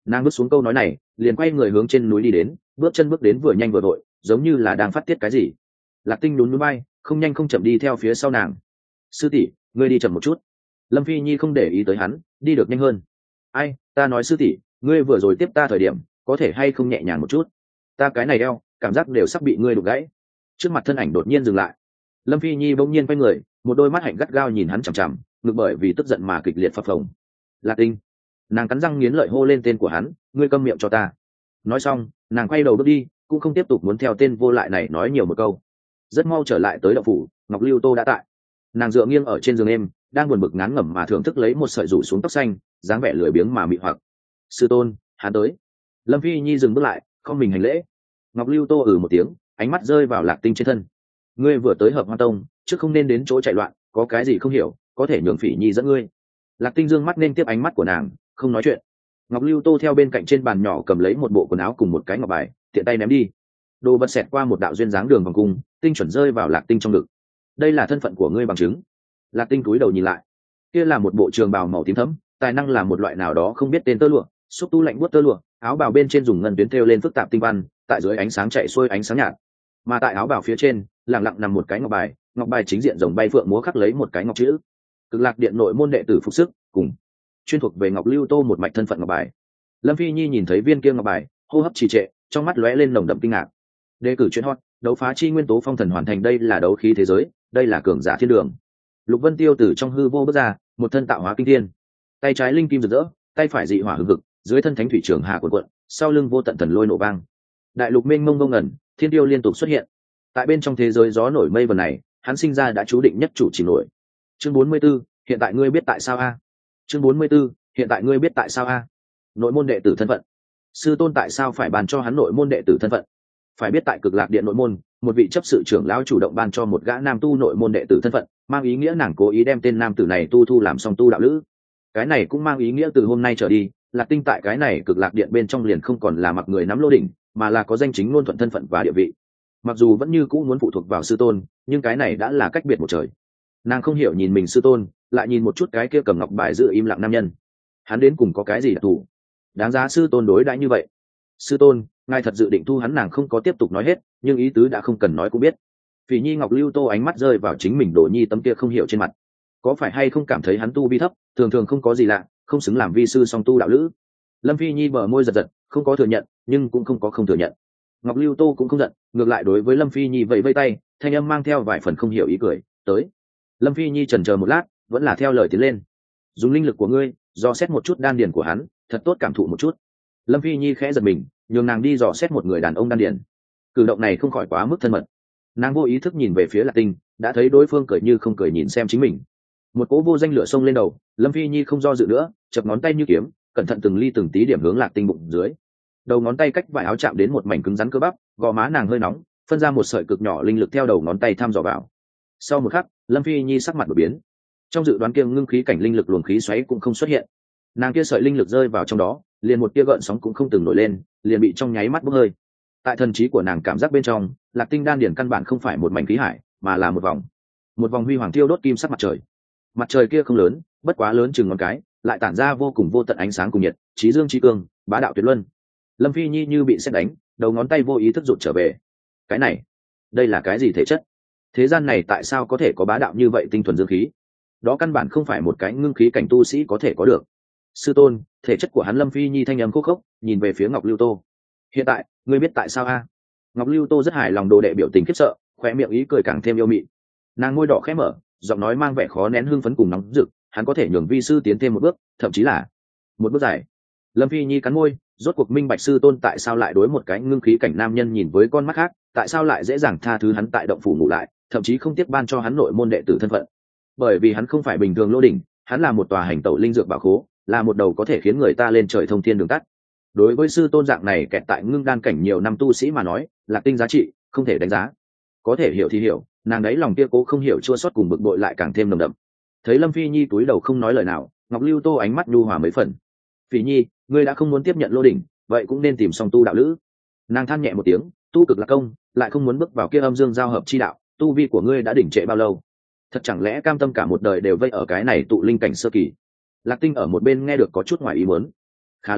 Nàng bước xuống câu nói này liền quay người hướng trên núi đi đến, bước chân bước đến vừa nhanh vừa vội, giống như là đang phát tiết cái gì. Lạc Tinh nhún núi bay, không nhanh không chậm đi theo phía sau nàng. Sư tỷ, ngươi đi chậm một chút. Lâm Phi Nhi không để ý tới hắn, đi được nhanh hơn. Ai, ta nói sư tỷ, ngươi vừa rồi tiếp ta thời điểm có thể hay không nhẹ nhàng một chút, ta cái này đeo cảm giác đều sắp bị ngươi đục gãy. Trước mặt thân ảnh đột nhiên dừng lại. Lâm Phi Nhi bỗng nhiên quay người, một đôi mắt hạnh gắt gao nhìn hắn chằm chằm, ngực bởi vì tức giận mà kịch liệt phập phồng. Lạc Tinh. Nàng cắn răng nghiến lợi hô lên tên của hắn, ngươi câm miệng cho ta. Nói xong nàng quay đầu bước đi, cũng không tiếp tục muốn theo tên vô lại này nói nhiều một câu. Rất mau trở lại tới đậu phủ, Ngọc Lưu Tô đã tại. Nàng dựa nghiêng ở trên giường em, đang buồn bực ngán ngẩm mà thưởng thức lấy một sợi rủ xuống tóc xanh, dáng vẻ lười biếng mà mị hoặc. Sư tôn, hắn tới. Lâm Phi Nhi dừng bước lại, không mình hành lễ. Ngọc Lưu Tô ừ một tiếng, ánh mắt rơi vào Lạc Tinh trên thân. Ngươi vừa tới Hợp Hoa Tông, trước không nên đến chỗ chạy loạn, có cái gì không hiểu có thể nhường Phỉ Nhi dẫn ngươi. Lạc Tinh dương mắt nên tiếp ánh mắt của nàng, không nói chuyện. Ngọc Lưu Tô theo bên cạnh trên bàn nhỏ cầm lấy một bộ quần áo cùng một cái ngọc bài, tiện tay ném đi. Đồ vật xẹt qua một đạo duyên dáng đường vòng cung, tinh chuẩn rơi vào Lạc Tinh trong ngực. Đây là thân phận của ngươi bằng chứng. Lạc Tinh cúi đầu nhìn lại, kia là một bộ trường bào màu tím thẫm, tài năng là một loại nào đó không biết tên tơ lụa, xúc tu lạnh buốt tơ lụa, áo bào bên trên dùng ngân tuyến thêu lên phức tạp tinh văn, tại dưới ánh sáng chạy xuôi ánh sáng nhạt. Mà tại áo bào phía trên, lặng lặng nằm một cái ngọc bài, ngọc bài chính diện rồng bay phượng múa khắc lấy một cái ngọc chữ. Cực Lạc Điện nội môn đệ tử phục sức, cùng chuyên thuộc về Ngọc Lưu Tô một mạch thân phận ngọc bài. Lâm Phi Nhi nhìn thấy viên kia ngọc bài, hô hấp trì trệ, trong mắt lóe lên nồng đậm kinh ngạc. Đề cử chuyên hot, đấu phá chi nguyên tố phong thần hoàn thành, đây là đấu khí thế giới, đây là cường giả thiên đường. Lục Vân Tiêu từ trong hư vô bước ra, một thân tạo hóa kinh thiên, tay trái linh kim rực rỡ, tay phải dị hỏa hừng hực, dưới thân thánh thủy trường hà cuộn cuộn, sau lưng vô tận thần lôi nổ vang. Đại lục mênh mông ngông ngẩn, thiên tiêu liên tục xuất hiện. Tại bên trong thế giới gió nổi mây vần này, hắn sinh ra đã chú định nhất chủ chỉ nổi. Chương bốn mươi 44, hiện tại ngươi biết tại sao a? Chương bốn mươi 44, hiện tại ngươi biết tại sao a? Nội môn đệ tử thân phận. Sư tôn tại sao phải bàn cho hắn nội môn đệ tử thân phận? Phải biết tại Cực Lạc Điện nội môn, một vị chấp sự trưởng lão chủ động ban cho một gã nam tu nội môn đệ tử thân phận, mang ý nghĩa nàng cố ý đem tên nam tử này tu thu làm song tu đạo lữ. Cái này cũng mang ý nghĩa từ hôm nay trở đi, Lạc Tinh tại cái này Cực Lạc Điện bên trong liền không còn là mặc người nắm lô đỉnh, mà là có danh chính ngôn thuận thân phận và địa vị. Mặc dù vẫn như cũ muốn phụ thuộc vào sư tôn, nhưng cái này đã là cách biệt một trời. Nàng không hiểu nhìn mình sư tôn, lại nhìn một chút cái kia cầm ngọc bài giữ im lặng nam nhân. Hắn đến cùng có cái gì đặc thù, đáng giá sư tôn đối đãi như vậy? Sư tôn, ngài thật dự định thu hắn? Nàng không có tiếp tục nói hết, nhưng ý tứ đã không cần nói cũng biết. Phỉ Nhi Ngọc Lưu Tô ánh mắt rơi vào chính mình Đồ Nhi tấm kia không hiểu trên mặt. Có phải hay không cảm thấy hắn tu vi thấp, thường thường không có gì lạ, không xứng làm vi sư song tu đạo lữ? Lâm Phi Nhi bờ môi giật giật, không có thừa nhận, nhưng cũng không có không thừa nhận. Ngọc Lưu Tô cũng không giận, ngược lại đối với Lâm Phi Nhi vẫy vẫy tay, thanh âm mang theo vài phần không hiểu ý cười, tới. Lâm Phi Nhi chần chờ một lát, vẫn là theo lời tiến lên. Dùng linh lực của ngươi, dò xét một chút đan điền của hắn, thật tốt cảm thụ một chút. Lâm Phi Nhi khẽ giật mình, nhường nàng đi dò xét một người đàn ông đan điền. Cử động này không khỏi quá mức thân mật. Nàng vô ý thức nhìn về phía Lạc Tinh, đã thấy đối phương cười như không cười nhìn xem chính mình. Một cỗ vô danh lửa xông lên đầu, Lâm Phi Nhi không do dự nữa, chập ngón tay như kiếm, cẩn thận từng ly từng tí điểm hướng Lạc Tinh bụng dưới. Đầu ngón tay cách vải áo chạm đến một mảnh cứng rắn cơ bắp, gò má nàng hơi nóng, phân ra một sợi cực nhỏ linh lực theo đầu ngón tay thăm dò vào. Sau một khắc, Lâm Phi Nhi sắc mặt đổi biến. Trong dự đoán kia ngưng khí cảnh linh lực luồng khí xoáy cũng không xuất hiện. Nàng kia sợi linh lực rơi vào trong đó, liền một tia gợn sóng cũng không từng nổi lên, liền bị trong nháy mắt bốc hơi. Tại thần trí của nàng cảm giác bên trong, Lạc Tinh đan điển căn bản không phải một mảnh khí hải, mà là một vòng, một vòng huy hoàng thiêu đốt kim sắc mặt trời. Mặt trời kia không lớn, bất quá lớn chừng ngón cái, lại tản ra vô cùng vô tận ánh sáng cùng nhiệt, trí dương trí cương, bá đạo tuyệt luân. Lâm Phi Nhi như bị sét đánh, đầu ngón tay vô ý thức rụt trở về. Cái này, đây là cái gì thể chất? Thế gian này tại sao có thể có bá đạo như vậy tinh thuần dương khí? Đó căn bản không phải một cái ngưng khí cảnh tu sĩ có thể có được. Sư tôn, thể chất của hắn. Lâm Phi Nhi thanh âm khúc khốc, nhìn về phía Ngọc Lưu Tô. Hiện tại, ngươi biết tại sao a? Ngọc Lưu Tô rất hài lòng, đồ đệ biểu tình khiếp sợ, khóe miệng ý cười càng thêm yêu mị. Nàng môi đỏ khẽ mở, giọng nói mang vẻ khó nén hưng phấn cùng nóng rực, hắn có thể nhường vi sư tiến thêm một bước, thậm chí là một bước dài. Lâm Phi Nhi cắn môi, rốt cuộc minh bạch sư tôn tại sao lại đối một cái ngưng khí cảnh nam nhân nhìn với con mắt khác, tại sao lại dễ dàng tha thứ hắn tại động phủ ngủ lại, thậm chí không tiếc ban cho hắn nội môn đệ tử thân phận. Bởi vì hắn không phải bình thường lô đỉnh, hắn là một tòa hành tẩu linh dược bảo khố, là một đầu có thể khiến người ta lên trời thông thiên đường tắt. Đối với sư tôn dạng này kẹt tại ngưng đan cảnh nhiều năm tu sĩ mà nói, Lạc Tinh giá trị không thể đánh giá. Có thể hiểu thì hiểu, nàng đấy lòng kia cố không hiểu chua xót cùng bực bội lại càng thêm nồng đậm. Thấy Lâm Phi Nhi túi đầu không nói lời nào, Ngọc Lưu Tô ánh mắt nhu hòa mấy phần. Phi Nhi, ngươi đã không muốn tiếp nhận lô đỉnh, vậy cũng nên tìm song tu đạo lữ. Nàng than nhẹ một tiếng, tu cực lạc công, lại không muốn bước vào kia âm dương giao hợp chi đạo, tu vi của ngươi đã đỉnh trệ bao lâu? Thật chẳng lẽ cam tâm cả một đời đều vây ở cái này tụ linh cảnh sơ kỳ? Lạc Tinh ở một bên nghe được có chút ngoài ý muốn. Khá lắm,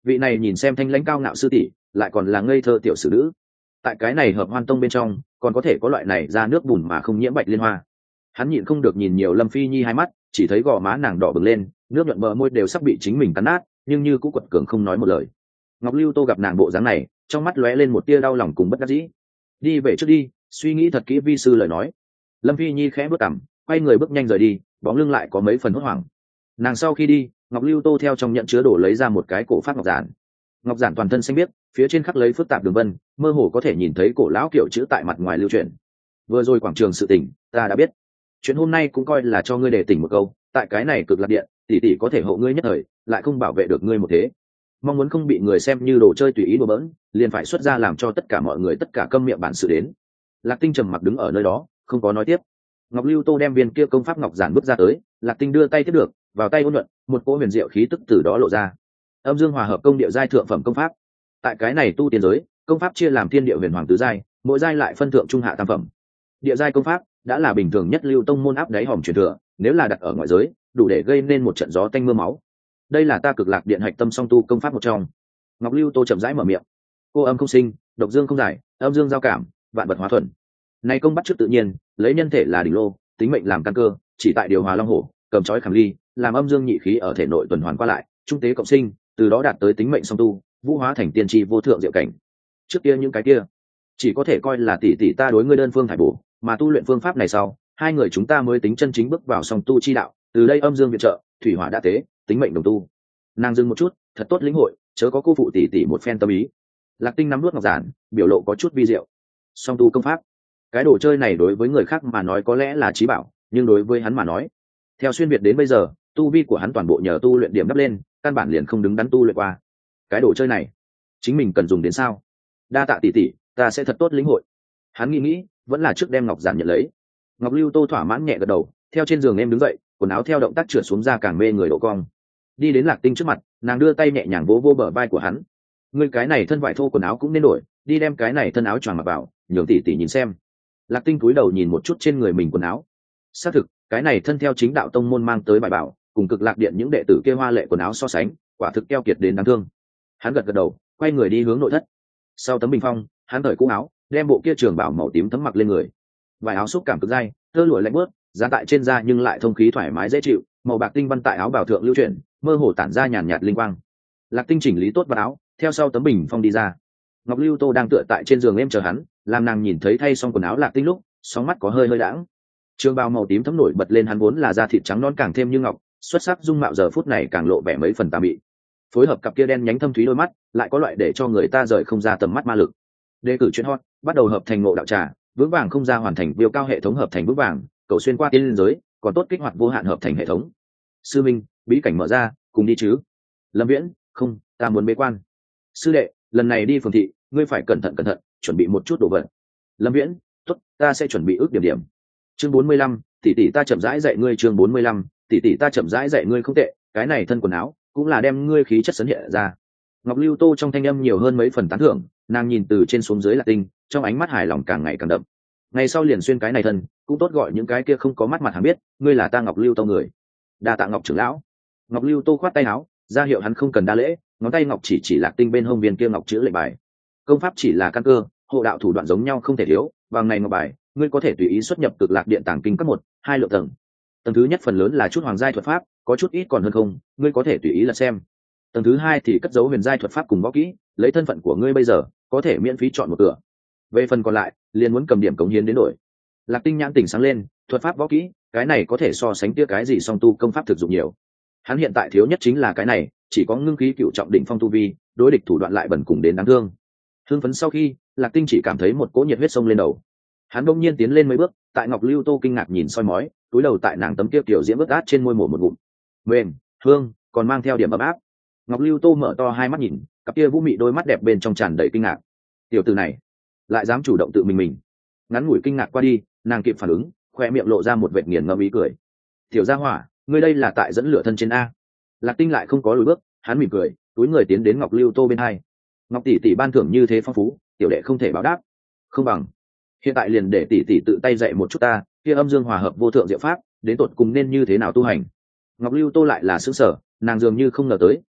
vị này nhìn xem thanh lãnh cao ngạo sư tỷ, lại còn là ngây thơ tiểu sử nữ. Tại cái này hợp hoan tông bên trong còn có thể có loại này ra nước bùn mà không nhiễm bạch liên hoa. Hắn nhịn không được nhìn nhiều Lâm Phi Nhi hai mắt, chỉ thấy gò má nàng đỏ bừng lên, nước nhuận bờ môi đều sắp bị chính mình cắn nát, nhưng như cũng quật cường không nói một lời. Ngọc Lưu Tô gặp nàng bộ dáng này, trong mắt lóe lên một tia đau lòng cùng bất đắc dĩ. Đi về trước đi, suy nghĩ thật kỹ vi sư lời nói. Lâm Phi Nhi khẽ bước cằm, quay người bước nhanh rời đi, bóng lưng lại có mấy phần hốt hoảng. Nàng sau khi đi, Ngọc Lưu Tô theo trong nhận chứa đồ lấy ra một cái cổ phát ngọc giản. Ngọc giản toàn thân xanh biếc, phía trên khắc lấy phức tạp đường vân, mơ hồ có thể nhìn thấy cổ lão kiểu chữ tại mặt ngoài lưu truyền. Vừa rồi quảng trường sự tình, ta đã biết. Chuyện hôm nay cũng coi là cho ngươi để tỉnh một câu, tại cái này cực lạc điện, tỷ tỷ có thể hộ ngươi nhất thời, lại không bảo vệ được ngươi một thế. Mong muốn không bị người xem như đồ chơi tùy ý đùa bỡn, liền phải xuất ra làm cho tất cả mọi người tất cả câm miệng bản sự đến. Lạc Tinh trầm mặc đứng ở nơi đó, không có nói tiếp. Ngọc Lưu Tô đem viên kia công pháp ngọc giản bước ra tới, Lạc Tinh đưa tay tiếp được, vào tay ôn nhuận, một cỗ huyền diệu khí tức từ đó lộ ra. Âm dương hòa hợp công địa giai thượng phẩm công pháp. Tại cái này tu tiên giới, công pháp chia làm thiên địa huyền hoàng tứ giai, mỗi giai lại phân thượng trung hạ tam phẩm. Địa giai công pháp đã là bình thường nhất lưu tông môn áp đáy hòm truyền thừa, nếu là đặt ở ngoại giới, đủ để gây nên một trận gió tanh mưa máu. Đây là ta cực lạc điện hạch tâm song tu công pháp một trong. Ngọc Lưu Tô chậm rãi mở miệng. Cô âm không sinh, độc dương không giải, âm dương giao cảm, vạn vật hóa thuần. Này công bắt trước tự nhiên, lấy nhân thể là đỉnh lô, tính mệnh làm căn cơ, chỉ tại điều hòa long hổ, cầm chói khảm ly, làm âm dương nhị khí ở thể nội tuần hoàn qua lại, trung tế cộng sinh, từ đó đạt tới tính mệnh song tu, vũ hóa thành tiên tri vô thượng diệu cảnh. Trước kia những cái kia, chỉ có thể coi là tỷ tỷ ta đối ngươi đơn phương thải bổ, mà tu luyện phương pháp này sau, hai người chúng ta mới tính chân chính bước vào song tu chi đạo, từ đây âm dương viện trợ, thủy hỏa đã tế, tính mệnh đồng tu. Nàng dừng một chút, thật tốt lĩnh hội, chớ có cô phụ tỷ tỷ một phen tâm ý. Lạc Tinh nắm nuốt ngọc giản, biểu lộ có chút vi diệu. Song tu công pháp, cái đồ chơi này đối với người khác mà nói có lẽ là trí bảo, nhưng đối với hắn mà nói, theo xuyên việt đến bây giờ, tu vi của hắn toàn bộ nhờ tu luyện điểm đắp lên, căn bản liền không đứng đắn tu luyện qua. Cái đồ chơi này, chính mình cần dùng đến sao? Đa tạ tỷ tỷ, ta sẽ thật tốt lĩnh hội. Hắn nghĩ nghĩ, vẫn là trước đem ngọc giản nhận lấy. Ngọc Lưu Tô thỏa mãn nhẹ gật đầu, theo trên giường em đứng dậy, quần áo theo động tác trượt xuống ra càng mê người độ cong. Đi đến Lạc Tinh trước mặt, nàng đưa tay nhẹ nhàng vỗ vỗ bờ vai của hắn. Ngươi cái này thân vải thô quần áo cũng nên đổi, đi đem cái này thân áo choàng mặc vào, nhường tỷ tỷ nhìn xem. Lạc Tinh cúi đầu nhìn một chút trên người mình quần áo. Xác thực, cái này thân theo chính đạo tông môn mang tới bài bảo, cùng cực lạc điện những đệ tử kia hoa lệ quần áo so sánh, quả thực keo kiệt đến đáng thương. Hắn gật gật đầu, quay người đi hướng nội thất. Sau tấm bình phong, hắn cởi cũ áo, đem bộ kia trường bảo màu tím thấm mặc lên người. Vải áo xúc cảm cực dai, tơ lụa lạnh bớt, dán tại trên da nhưng lại thông khí thoải mái dễ chịu, màu bạc tinh văn tại áo bào thượng lưu chuyển, mơ hồ tản ra nhàn nhạt linh quang. Lạc Tinh chỉnh lý tốt vào áo, theo sau tấm bình phong đi ra. Ngọc Lưu Tô đang tựa tại trên giường em chờ hắn, làm nàng nhìn thấy thay xong quần áo Lạc Tinh lúc, sóng mắt có hơi hơi đãng. Trường bào màu tím thấm nổi bật lên hắn vốn là da thịt trắng non càng thêm như ngọc, xuất sắc dung mạo giờ phút này càng lộ vẻ mấy phần tà mị. Phối hợp cặp kia đen nhánh thâm thúy đôi mắt, lại có loại để cho người ta rời không ra tầm mắt ma lực. Đề cử chuyện hot, bắt đầu hợp thành ngộ đạo trà, vững vàng không ra hoàn thành biêu cao hệ thống hợp thành vững vàng, cầu xuyên qua tiên giới, còn tốt kích hoạt vô hạn hợp thành hệ thống. Sư minh, bí cảnh mở ra, cùng đi chứ? Lâm Viễn, không, ta muốn bế quan. Sư đệ, lần này đi phường thị, ngươi phải cẩn thận cẩn thận, chuẩn bị một chút đồ vật. Lâm Viễn, tốt, ta sẽ chuẩn bị ước điểm điểm. Chương bốn mươi lăm, tỷ tỷ ta chậm rãi dạy ngươi. Chương bốn mươi lăm, tỷ tỷ ta chậm rãi dạy ngươi không tệ, cái này thân quần áo cũng là đem ngươi khí chất sấn hiện ra. Ngọc Lưu Tô trong thanh âm nhiều hơn mấy phần tán thưởng, nàng nhìn từ trên xuống dưới Lạc Tinh, trong ánh mắt hài lòng càng ngày càng đậm. Ngày sau liền xuyên cái này thân, cũng tốt gọi những cái kia không có mắt mặt hàng biết, ngươi là ta Ngọc Lưu Tô người. Đa tạ Ngọc trưởng lão. Ngọc Lưu Tô khoát tay áo, ra hiệu hắn không cần đa lễ, ngón tay ngọc chỉ chỉ Lạc Tinh bên hông viên kia ngọc chữ lệnh bài. Công pháp chỉ là căn cơ, hộ đạo thủ đoạn giống nhau không thể thiếu, bằng này ngọc bài, ngươi có thể tùy ý xuất nhập cực lạc điện tàng kinh cấp một, hai lượng tầng. Tầng thứ nhất phần lớn là chút hoàng giai thuật pháp, có chút ít còn hơn không, ngươi có thể tùy ý là xem. Tầng thứ hai thì cất giấu huyền giai thuật pháp cùng võ kỹ, lấy thân phận của ngươi bây giờ, có thể miễn phí chọn một cửa. Về phần còn lại, liền muốn cầm điểm cống hiến đến đổi. Lạc Tinh nhãn tỉnh sáng lên, thuật pháp võ kỹ, cái này có thể so sánh kia cái gì song tu công pháp thực dụng nhiều. Hắn hiện tại thiếu nhất chính là cái này, chỉ có ngưng khí cựu trọng đỉnh phong tu vi, đối địch thủ đoạn lại bẩn cùng đến đáng thương. Hưng phấn sau khi, Lạc Tinh chỉ cảm thấy một cỗ nhiệt huyết sông lên đầu. Hắn bỗng nhiên tiến lên mấy bước, tại Ngọc Lưu Tô kinh ngạc nhìn soi mói, túi đầu tại nàng tấm kia kiểu diễm ướt át trên môi mổ một ngụm. Mềm, hương, còn mang theo điểm ấm áp. Ngọc Lưu Tô mở to hai mắt nhìn, cặp kia vũ mị đôi mắt đẹp bên trong tràn đầy kinh ngạc. Tiểu tử này, lại dám chủ động tự mình mình. Ngắn ngủi kinh ngạc qua đi, nàng kịp phản ứng, khoe miệng lộ ra một vệt nghiền ngẫm ý cười. Tiểu gia hỏa, ngươi đây là tại dẫn lửa thân trên a? Lạc Tinh lại không có lùi bước, hắn mỉm cười, túi người tiến đến Ngọc Lưu Tô bên hai. Ngọc tỷ tỷ ban thưởng như thế phong phú, tiểu đệ không thể báo đáp. Không bằng, hiện tại liền để tỷ tỷ tự tay dạy một chút ta, kia âm dương hòa hợp vô thượng diệu pháp, đến tột cùng nên như thế nào tu hành. Ngọc Lưu Tô lại là sững sở, nàng dường như không ngờ tới,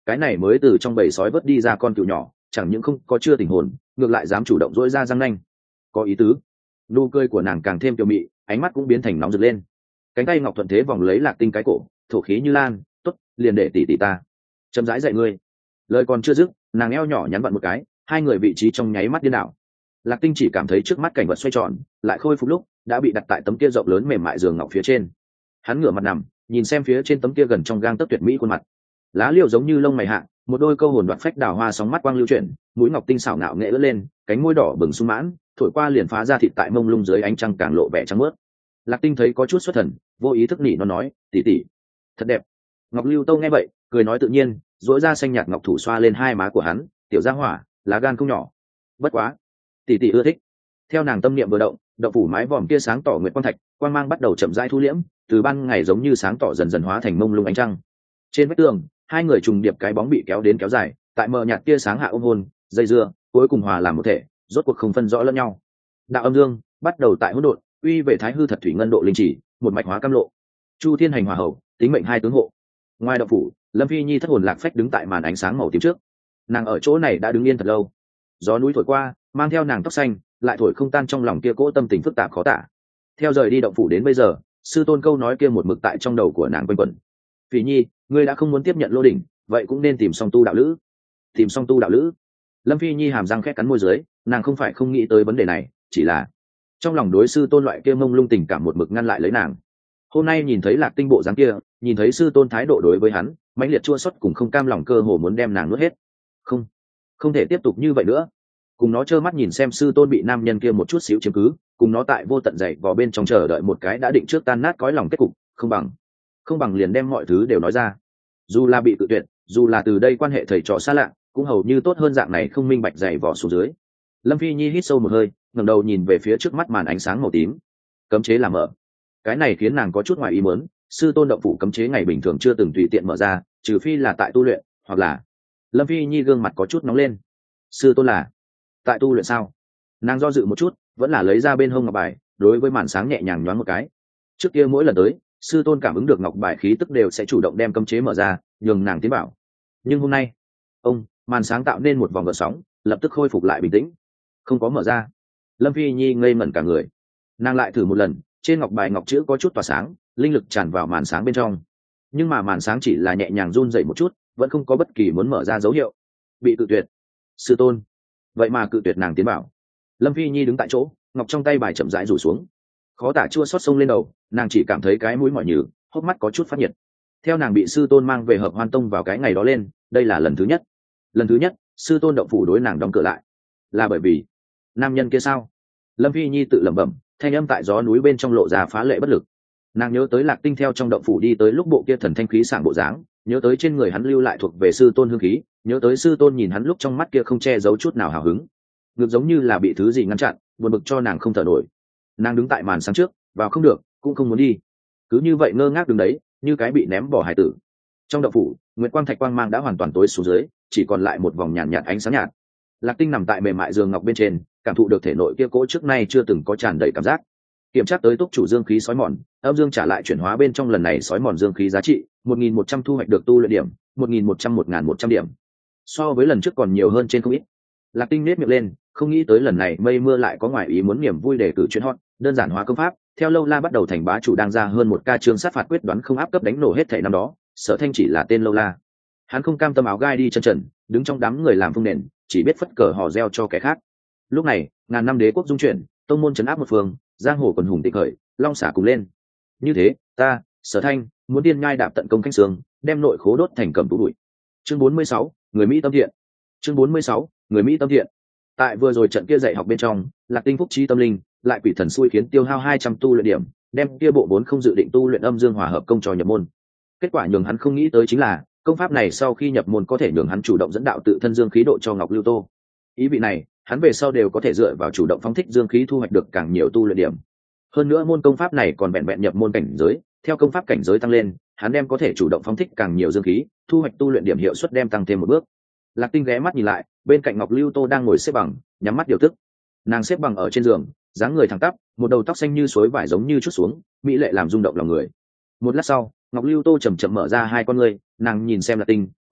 cái này mới từ trong bầy sói vớt đi ra con cừu nhỏ, chẳng những không có chưa tỉnh hồn, ngược lại dám chủ động dỗi ra răng nanh. Có ý tứ. Nụ cười của nàng càng thêm kiều mị, ánh mắt cũng biến thành nóng rực lên. Cánh tay ngọc thuận thế vòng lấy Lạc Tinh cái cổ, thổ khí như lan, tốt, liền để tỷ tỷ ta chậm rãi dạy ngươi. Lời còn chưa dứt, nàng eo nhỏ nhắn vặn một cái, hai người vị trí trong nháy mắt điên đảo. Lạc Tinh chỉ cảm thấy trước mắt cảnh vật xoay tròn, lại khôi phục lúc đã bị đặt tại tấm kia rộng lớn mềm mại giường ngọc phía trên. Hắn ngửa mặt nằm, nhìn xem phía trên tấm kia gần trong gang tấc tuyệt mỹ khuôn mặt. Lá liễu giống như lông mày hạ, một đôi câu hồn đoạt phách đào hoa sóng mắt quang lưu chuyển, mũi ngọc tinh xảo ngạo nghệ ưỡn lên, cánh môi đỏ bừng sung mãn, thổi qua liền phá ra thịt tại mông lung dưới ánh trăng càng lộ vẻ trắng mướt. Lạc Tinh thấy có chút xuất thần, vô ý thức nỉ nó nói, tỷ tỷ, thật đẹp. Ngọc Lưu Tô nghe vậy, cười nói tự nhiên, duỗi ra xanh nhạt ngọc thủ xoa lên hai má của hắn, tiểu gia hỏa, lá gan không nhỏ. Bất quá, tỷ tỷ ưa thích. Theo nàng tâm niệm vừa động, động phủ mái vòm kia sáng tỏ nguyệt quang thạch, quang mang bắt đầu chậm rãi thu liễm, từ ban ngày giống như sáng tỏ dần dần hóa thành mông lung ánh trăng. Trên vách tường, hai người trùng điệp cái bóng bị kéo đến kéo dài, tại mờ nhạt kia sáng hạ ôm hôn, dây dưa, cuối cùng hòa làm một thể, rốt cuộc không phân rõ lẫn nhau. Đạo âm dương bắt đầu tại hỗn độn, uy về thái hư thật thủy ngân độ linh chỉ, một mạch hóa cam lộ. Chu Thiên hành hòa hậu, tính mệnh hai tướng hộ. Ngoài động phủ, Lâm Phi Nhi thất hồn lạc phách đứng tại màn ánh sáng màu tím trước. Nàng ở chỗ này đã đứng yên thật lâu. Gió núi thổi qua, mang theo nàng tóc xanh, lại thổi không tan trong lòng kia cỗ tâm tình phức tạp khó tả. Theo rời đi động phủ đến bây giờ, sư tôn câu nói kia một mực tại trong đầu của nàng quanh quẩn. Phi Nhi, ngươi đã không muốn tiếp nhận lô đỉnh, vậy cũng nên tìm song tu đạo lữ. Tìm song tu đạo lữ. Lâm Phi Nhi hàm răng khét cắn môi dưới, nàng không phải không nghĩ tới vấn đề này, chỉ là trong lòng đối sư tôn loại kia mông lung tình cảm một mực ngăn lại lấy nàng. Hôm nay nhìn thấy Lạc Tinh bộ dáng kia, nhìn thấy sư tôn thái độ đối với hắn mãnh liệt chua xót cùng không cam lòng, cơ hồ muốn đem nàng nuốt hết. Không, không thể tiếp tục như vậy nữa. Cùng nó trơ mắt nhìn xem sư tôn bị nam nhân kia một chút xíu chiếm cứ, cùng nó tại vô tận dậy vào bên trong chờ đợi một cái đã định trước tan nát cõi lòng kết cục, không bằng không bằng liền đem mọi thứ đều nói ra. Dù là bị tự tuyệt, dù là từ đây quan hệ thầy trò xa lạ, cũng hầu như tốt hơn dạng này không minh bạch dày vỏ xuống dưới. Lâm Phi Nhi hít sâu một hơi, ngẩng đầu nhìn về phía trước mắt màn ánh sáng màu tím. Cấm chế làm mở. Cái này khiến nàng có chút ngoài ý muốn, sư tôn động phủ cấm chế ngày bình thường chưa từng tùy tiện mở ra, trừ phi là tại tu luyện, hoặc là Lâm Phi Nhi gương mặt có chút nóng lên. Sư tôn là tại tu luyện sao? Nàng do dự một chút, vẫn là lấy ra bên hông ngọc bài, đối với màn sáng nhẹ nhàng nhoáng một cái. Trước kia mỗi lần tới, sư tôn cảm ứng được ngọc bài khí tức đều sẽ chủ động đem cấm chế mở ra, nhường nàng tiến bảo. Nhưng hôm nay, ông màn sáng tạo nên một vòng gợn sóng, lập tức khôi phục lại bình tĩnh. Không có mở ra. Lâm Phi Nhi ngây ngẩn cả người. Nàng lại thử một lần, trên ngọc bài ngọc chữ có chút tỏa sáng, linh lực tràn vào màn sáng bên trong. Nhưng mà màn sáng chỉ là nhẹ nhàng run dậy một chút, vẫn không có bất kỳ muốn mở ra dấu hiệu. Bị cự tuyệt. Sư tôn, vậy mà cự tuyệt nàng tiến bảo. Lâm Phi Nhi đứng tại chỗ, ngọc trong tay bài chậm rãi rủ xuống. Khó tả chua xót sông lên đầu, nàng chỉ cảm thấy cái mũi mỏi nhừ, hốc mắt có chút phát nhiệt. Theo nàng bị sư tôn mang về Hợp Hoan Tông vào cái ngày đó lên, đây là lần thứ nhất. Lần thứ nhất, sư tôn động phủ đối nàng đóng cửa lại. Là bởi vì nam nhân kia sao? Lâm Phi Nhi tự lẩm bẩm, thanh âm tại gió núi bên trong lộ ra phá lệ bất lực. Nàng nhớ tới Lạc Tinh theo trong động phủ đi tới lúc bộ kia thần thanh khí sảng bộ dáng, nhớ tới trên người hắn lưu lại thuộc về sư tôn hương khí, nhớ tới sư tôn nhìn hắn lúc trong mắt kia không che giấu chút nào hào hứng. Ngược giống như là bị thứ gì ngăn chặn, buồn bực cho nàng không thở nổi. Nàng đứng tại màn sáng trước, vào không được, cũng không muốn đi. Cứ như vậy ngơ ngác đứng đấy, như cái bị ném bỏ hải tử. Trong động phủ, nguyệt quang thạch quang mang đã hoàn toàn tối xuống dưới, chỉ còn lại một vòng nhàn nhạt, nhạt ánh sáng nhạt. Lạc Tinh nằm tại mềm mại giường ngọc bên trên, cảm thụ được thể nội kia cỗ trước nay chưa từng có tràn đầy cảm giác. Kiểm tra tới túc chủ dương khí sói mòn, âm dương trả lại chuyển hóa bên trong lần này sói mòn dương khí giá trị một nghìn một trăm thu hoạch được tu luyện điểm một nghìn một trăm một nghìn một trăm điểm, so với lần trước còn nhiều hơn trên không ít. Lạc Tinh nết miệng lên, không nghĩ tới lần này mây mưa lại có ngoài ý muốn niềm vui để cử chuyên hot, đơn giản hóa công pháp, theo lâu la bắt đầu thành bá chủ đang ra hơn một ca chương sát phạt quyết đoán không áp cấp đánh nổ hết thảy năm đó, Sở Thanh chỉ là tên lâu la. Hắn không cam tâm áo gai đi chân trần, đứng trong đám người làm phương nền, chỉ biết phất cờ hò reo cho kẻ khác. Lúc này, ngàn năm đế quốc dung chuyển, tông môn trấn áp một phương, giang hồ quần hùng tịch khởi, long xả cùng lên. Như thế, ta, Sở Thanh, muốn tiên nhai đạp tận công canh sương, đem nội khố đốt thành cầm tú bụi. Chương bốn mươi sáu, người Mỹ tâm thiện. Chương bốn mươi sáu, người Mỹ tâm thiện. Tại vừa rồi trận kia dạy học bên trong, Lạc Tinh phúc trí tâm linh, lại quỷ thần xui khiến tiêu hao hai trăm tu luyện điểm, đem kia bộ vốn không dự định tu luyện âm dương hòa hợp công cho nhập môn. Kết quả nhường hắn không nghĩ tới chính là, công pháp này sau khi nhập môn có thể nhường hắn chủ động dẫn đạo tự thân dương khí độ cho Ngọc Lưu Tô. Ý vị này, hắn về sau đều có thể dựa vào chủ động phóng thích dương khí thu hoạch được càng nhiều tu luyện điểm. Hơn nữa môn công pháp này còn vẹn vẹn nhập môn cảnh giới, theo công pháp cảnh giới tăng lên, hắn đem có thể chủ động phóng thích càng nhiều dương khí, thu hoạch tu luyện điểm hiệu suất đem tăng thêm một bước. Lạc Tinh ghé mắt nhìn lại, bên cạnh Ngọc Lưu Tô đang ngồi xếp bằng, nhắm mắt điều tức. Nàng xếp bằng ở trên giường, dáng người thẳng tắp, một đầu tóc xanh như suối vải giống như chút xuống, mỹ lệ làm rung động lòng người. Một lát sau, Ngọc Lưu Tô chậm chậm mở ra hai con ngươi, nàng nhìn xem Lạc Tinh,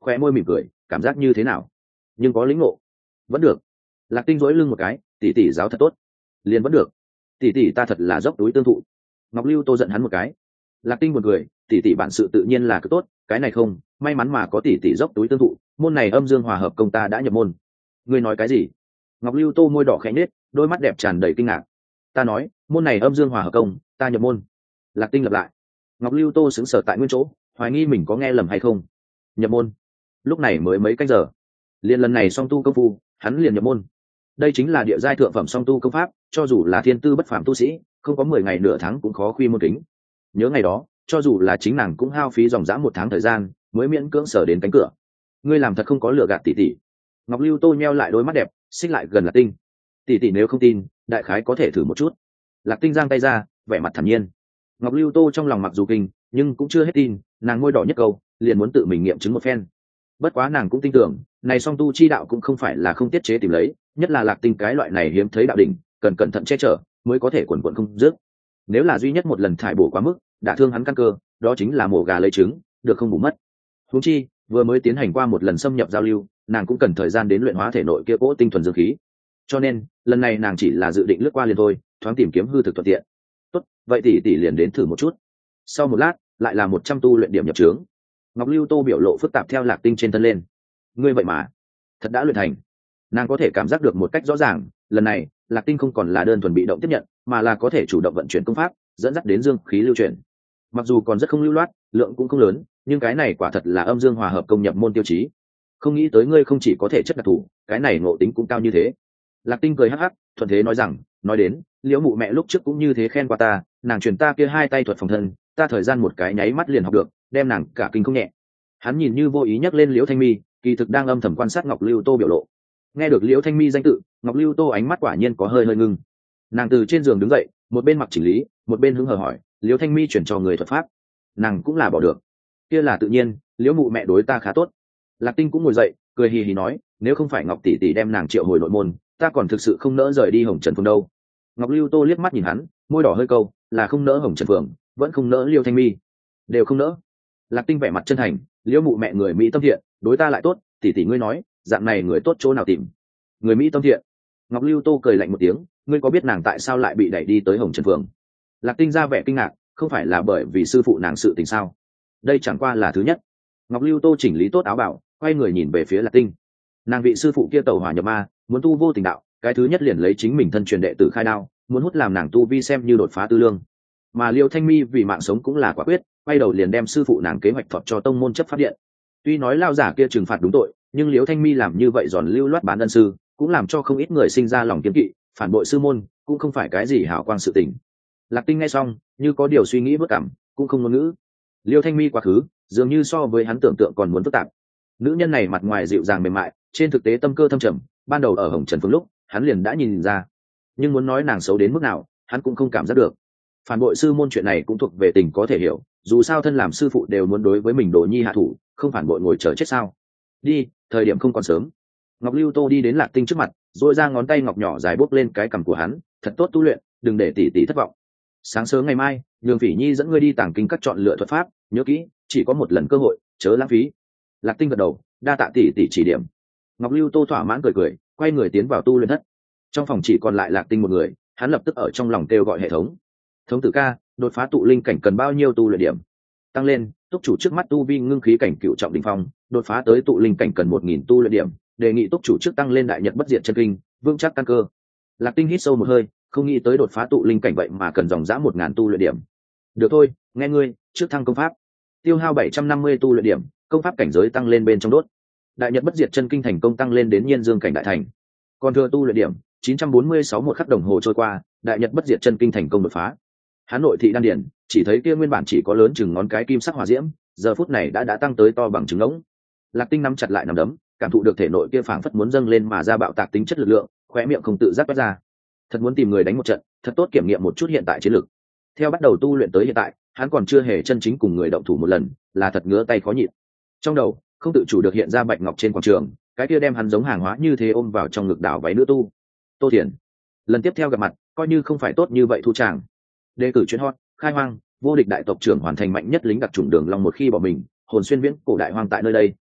khoe môi mỉm cười, cảm giác như thế nào? Nhưng có lĩnh ngộ. Vẫn được. Lạc Tinh dối lưng một cái, tỷ tỷ giáo thật tốt. Liền vẫn được. Tỷ tỷ ta thật là dốc túi tương thụ. Ngọc Lưu Tô giận hắn một cái. Lạc Tinh buồn cười, tỷ tỷ bản sự tự nhiên là cực tốt, cái này không, may mắn mà có tỷ tỷ dốc túi tương thụ, môn này âm dương hòa hợp công ta đã nhập môn. Ngươi nói cái gì? Ngọc Lưu Tô môi đỏ khẽ nhếch, đôi mắt đẹp tràn đầy kinh ngạc. Ta nói, môn này âm dương hòa hợp công, ta nhập môn. Lạc Tinh lặp lại. Ngọc Lưu Tô sững sờ tại nguyên chỗ, hoài nghi mình có nghe lầm hay không. Nhập môn? Lúc này mới mấy canh giờ, liền lần này song tu công phu, hắn liền nhập môn. Đây chính là địa giai thượng phẩm song tu công pháp, cho dù là thiên tư bất phàm tu sĩ, không có mười ngày nửa tháng cũng khó khuy môn kính. Nhớ ngày đó, cho dù là chính nàng cũng hao phí dòng dã một tháng thời gian mới miễn cưỡng sở đến cánh cửa. Ngươi làm thật không có lừa gạt tỷ tỷ. Ngọc Lưu Tô nheo lại đôi mắt đẹp, xích lại gần Lạc Tinh. Tỷ tỷ nếu không tin, đại khái có thể thử một chút. Lạc Tinh giang tay ra, vẻ mặt thản nhiên. Ngọc Lưu Tô trong lòng mặc dù kinh, nhưng cũng chưa hết tin, nàng môi đỏ nhất câu, liền muốn tự mình nghiệm chứng một phen. Bất quá nàng cũng tin tưởng, này song tu chi đạo cũng không phải là không tiết chế tìm lấy, nhất là Lạc Tinh cái loại này hiếm thấy đạo đỉnh, cần cẩn thận che chở, mới có thể quần quần không dứt. Nếu là duy nhất một lần thải bổ quá mức, đả thương hắn căn cơ, đó chính là mổ gà lấy trứng, được không bù mất. Huống chi, vừa mới tiến hành qua một lần xâm nhập giao lưu, nàng cũng cần thời gian đến luyện hóa thể nội kia cỗ tinh thuần dương khí. Cho nên, lần này nàng chỉ là dự định lướt qua liền thôi, thoáng tìm kiếm hư thực thuận tiện. Tốt, vậy tỷ tỷ liền đến thử một chút. Sau một lát, lại là một trăm tu luyện điểm nhập trướng. Ngọc Lưu Tô biểu lộ phức tạp theo Lạc Tinh trên thân lên. Ngươi vậy mà, thật đã luyện thành. Nàng có thể cảm giác được một cách rõ ràng, lần này, Lạc Tinh không còn là đơn thuần bị động tiếp nhận, mà là có thể chủ động vận chuyển công pháp, dẫn dắt đến dương khí lưu chuyển. Mặc dù còn rất không lưu loát, lượng cũng không lớn, nhưng cái này quả thật là âm dương hòa hợp công nhập môn tiêu chí. Không nghĩ tới ngươi không chỉ có thể chất đặc thù, cái này ngộ tính cũng cao như thế. Lạc Tinh cười hắc hắc, thuận thế nói rằng, nói đến, Liễu mụ mẹ lúc trước cũng như thế khen qua ta, nàng truyền ta kia hai tay thuật phòng thân, ta thời gian một cái nháy mắt liền học được, đem nàng cả kinh không nhẹ. Hắn nhìn như vô ý nhắc lên Liễu Thanh Mi, kỳ thực đang âm thầm quan sát Ngọc Lưu Tô biểu lộ. Nghe được Liễu Thanh Mi danh tự, Ngọc Lưu Tô ánh mắt quả nhiên có hơi hơi ngưng. Nàng từ trên giường đứng dậy, một bên mặc chỉnh lý, một bên hứng hờ hỏi, Liễu Thanh Mi chuyển cho người thuật pháp, nàng cũng là bỏ được. Kia là tự nhiên, Liễu mụ mẹ đối ta khá tốt. Lạc Tinh cũng ngồi dậy, cười hì hì nói, nếu không phải Ngọc tỷ tỷ đem nàng triệu hồi nội môn, ta còn thực sự không nỡ rời đi Hồng Trần Phường đâu. Ngọc Lưu Tô liếc mắt nhìn hắn, môi đỏ hơi câu, là không nỡ Hồng Trần Phường, vẫn không nỡ Liễu Thanh Mi, đều không nỡ. Lạc Tinh vẻ mặt chân thành, Liễu mụ mẹ người mỹ tâm thiện, đối ta lại tốt, tỷ tỷ ngươi nói, dạng này người tốt chỗ nào tìm? Người mỹ tâm thiện. Ngọc Lưu Tô cười lạnh một tiếng, ngươi có biết nàng tại sao lại bị đẩy đi tới Hồng Trần Phường? Lạc Tinh ra vẻ kinh ngạc, không phải là bởi vì sư phụ nàng sự tình sao? Đây chẳng qua là thứ nhất. Ngọc Lưu Tô chỉnh lý tốt áo bảo, quay người nhìn về phía Lạc Tinh. Nàng vị sư phụ kia tẩu hỏa nhập ma, muốn tu vô tình đạo, cái thứ nhất liền lấy chính mình thân truyền đệ tử khai đao, muốn hút làm nàng tu vi xem như đột phá tư lương. Mà Liêu Thanh Mi vì mạng sống cũng là quả quyết, quay đầu liền đem sư phụ nàng kế hoạch thọt cho tông môn chấp pháp điện. Tuy nói lao giả kia trừng phạt đúng tội, nhưng Liêu Thanh Mi làm như vậy giòn lưu loát bán ân sư, cũng làm cho không ít người sinh ra lòng kiêng kỵ, phản bội sư môn, cũng không phải cái gì hảo quang sự tình. Lạc Tinh nghe xong, như có điều suy nghĩ vất cảm, cũng không ngôn ngữ. Liêu Thanh Mi quá khứ, dường như so với hắn tưởng tượng còn muốn phức tạp. Nữ nhân này mặt ngoài dịu dàng mềm mại, trên thực tế tâm cơ thâm trầm, ban đầu ở Hồng Trần Phương lúc, hắn liền đã nhìn ra. Nhưng muốn nói nàng xấu đến mức nào, hắn cũng không cảm giác được. Phản bội sư môn chuyện này cũng thuộc về tình có thể hiểu, dù sao thân làm sư phụ đều muốn đối với mình đồ nhi hạ thủ, không phản bội ngồi chờ chết sao? Đi, thời điểm không còn sớm. Ngọc Lưu Tô đi đến Lạc Tinh trước mặt, rồi ra ngón tay ngọc nhỏ dài bốc lên cái cằm của hắn, thật tốt tu luyện, đừng để tỷ tỷ thất vọng. Sáng sớm ngày mai, Nhường Phỉ Nhi dẫn ngươi đi tàng kinh các chọn lựa thuật pháp, nhớ kỹ, chỉ có một lần cơ hội, chớ lãng phí. Lạc Tinh gật đầu, đa tạ tỷ tỷ chỉ điểm. Ngọc Lưu Tô thỏa mãn cười cười, quay người tiến vào tu luyện thất. Trong phòng chỉ còn lại Lạc Tinh một người, hắn lập tức ở trong lòng kêu gọi hệ thống. Thống tử ca, đột phá tụ linh cảnh cần bao nhiêu tu luyện điểm? Tăng lên, túc chủ trước mắt tu vi ngưng khí cảnh cựu trọng đỉnh phong, đột phá tới tụ linh cảnh cần một nghìn tu luyện điểm, đề nghị túc chủ trước tăng lên đại nhật bất diệt chân kinh, vững chắc căn cơ. Lạc Tinh hít sâu một hơi, không nghĩ tới đột phá tụ linh cảnh vậy mà cần dòng dã một ngàn tu luyện điểm. Được thôi, nghe ngươi, trước thăng công pháp. Tiêu hao bảy trăm năm mươi tu luyện điểm, công pháp cảnh giới tăng lên bên trong đốt. Đại nhật bất diệt chân kinh thành công tăng lên đến nhiên dương cảnh đại thành. Còn thừa tu luyện điểm chín trăm bốn mươi sáu, một khắc đồng hồ trôi qua, đại nhật bất diệt chân kinh thành công đột phá. Hắn nội thị đan điển, chỉ thấy kia nguyên bản chỉ có lớn chừng ngón cái kim sắc hỏa diễm, giờ phút này đã đã tăng tới to bằng trứng ngỗng. Lạc Tinh nắm chặt lại nắm đấm, cảm thụ được thể nội kia phảng phất muốn dâng lên mà ra bạo tạc tính chất lực lượng, khóe miệng không tự giác quét ra. Thật muốn tìm người đánh một trận, thật tốt kiểm nghiệm một chút hiện tại chiến lực. Theo bắt đầu tu luyện tới hiện tại, hắn còn chưa hề chân chính cùng người động thủ một lần, là thật ngứa tay khó nhịn. Trong đầu không tự chủ được hiện ra bạch ngọc trên quảng trường, cái kia đem hắn giống hàng hóa như thế ôm vào trong ngực đảo váy nữ tu. Tô Thiền. Lần tiếp theo gặp mặt, coi như không phải tốt như vậy thu chàng. Đề cử chuyên hot, khai hoang, vô địch đại tộc trưởng hoàn thành mạnh nhất lính đặc chủng đường long một khi bỏ mình, hồn xuyên viễn cổ đại hoang tại nơi đây,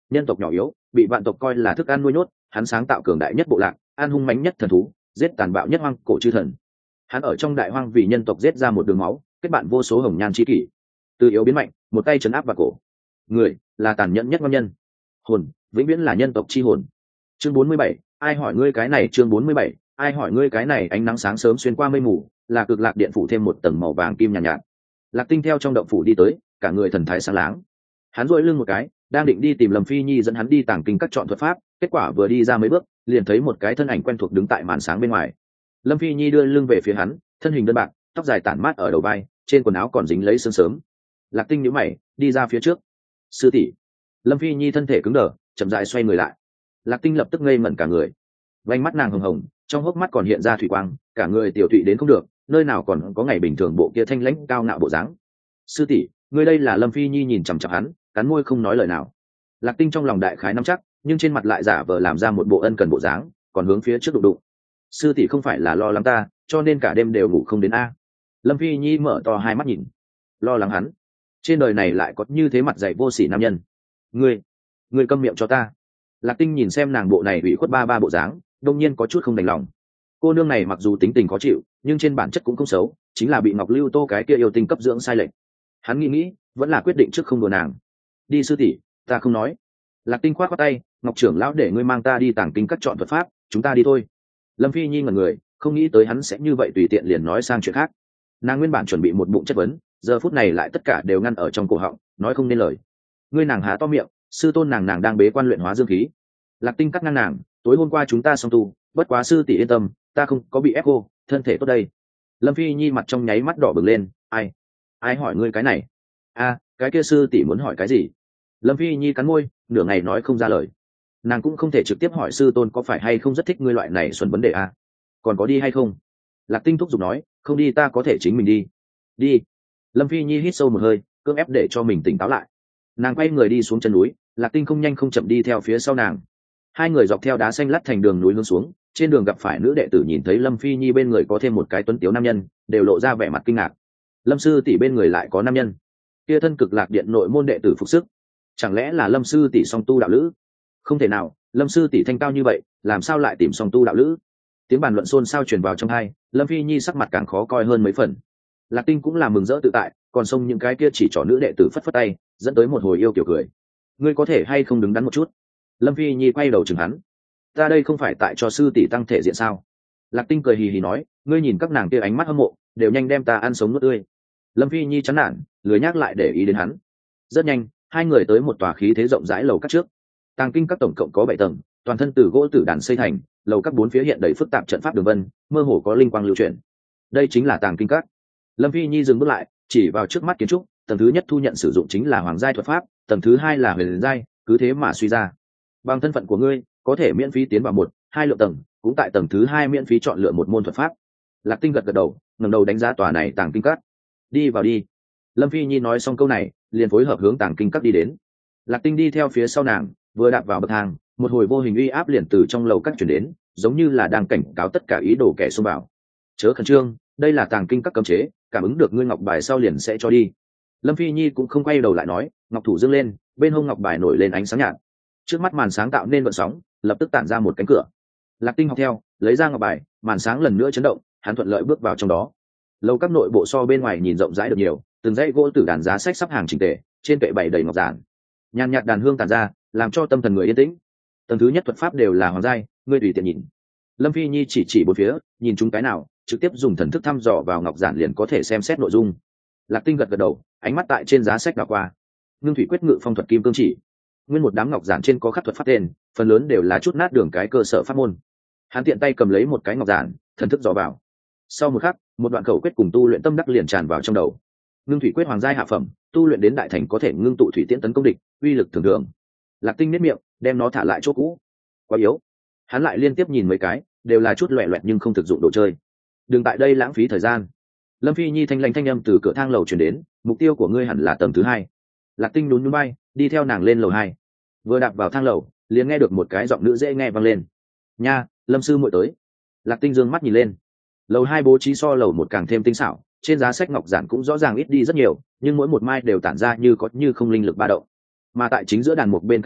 nhân tộc nhỏ yếu bị vạn tộc coi là thức ăn nuôi nhốt, hắn sáng tạo cường đại nhất bộ lạc, an hung mãnh nhất thần thú, giết tàn bạo nhất hoang cổ chư thần. Hắn ở trong đại hoang vì nhân tộc giết ra một đường máu, kết bạn vô số hồng nhan chi kỷ, từ yếu biến mạnh, một tay trấn áp vào cổ. Người là tàn nhẫn nhất ngon nhân, hồn vĩnh viễn là nhân tộc chi hồn. Chương bốn mươi bảy, ai hỏi ngươi cái này? Chương bốn mươi bảy, ai hỏi ngươi cái này? Ánh nắng sáng sớm xuyên qua mây mù, là cực lạc điện phủ thêm một tầng màu vàng kim nhàn nhạt, nhạt. Lạc Tinh theo trong động phủ đi tới, cả người thần thái sáng láng. Hắn duỗi lưng một cái, đang định đi tìm Lâm Phi Nhi dẫn hắn đi tàng kinh các chọn thuật pháp, kết quả vừa đi ra mấy bước, liền thấy một cái thân ảnh quen thuộc đứng tại màn sáng bên ngoài. Lâm Phi Nhi đưa lưng về phía hắn, thân hình đơn bạc, tóc dài tản mát ở đầu vai, trên quần áo còn dính lấy sương sớm. Lạc Tinh nhíu mày, đi ra phía trước. Sư tỷ. Lâm Phi Nhi thân thể cứng đờ, chậm rãi xoay người lại. Lạc Tinh lập tức ngây ngẩn cả người, vành mắt nàng hồng hồng, trong hốc mắt còn hiện ra thủy quang, cả người tiểu thụy đến không được, nơi nào còn có ngày bình thường bộ kia thanh lãnh cao ngạo bộ dáng. Sư tỷ, ngươi đây là? Lâm Phi Nhi nhìn chằm chằm hắn, cắn môi không nói lời nào. Lạc Tinh trong lòng đại khái nắm chắc, nhưng trên mặt lại giả vờ làm ra một bộ ân cần bộ dáng, còn hướng phía trước đụng đụng. Sư tỷ không phải là lo lắng ta, cho nên cả đêm đều ngủ không đến a? Lâm Phi Nhi mở to hai mắt nhìn. Lo lắng hắn? Trên đời này lại có như thế mặt dày vô sỉ nam nhân. Ngươi, ngươi câm miệng cho ta. Lạc Tinh nhìn xem nàng bộ này ủy khuất ba ba bộ dáng, đông nhiên có chút không đành lòng. Cô nương này mặc dù tính tình khó chịu, nhưng trên bản chất cũng không xấu, chính là bị Ngọc Lưu Tô cái kia yêu tinh cấp dưỡng sai lệch. Hắn nghĩ nghĩ, vẫn là quyết định trước không đùa nàng. Đi sư tỷ, ta không nói. Lạc Tinh khoát khoát tay, Ngọc trưởng lão để ngươi mang ta đi tàng kinh các chọn thuật pháp, chúng ta đi thôi. Lâm Phi Nhi ngẩn người, không nghĩ tới hắn sẽ như vậy tùy tiện liền nói sang chuyện khác. Nàng nguyên bản chuẩn bị một bụng chất vấn, giờ phút này lại tất cả đều ngăn ở trong cổ họng, nói không nên lời. Ngươi nàng há to miệng, sư tôn nàng nàng đang bế quan luyện hóa dương khí. Lạc Tinh cắt ngang nàng, tối hôm qua chúng ta xong tu, bất quá sư tỷ yên tâm, ta không có bị ép cô, thân thể tốt đây. Lâm Phi Nhi mặt trong nháy mắt đỏ bừng lên, ai ai hỏi ngươi cái này? A, cái kia sư tỷ muốn hỏi cái gì? Lâm Phi Nhi cắn môi, nửa ngày nói không ra lời. Nàng cũng không thể trực tiếp hỏi sư tôn có phải hay không rất thích ngươi loại này xuẩn vấn đề a. Còn có đi hay không? Lạc Tinh thúc giục nói, không đi ta có thể chính mình đi. Đi. Lâm Phi Nhi hít sâu một hơi, cưỡng ép để cho mình tỉnh táo lại. Nàng quay người đi xuống chân núi, Lạc Tinh không nhanh không chậm đi theo phía sau nàng. Hai người dọc theo đá xanh lắt thành đường núi hướng xuống, trên đường gặp phải nữ đệ tử nhìn thấy Lâm Phi Nhi bên người có thêm một cái tuấn tiếu nam nhân, đều lộ ra vẻ mặt kinh ngạc. Lâm sư tỷ bên người lại có nam nhân, kia thân cực lạc điện nội môn đệ tử phục sức, chẳng lẽ là Lâm sư tỷ song tu đạo lữ? Không thể nào, Lâm sư tỷ thanh cao như vậy, làm sao lại tìm song tu đạo lữ? Tiếng bàn luận xôn xao truyền vào trong hai, Lâm Phi Nhi sắc mặt càng khó coi hơn mấy phần. Lạc Tinh cũng là mừng rỡ tự tại, còn xông những cái kia chỉ trỏ nữ đệ tử phất phất tay, dẫn tới một hồi yêu kiểu cười. Ngươi có thể hay không đứng đắn một chút? Lâm Phi Nhi quay đầu chừng hắn. Ta đây không phải tại cho sư tỷ tăng thể diện sao? Lạc Tinh cười hì hì nói, ngươi nhìn các nàng kia ánh mắt hâm mộ, đều nhanh đem ta ăn sống nuốt tươi. Lâm Phi Nhi chán nản, lười nhắc lại để ý đến hắn. Rất nhanh, hai người tới một tòa khí thế rộng rãi lầu các trước. Tàng kinh các tổng cộng có bảy tầng, toàn thân từ gỗ tử đàn xây thành, lầu các bốn phía hiện đầy phức tạp trận pháp đường vân, mơ hồ có linh quang lưu chuyển. Đây chính là tàng kinh các. Lâm Phi Nhi dừng bước lại, chỉ vào trước mắt kiến trúc, tầng thứ nhất thu nhận sử dụng chính là hoàng giai thuật pháp, tầng thứ hai là huyền giai, cứ thế mà suy ra. Bằng thân phận của ngươi, có thể miễn phí tiến vào một, hai lượng tầng, cũng tại tầng thứ hai miễn phí chọn lựa một môn thuật pháp. Lạc Tinh gật gật đầu, ngẩng đầu đánh giá tòa này tàng kinh các. Đi vào đi. Lâm Phi Nhi nói xong câu này, liền phối hợp hướng tàng kinh các đi đến. Lạc Tinh đi theo phía sau nàng, vừa đạp vào bậc thang, một hồi vô hình uy áp liền từ trong lầu các chuyển đến, giống như là đang cảnh cáo tất cả ý đồ kẻ xông vào. Chớ khẩn trương, đây là tàng kinh các cấm chế, cảm ứng được ngươi ngọc bài sau liền sẽ cho đi. Lâm Phi Nhi cũng không quay đầu lại nói, ngọc thủ dâng lên, bên hông ngọc bài nổi lên ánh sáng nhạt. Trước mắt màn sáng tạo nên vận sóng, lập tức tản ra một cánh cửa. Lạc Tinh học theo, lấy ra ngọc bài, màn sáng lần nữa chấn động, hắn thuận lợi bước vào trong đó. Lầu các nội bộ so bên ngoài nhìn rộng rãi được nhiều, từng dãy gỗ tử đàn giá sách sắp hàng chỉnh tề, trên kệ bày đầy ngọc giản. Nhàn nhạt đàn hương tản ra, làm cho tâm thần người yên tĩnh. Tầng thứ nhất thuật pháp đều là hoàng giai, ngươi tùy tiện nhìn. Lâm Phi Nhi chỉ chỉ bốn phía, nhìn chúng cái nào, trực tiếp dùng thần thức thăm dò vào ngọc giản liền có thể xem xét nội dung. Lạc Tinh gật gật đầu, ánh mắt tại trên giá sách đảo qua. Ngưng thủy quyết ngự phong thuật kim cương chỉ. Nguyên một đám ngọc giản trên có khắc thuật pháp tên, phần lớn đều là chút nát đường cái cơ sở pháp môn. Hắn tiện tay cầm lấy một cái ngọc giản, thần thức dò vào. Sau một khắc, một đoạn khẩu quyết cùng tu luyện tâm đắc liền tràn vào trong đầu. Ngưng thủy quyết hoàng giai hạ phẩm, tu luyện đến đại thành có thể ngưng tụ thủy tiễn tấn công địch, uy lực thường thường. Lạc Tinh nếp miệng, đem nó thả lại chỗ cũ. Quá yếu. Hắn lại liên tiếp nhìn mấy cái, đều là chút loẻ loẹt nhưng không thực dụng đồ chơi. Đừng tại đây lãng phí thời gian. Lâm Phi Nhi thanh lãnh thanh âm từ cửa thang lầu truyền đến, mục tiêu của ngươi hẳn là tầng thứ hai. Lạc Tinh nhún nhún bay, đi theo nàng lên lầu hai. Vừa đạp vào thang lầu, liền nghe được một cái giọng nữ dễ nghe vang lên. Nha, Lâm sư muội tới. Lạc Tinh dương mắt nhìn lên. Lầu hai bố trí so lầu một càng thêm tinh xảo, trên giá sách ngọc giản cũng rõ ràng ít đi rất nhiều, nhưng mỗi một mai đều tản ra như có như không linh lực ba động. Mà tại chính giữa đàn mục bên cạnh bàn,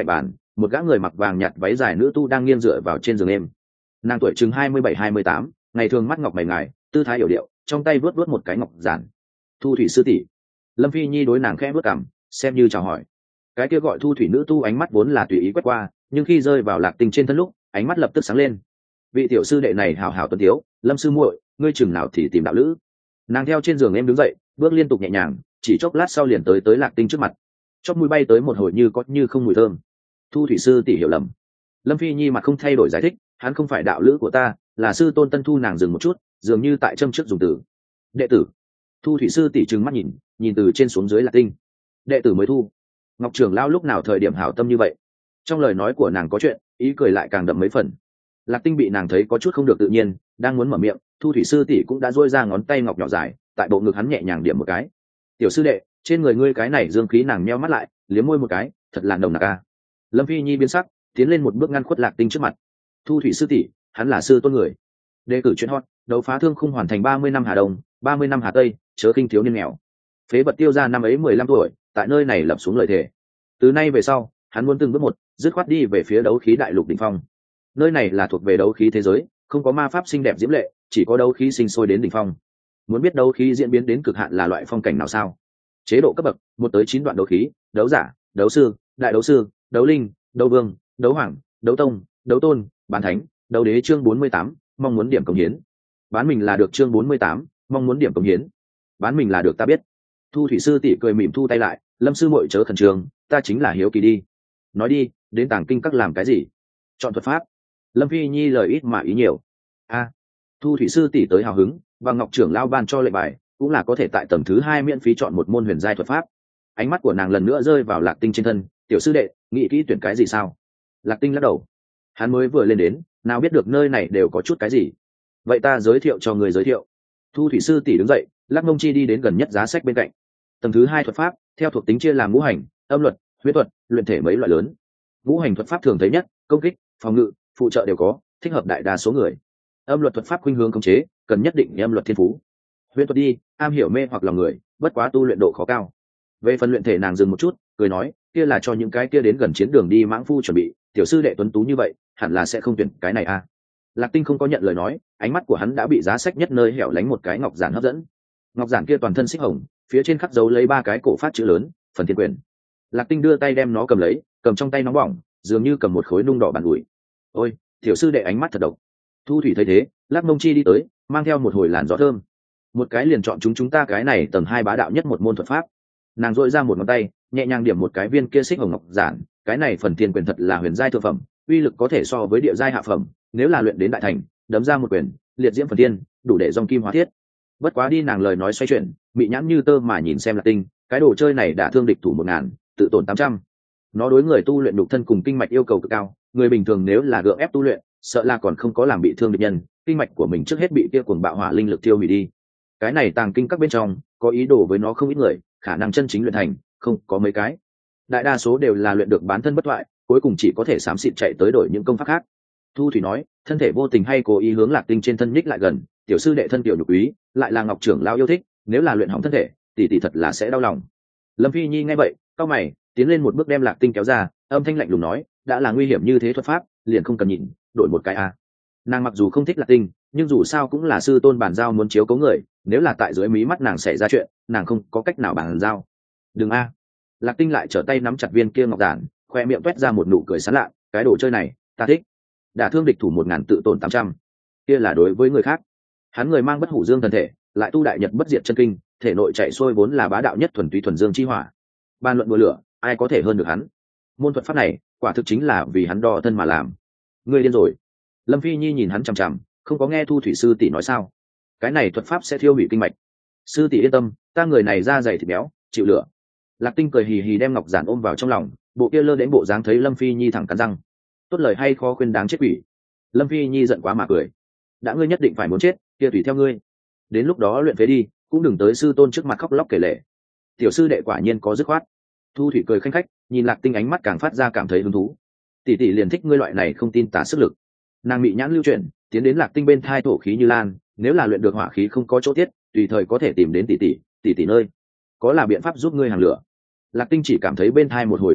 một gã người mặc vàng nhạt váy dài nữ tu đang nghiêng dựa vào trên giường em. Nàng tuổi chừng hai mươi bảy hai mươi tám, ngày thường mắt ngọc mày ngài, tư thái hiểu điệu, trong tay vớt vớt một cái ngọc giản. Thu thủy sư tỷ. Lâm Phi Nhi đối nàng khẽ vớt cằm, xem như chào hỏi. Cái kia gọi thu thủy nữ tu ánh mắt vốn là tùy ý quét qua, nhưng khi rơi vào Lạc Tinh trên thân lúc, ánh mắt lập tức sáng lên. Vị tiểu sư đệ này hào hào tuấn tiếu, Lâm sư muội, ngươi chừng nào thì tìm đạo lữ. Nàng theo trên giường em đứng dậy, bước liên tục nhẹ nhàng, chỉ chốc lát sau liền tới tới Lạc Tinh trước mặt. Chóp mũi bay tới một hồi như có như không mùi thơm. Thu thủy sư tỷ hiểu lầm. Lâm Phi Nhi mặt không thay đổi giải thích, hắn không phải đạo lữ của ta, là sư tôn tân thu. Nàng dừng một chút, dường như tại châm trước dùng từ đệ tử. Thu thủy sư tỷ trừng mắt nhìn, nhìn từ trên xuống dưới Lạc Tinh. Đệ tử mới thu. Ngọc trưởng lao lúc nào thời điểm hảo tâm như vậy? Trong lời nói của nàng có chuyện, ý cười lại càng đậm mấy phần. Lạc Tinh bị nàng thấy có chút không được tự nhiên, đang muốn mở miệng, thu thủy sư tỷ cũng đã duỗi ra ngón tay ngọc nhỏ dài, tại bộ ngực hắn nhẹ nhàng điểm một cái. Tiểu sư đệ, trên người ngươi cái này dương khí. Nàng nheo mắt lại, liếm môi một cái, thật là nồng nặc a. Lâm Phi Nhi biến sắc, tiến lên một bước ngăn khuất Lạc Tinh trước mặt. Thu thủy sư tỷ, hắn là sư tôn người. Đề cử chuyện hot, đấu phá thương khung hoàn thành ba mươi năm Hà Đông, ba mươi năm Hà Tây, chớ khinh thiếu niên nghèo. Phế vật tiêu ra năm ấy mười lăm tuổi, tại nơi này lập xuống lời thề. Từ nay về sau, hắn muốn từng bước một, dứt khoát đi về phía đấu khí đại lục đỉnh phong. Nơi này là thuộc về đấu khí thế giới, không có ma pháp xinh đẹp diễm lệ, chỉ có đấu khí sinh sôi đến đỉnh phong. Muốn biết đấu khí diễn biến đến cực hạn là loại phong cảnh nào sao? Chế độ cấp bậc, một tới chín đoạn đấu khí, đấu giả, đấu sư, đại đấu sư, đấu linh, đấu vương, đấu hoàng, đấu tông, đấu tôn, bán thánh, đấu đế. Chương bốn mươi tám, mong muốn điểm cống hiến. Bán mình là được. Chương bốn mươi tám, mong muốn điểm cống hiến. Bán mình là được. Ta biết. Thu thủy sư tỷ cười mỉm thu tay lại, Lâm sư muội chớ khẩn trương, ta chính là hiếu kỳ đi. Nói đi, đến tàng kinh các làm cái gì? Chọn thuật pháp. Lâm Phi Nhi lời ít mà ý nhiều. A, thu thủy sư tỷ tới hào hứng, và Ngọc trưởng lao ban cho lệnh bài, cũng là có thể tại tầng thứ hai miễn phí chọn một môn huyền giai thuật pháp. Ánh mắt của nàng lần nữa rơi vào Lạc Tinh trên thân. Tiểu sư đệ, nghĩ kỹ tuyển cái gì sao? Lạc Tinh lắc đầu. Hắn mới vừa lên đến, nào biết được nơi này đều có chút cái gì. Vậy ta giới thiệu cho người giới thiệu. Thu thủy sư tỷ đứng dậy, lắc mông chi đi đến gần nhất giá sách bên cạnh. Tầng thứ hai thuật pháp, theo thuộc tính chia làm ngũ hành, âm luật, huyết thuật, luyện thể mấy loại lớn. Ngũ hành thuật pháp thường thấy nhất, công kích, phòng ngự, phụ trợ đều có, thích hợp đại đa số người. Âm luật thuật pháp khuynh hướng khống chế, cần nhất định âm luật thiên phú. Huyễn thuật đi, am hiểu mê hoặc lòng người, bất quá tu luyện độ khó cao. Về phần luyện thể nàng dừng một chút, cười nói, kia là cho những cái kia đến gần chiến đường đi mãng phu chuẩn bị, tiểu sư đệ tuấn tú như vậy, hẳn là sẽ không tuyển cái này à. Lạc Tinh không có nhận lời nói, ánh mắt của hắn đã bị giá sách nhất nơi hẻo lánh một cái ngọc giản hấp dẫn. Ngọc giản kia toàn thân xích hồng, phía trên khắc dấu lấy ba cái cổ phát chữ lớn, phần thiên quyền. Lạc Tinh đưa tay đem nó cầm lấy, cầm trong tay nóng bỏng, dường như cầm một khối nung đỏ bàn ủi. Ôi, tiểu sư đệ ánh mắt thật độc. Thu thủy thấy thế, Lắc Mông Chi đi tới, mang theo một hồi làn gió thơm. Một cái liền chọn chúng chúng ta cái này tầng hai bá đạo nhất một môn thuật pháp. Nàng dội ra một ngón tay, nhẹ nhàng điểm một cái viên kia xích hồng ngọc giản, cái này phần thiên quyền thật là huyền giai thượng phẩm, uy lực có thể so với địa giai hạ phẩm, nếu là luyện đến đại thành, đấm ra một quyền, liệt diễm phần thiên, đủ để dòng kim hóa thiết. Bất quá đi, nàng lời nói xoay chuyển, mị nhãn như tơ mà nhìn xem Lạc Tinh, cái đồ chơi này đã thương địch thủ một ngàn, tự tổn tám trăm. Nó đối người tu luyện đục thân cùng kinh mạch yêu cầu cực cao, người bình thường nếu là gượng ép tu luyện, sợ là còn không có làm bị thương địch nhân, kinh mạch của mình trước hết bị kia cuồng bạo hỏa linh lực tiêu hủy đi. Cái này tàng kinh các bên trong có ý đồ với nó không ít người, khả năng chân chính luyện thành không có mấy cái, đại đa số đều là luyện được bán thân bất thoại, cuối cùng chỉ có thể xám xịt chạy tới đổi những công pháp khác. Thu thủy nói, thân thể vô tình hay cố ý hướng Lạc Tinh trên thân nhích lại gần, tiểu sư đệ thân tiểu nhục quý, lại là Ngọc trưởng lao yêu thích, nếu là luyện hỏng thân thể, tỷ tỷ thật là sẽ đau lòng. Lâm Phi Nhi nghe vậy, cau mày, tiến lên một bước đem Lạc Tinh kéo ra, âm thanh lạnh lùng nói, đã là nguy hiểm như thế thuật pháp, liền không cần nhịn, đổi một cái a. Nàng mặc dù không thích Lạc Tinh, nhưng dù sao cũng là sư tôn bàn giao muốn chiếu cố người, nếu là tại dưới mí mắt nàng xảy ra chuyện, nàng không có cách nào bàn giao. Đừng a. Lạc Tinh lại trở tay nắm chặt viên kia ngọc giản, khoe miệng toét ra một nụ cười sán lạ, cái đồ chơi này, ta thích. Đả thương địch thủ một ngàn tự tổn tám trăm. Kia là đối với người khác. Hắn người mang bất hủ dương thần thể, lại tu đại nhật bất diệt chân kinh, thể nội chạy xuôi vốn là bá đạo nhất thuần túy thuần dương chi hỏa. Ban luận đùa lửa, ai có thể hơn được hắn? Môn thuật pháp này, quả thực chính là vì hắn đo thân mà làm. Ngươi điên rồi. Lâm Phi Nhi nhìn hắn chằm chằm, không có nghe Thu thủy sư tỷ nói sao? Cái này thuật pháp sẽ thiêu hủy kinh mạch. Sư tỷ yên tâm, ta người này da dày thịt béo, chịu lửa. Lạc Tinh cười hì hì đem ngọc giản ôm vào trong lòng, bộ kia lơ đến bộ dáng thấy Lâm Phi Nhi thẳng cắn răng. Tốt lời hay khó khuyên đáng chết quỷ. Lâm Phi Nhi giận quá mà cười. Đã ngươi nhất định phải muốn chết, kia tùy theo ngươi. Đến lúc đó luyện phế đi, cũng đừng tới sư tôn trước mặt khóc lóc kể lể. Tiểu sư đệ quả nhiên có dứt khoát. Thu thủy cười khanh khách, nhìn Lạc Tinh ánh mắt càng phát ra cảm thấy hứng thú. Tỷ tỷ liền thích ngươi loại này không tin tả sức lực. Nàng bị nhãn lưu chuyển, tiến đến Lạc Tinh bên thai thổ khí như lan, nếu là luyện được hỏa khí không có chỗ tiết, tùy thời có thể tìm đến tỷ tỷ, tỷ tỷ nơi có là biện pháp giúp ngươi hàng lửa. Lạc Tinh chỉ cảm thấy bên thai một hồi tê dại,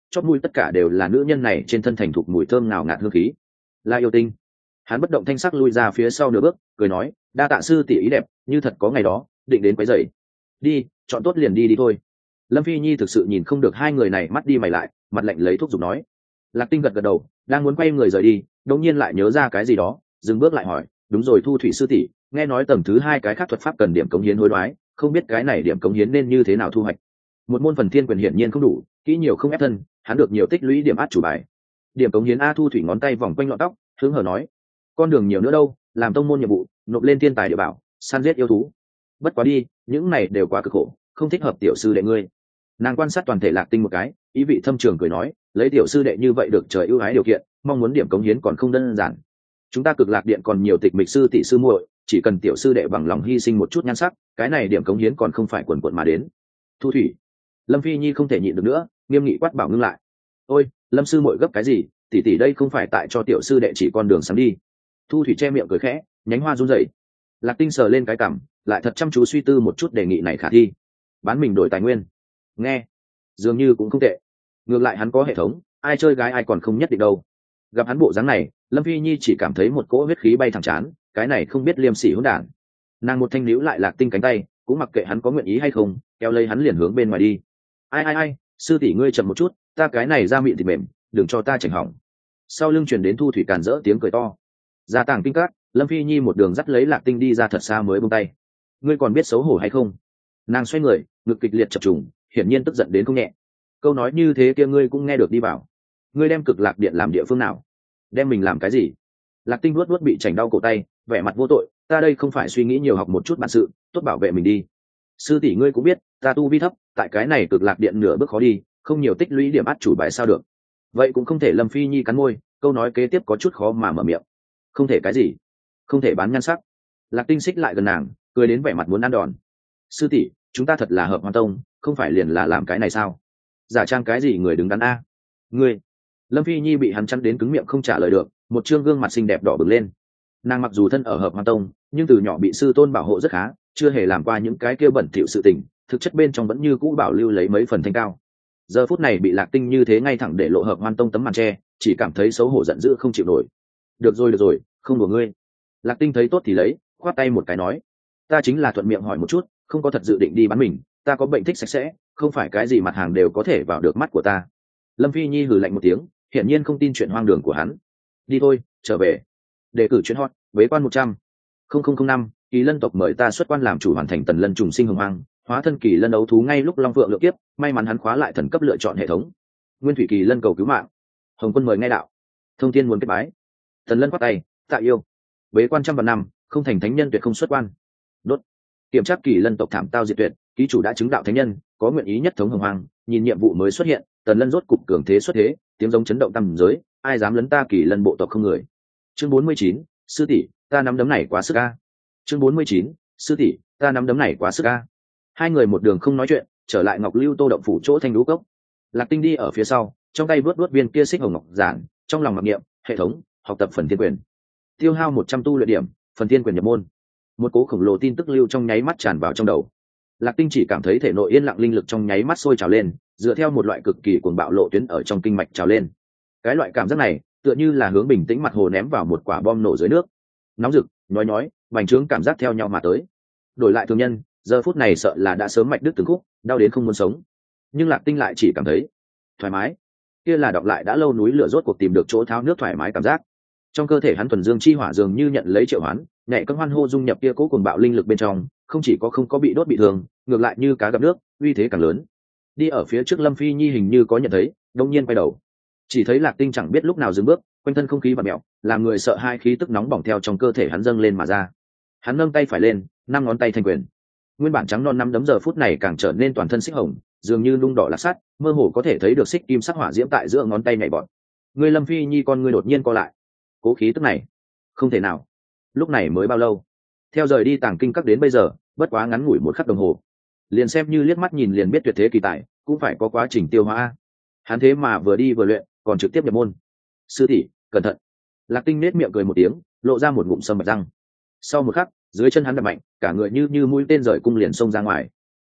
chót mũi tất cả đều là nữ nhân này trên thân thành thục mùi thơm ngào ngạt hương khí. Là yêu tinh. Hắn bất động thanh sắc lui ra phía sau nửa bước, cười nói, đa tạ sư tỷ ý đẹp, như thật có ngày đó định đến quấy rầy. Đi, chọn tốt liền đi đi thôi. Lâm Phi Nhi thực sự nhìn không được hai người này mắt đi mày lại, mặt lạnh lấy thuốc giục nói. Lạc Tinh gật gật đầu, đang muốn quay người rời đi, đột nhiên lại nhớ ra cái gì đó, dừng bước lại hỏi, đúng rồi Thu Thủy sư tỷ, nghe nói tầng thứ hai cái khác thuật pháp cần điểm cống hiến hối đoái, không biết cái này điểm cống hiến nên như thế nào thu hoạch. Một môn phần thiên quyền hiển nhiên không đủ, kỹ nhiều không ép thân, hắn được nhiều tích lũy điểm át chủ bài. Điểm cống hiến a. Thu Thủy ngón tay vòng quanh lọn tóc, hướng hở nói, con đường nhiều nữa đâu, làm tông môn nhiệm vụ, nộp lên thiên tài địa bảo, săn giết yêu thú. Bất quá đi, những này đều quá cực khổ, không thích hợp tiểu sư đệ ngươi. Nàng quan sát toàn thể Lạc Tinh một cái, ý vị thâm trường cười nói, lấy tiểu sư đệ như vậy được trời ưu ái điều kiện, mong muốn điểm cống hiến còn không đơn giản. Chúng ta Cực Lạc Điện còn nhiều tịch mịch sư tỷ sư muội, chỉ cần tiểu sư đệ bằng lòng hy sinh một chút nhan sắc, cái này điểm cống hiến còn không phải quần quần mà đến. Thu Thủy. Lâm Phi Nhi không thể nhịn được nữa, nghiêm nghị quát bảo ngưng lại. Ôi, Lâm sư muội gấp cái gì, tỷ tỷ đây không phải tại cho tiểu sư đệ chỉ con đường sáng đi. Thu Thủy che miệng cười khẽ, nhánh hoa run rẩy. Lạc Tinh sờ lên cái cằm, lại thật chăm chú suy tư một chút đề nghị này khả thi. Bán mình đổi tài nguyên, nghe dường như cũng không tệ. Ngược lại hắn có hệ thống, ai chơi gái ai còn không nhất định đâu. Gặp hắn bộ dáng này, Lâm Phi Nhi chỉ cảm thấy một cỗ huyết khí bay thẳng chán, cái này không biết liêm sỉ hỗn đản. Nàng một thanh níu lại Lạc Tinh cánh tay, cũng mặc kệ hắn có nguyện ý hay không, kéo lấy hắn liền hướng bên ngoài đi. Ai ai ai, sư tỷ ngươi chậm một chút, ta cái này ra miệng thì mềm, đừng cho ta chảnh hỏng. Sau lưng truyền đến Thu Thủy càn rỡ tiếng cười to. Ra tàng kinh các, Lâm Phi Nhi một đường dắt lấy Lạc Tinh đi ra thật xa mới buông tay. Ngươi còn biết xấu hổ hay không? Nàng xoay người, ngực kịch liệt chập trùng, hiển nhiên tức giận đến không nhẹ. Câu nói như thế kia ngươi cũng nghe được đi vào. Ngươi đem Cực Lạc Điện làm địa phương nào? Đem mình làm cái gì? Lạc Tinh luốt luốt bị chảnh đau cổ tay, vẻ mặt vô tội, ta đây không phải suy nghĩ nhiều học một chút bản sự, tốt bảo vệ mình đi. Sư tỷ ngươi cũng biết, ta tu vi thấp, tại cái này Cực Lạc Điện nửa bước khó đi, không nhiều tích lũy điểm át chủ bài sao được. Vậy cũng không thể. Lâm Phi Nhi cắn môi, câu nói kế tiếp có chút khó mà mở miệng. Không thể cái gì? Không thể bán nhan sắc. Lạc Tinh xích lại gần nàng, cười đến vẻ mặt muốn ăn đòn. Sư tỷ, chúng ta thật là hợp Hoa Tông, không phải liền là làm cái này sao? Giả trang cái gì người đứng đắn a? Ngươi. Lâm Phi Nhi bị hắn chắn đến cứng miệng không trả lời được, một trương gương mặt xinh đẹp đỏ bừng lên. Nàng mặc dù thân ở hợp Hoa Tông, nhưng từ nhỏ bị sư tôn bảo hộ rất khá, chưa hề làm qua những cái kia bẩn thỉu sự tình, thực chất bên trong vẫn như cũ bảo lưu lấy mấy phần thanh cao. Giờ phút này bị Lạc Tinh như thế ngay thẳng để lộ hợp Hoan Tông tấm màn tre, chỉ cảm thấy xấu hổ giận dữ không chịu nổi. Được rồi được rồi, không đùa ngươi. Lạc Tinh thấy tốt thì lấy, khoát tay một cái nói, ta chính là thuận miệng hỏi một chút, không có thật dự định đi bán mình, ta có bệnh thích sạch sẽ, không phải cái gì mặt hàng đều có thể vào được mắt của ta. Lâm Phi Nhi hừ lạnh một tiếng, hiển nhiên không tin chuyện hoang đường của hắn. Đi thôi, trở về. Đề cử chuyến hot, bế quan một trăm không không không năm, Kỳ Lân tộc mời ta xuất quan làm chủ hoàn thành Tần Lân trùng sinh hồng hoang, hóa thân Kỳ Lân ấu thú ngay lúc Long Phượng lượng kiếp, may mắn hắn khóa lại thần cấp lựa chọn hệ thống. Nguyên Thủy Kỳ Lân cầu cứu mạng. Hồng Quân mời ngay đạo. Thông Thiên muốn kết bái. Tần Lân quát tay, tạ yêu. Bế quan trăm vạn năm, không thành thánh nhân tuyệt không xuất quan. Đốt. Kiểm tra Kỳ Lân tộc thảm tao diệt tuyệt, ký chủ đã chứng đạo thánh nhân, có nguyện ý nhất thống hồng hoang, nhìn nhiệm vụ mới xuất hiện, Tần Lân rốt cục cường thế xuất thế, tiếng giống chấn động tầm giới, ai dám lấn ta Kỳ Lân bộ tộc không người. Chương bốn mươi chín, sư tỷ, ta nắm đấm này quá sức a. Chương bốn mươi chín, sư tỷ, ta nắm đấm này quá sức a. Hai người một đường không nói chuyện, trở lại Ngọc Lưu Tô động phủ chỗ Thanh Đú Cốc. Lạc Tinh đi ở phía sau, trong tay vớt vớt viên kia xích hồng ngọc giản, trong lòng mặc niệm, hệ thống, học tập phần thiên quyền. Tiêu hao một trăm tu luyện điểm, phần thiên quyền nhập môn. Một cỗ khổng lồ tin tức lưu trong nháy mắt tràn vào trong đầu. Lạc Tinh chỉ cảm thấy thể nội yên lặng linh lực trong nháy mắt sôi trào lên, dựa theo một loại cực kỳ cuồng bạo lộ tuyến ở trong kinh mạch trào lên. Cái loại cảm giác này, tựa như là hướng bình tĩnh mặt hồ ném vào một quả bom nổ dưới nước. Nóng rực, nhói nhói, bành trướng cảm giác theo nhau mà tới. Đổi lại thường nhân, giờ phút này sợ là đã sớm mạch đứt từng khúc, đau đến không muốn sống. Nhưng Lạc Tinh lại chỉ cảm thấy thoải mái. Kia là đọc lại đã lâu núi lửa rốt cuộc tìm được chỗ tháo nước thoải mái cảm giác. Trong cơ thể hắn thuần dương chi hỏa dường như nhận lấy triệu hoán, nhảy các hoan hô dung nhập kia cố cuồng bạo linh lực bên trong, không chỉ có không có bị đốt bị thương, ngược lại như cá gặp nước, uy thế càng lớn. Đi ở phía trước Lâm Phi Nhi hình như có nhận thấy, đột nhiên quay đầu, chỉ thấy Lạc Tinh chẳng biết lúc nào dừng bước, quanh thân không khí và mèo, làm người sợ hai khí tức nóng bỏng theo trong cơ thể hắn dâng lên mà ra. Hắn nâng tay phải lên, năm ngón tay thành quyền. Nguyên bản trắng non năm đấm giờ phút này càng trở nên toàn thân xích hồng, dường như nung đỏ lạc sắt, mơ hồ có thể thấy được xích kim sắc hỏa diễm tại giữa ngón tay nhảy bọt. Người Lâm Phi Nhi con người đột nhiên co lại. Cố khí tức này, không thể nào. Lúc này mới bao lâu? Theo rời đi Tàng Kinh Các đến bây giờ, bất quá ngắn ngủi một khắc đồng hồ. Liền xem như liếc mắt nhìn liền biết tuyệt thế kỳ tài, cũng phải có quá trình tiêu hóa. Hắn thế mà vừa đi vừa luyện, còn trực tiếp nhập môn. Sư tỷ, cẩn thận. Lạc Tinh nết miệng cười một tiếng, lộ ra một ngụm sâm bạch răng. Sau một khắc, dưới chân hắn đập mạnh, cả người như như mũi tên rời cung liền xông ra ngoài.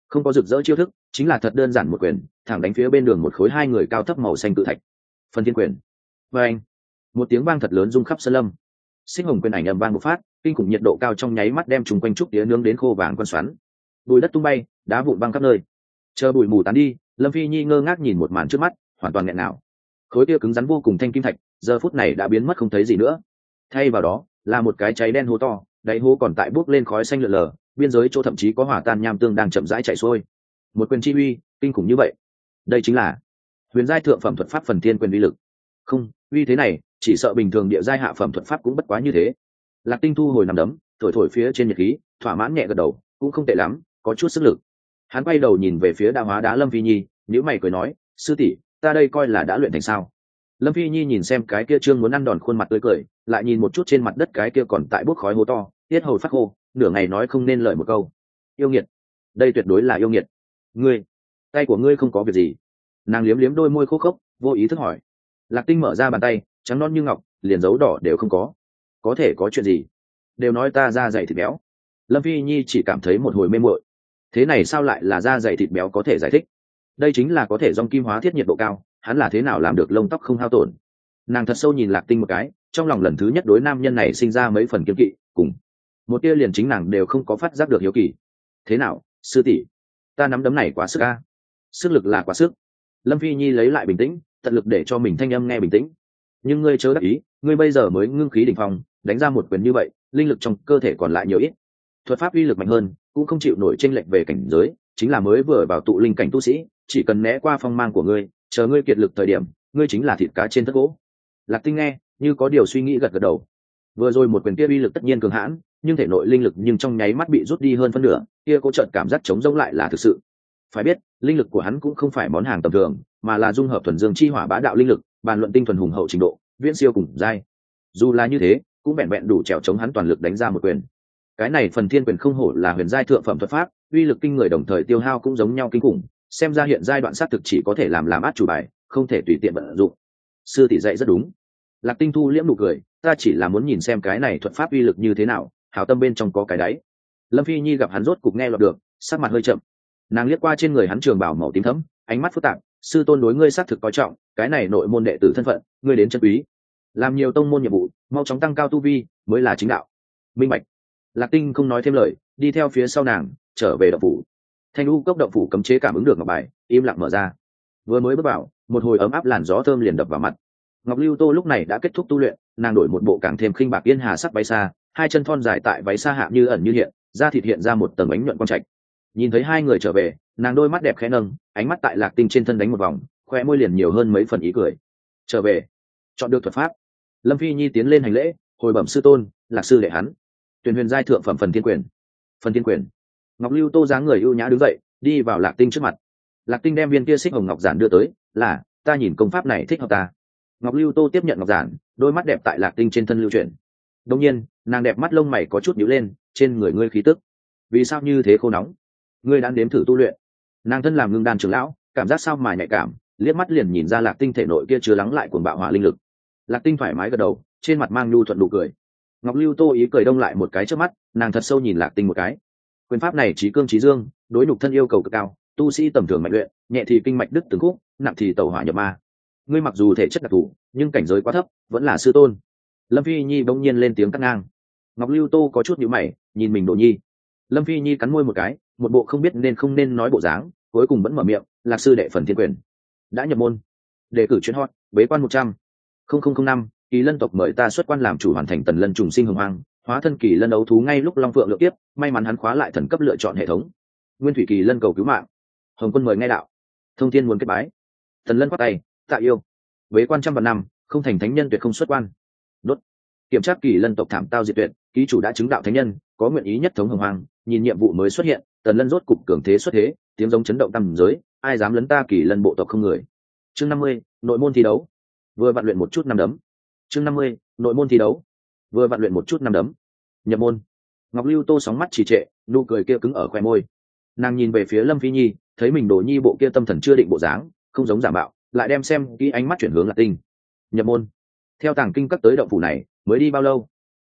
không có rực rỡ chiêu thức, chính là thật đơn giản một quyền thẳng đánh phía bên đường một khối hai người cao thấp màu xanh cự thạch. Phần thiên quyền. Và anh, một tiếng vang thật lớn rung khắp sơn lâm. Xích hồng quyền ảnh ầm vang một phát, kinh khủng nhiệt độ cao trong nháy mắt đem chúng quanh trúc tía nướng đến khô vàng quan xoắn, bụi đất tung bay, đá vụn văng khắp nơi. Chờ bụi mù tán đi, Lâm Phi Nhi ngơ ngác nhìn một màn trước mắt, hoàn toàn nghẹn nào. Khối kia cứng rắn vô cùng thanh kim thạch giờ phút này đã biến mất không thấy gì nữa, thay vào đó là một cái cháy đen hố to, đáy hố còn tại bốc lên khói xanh lượn lờ, biên giới chỗ thậm chí có hỏa tan nham tương đang chậm rãi chảy xuôi. Một quyền chi uy kinh khủng như vậy, đây chính là huyền giai thượng phẩm thuật pháp phần thiên quyền uy lực. Không, uy thế này chỉ sợ bình thường địa giai hạ phẩm thuật pháp cũng bất quá như thế. Lạc Tinh thu hồi nằm đấm, thổi thổi phía trên nhiệt khí, thỏa mãn nhẹ gật đầu, cũng không tệ lắm, có chút sức lực. Hắn quay đầu nhìn về phía đạo hóa đá Lâm Phi Nhi, nhíu mày cười nói, sư tỷ, ta đây coi là đã luyện thành sao? Lâm Phi Nhi nhìn xem cái kia trương muốn ăn đòn khuôn mặt tươi cười, lại nhìn một chút trên mặt đất cái kia còn tại bốc khói hố to, tiết hầu phát khô, nửa ngày nói không nên lời một câu. Yêu nghiệt, đây tuyệt đối là yêu nghiệt. Ngươi, tay của ngươi không có việc gì? Nàng liếm liếm đôi môi khô khốc, vô ý thức hỏi. Lạc Tinh mở ra bàn tay, trắng non như ngọc, liền dấu đỏ đều không có. Có thể có chuyện gì? Đều nói ta da dày thịt béo. Lâm Phi Nhi chỉ cảm thấy một hồi mê muội. Thế này sao lại là da dày thịt béo có thể giải thích? Đây chính là có thể dòng kim hóa thiết nhiệt độ cao, hắn là thế nào làm được lông tóc không hao tổn? Nàng thật sâu nhìn Lạc Tinh một cái, trong lòng lần thứ nhất đối nam nhân này sinh ra mấy phần kiêng kỵ, cùng một tia liền chính nàng đều không có phát giác được hiếu kỳ. Thế nào, sư tỷ, ta nắm đấm này quá sức a? Sức lực là quá sức. Lâm Phi Nhi lấy lại bình tĩnh, tận lực để cho mình thanh âm nghe bình tĩnh. Nhưng ngươi chớ đắc ý, ngươi bây giờ mới ngưng khí đỉnh phong, đánh ra một quyền như vậy, linh lực trong cơ thể còn lại nhiều ít. Thuật pháp uy lực mạnh hơn, cũng không chịu nổi chênh lệch về cảnh giới, chính là mới vừa vào tụ linh cảnh tu sĩ, chỉ cần né qua phong mang của ngươi, chờ ngươi kiệt lực thời điểm, ngươi chính là thịt cá trên thất gỗ. Lạc Tinh nghe, như có điều suy nghĩ gật gật đầu. Vừa rồi một quyền kia uy lực tất nhiên cường hãn, nhưng thể nội linh lực nhưng trong nháy mắt bị rút đi hơn phân nửa, kia cố chợt cảm giác chống rỗng lại là thực sự. Phải biết, linh lực của hắn cũng không phải món hàng tầm thường, mà là dung hợp thuần dương chi hỏa bá đạo linh lực, bàn luận tinh thuần hùng hậu trình độ, viễn siêu cùng giai. Dù là như thế, cũng vẹn vẹn đủ trèo chống hắn toàn lực đánh ra một quyền. Cái này phần thiên quyền không hổ là huyền giai thượng phẩm thuật pháp, uy lực kinh người đồng thời tiêu hao cũng giống nhau kinh khủng, xem ra hiện giai đoạn sát thực chỉ có thể làm làm át chủ bài, không thể tùy tiện vận dụng. Sư tỷ dạy rất đúng. Lạc Tinh thu liễm nụ cười, ta chỉ là muốn nhìn xem cái này thuật pháp uy lực như thế nào, hảo tâm bên trong có cái đáy. Lâm Phi Nhi gặp hắn rốt cục nghe lọt được, sắc mặt hơi chậm. Nàng liếc qua trên người hắn trường bảo màu tím thẫm, ánh mắt phức tạp, sư tôn đối ngươi xác thực coi trọng, cái này nội môn đệ tử thân phận, ngươi đến chân quý, làm nhiều tông môn nhiệm vụ, mau chóng tăng cao tu vi mới là chính đạo. Minh bạch. Lạc Tinh không nói thêm lời, đi theo phía sau nàng trở về động phủ. Thanh u cốc động phủ cấm chế cảm ứng được ngọc bài, im lặng mở ra. Vừa mới bước vào, một hồi ấm áp làn gió thơm liền đập vào mặt. Ngọc Lưu Tô lúc này đã kết thúc tu luyện, nàng đổi một bộ càng thêm khinh bạc yên hà sắc váy xa, hai chân thon dài tại váy xa hạ như ẩn như hiện, da thịt hiện ra một tầng ánh nhuận quang trạch. Nhìn thấy hai người trở về, nàng đôi mắt đẹp khẽ nâng, ánh mắt tại Lạc Tinh trên thân đánh một vòng, khoe môi liền nhiều hơn mấy phần ý cười. Trở về, chọn được thuật pháp. Lâm Phi Nhi tiến lên hành lễ, hồi bẩm sư tôn, Lạc sư đệ hắn. Tuyển huyền giai thượng phẩm phần thiên quyền. Phần thiên quyền. Ngọc Lưu Tô dáng người ưu nhã đứng dậy, đi vào Lạc Tinh trước mặt. Lạc Tinh đem viên kia xích hồng ngọc giản đưa tới, là, ta nhìn công pháp này thích hợp ta. Ngọc Lưu Tô tiếp nhận ngọc giản, đôi mắt đẹp tại Lạc Tinh trên thân lưu chuyển. Đương nhiên, nàng đẹp mắt lông mày có chút nhíu lên, trên người ngươi khí tức, vì sao như thế khô nóng? Ngươi đã nếm thử tu luyện? Nàng thân làm ngưng đan trưởng lão, cảm giác sao mà nhạy cảm, liếc mắt liền nhìn ra Lạc Tinh thể nội kia chứa lắng lại cuồng bạo hỏa linh lực. Lạc Tinh thoải mái gật đầu, trên mặt mang nhu thuận nụ cười. Ngọc Lưu Tô ý cười đông lại một cái trước mắt, nàng thật sâu nhìn Lạc Tinh một cái. Quyền pháp này trí cương trí dương, đối nhục thân yêu cầu cực cao, tu sĩ tầm thường mạnh luyện, nhẹ thì kinh mạch đứt từng khúc, nặng thì tẩu hỏa nhập ma. Ngươi mặc dù thể chất đặc thù, nhưng cảnh giới quá thấp, vẫn là sư tôn. Lâm Phi Nhi bỗng nhiên lên tiếng cắt ngang. Ngọc Lưu Tô có chút nhíu mày, nhìn mình Đồ Nhi. Lâm Phi Nhi cắn môi một cái, một bộ không biết nên không nên nói bộ dáng, cuối cùng vẫn mở miệng, Lạc sư đệ phần thiên quyền đã nhập môn. Đề cử chuyên hot, bế quan một trăm không không không năm, Kỳ Lân tộc mời ta xuất quan làm chủ hoàn thành tần lân trùng sinh hồng hoang, hóa thân Kỳ Lân đấu thú ngay lúc long phượng lượng tiếp, may mắn hắn khóa lại thần cấp lựa chọn hệ thống. Nguyên thủy Kỳ Lân cầu cứu mạng. Hồng quân mời ngay đạo. Thông thiên muốn kết bái. Tần Lân quát tay, tạ yêu. Bế quan trăm vạn năm, không thành thánh nhân tuyệt không xuất quan. Đốt. Kiểm tra Kỳ Lân tộc thảm tao diệt tuyệt, ký chủ đã chứng đạo thánh nhân, có nguyện ý nhất thống hồng hoang, nhìn nhiệm vụ mới xuất hiện, Tần Lân rốt cục cường thế xuất thế, tiếng giống chấn động tầm giới, ai dám lấn ta Kỳ Lân bộ tộc không người. Chương năm mươi, nội môn thi đấu. Vừa vạn luyện một chút năm đấm. Chương năm mươi, nội môn thi đấu. Vừa vạn luyện một chút năm đấm. Nhập môn. Ngọc Lưu Tô sóng mắt trì trệ, nụ cười kia cứng ở khoe môi. Nàng nhìn về phía Lâm Phi Nhi, thấy mình Đồ Nhi bộ kia tâm thần chưa định bộ dáng, không giống giả mạo, lại đem xem kỹ ánh mắt chuyển hướng Lạc Tinh. Nhập môn. Theo tàng kinh các tới động phủ này, mới đi bao lâu?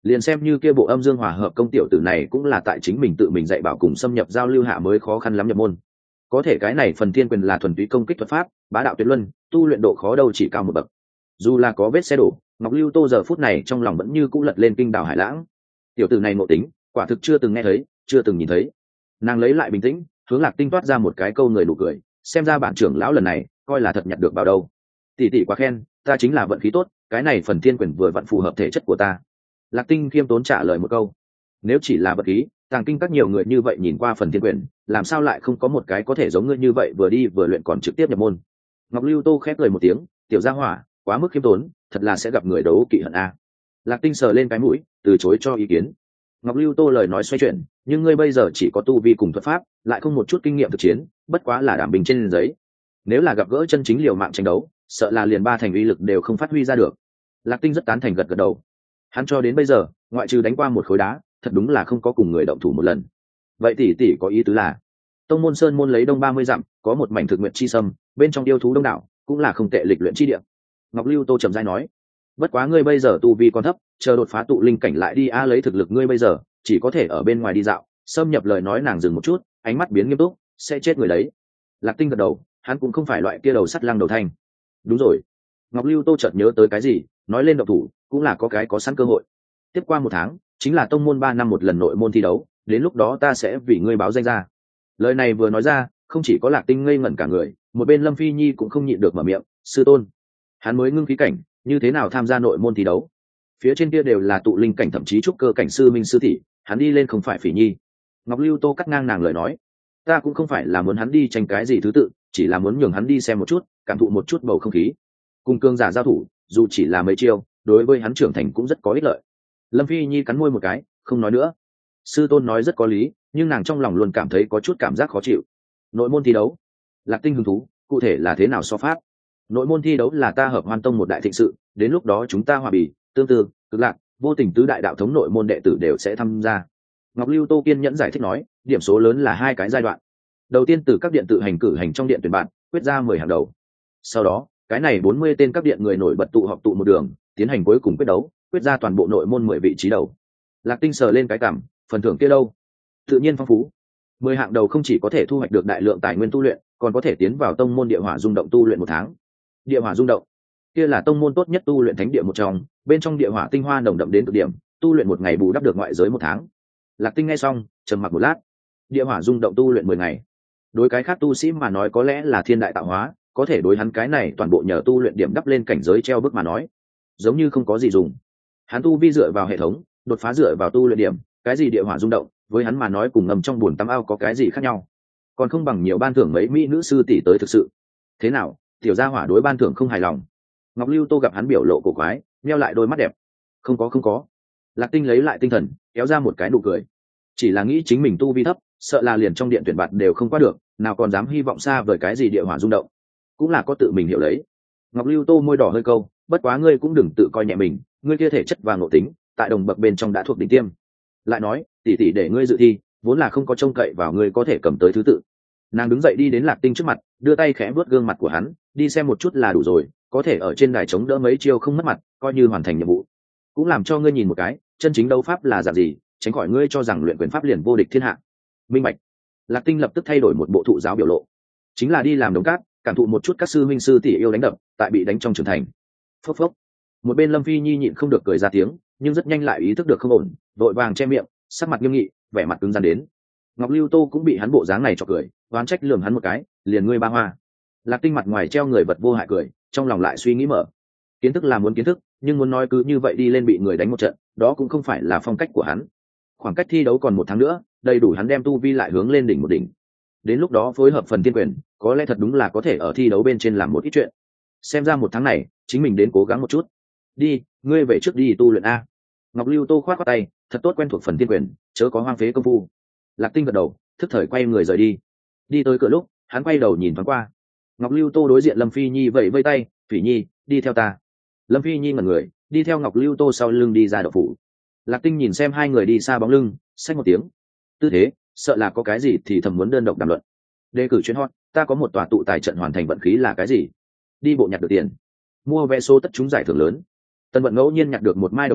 liền xem như kia bộ âm dương hòa hợp công tiểu tử này cũng là tại chính mình tự mình dạy bảo cùng xâm nhập giao lưu hạ mới khó khăn lắm nhập môn. Có thể cái này phần thiên quyền là thuần túy công kích thuật pháp, bá đạo tuyệt luân, tu luyện độ khó đâu chỉ cao một bậc. Dù là có vết xe đổ, Ngọc Lưu Tô giờ phút này trong lòng vẫn như cũ lật lên kinh đảo hải lãng. Tiểu tử này ngộ tính, quả thực chưa từng nghe thấy, chưa từng nhìn thấy. Nàng lấy lại bình tĩnh, hướng Lạc Tinh toát ra một cái câu người nụ cười, xem ra bản trưởng lão lần này coi là thật nhặt được vào đâu. Tỷ tỷ quá khen, ta chính là vận khí tốt, cái này phần thiên quyền vừa vặn phù hợp thể chất của ta. Lạc Tinh khiêm tốn trả lời một câu. Nếu chỉ là vật khí, Tàng Kinh các nhiều người như vậy nhìn qua phần thiên quyền, làm sao lại không có một cái có thể giống ngươi như vậy vừa đi vừa luyện còn trực tiếp nhập môn. Ngọc Lưu Tô khép cười một tiếng, tiểu gia hỏa, quá mức khiêm tốn, thật là sẽ gặp người đấu kỵ hận a. Lạc Tinh sờ lên cái mũi, từ chối cho ý kiến. Ngọc Lưu Tô lời nói xoay chuyển, nhưng ngươi bây giờ chỉ có tu vi cùng thuật pháp, lại không một chút kinh nghiệm thực chiến, bất quá là đảm bình trên giấy. Nếu là gặp gỡ chân chính liều mạng tranh đấu, sợ là liền ba thành uy lực đều không phát huy ra được. Lạc Tinh rất tán thành gật gật đầu. Hắn cho đến bây giờ, ngoại trừ đánh qua một khối đá, thật đúng là không có cùng người động thủ một lần. Vậy tỷ tỷ có ý tứ là, tông môn sơn môn lấy đông ba mươi dặm, có một mảnh thực nguyện chi sâm, bên trong yêu thú đông đảo, cũng là không tệ lịch luyện chi địa. Ngọc Lưu Tô trầm rãi nói, bất quá ngươi bây giờ tu vi còn thấp, chờ đột phá tụ linh cảnh lại đi a lấy thực lực ngươi bây giờ, chỉ có thể ở bên ngoài đi dạo. Xâm nhập lời nói nàng dừng một chút, ánh mắt biến nghiêm túc, sẽ chết người đấy. Lạc Tinh gật đầu, hắn cũng không phải loại kia đầu sắt lăng đầu thanh. Đúng rồi. Ngọc Lưu Tô chợt nhớ tới cái gì, nói lên động thủ, cũng là có cái có sẵn cơ hội. Tiếp qua một tháng, chính là tông môn ba năm một lần nội môn thi đấu, đến lúc đó ta sẽ vì ngươi báo danh ra. Lời này vừa nói ra, không chỉ có Lạc Tinh ngây ngẩn cả người, một bên Lâm Phi Nhi cũng không nhịn được mở miệng, sư tôn. Hắn mới ngưng khí cảnh, như thế nào tham gia nội môn thi đấu? Phía trên kia đều là tụ linh cảnh thậm chí trúc cơ cảnh sư minh sư thị, hắn đi lên không phải Phỉ Nhi. Ngọc Lưu Tô cắt ngang nàng lời nói, ta cũng không phải là muốn hắn đi tranh cái gì thứ tự, chỉ là muốn nhường hắn đi xem một chút, cảm thụ một chút bầu không khí. Cùng cương giả giao thủ, dù chỉ là mấy chiêu, đối với hắn trưởng thành cũng rất có ích lợi. Lâm Phi Nhi cắn môi một cái, không nói nữa. Sư tôn nói rất có lý, nhưng nàng trong lòng luôn cảm thấy có chút cảm giác khó chịu. Nội môn thi đấu, Lạc Tinh hứng thú, cụ thể là thế nào so pháp? Nội môn thi đấu là ta hợp Hoan Tông một đại thịnh sự, đến lúc đó chúng ta hòa bì, tương tư, cực lạc, vô tình tứ đại đạo thống nội môn đệ tử đều sẽ tham gia. Ngọc Lưu Tô kiên nhẫn giải thích nói, điểm số lớn là hai cái giai đoạn. Đầu tiên từ các điện tự hành cử hành trong điện tuyển bạn, quyết ra mười hàng đầu. Sau đó, cái này bốn mươi tên các điện người nổi bật tụ họp tụ một đường, tiến hành cuối cùng quyết đấu, quyết ra toàn bộ nội môn mười vị trí đầu. Lạc Tinh sờ lên cái cảm, phần thưởng kia đâu? Tự nhiên phong phú. Mười hạng đầu không chỉ có thể thu hoạch được đại lượng tài nguyên tu luyện, còn có thể tiến vào tông môn địa hỏa rung động tu luyện một tháng. Địa hỏa rung động, kia là tông môn tốt nhất tu luyện thánh địa một trong, bên trong địa hỏa tinh hoa nồng đậm đến cực điểm, tu luyện một ngày bù đắp được ngoại giới một tháng. Lạc Tinh nghe xong, trầm mặc một lát. Địa hỏa rung động tu luyện mười ngày. Đối cái khác tu sĩ mà nói có lẽ là thiên đại tạo hóa, có thể đối hắn cái này toàn bộ nhờ tu luyện điểm đắp lên cảnh giới treo bước mà nói, giống như không có gì dùng. Hắn tu vi dựa vào hệ thống, đột phá dựa vào tu luyện điểm, cái gì địa hỏa rung động, với hắn mà nói cùng ngầm trong buồn tắm ao có cái gì khác nhau, còn không bằng nhiều ban thưởng mấy mỹ nữ sư tỷ tới thực sự. Thế nào, tiểu gia hỏa đối ban thưởng không hài lòng? Ngọc Lưu Tô gặp hắn biểu lộ cổ quái, meo lại đôi mắt đẹp. Không có không có. Lạc Tinh lấy lại tinh thần, kéo ra một cái nụ cười. Chỉ là nghĩ chính mình tu vi thấp, sợ là liền trong điện tuyển bạt đều không qua được, nào còn dám hy vọng xa vời cái gì địa hỏa rung động. Cũng là có tự mình hiểu lấy. Ngọc Lưu Tô môi đỏ hơi câu, bất quá ngươi cũng đừng tự coi nhẹ mình, ngươi kia thể chất và ngộ tính, tại đồng bậc bên trong đã thuộc đỉnh tiêm. Lại nói, tỷ tỷ để ngươi dự thi, vốn là không có trông cậy vào ngươi có thể cầm tới thứ tự. Nàng đứng dậy đi đến Lạc Tinh trước mặt, đưa tay khẽ vuốt gương mặt của hắn, đi xem một chút là đủ rồi, có thể ở trên đài chống đỡ mấy chiêu không mất mặt, coi như hoàn thành nhiệm vụ. Cũng làm cho ngươi nhìn một cái, chân chính đấu pháp là dạng gì, tránh khỏi ngươi cho rằng luyện quyền pháp liền vô địch thiên hạ. Minh bạch. Lạc Tinh lập tức thay đổi một bộ thụ giáo biểu lộ, chính là đi làm đống cát, cảm thụ một chút các sư minh sư tỷ yêu đánh đập, tại bị đánh trong trưởng thành. Phốc phốc. Một bên Lâm Phi Nhi nhịn không được cười ra tiếng, nhưng rất nhanh lại ý thức được không ổn, vội vàng che miệng, sắc mặt nghiêm nghị, vẻ mặt cứng rắn đến. Ngọc Lưu Tô cũng bị hắn bộ dáng này cho cười, oán trách lườm hắn một cái, liền ngươi ba hoa. Lạc Tinh mặt ngoài treo người vật vô hại cười, trong lòng lại suy nghĩ mở. Kiến thức là muốn kiến thức, nhưng muốn nói cứ như vậy đi lên bị người đánh một trận, đó cũng không phải là phong cách của hắn. Khoảng cách thi đấu còn một tháng nữa, đầy đủ hắn đem tu vi lại hướng lên đỉnh một đỉnh. Đến lúc đó phối hợp phần tiên quyền, có lẽ thật đúng là có thể ở thi đấu bên trên làm một ít chuyện. Xem ra một tháng này, chính mình đến cố gắng một chút. Đi, ngươi về trước đi tu luyện a. Ngọc Lưu Tô khoát qua tay, thật tốt quen thuộc phần tiên quyền, chớ có hoang phế công phu. Lạc Tinh gật đầu, thức thời quay người rời đi. Đi tới cửa lúc, hắn quay đầu nhìn thoáng qua. Ngọc Lưu Tô đối diện Lâm Phi Nhi vẫy vây tay, Phỉ Nhi, đi theo ta. Lâm Phi Nhi ngẩn người, đi theo Ngọc Lưu Tô sau lưng đi ra đậu phủ. Lạc Tinh nhìn xem hai người đi xa bóng lưng, xách một tiếng. Tư thế, sợ là có cái gì thì thầm muốn đơn độc đàm luận. Đề cử chuyên hot, ta có một tòa tụ tài trận hoàn thành vận khí là cái gì? Đi bộ nhặt được tiền, mua vé số tất trúng giải thưởng lớn. Tân Vận ngẫu nhiên nhặt được một mai đồng tiền,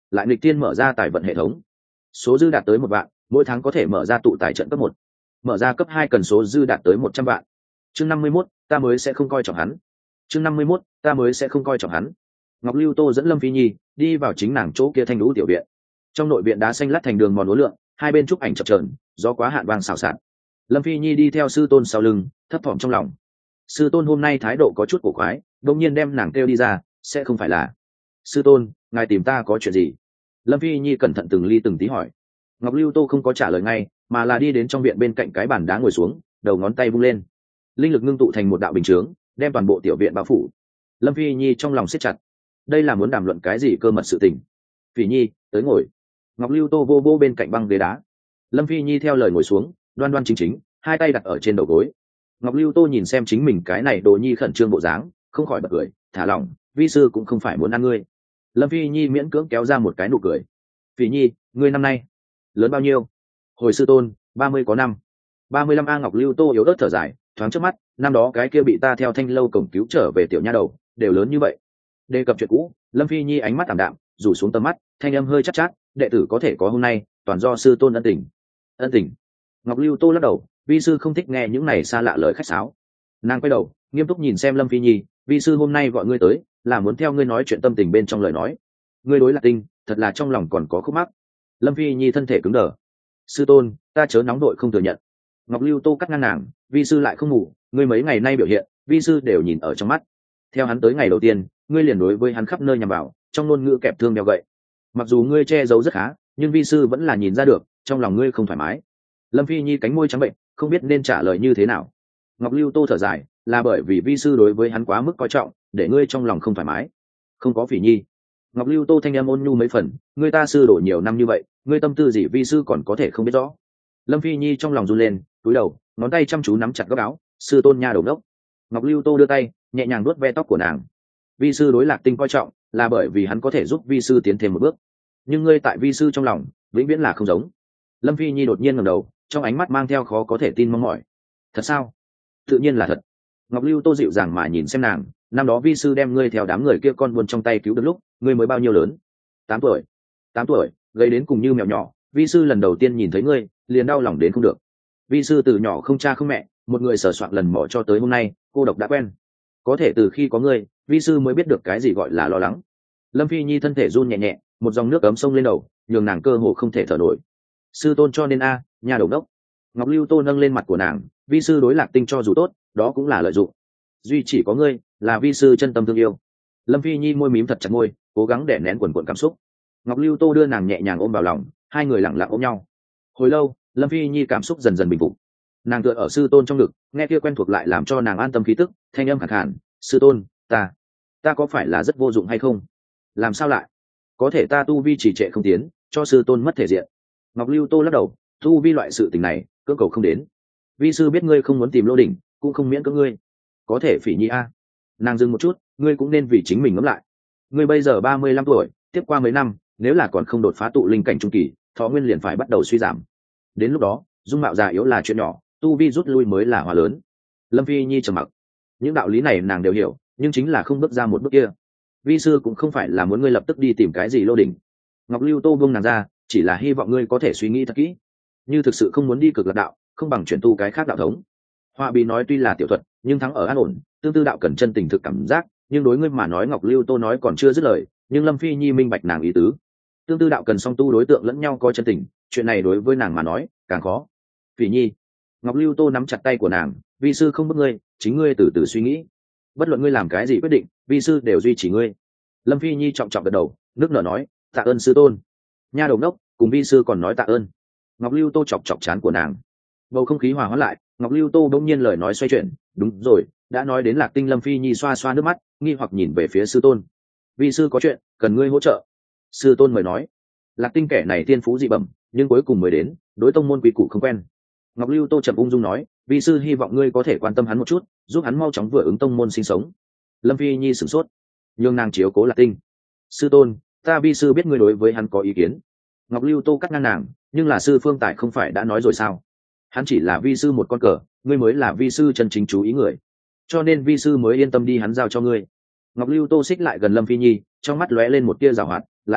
lại nghịch tiên mở ra tài vận hệ thống, số dư đạt tới một vạn, mỗi tháng có thể mở ra tụ tài trận cấp một, mở ra cấp hai cần số dư đạt tới một trăm vạn. Chương năm mươi mốt, ta mới sẽ không coi trọng hắn. Chương năm mươi mốt, ta mới sẽ không coi trọng hắn. Ngọc Lưu Tô dẫn Lâm Phi Nhi đi vào chính nàng chỗ kia thanh lũ tiểu viện. Trong nội viện đá xanh lát thành đường mòn uốn lượn, hai bên trúc ảnh chập chờn, gió quá hạn vang xào xạc. Lâm Phi Nhi đi theo sư tôn sau lưng, thấp thỏm trong lòng. Sư tôn hôm nay thái độ có chút cổ quái, đột nhiên đem nàng kêu đi ra, sẽ không phải là sư tôn, ngài tìm ta có chuyện gì? Lâm Phi Nhi cẩn thận từng ly từng tí hỏi. Ngọc Lưu Tô không có trả lời ngay, mà là đi đến trong viện bên cạnh cái bàn đá ngồi xuống, đầu ngón tay vung lên, linh lực ngưng tụ thành một đạo bình chướng, đem toàn bộ tiểu viện bao phủ. Lâm Phi Nhi trong lòng siết chặt, đây là muốn đàm luận cái gì cơ mật sự tình? Phi Nhi, tới ngồi. Ngọc Lưu Tô vô vô bên cạnh băng ghế đá. Lâm Phi Nhi theo lời ngồi xuống, đoan đoan chính chính, hai tay đặt ở trên đầu gối. Ngọc Lưu Tô nhìn xem chính mình cái này đồ nhi khẩn trương bộ dáng, không khỏi bật cười, thả lỏng, vi sư cũng không phải muốn ăn ngươi. Lâm Phi Nhi miễn cưỡng kéo ra một cái nụ cười. Phi Nhi, ngươi năm nay lớn bao nhiêu? Hồi sư tôn, ba mươi có năm. ba mươi lăm a. Ngọc Lưu Tô yếu ớt thở dài, thoáng trước mắt, năm đó cái kia bị ta theo Thanh lâu cổng cứu trở về tiểu nha đầu, đều lớn như vậy. Đề cập chuyện cũ, Lâm Phi Nhi ánh mắt ảm đạm, rủ xuống tầm mắt, thanh âm hơi chắc chát, đệ tử có thể có hôm nay, toàn do sư tôn ân tình. Ân tình? Ngọc Lưu Tô lắc đầu, vi sư không thích nghe những này xa lạ lời khách sáo. Nàng quay đầu, nghiêm túc nhìn xem Lâm Phi Nhi, vi sư hôm nay gọi ngươi tới, là muốn theo ngươi nói chuyện tâm tình bên trong lời nói. Ngươi đối Lạc Tinh, thật là trong lòng còn có khúc mắc. Lâm Phi Nhi thân thể cứng đờ. Sư tôn, ta chớ nóng đội không thừa nhận. Ngọc Lưu Tô cắt ngang nàng, vi sư lại không ngủ, ngươi mấy ngày nay biểu hiện, vi sư đều nhìn ở trong mắt. Theo hắn tới ngày đầu tiên, ngươi liền đối với hắn khắp nơi nhằm vào, trong ngôn ngữ kẹp thương đeo gậy. Mặc dù ngươi che giấu rất khá, nhưng vi sư vẫn là nhìn ra được, trong lòng ngươi không thoải mái. Lâm Phi Nhi cánh môi trắng bệnh, không biết nên trả lời như thế nào. Ngọc Lưu Tô thở dài, là bởi vì vi sư đối với hắn quá mức coi trọng, để ngươi trong lòng không thoải mái. Không có Phỉ Nhi. Ngọc Lưu Tô thanh em ôn nhu mấy phần, ngươi ta sư đổ nhiều năm như vậy, ngươi tâm tư gì vi sư còn có thể không biết rõ. Lâm Phi Nhi trong lòng run lên, cúi đầu, ngón tay chăm chú nắm chặt góc áo, sư tôn nha đầu đốc. Ngọc Lưu Tô đưa tay, nhẹ nhàng nuốt ve tóc của nàng. Vi sư đối Lạc Tinh coi trọng, là bởi vì hắn có thể giúp vi sư tiến thêm một bước. Nhưng ngươi tại vi sư trong lòng, vĩnh viễn là không giống. Lâm Phi Nhi đột nhiên ngẩng đầu, trong ánh mắt mang theo khó có thể tin mong mỏi. Thật sao? Tự nhiên là thật. Ngọc Lưu Tô dịu dàng mà nhìn xem nàng, năm đó vi sư đem ngươi theo đám người kia con buôn trong tay cứu được lúc, ngươi mới bao nhiêu lớn? Tám tuổi. Tám tuổi, gây đến cùng như mèo nhỏ, vi sư lần đầu tiên nhìn thấy ngươi, liền đau lòng đến không được. Vi sư từ nhỏ không cha không mẹ, một người sờ soạn lần mò cho tới hôm nay, cô độc đã quen. Có thể từ khi có ngươi, vi sư mới biết được cái gì gọi là lo lắng. Lâm Phi Nhi thân thể run nhẹ nhẹ, một dòng nước ấm sông lên đầu, nhường nàng cơ hồ không thể thở nổi. Sư tôn cho nên a, nhà đầu đốc. Ngọc Lưu Tô nâng lên mặt của nàng, vi sư đối Lạc Tinh cho dù tốt, đó cũng là lợi dụng. Duy chỉ có ngươi, là vi sư chân tâm thương yêu. Lâm Phi Nhi môi mím thật chặt môi, cố gắng để nén quần quần cảm xúc. Ngọc Lưu Tô đưa nàng nhẹ nhàng ôm vào lòng, hai người lặng lặng ôm nhau. Hồi lâu, Lâm Phi Nhi cảm xúc dần dần bình phục. Nàng tựa ở sư tôn trong ngực, nghe kia quen thuộc lại làm cho nàng an tâm khí tức, thanh âm khàn khàn, sư tôn, ta, ta có phải là rất vô dụng hay không? Làm sao lại? Có thể ta tu vi trì trệ không tiến, cho sư tôn mất thể diện. Ngọc Lưu Tô lắc đầu, tu vi loại sự tình này, cưỡng cầu không đến. Vi sư biết ngươi không muốn tìm lô đỉnh, cũng không miễn cưỡng ngươi. Có thể Phỉ Nhi a. Nàng dừng một chút, ngươi cũng nên vì chính mình ngẫm lại. Ngươi bây giờ ba mươi lăm tuổi, tiếp qua mấy năm, nếu là còn không đột phá tụ linh cảnh trung kỳ, thọ nguyên liền phải bắt đầu suy giảm. Đến lúc đó, dung mạo già yếu là chuyện nhỏ, tu vi rút lui mới là hòa lớn. Lâm Phi Nhi trầm mặc. Những đạo lý này nàng đều hiểu, nhưng chính là không bước ra một bước kia. Vi sư cũng không phải là muốn ngươi lập tức đi tìm cái gì lô đỉnh. Ngọc Lưu Tô buông nàng ra, chỉ là hy vọng ngươi có thể suy nghĩ thật kỹ. Như thực sự không muốn đi cực lạc đạo, không bằng chuyển tu cái khác đạo thống. Họa Bì nói tuy là tiểu thuật, nhưng thắng ở an ổn, tương tư đạo cần chân tình thực cảm giác, nhưng đối ngươi mà nói Ngọc Lưu Tô nói còn chưa dứt lời, nhưng Lâm Phi Nhi minh bạch nàng ý tứ. Tương tư đạo cần song tu đối tượng lẫn nhau coi chân tình, chuyện này đối với nàng mà nói càng khó. Phỉ Nhi. Ngọc Lưu Tô nắm chặt tay của nàng, vi sư không bức ngươi, chính ngươi từ từ suy nghĩ. Bất luận ngươi làm cái gì quyết định, vi sư đều duy trì ngươi. Lâm Phi Nhi trọng trọng gật đầu, nước nở nói, tạ ơn sư tôn. Nha đầu đốc, cùng vi sư còn nói tạ ơn. Ngọc Lưu Tô chọc chọc chán của nàng. Bầu không khí hòa hoãn lại, Ngọc Lưu Tô bỗng nhiên lời nói xoay chuyển, đúng rồi, đã nói đến Lạc Tinh. Lâm Phi Nhi xoa xoa nước mắt, nghi hoặc nhìn về phía sư tôn. Vi sư có chuyện cần ngươi hỗ trợ. Sư tôn mời nói. Lạc Tinh kẻ này tiên phú dị bẩm, nhưng cuối cùng mới đến, đối tông môn quý củ không quen. Ngọc Lưu Tô chậm ung dung nói, vi sư hy vọng ngươi có thể quan tâm hắn một chút, giúp hắn mau chóng vừa ứng tông môn sinh sống. Lâm Phi Nhi sửng sốt, nhưng nàng chiếu cố Lạc Tinh. Sư tôn, ta vi sư biết ngươi đối với hắn có ý kiến. Ngọc Lưu Tô cắt ngang nàng, nhưng là sư Phương Tại không phải đã nói rồi sao? Hắn chỉ là vi sư một con cờ, ngươi mới là vi sư chân chính chú ý người, cho nên vi sư mới yên tâm đi hắn giao cho ngươi. Ngọc Lưu Tô xích lại gần Lâm Phi Nhi, trong mắt lóe lên một tia giảo hoạt, lại nói,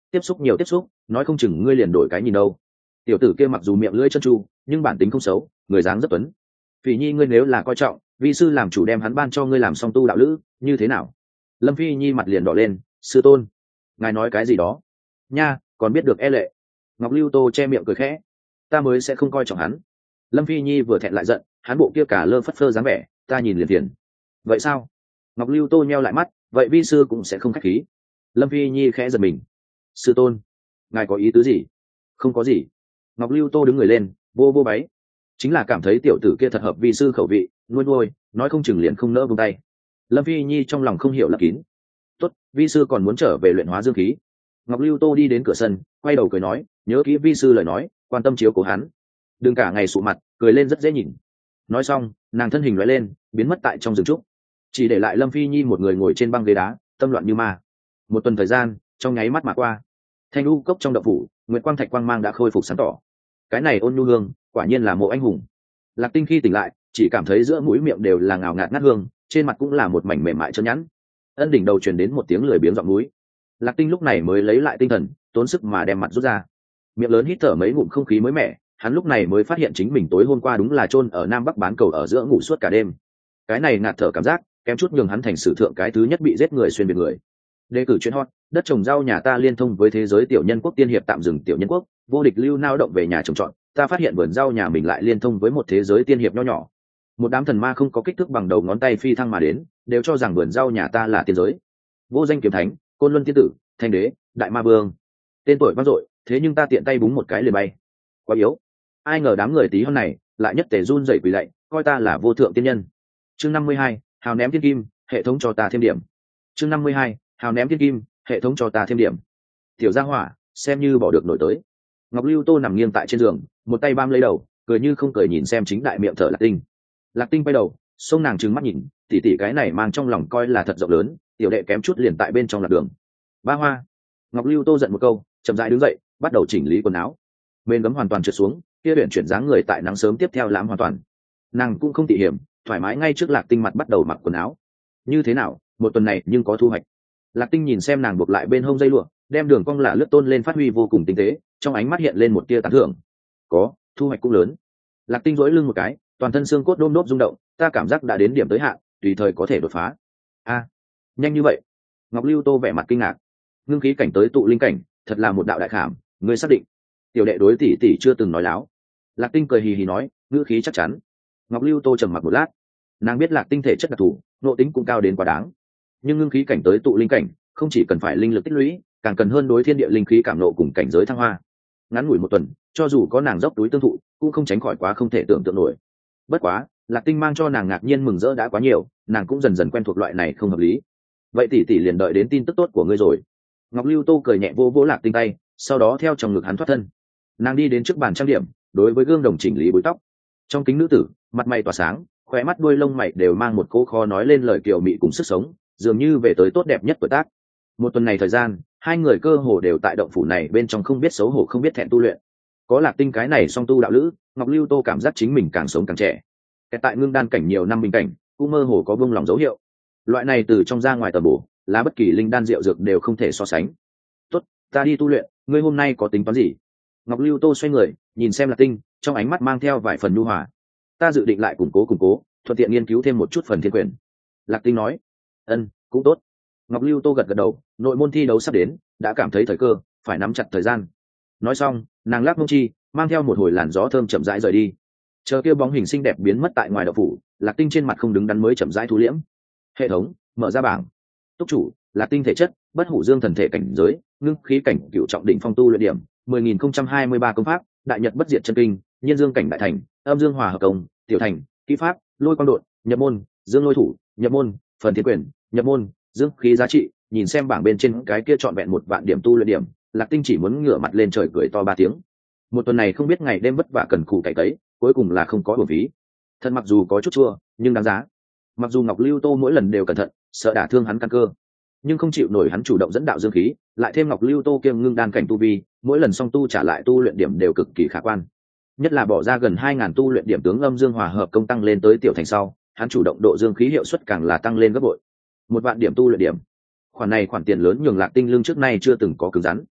tiếp xúc nhiều tiếp xúc nói không chừng ngươi liền đổi cái nhìn đâu. Tiểu tử kia mặc dù miệng lưỡi chân tru nhưng bản tính không xấu, người dáng rất tuấn. Phỉ nhi ngươi nếu là coi trọng, vi sư làm chủ đem hắn ban cho ngươi làm song tu đạo lữ như thế nào? Lâm Phi Nhi mặt liền đỏ lên. Sư tôn, ngài nói cái gì đó nha, còn biết được e lệ. Ngọc Lưu Tô che miệng cười khẽ. Ta mới sẽ không coi trọng hắn. Lâm Phi Nhi vừa thẹn lại giận, hắn bộ kia cả lơ phất phơ dáng vẻ, ta nhìn liền phiền. Vậy sao? Ngọc Lưu Tô nheo lại mắt, vậy vi sư cũng sẽ không khách khí. Lâm Phi Nhi khẽ giật mình. Sư tôn, ngài có ý tứ gì? Không có gì. Ngọc Lưu Tô đứng người lên, vô vô váy. Chính là cảm thấy tiểu tử kia thật hợp vi sư khẩu vị, nuôi nuôi, nói không chừng liền không nỡ buông tay. Lâm Phi Nhi trong lòng không hiểu lấp kín. Tốt, vi sư còn muốn trở về luyện hóa dương khí. Ngọc Lưu Tô đi đến cửa sân, quay đầu cười nói, nhớ kỹ vi sư lời nói, quan tâm chiếu cố hắn, đừng cả ngày sụ mặt, cười lên rất dễ nhìn. Nói xong, nàng thân hình lóe lên, biến mất tại trong rừng trúc, chỉ để lại Lâm Phi Nhi một người ngồi trên băng ghế đá, tâm loạn như ma. Một tuần thời gian trong nháy mắt mà qua. Thanh u cốc trong động phủ, nguyệt quang thạch quang mang đã khôi phục sáng tỏ. Cái này ôn nhu hương, quả nhiên là mộ anh hùng. Lạc Tinh khi tỉnh lại, chỉ cảm thấy giữa mũi miệng đều là ngào ngạt ngát hương, trên mặt cũng là một mảnh mềm mại trơn nhẵn. Ân đỉnh đầu truyền đến một tiếng lười biếng giọng núi. Lạc Tinh lúc này mới lấy lại tinh thần, tốn sức mà đem mặt rút ra, miệng lớn hít thở mấy ngụm không khí mới mẻ. Hắn lúc này mới phát hiện chính mình tối hôm qua đúng là chôn ở Nam Bắc bán cầu ở giữa ngủ suốt cả đêm. Cái này ngạt thở cảm giác, kém chút nhường hắn thành sử thượng cái thứ nhất bị giết người xuyên biệt người. Đề cử chuyện hot, đất trồng rau nhà ta liên thông với thế giới tiểu nhân quốc tiên hiệp tạm dừng tiểu nhân quốc, vô địch lưu nao động về nhà trồng trọt, ta phát hiện vườn rau nhà mình lại liên thông với một thế giới tiên hiệp nho nhỏ. Một đám thần ma không có kích thước bằng đầu ngón tay phi thăng mà đến, đều cho rằng vườn rau nhà ta là tiên giới. Vô danh kiếm thánh, côn luân tiên tử, thanh đế, đại ma vương, tên tuổi vang dội, thế nhưng ta tiện tay búng một cái liền bay. Quá yếu. Ai ngờ đám người tí hơn này lại nhất tề run rẩy quỳ lạy, coi ta là vô thượng tiên nhân. Chương năm mươi hai, hào ném thiên kim, hệ thống cho ta thêm điểm. Chương năm mươi hai, hào ném thiên kim, hệ thống cho ta thêm điểm. Tiểu gia hỏa, xem như bỏ được nổi tới. Ngọc Lưu Tô nằm nghiêng tại trên giường, một tay bám lấy đầu, cười như không cười nhìn xem chính đại miệng thở Lạc Tinh. Lạc Tinh quay đầu, xông nàng trừng mắt nhìn, tỷ tỷ cái này mang trong lòng coi là thật rộng lớn, tiểu đệ kém chút liền tại bên trong lạc đường. Ba hoa. Ngọc Lưu Tô giận một câu, chậm rãi đứng dậy, bắt đầu chỉnh lý quần áo. Bên gấm hoàn toàn trượt xuống, kia luyện chuyển dáng người tại nắng sớm tiếp theo lãm hoàn toàn. Nàng cũng không tỉ hiểm, thoải mái ngay trước Lạc Tinh mặt bắt đầu mặc quần áo. Như thế nào, một tuần này nhưng có thu hoạch. Lạc Tinh nhìn xem nàng buộc lại bên hông dây lụa, đem đường cong lạ lướt tôn lên phát huy vô cùng tinh tế, trong ánh mắt hiện lên một tia tán thưởng. Có, thu hoạch cũng lớn. Lạc Tinh duỗi lưng một cái, toàn thân xương cốt đôm đốp rung động, ta cảm giác đã đến điểm tới hạn, tùy thời có thể đột phá. A, nhanh như vậy? Ngọc Lưu Tô vẻ mặt kinh ngạc. Ngưng khí cảnh tới tụ linh cảnh, thật là một đạo đại khảm, ngươi xác định? Tiểu đệ đối tỷ tỷ chưa từng nói láo. Lạc Tinh cười hì hì nói, ngữ khí chắc chắn. Ngọc Lưu Tô trầm mặc một lát, nàng biết Lạc Tinh thể chất đặc thù, nội tính cũng cao đến quá đáng. Nhưng ngưng khí cảnh tới tụ linh cảnh, không chỉ cần phải linh lực tích lũy, càng cần hơn đối thiên địa linh khí cảm nộ cùng cảnh giới thăng hoa. Ngắn ngủi một tuần, cho dù có nàng dốc túi tương thụ, cũng không tránh khỏi quá không thể tưởng tượng nổi. Bất quá, Lạc Tinh mang cho nàng ngạc nhiên mừng rỡ đã quá nhiều, nàng cũng dần dần quen thuộc loại này không hợp lý. Vậy tỷ tỷ liền đợi đến tin tức tốt của ngươi rồi. Ngọc Lưu Tô cười nhẹ vỗ vỗ Lạc Tinh tay, sau đó theo trong ngực hắn thoát thân. Nàng đi đến trước bàn trang điểm, đối với gương đồng chỉnh lý búi tóc. Trong kính nữ tử, mặt mày tỏa sáng, khóe mắt đuôi lông mày đều mang một cỗ khó nói lên lời kiều mị cùng sức sống, dường như về tới tốt đẹp nhất tuổi tác. Một tuần này thời gian, hai người cơ hồ đều tại động phủ này bên trong không biết xấu hổ không biết thẹn tu luyện. Có Lạc Tinh cái này song tu đạo lữ, Ngọc Lưu Tô cảm giác chính mình càng sống càng trẻ. Cái tại ngưng đan cảnh nhiều năm bình cảnh, cũng mơ hồ có buông lòng dấu hiệu. Loại này từ trong ra ngoài tầm bổ, là bất kỳ linh đan rượu dược đều không thể so sánh. Tốt, ta đi tu luyện, ngươi hôm nay có tính toán gì? Ngọc Lưu Tô xoay người, nhìn xem Lạc Tinh, trong ánh mắt mang theo vài phần nhu hòa. Ta dự định lại củng cố củng cố, thuận tiện nghiên cứu thêm một chút phần thiên quyền. Lạc Tinh nói. Ân, cũng tốt. Ngọc Lưu Tô gật gật đầu, nội môn thi đấu sắp đến, đã cảm thấy thời cơ, phải nắm chặt thời gian. Nói xong, nàng lắc mông chi, mang theo một hồi làn gió thơm chậm rãi rời đi. Chờ kia bóng hình xinh đẹp biến mất tại ngoài đậu phủ, Lạc Tinh trên mặt không đứng đắn mới chậm rãi thu liễm. Hệ thống mở ra bảng. Túc chủ, Lạc Tinh thể chất, bất hủ dương thần thể cảnh giới, ngưng khí cảnh cựu trọng đỉnh phong tu luyện điểm mười nghìn không trăm hai mươi ba công pháp, đại nhật bất diệt chân kinh, nhiên dương cảnh đại thành, âm dương hòa hợp công, tiểu thành, kỹ pháp, lôi quang đột, nhập môn, dương lôi thủ, nhập môn, phần thiên quyền, nhập môn, dương khí giá trị. Nhìn xem bảng bên trên cái kia trọn vẹn một vạn điểm tu luyện điểm, Lạc Tinh chỉ muốn ngửa mặt lên trời cười to ba tiếng. Một tuần này không biết ngày đêm vất vả cần cù cày tấy, cuối cùng là không có uổng phí. Thật mặc dù có chút chua, nhưng đáng giá. Mặc dù Ngọc Lưu Tô mỗi lần đều cẩn thận, sợ đả thương hắn căn cơ, nhưng không chịu nổi hắn chủ động dẫn đạo dương khí, lại thêm Ngọc Lưu Tô kiêm ngưng đan cảnh tu vi, mỗi lần song tu trả lại tu luyện điểm đều cực kỳ khả quan. Nhất là bỏ ra gần hai ngàn tu luyện điểm tướng âm dương hòa hợp công tăng lên tới tiểu thành sau, hắn chủ động độ dương khí hiệu suất càng là tăng lên gấp bội. Một vạn điểm tu luyện điểm, khoản này khoản tiền lớn nhường Lạc Tinh lương trước nay chưa từng có cứng rắn.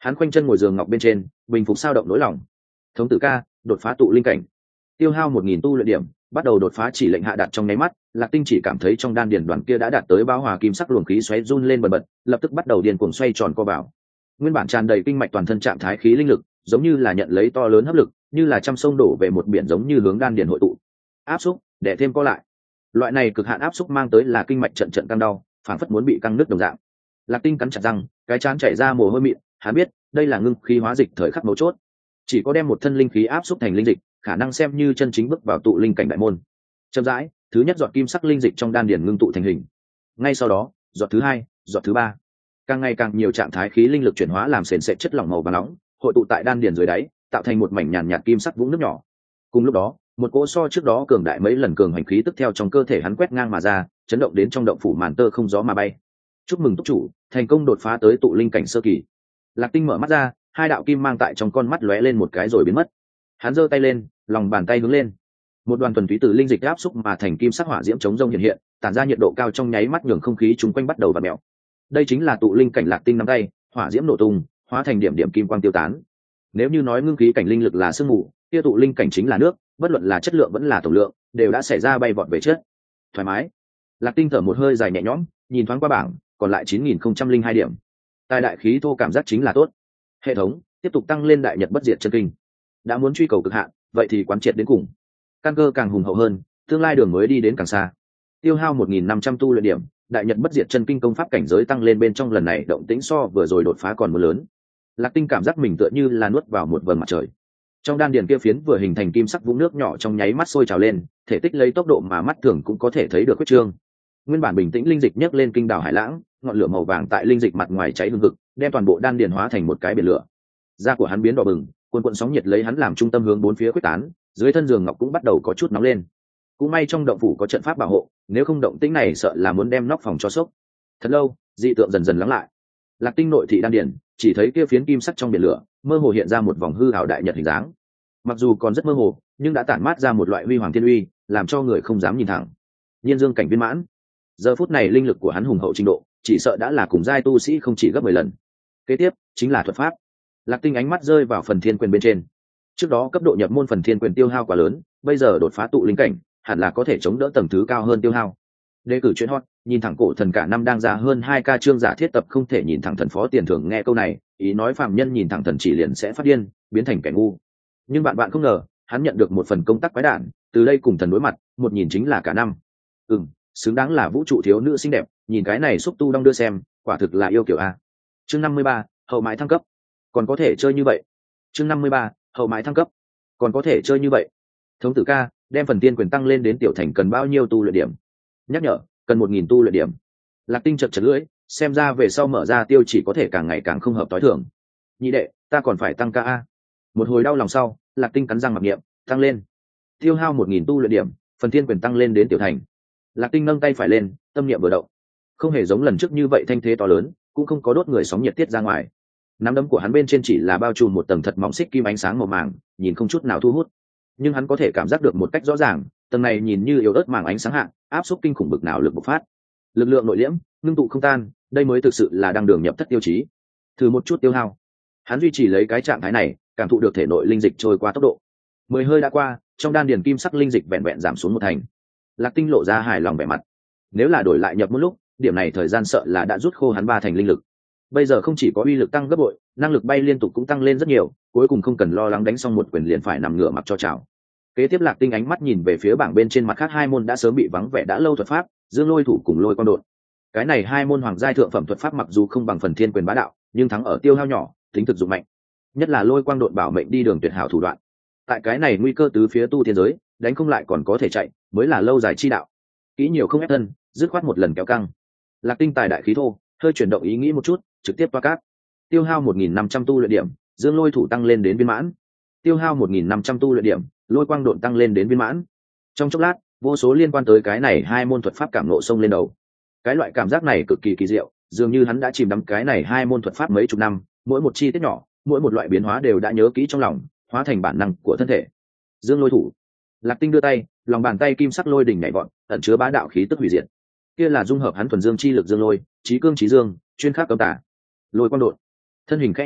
hắn khoanh chân ngồi giường ngọc bên trên, bình phục sao động nỗi lòng. Thống tử ca, đột phá tụ linh cảnh. Tiêu hao một nghìn tu luyện điểm, bắt đầu đột phá chỉ lệnh hạ đạt trong nháy mắt, Lạc Tinh chỉ cảm thấy trong đan điền đoàn kia đã đạt tới bão hòa kim sắc luồng khí xoáy run lên bần bật, lập tức bắt đầu điên cuồng xoay tròn co vào. Nguyên bản tràn đầy kinh mạch toàn thân trạng thái khí linh lực, giống như là nhận lấy to lớn hấp lực, như là trăm sông đổ về một biển, giống như hướng đan điền hội tụ. Áp xúc, để thêm co lại. Loại này cực hạn áp xúc mang tới là kinh mạch trận trận căng đau, phản phất muốn bị căng nứt đồng dạng. Lạc Tinh cắn chặt răng, cái trán chảy ra mồ hôi mịn, hắn biết, đây là ngưng khí hóa dịch thời khắc mấu chốt. Chỉ có đem một thân linh khí áp xúc thành linh dịch, khả năng xem như chân chính bước vào tụ linh cảnh đại môn. Chậm rãi, thứ nhất giọt kim sắc linh dịch trong đan điền ngưng tụ thành hình. Ngay sau đó, giọt thứ hai, giọt thứ ba. Càng ngày càng nhiều trạng thái khí linh lực chuyển hóa làm sền sệt chất lỏng màu vàng nóng, hội tụ tại đan điền dưới đáy, tạo thành một mảnh nhàn nhạt kim sắc vũng nước nhỏ. Cùng lúc đó, một cỗ so trước đó cường đại mấy lần cường hành khí tức theo trong cơ thể hắn quét ngang mà ra, chấn động đến trong động phủ màn tơ không gió mà bay. Chúc mừng túc chủ, thành công đột phá tới tụ linh cảnh sơ kỳ. Lạc Tinh mở mắt ra, hai đạo kim mang tại trong con mắt lóe lên một cái rồi biến mất. Hắn giơ tay lên, lòng bàn tay hướng lên, một đoàn thuần túy từ linh dịch áp xúc mà thành kim sắc hỏa diễm chống rông hiện hiện, tản ra nhiệt độ cao trong nháy mắt nhường không khí chung quanh bắt đầu vặn mèo. Đây chính là tụ linh cảnh Lạc Tinh nắm tay, hỏa diễm nổ tung, hóa thành điểm điểm kim quang tiêu tán. Nếu như nói ngưng khí cảnh linh lực là sương mù, kia tụ linh cảnh chính là nước, bất luận là chất lượng vẫn là tổng lượng, đều đã xảy ra bay vọt về trước. Thoải mái. Lạc Tinh thở một hơi dài nhẹ nhõm, nhìn thoáng qua bảng, còn lại chín nghìn không trăm linh hai điểm. Tài đại khí thô cảm giác chính là tốt. Hệ thống tiếp tục tăng lên đại nhật bất diệt chân kinh. Đã muốn truy cầu cực hạn, vậy thì quán triệt đến cùng. Căn cơ càng hùng hậu hơn, tương lai đường mới đi đến càng xa. Tiêu hao một nghìn năm trăm tu luyện điểm, đại nhật bất diệt chân kinh công pháp cảnh giới tăng lên bên trong lần này động tĩnh so vừa rồi đột phá còn một lớn. Lạc Tinh cảm giác mình tựa như là nuốt vào một vầng mặt trời. Trong đan điền kia phiến vừa hình thành kim sắc vũng nước nhỏ trong nháy mắt sôi trào lên, thể tích lấy tốc độ mà mắt thường cũng có thể thấy được huyết trương. Nguyên bản bình tĩnh linh dịch nhấc lên kinh đảo hải lãng, ngọn lửa màu vàng tại linh dịch mặt ngoài cháy hừng hực, đem toàn bộ đan điền hóa thành một cái biển lửa. Da của hắn biến đỏ bừng, cuồn cuộn sóng nhiệt lấy hắn làm trung tâm hướng bốn phía quyết tán, dưới thân giường ngọc cũng bắt đầu có chút nóng lên. Cũng may trong động phủ có trận pháp bảo hộ, nếu không động tĩnh này sợ là muốn đem nóc phòng cho sốc. Thật lâu, dị tượng dần dần lắng lại. Lạc Tinh nội thị đan điền, chỉ thấy kia phiến kim sắc trong biển lửa, mơ hồ hiện ra một vòng hư ảo đại nhật hình dáng. Mặc dù còn rất mơ hồ, nhưng đã tản mát ra một loại huy hoàng thiên uy, làm cho người không dám nhìn thẳng. Nhiên dương cảnh viên mãn. Giờ phút này linh lực của hắn hùng hậu trình độ, chỉ sợ đã là cùng giai tu sĩ không chỉ gấp mười lần. Kế tiếp chính là thuật pháp. Lạc Tinh ánh mắt rơi vào phần thiên quyền bên trên. Trước đó cấp độ nhập môn phần thiên quyền tiêu hao quá lớn, bây giờ đột phá tụ linh cảnh, hẳn là có thể chống đỡ tầng thứ cao hơn tiêu hao. Đề cử chuyện hot, nhìn thẳng cổ thần cả năm đang ra hơn hai ca chương giả thiết tập không thể nhìn thẳng thần phó tiền thưởng nghe câu này, ý nói phàm nhân nhìn thẳng thần chỉ liền sẽ phát điên, biến thành kẻ ngu. Nhưng bạn bạn không ngờ, hắn nhận được một phần công tác quái đản, từ đây cùng thần đối mặt, một nhìn chính là cả năm. Ừm, xứng đáng là vũ trụ thiếu nữ xinh đẹp, nhìn cái này xúc tu đong đưa xem, quả thực là yêu kiểu a. Chương năm mươi ba, hậu mãi thăng cấp. Còn có thể chơi như vậy. Chương năm mươi ba, hậu mãi thăng cấp. Còn có thể chơi như vậy. Thống tử ca, đem phần tiên quyền tăng lên đến tiểu thành cần bao nhiêu tu luyện điểm? Nhắc nhở, cần một nghìn tu luyện điểm. Lạc Tinh chật chật lưỡi, xem ra về sau mở ra tiêu chỉ có thể càng ngày càng không hợp tối thường. Nhị đệ, ta còn phải tăng ca a. Một hồi đau lòng sau, Lạc Tinh cắn răng mặc niệm, tăng lên. Tiêu hao một nghìn tu luyện điểm, phần tiên quyền tăng lên đến tiểu thành. Lạc Tinh nâng tay phải lên, tâm niệm vừa động. Không hề giống lần trước như vậy thanh thế to lớn, cũng không có đốt người sóng nhiệt tiết ra ngoài. Nắm đấm của hắn bên trên chỉ là bao trùm một tầng thật mỏng xích kim ánh sáng màu màng, nhìn không chút nào thu hút. Nhưng hắn có thể cảm giác được một cách rõ ràng, tầng này nhìn như yếu ớt màng ánh sáng hạng, áp suất kinh khủng bực nào lực bộc phát. Lực lượng nội liễm, ngưng tụ không tan, đây mới thực sự là đang đường nhập thất tiêu chí. Thử một chút tiêu hao. Hắn duy trì lấy cái trạng thái này, cảm thụ được thể nội linh dịch trôi qua tốc độ. Mười hơi đã qua, trong đan điền kim sắc linh dịch vẹn vẹn giảm xuống một thành. Lạc Tinh lộ ra hài lòng vẻ mặt. Nếu là đổi lại nhập một lúc, điểm này thời gian sợ là đã rút khô hắn ba thành linh lực. Bây giờ không chỉ có uy lực tăng gấp bội, năng lực bay liên tục cũng tăng lên rất nhiều, cuối cùng không cần lo lắng đánh xong một quyền liền phải nằm ngửa mặc cho chảo. Kế tiếp Lạc Tinh ánh mắt nhìn về phía bảng bên trên mặt khác hai môn đã sớm bị vắng vẻ đã lâu thuật pháp, Dương Lôi Thủ cùng Lôi Quang Độn. Cái này hai môn hoàng giai thượng phẩm thuật pháp mặc dù không bằng phần thiên quyền bá đạo, nhưng thắng ở tiêu hao nhỏ, tính thực dụng mạnh. Nhất là Lôi Quang Độn bảo mệnh đi đường tuyệt hảo thủ đoạn. Tại cái này nguy cơ tứ phía tu thiên giới, đánh không lại còn có thể chạy, mới là lâu dài chi đạo. Kỹ nhiều không ép thân, dứt khoát một lần kéo căng. Lạc Tinh tài đại khí thô, hơi chuyển động ý nghĩ một chút, trực tiếp toa cát. Tiêu hao một nghìn năm trăm tu luyện điểm, Dương Lôi Thủ tăng lên đến viên mãn. Tiêu hao một nghìn năm trăm tu luyện điểm, Lôi Quang Độn tăng lên đến viên mãn. Trong chốc lát, vô số liên quan tới cái này hai môn thuật pháp cảm ngộ xông lên đầu. Cái loại cảm giác này cực kỳ kỳ diệu, dường như hắn đã chìm đắm cái này hai môn thuật pháp mấy chục năm, mỗi một chi tiết nhỏ, mỗi một loại biến hóa đều đã nhớ kỹ trong lòng, hóa thành bản năng của thân thể. Dương Lôi Thủ. Lạc Tinh đưa tay, lòng bàn tay kim sắc lôi đỉnh nhảy vọt, ẩn chứa bá đạo khí tức hủy diệt. Kia là dung hợp hắn thuần dương chi lực dương lôi, chí cương chí dương, chuyên khắc cấm tả. Lôi Quang Độn. Thân hình khẽ nhúc nhích,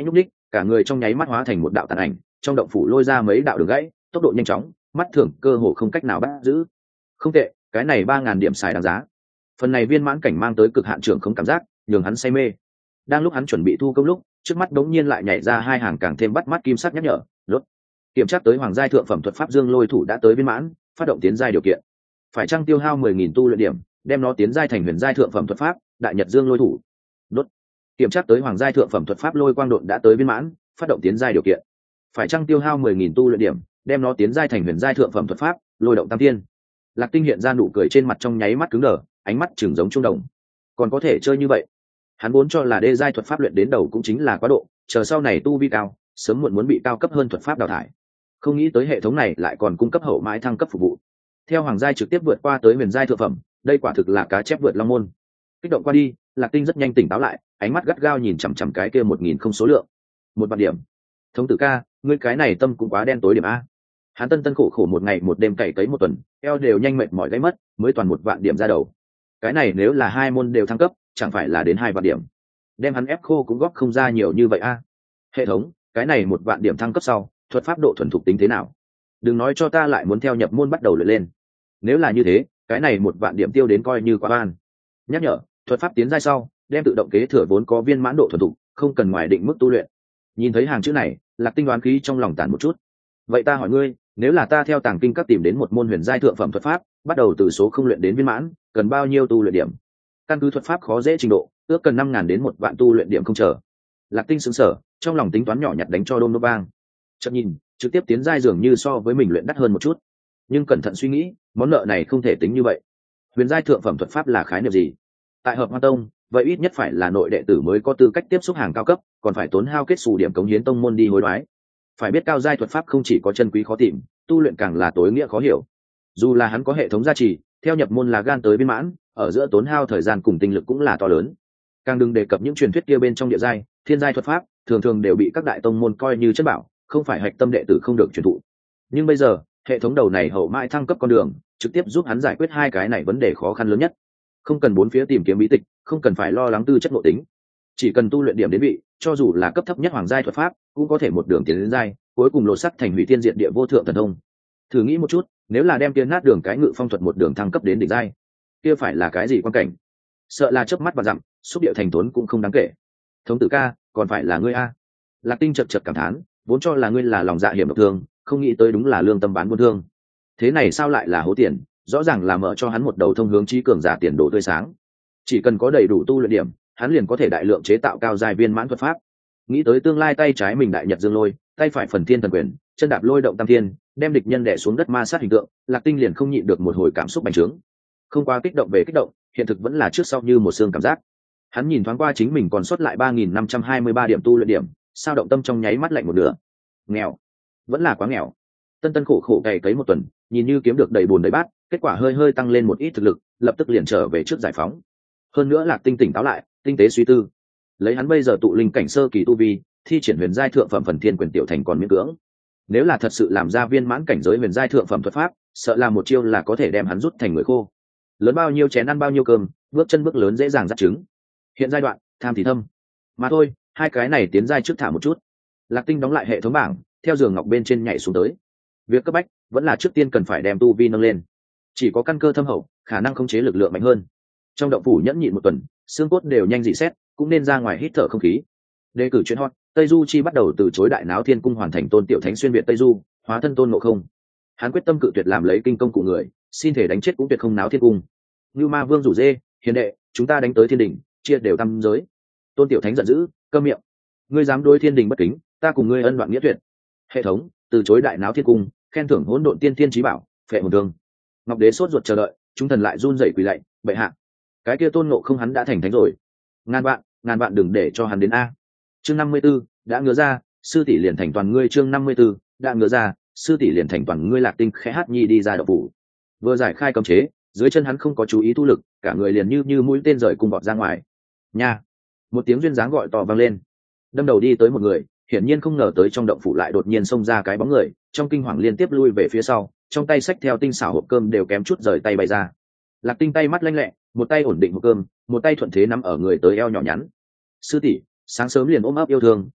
cả người trong nháy mắt hóa thành một đạo tàn ảnh, trong động phủ lôi ra mấy đạo đường gãy, tốc độ nhanh chóng, mắt thường cơ hồ không cách nào bắt giữ. Không tệ, cái này ba ngàn điểm xài đáng giá. Phần này viên mãn cảnh mang tới cực hạn trưởng không cảm giác, nhường hắn say mê. Đang lúc hắn chuẩn bị thu công lúc, trước mắt đống nhiên lại nhảy ra hai hàng càng thêm bắt mắt kim sắc nhắc nhở, lốt. Kiểm tra tới hoàng giai thượng phẩm thuật pháp Dương Lôi Thủ đã tới viên mãn, phát động tiến giai điều kiện. Phải chăng tiêu hao mười nghìn tu luyện điểm, đem nó tiến giai thành huyền giai thượng phẩm thuật pháp, Đại Nhật Dương Lôi Thủ. Đốt. Kiểm tra tới hoàng giai thượng phẩm thuật pháp Lôi Quang Độn đã tới viên mãn, phát động tiến giai điều kiện. Phải chăng tiêu hao mười nghìn tu luyện điểm, đem nó tiến giai thành huyền giai thượng phẩm thuật pháp, Lôi Động Tam Thiên. Lạc Tinh hiện ra nụ cười trên mặt trong nháy mắt cứng đờ, ánh mắt trừng giống trung đồng. Còn có thể chơi như vậy? Hắn vốn cho là đê giai thuật pháp luyện đến đầu cũng chính là quá độ, chờ sau này tu vi cao, sớm muộn muốn bị cao cấp hơn thuật pháp đào thải. Không nghĩ tới hệ thống này lại còn cung cấp hậu mãi thăng cấp phục vụ. Theo hoàng giai trực tiếp vượt qua tới huyền giai thượng phẩm, đây quả thực là cá chép vượt long môn. Kích động qua đi, Lạc Tinh rất nhanh tỉnh táo lại, ánh mắt gắt gao nhìn chằm chằm cái kia một nghìn không số lượng. Một vạn điểm. Thống tử ca, ngươi cái này tâm cũng quá đen tối điểm a. Hắn tân tân khổ khổ một ngày một đêm cày cấy một tuần, eo đều nhanh mệt mỏi gãy mất, mới toàn một vạn điểm ra đầu. Cái này nếu là hai môn đều thăng cấp, chẳng phải là đến hai vạn điểm. Đem hắn ép khô cũng góp không ra nhiều như vậy a. Hệ thống, cái này một vạn điểm thăng cấp sau, thuật pháp độ thuần thục tính thế nào? Đừng nói cho ta lại muốn theo nhập môn bắt đầu luyện lên. Nếu là như thế, cái này một vạn điểm tiêu đến coi như quá oan. Nhắc nhở, thuật pháp tiến giai sau, đem tự động kế thừa vốn có viên mãn độ thuần thục, không cần ngoài định mức tu luyện. Nhìn thấy hàng chữ này, Lạc Tinh đoán khí trong lòng tản một chút. Vậy ta hỏi ngươi, nếu là ta theo tàng kinh các tìm đến một môn huyền giai thượng phẩm thuật pháp, bắt đầu từ số không luyện đến viên mãn, cần bao nhiêu tu luyện điểm? Căn cứ thuật pháp khó dễ trình độ, ước cần năm ngàn đến một vạn tu luyện điểm không chờ. Lạc Tinh sững sờ, trong lòng tính toán nhỏ nhặt đánh cho đôm đốp bang. Chợt nhìn, trực tiếp tiến giai dường như so với mình luyện đắt hơn một chút. Nhưng cẩn thận suy nghĩ, món nợ này không thể tính như vậy. Huyền giai thượng phẩm thuật pháp là khái niệm gì? Tại Hợp Hoa Tông, vậy ít nhất phải là nội đệ tử mới có tư cách tiếp xúc hàng cao cấp, còn phải tốn hao kết xù điểm cống hiến tông môn đi hối đoái. Phải biết cao giai thuật pháp không chỉ có chân quý khó tìm, tu luyện càng là tối nghĩa khó hiểu. Dù là hắn có hệ thống gia trì, theo nhập môn là gan tới viên mãn, ở giữa tốn hao thời gian cùng tinh lực cũng là to lớn. Càng đừng đề cập những truyền thuyết kia bên trong địa giai, thiên giai thuật pháp, thường thường đều bị các đại tông môn coi như chất bảo, không phải hạch tâm đệ tử không được truyền thụ. Nhưng bây giờ, hệ thống đầu này hậu mãi thăng cấp con đường, trực tiếp giúp hắn giải quyết hai cái này vấn đề khó khăn lớn nhất. Không cần bốn phía tìm kiếm bí tịch, không cần phải lo lắng tư chất nội tính, chỉ cần tu luyện điểm đến vị, cho dù là cấp thấp nhất hoàng giai thuật pháp, cũng có thể một đường tiến đến giai, cuối cùng lột sắt thành hủy thiên diện địa vô thượng thần thông. Thử nghĩ một chút, nếu là đem tiên nát đường cái ngự phong thuật một đường thăng cấp đến đỉnh giai, kia phải là cái gì quan cảnh? Sợ là chớp mắt và dặm, xúc địa thành thốn cũng không đáng kể. Thống tử ca, còn phải là ngươi a. Lạc Tinh chật chật cảm thán, vốn cho là ngươi là lòng dạ hiểm độc thương, không nghĩ tới đúng là lương tâm bán buôn thương. Thế này sao lại là hố tiền, rõ ràng là mở cho hắn một đầu thông hướng trí cường giả tiền đồ tươi sáng. Chỉ cần có đầy đủ tu luyện điểm, hắn liền có thể đại lượng chế tạo cao giai viên mãn thuật pháp. Nghĩ tới tương lai tay trái mình đại nhật dương lôi, tay phải phần thiên thần quyền, chân đạp lôi động tam thiên, đem địch nhân đè xuống đất ma sát hình tượng, Lạc Tinh liền không nhịn được một hồi cảm xúc bành trướng. Không qua kích động về kích động, hiện thực vẫn là trước sau như một xương cảm giác. Hắn nhìn thoáng qua chính mình còn sót lại ba nghìn năm trăm hai mươi ba điểm tu luyện điểm, sao động tâm trong nháy mắt lạnh một nửa. Nghèo, vẫn là quá nghèo. Tân tân khổ khổ cày cấy một tuần, nhìn như kiếm được đầy bùn đầy bát, kết quả hơi hơi tăng lên một ít thực lực, lập tức liền trở về trước giải phóng. Hơn nữa Lạc Tinh tỉnh táo lại, tinh tế suy tư. Lấy hắn bây giờ tụ linh cảnh sơ kỳ tu vi, thi triển huyền giai thượng phẩm phần thiên quyền tiểu thành còn miễn cưỡng. Nếu là thật sự làm ra viên mãn cảnh giới huyền giai thượng phẩm thuật pháp, sợ là một chiêu là có thể đem hắn rút thành người khô. Lớn bao nhiêu chén ăn bao nhiêu cơm, bước chân bước lớn dễ dàng dắt trứng. Hiện giai đoạn, tham thì thâm. Mà thôi, hai cái này tiến giai trước thả một chút. Lạc Tinh đóng lại hệ thống bảng, theo giường ngọc bên trên nhảy xuống tới. Việc cấp bách vẫn là trước tiên cần phải đem tu vi nâng lên. Chỉ có căn cơ thâm hậu, khả năng khống chế lực lượng mạnh hơn. Trong động phủ nhẫn nhịn một tuần, xương cốt đều nhanh dị xét, cũng nên ra ngoài hít thở không khí. Đề cử chuyện hot, Tây Du Chi bắt đầu từ chối đại náo thiên cung hoàn thành tôn tiểu thánh xuyên việt Tây Du, hóa thân tôn ngộ không. Hắn quyết tâm cự tuyệt làm lấy kinh công cụ người, xin thể đánh chết cũng tuyệt không náo thiên cung. Như Ma Vương rủ dê, hiền đệ, chúng ta đánh tới thiên đình, chia đều tam giới. Tôn tiểu thánh giận dữ, câm miệng. Ngươi dám đối thiên đình bất kính, ta cùng ngươi ân đoạn nghĩa tuyệt. Hệ thống, từ chối đại náo thiên cung, khen thưởng hỗn độn tiên thiên chí bảo, phệ hồn thương. Ngọc đế sốt ruột chờ đợi, chúng thần lại run rẩy quỳ lạy, bệ hạ. Cái kia tôn ngộ không hắn đã thành thánh rồi. Ngàn vạn, ngàn vạn đừng để cho hắn đến a. Chương năm mươi 54, đã ngứa ra, sư tỷ liền thành toàn ngươi. Chương năm mươi 54, đã ngứa ra, sư tỷ liền thành toàn ngươi. Lạc Tinh khẽ hát nhi đi ra động phủ. Vừa giải khai cấm chế, dưới chân hắn không có chú ý thu lực, cả người liền như như mũi tên rời cung vọt ra ngoài. Nha! Một tiếng duyên dáng gọi to vang lên. Đâm đầu đi tới một người, hiển nhiên không ngờ tới trong động phủ lại đột nhiên xông ra cái bóng người, trong kinh hoàng liên tiếp lui về phía sau, trong tay xách theo tinh xảo hộp cơm đều kém chút rời tay bay ra. Lạc Tinh tay mắt lanh lẹ, một tay ổn định hộp cơm, một tay thuận thế nắm ở người tới eo nhỏ nhắn. Sư tỷ, sáng sớm liền ôm ấp yêu thương,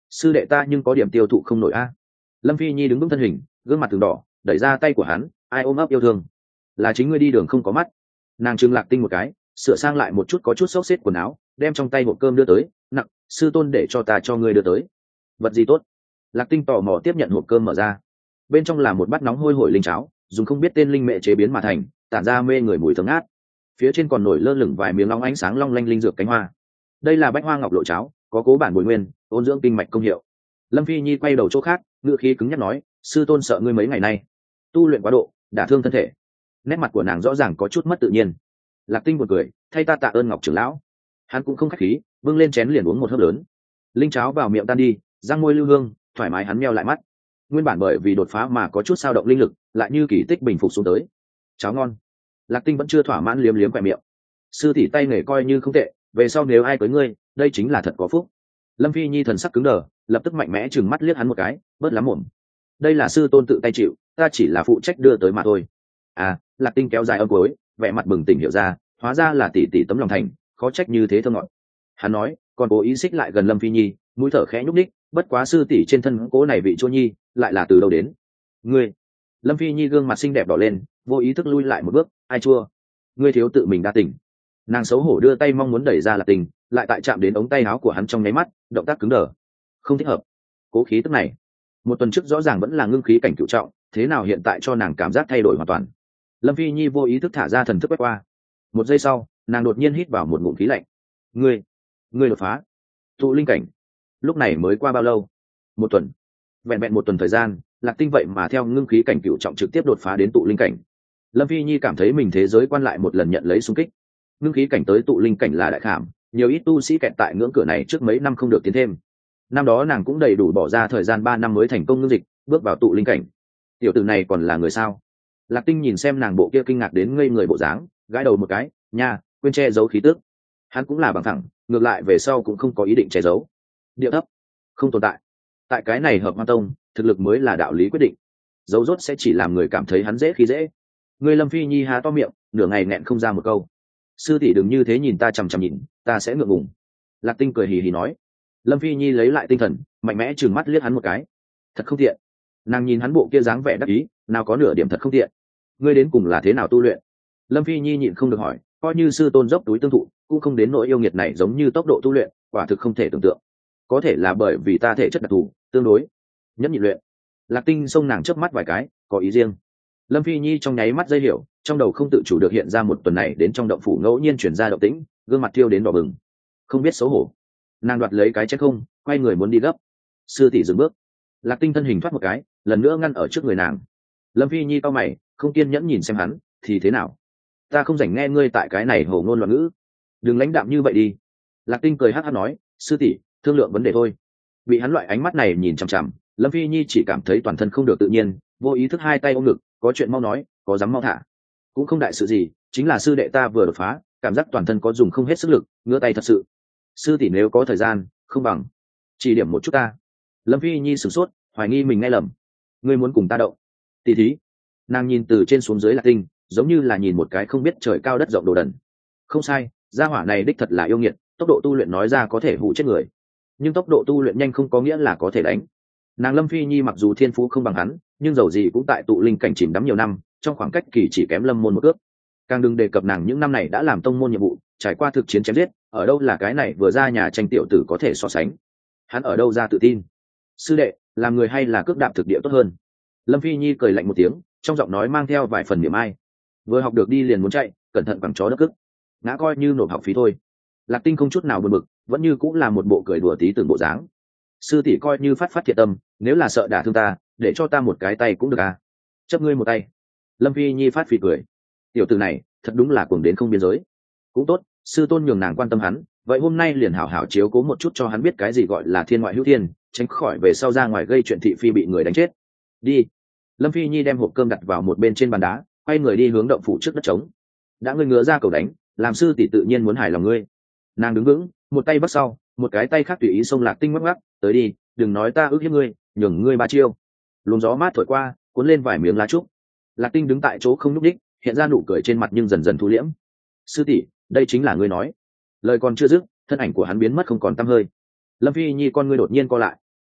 sư đệ ta nhưng có điểm tiêu thụ không nổi a. Lâm Phi Nhi đứng vững thân hình, gương mặt từng đỏ, đẩy ra tay của hắn, ai ôm ấp yêu thương. Là chính ngươi đi đường không có mắt. Nàng trừng Lạc Tinh một cái, sửa sang lại một chút có chút xốc xếp quần áo, đem trong tay hộp cơm đưa tới, nặng, sư tôn để cho ta cho ngươi đưa tới. Vật gì tốt? Lạc Tinh tò mò tiếp nhận hộp cơm mở ra, bên trong là một bát nóng hôi hổi linh cháo, dùng không biết tên linh mẹ chế biến mà thành, tản ra mê người mùi thơm ngát. Phía trên còn nổi lơ lửng vài miếng nóng ánh sáng long lanh linh dược cánh hoa. Đây là bách hoa ngọc lộ cháo, có cố bản bồi nguyên, ôn dưỡng kinh mạch công hiệu. Lâm Phi Nhi quay đầu chỗ khác, ngựa khí cứng nhắc nói, sư tôn sợ ngươi mấy ngày nay tu luyện quá độ, đả thương thân thể. Nét mặt của nàng rõ ràng có chút mất tự nhiên. Lạc Tinh buồn cười, thay ta tạ ơn Ngọc trưởng lão. Hắn cũng không khách khí, bưng lên chén liền uống một hớp lớn. Linh cháo vào miệng tan đi, răng môi lưu hương, thoải mái hắn meo lại mắt. Nguyên bản bởi vì đột phá mà có chút sao động linh lực, lại như kỳ tích bình phục xuống tới. Cháo ngon. Lạc Tinh vẫn chưa thỏa mãn liếm liếm quẹt miệng. Sư tỷ tay nghề coi như không tệ, về sau nếu ai cưới ngươi, đây chính là thật có phúc. Lâm Phi Nhi thần sắc cứng đờ, lập tức mạnh mẽ chừng mắt liếc hắn một cái, bớt lắm mồm. Đây là sư tôn tự tay chịu, ta chỉ là phụ trách đưa tới mà thôi. À, Lạc Tinh kéo dài âm cuối, vẻ mặt bừng tỉnh hiểu ra, hóa ra là tỷ tỷ tấm lòng thành, khó trách như thế thơ ngọt. Hắn nói, còn cố ý xích lại gần Lâm Phi Nhi, mũi thở khẽ nhúc nhích, bất quá sư tỷ trên thân cố này vị chua nhi, lại là từ đâu đến? Ngươi. Lâm Phi Nhi gương mặt xinh đẹp đỏ lên, vô ý thức lui lại một bước, ai chua? Ngươi thiếu tự mình đa tình. Nàng xấu hổ đưa tay mong muốn đẩy ra Lạc Tinh, lại tại chạm đến ống tay áo của hắn trong nháy mắt, động tác cứng đờ. Không thích hợp. Cố khí tức này, một tuần trước rõ ràng vẫn là ngưng khí cảnh cửu trọng, thế nào hiện tại cho nàng cảm giác thay đổi hoàn toàn. Lâm Phi Nhi vô ý thức thả ra thần thức quét qua. Một giây sau, nàng đột nhiên hít vào một ngụm khí lạnh. Ngươi, ngươi đột phá tụ linh cảnh. Lúc này mới qua bao lâu? Một tuần. Vẹn vẹn một tuần thời gian, Lạc Tinh vậy mà theo ngưng khí cảnh cửu trọng trực tiếp đột phá đến tụ linh cảnh. Lâm Phi Nhi cảm thấy mình thế giới quan lại một lần nhận lấy xung kích. Ngưng khí cảnh tới tụ linh cảnh là đại khảm, nhiều ít tu sĩ kẹt tại ngưỡng cửa này trước mấy năm không được tiến thêm. Năm đó nàng cũng đầy đủ bỏ ra thời gian ba năm mới thành công ngưng dịch, bước vào tụ linh cảnh. Tiểu tử này còn là người sao? Lạc Tinh nhìn xem nàng bộ kia kinh ngạc đến ngây người bộ dáng, gãi đầu một cái, nha, quên che giấu khí tức. Hắn cũng là bằng thẳng, ngược lại về sau cũng không có ý định che giấu. Địa thấp, không tồn tại. Tại cái này hợp hoa tông, thực lực mới là đạo lý quyết định. Dấu rốt sẽ chỉ làm người cảm thấy hắn dễ khi dễ. Người Lâm Phi Nhi há to miệng, nửa ngày nghẹn không ra một câu. Sư tỷ đừng như thế nhìn ta chằm chằm nhìn, ta sẽ ngượng ngùng. Lạc Tinh cười hì hì nói. Lâm Phi Nhi lấy lại tinh thần, mạnh mẽ trừng mắt liếc hắn một cái. Thật không tiện. Nàng nhìn hắn bộ kia dáng vẻ đắc ý, nào có nửa điểm thật không tiện. Ngươi đến cùng là thế nào tu luyện? Lâm Phi Nhi nhịn không được hỏi, coi như sư tôn dốc túi tương thụ, cũng không đến nỗi yêu nghiệt này giống như tốc độ tu luyện, quả thực không thể tưởng tượng. Có thể là bởi vì ta thể chất đặc thù, tương đối nhẫn nhịn luyện. Lạc Tinh xông nàng chớp mắt vài cái, có ý riêng. Lâm Phi Nhi trong nháy mắt dây hiểu, trong đầu không tự chủ được hiện ra một tuần này đến trong động phủ ngẫu nhiên chuyển ra động tĩnh, gương mặt thiêu đến đỏ bừng. Không biết xấu hổ, nàng đoạt lấy cái chén không, quay người muốn đi gấp. Sư tỷ dừng bước. Lạc Tinh thân hình thoát một cái, lần nữa ngăn ở trước người nàng. Lâm Phi Nhi cau mày, không kiên nhẫn nhìn xem hắn, thì thế nào? Ta không rảnh nghe ngươi tại cái này hồ ngôn loạn ngữ, đừng lãnh đạm như vậy đi. Lạc Tinh cười hắc hắc nói, sư tỷ, thương lượng vấn đề thôi. Bị hắn loại ánh mắt này nhìn chằm chằm, Lâm Phi Nhi chỉ cảm thấy toàn thân không được tự nhiên, vô ý thức hai tay ôm ngực, có chuyện mau nói, có dám mau thả. Cũng không đại sự gì, chính là sư đệ ta vừa đột phá, cảm giác toàn thân có dùng không hết sức lực, ngứa tay thật sự. Sư tỷ nếu có thời gian, không bằng chỉ điểm một chút ta. Lâm Phi Nhi sửng sốt, hoài nghi mình nghe lầm. Ngươi muốn cùng ta động? Tỷ thí? Nàng nhìn từ trên xuống dưới Lạc Tinh, giống như là nhìn một cái không biết trời cao đất rộng đồ đần. Không sai, gia hỏa này đích thật là yêu nghiệt, tốc độ tu luyện nói ra có thể hụ chết người, nhưng tốc độ tu luyện nhanh không có nghĩa là có thể đánh. Nàng Lâm Phi Nhi mặc dù thiên phú không bằng hắn, nhưng dầu gì cũng tại tụ linh cảnh chìm đắm nhiều năm, trong khoảng cách kỳ chỉ kém Lâm môn một ước. Càng đừng đề cập nàng những năm này đã làm tông môn nhiệm vụ, trải qua thực chiến chém giết, ở đâu là cái này vừa ra nhà tranh tiểu tử có thể so sánh. Hắn ở đâu ra tự tin? Sư đệ, làm người hay là cước đạp thực địa tốt hơn? Lâm Phi Nhi cười lạnh một tiếng, trong giọng nói mang theo vài phần niềm ai. Vừa học được đi liền muốn chạy, cẩn thận bằng chó đất cức, ngã coi như nộp học phí thôi. Lạc Tinh không chút nào buồn bực, vẫn như cũng là một bộ cười đùa tí từng bộ dáng. Sư tỷ coi như phát phát thiệt tâm, nếu là sợ đả thương ta, để cho ta một cái tay cũng được à? Chấp ngươi một tay. Lâm Phi Nhi phát phì cười. Tiểu tử này thật đúng là cuồng đến không biên giới. Cũng tốt, sư tôn nhường nàng quan tâm hắn, vậy hôm nay liền hảo hảo chiếu cố một chút cho hắn biết cái gì gọi là thiên ngoại hữu thiên, tránh khỏi về sau ra ngoài gây chuyện thị phi bị người đánh chết. Đi. Lâm Phi Nhi đem hộp cơm đặt vào một bên trên bàn đá, quay người đi hướng động phủ trước đất trống. Đã ngươi ngứa ra cầu đánh, làm sư tỷ tự nhiên muốn hài lòng ngươi. Nàng đứng vững, một tay bắt sau, một cái tay khác tùy ý xông Lạc Tinh ngắc ngắc, tới đi, đừng nói ta ước hiếp ngươi, nhường ngươi ba chiêu. Luồng gió mát thổi qua, cuốn lên vài miếng lá trúc. Lạc Tinh đứng tại chỗ không nhúc nhích, hiện ra nụ cười trên mặt nhưng dần dần thu liễm. Sư tỷ, đây chính là ngươi nói. Lời còn chưa dứt, thân ảnh của hắn biến mất không còn tăm hơi. Lâm Phi Nhi con ngươi đột nhiên co lại.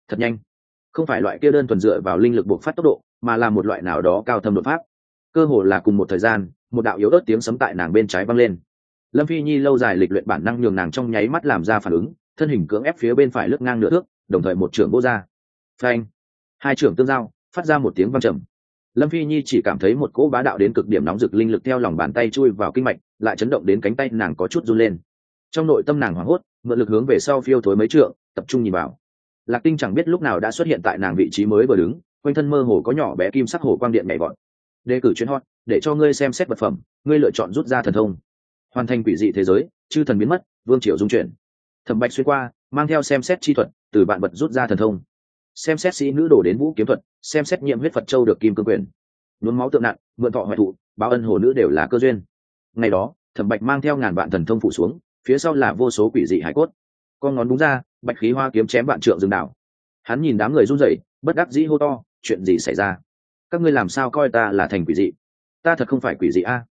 thật nhanh, không phải loại kia đơn thuần dựa vào linh lực buộc phát tốc độ, mà là một loại nào đó cao thâm đột pháp. Cơ hồ là cùng một thời gian, một đạo yếu ớt tiếng sấm tại nàng bên trái vang lên. Lâm Phi Nhi lâu dài lịch luyện bản năng nhường nàng trong nháy mắt làm ra phản ứng, thân hình cưỡng ép phía bên phải lướt ngang nửa thước, đồng thời một trưởng vô ra. Phanh! Hai trưởng tương giao, phát ra một tiếng vang trầm. Lâm Phi Nhi chỉ cảm thấy một cỗ bá đạo đến cực điểm nóng rực linh lực theo lòng bàn tay chui vào kinh mạch, lại chấn động đến cánh tay nàng có chút run lên. Trong nội tâm nàng hoảng hốt, mượn lực hướng về sau phiêu thối mấy trượng, tập trung nhìn vào. Lạc Tinh chẳng biết lúc nào đã xuất hiện tại nàng vị trí mới vừa đứng, quanh thân mơ hồ có nhỏ bé kim sắc hồ quang điện nhảy vọt. Đề cử chuyến hot, để cho ngươi xem xét vật phẩm, ngươi lựa chọn rút ra thần thông. Hoàn thành quỷ dị thế giới, chư thần biến mất, vương triều dung chuyển. Thẩm Bạch xuyên qua, mang theo xem xét chi thuật, từ bạn vật rút ra thần thông. Xem xét sĩ nữ đổ đến vũ kiếm thuật, xem xét nhiệm huyết Phật châu được kim cương quyền. Nhuốm máu tượng nặng, mượn thọ hoại thụ, báo ân hồ nữ đều là cơ duyên. Ngày đó, Thẩm Bạch mang theo ngàn vạn thần thông phụ xuống, phía sau là vô số quỷ dị hải cốt. Con ngón đúng ra, bạch khí hoa kiếm chém vạn trượng rừng đảo. Hắn nhìn đám người run rẩy, bất đắc dĩ hô to, chuyện gì xảy ra? Các ngươi làm sao coi ta là thành quỷ dị? Ta thật không phải quỷ dị a.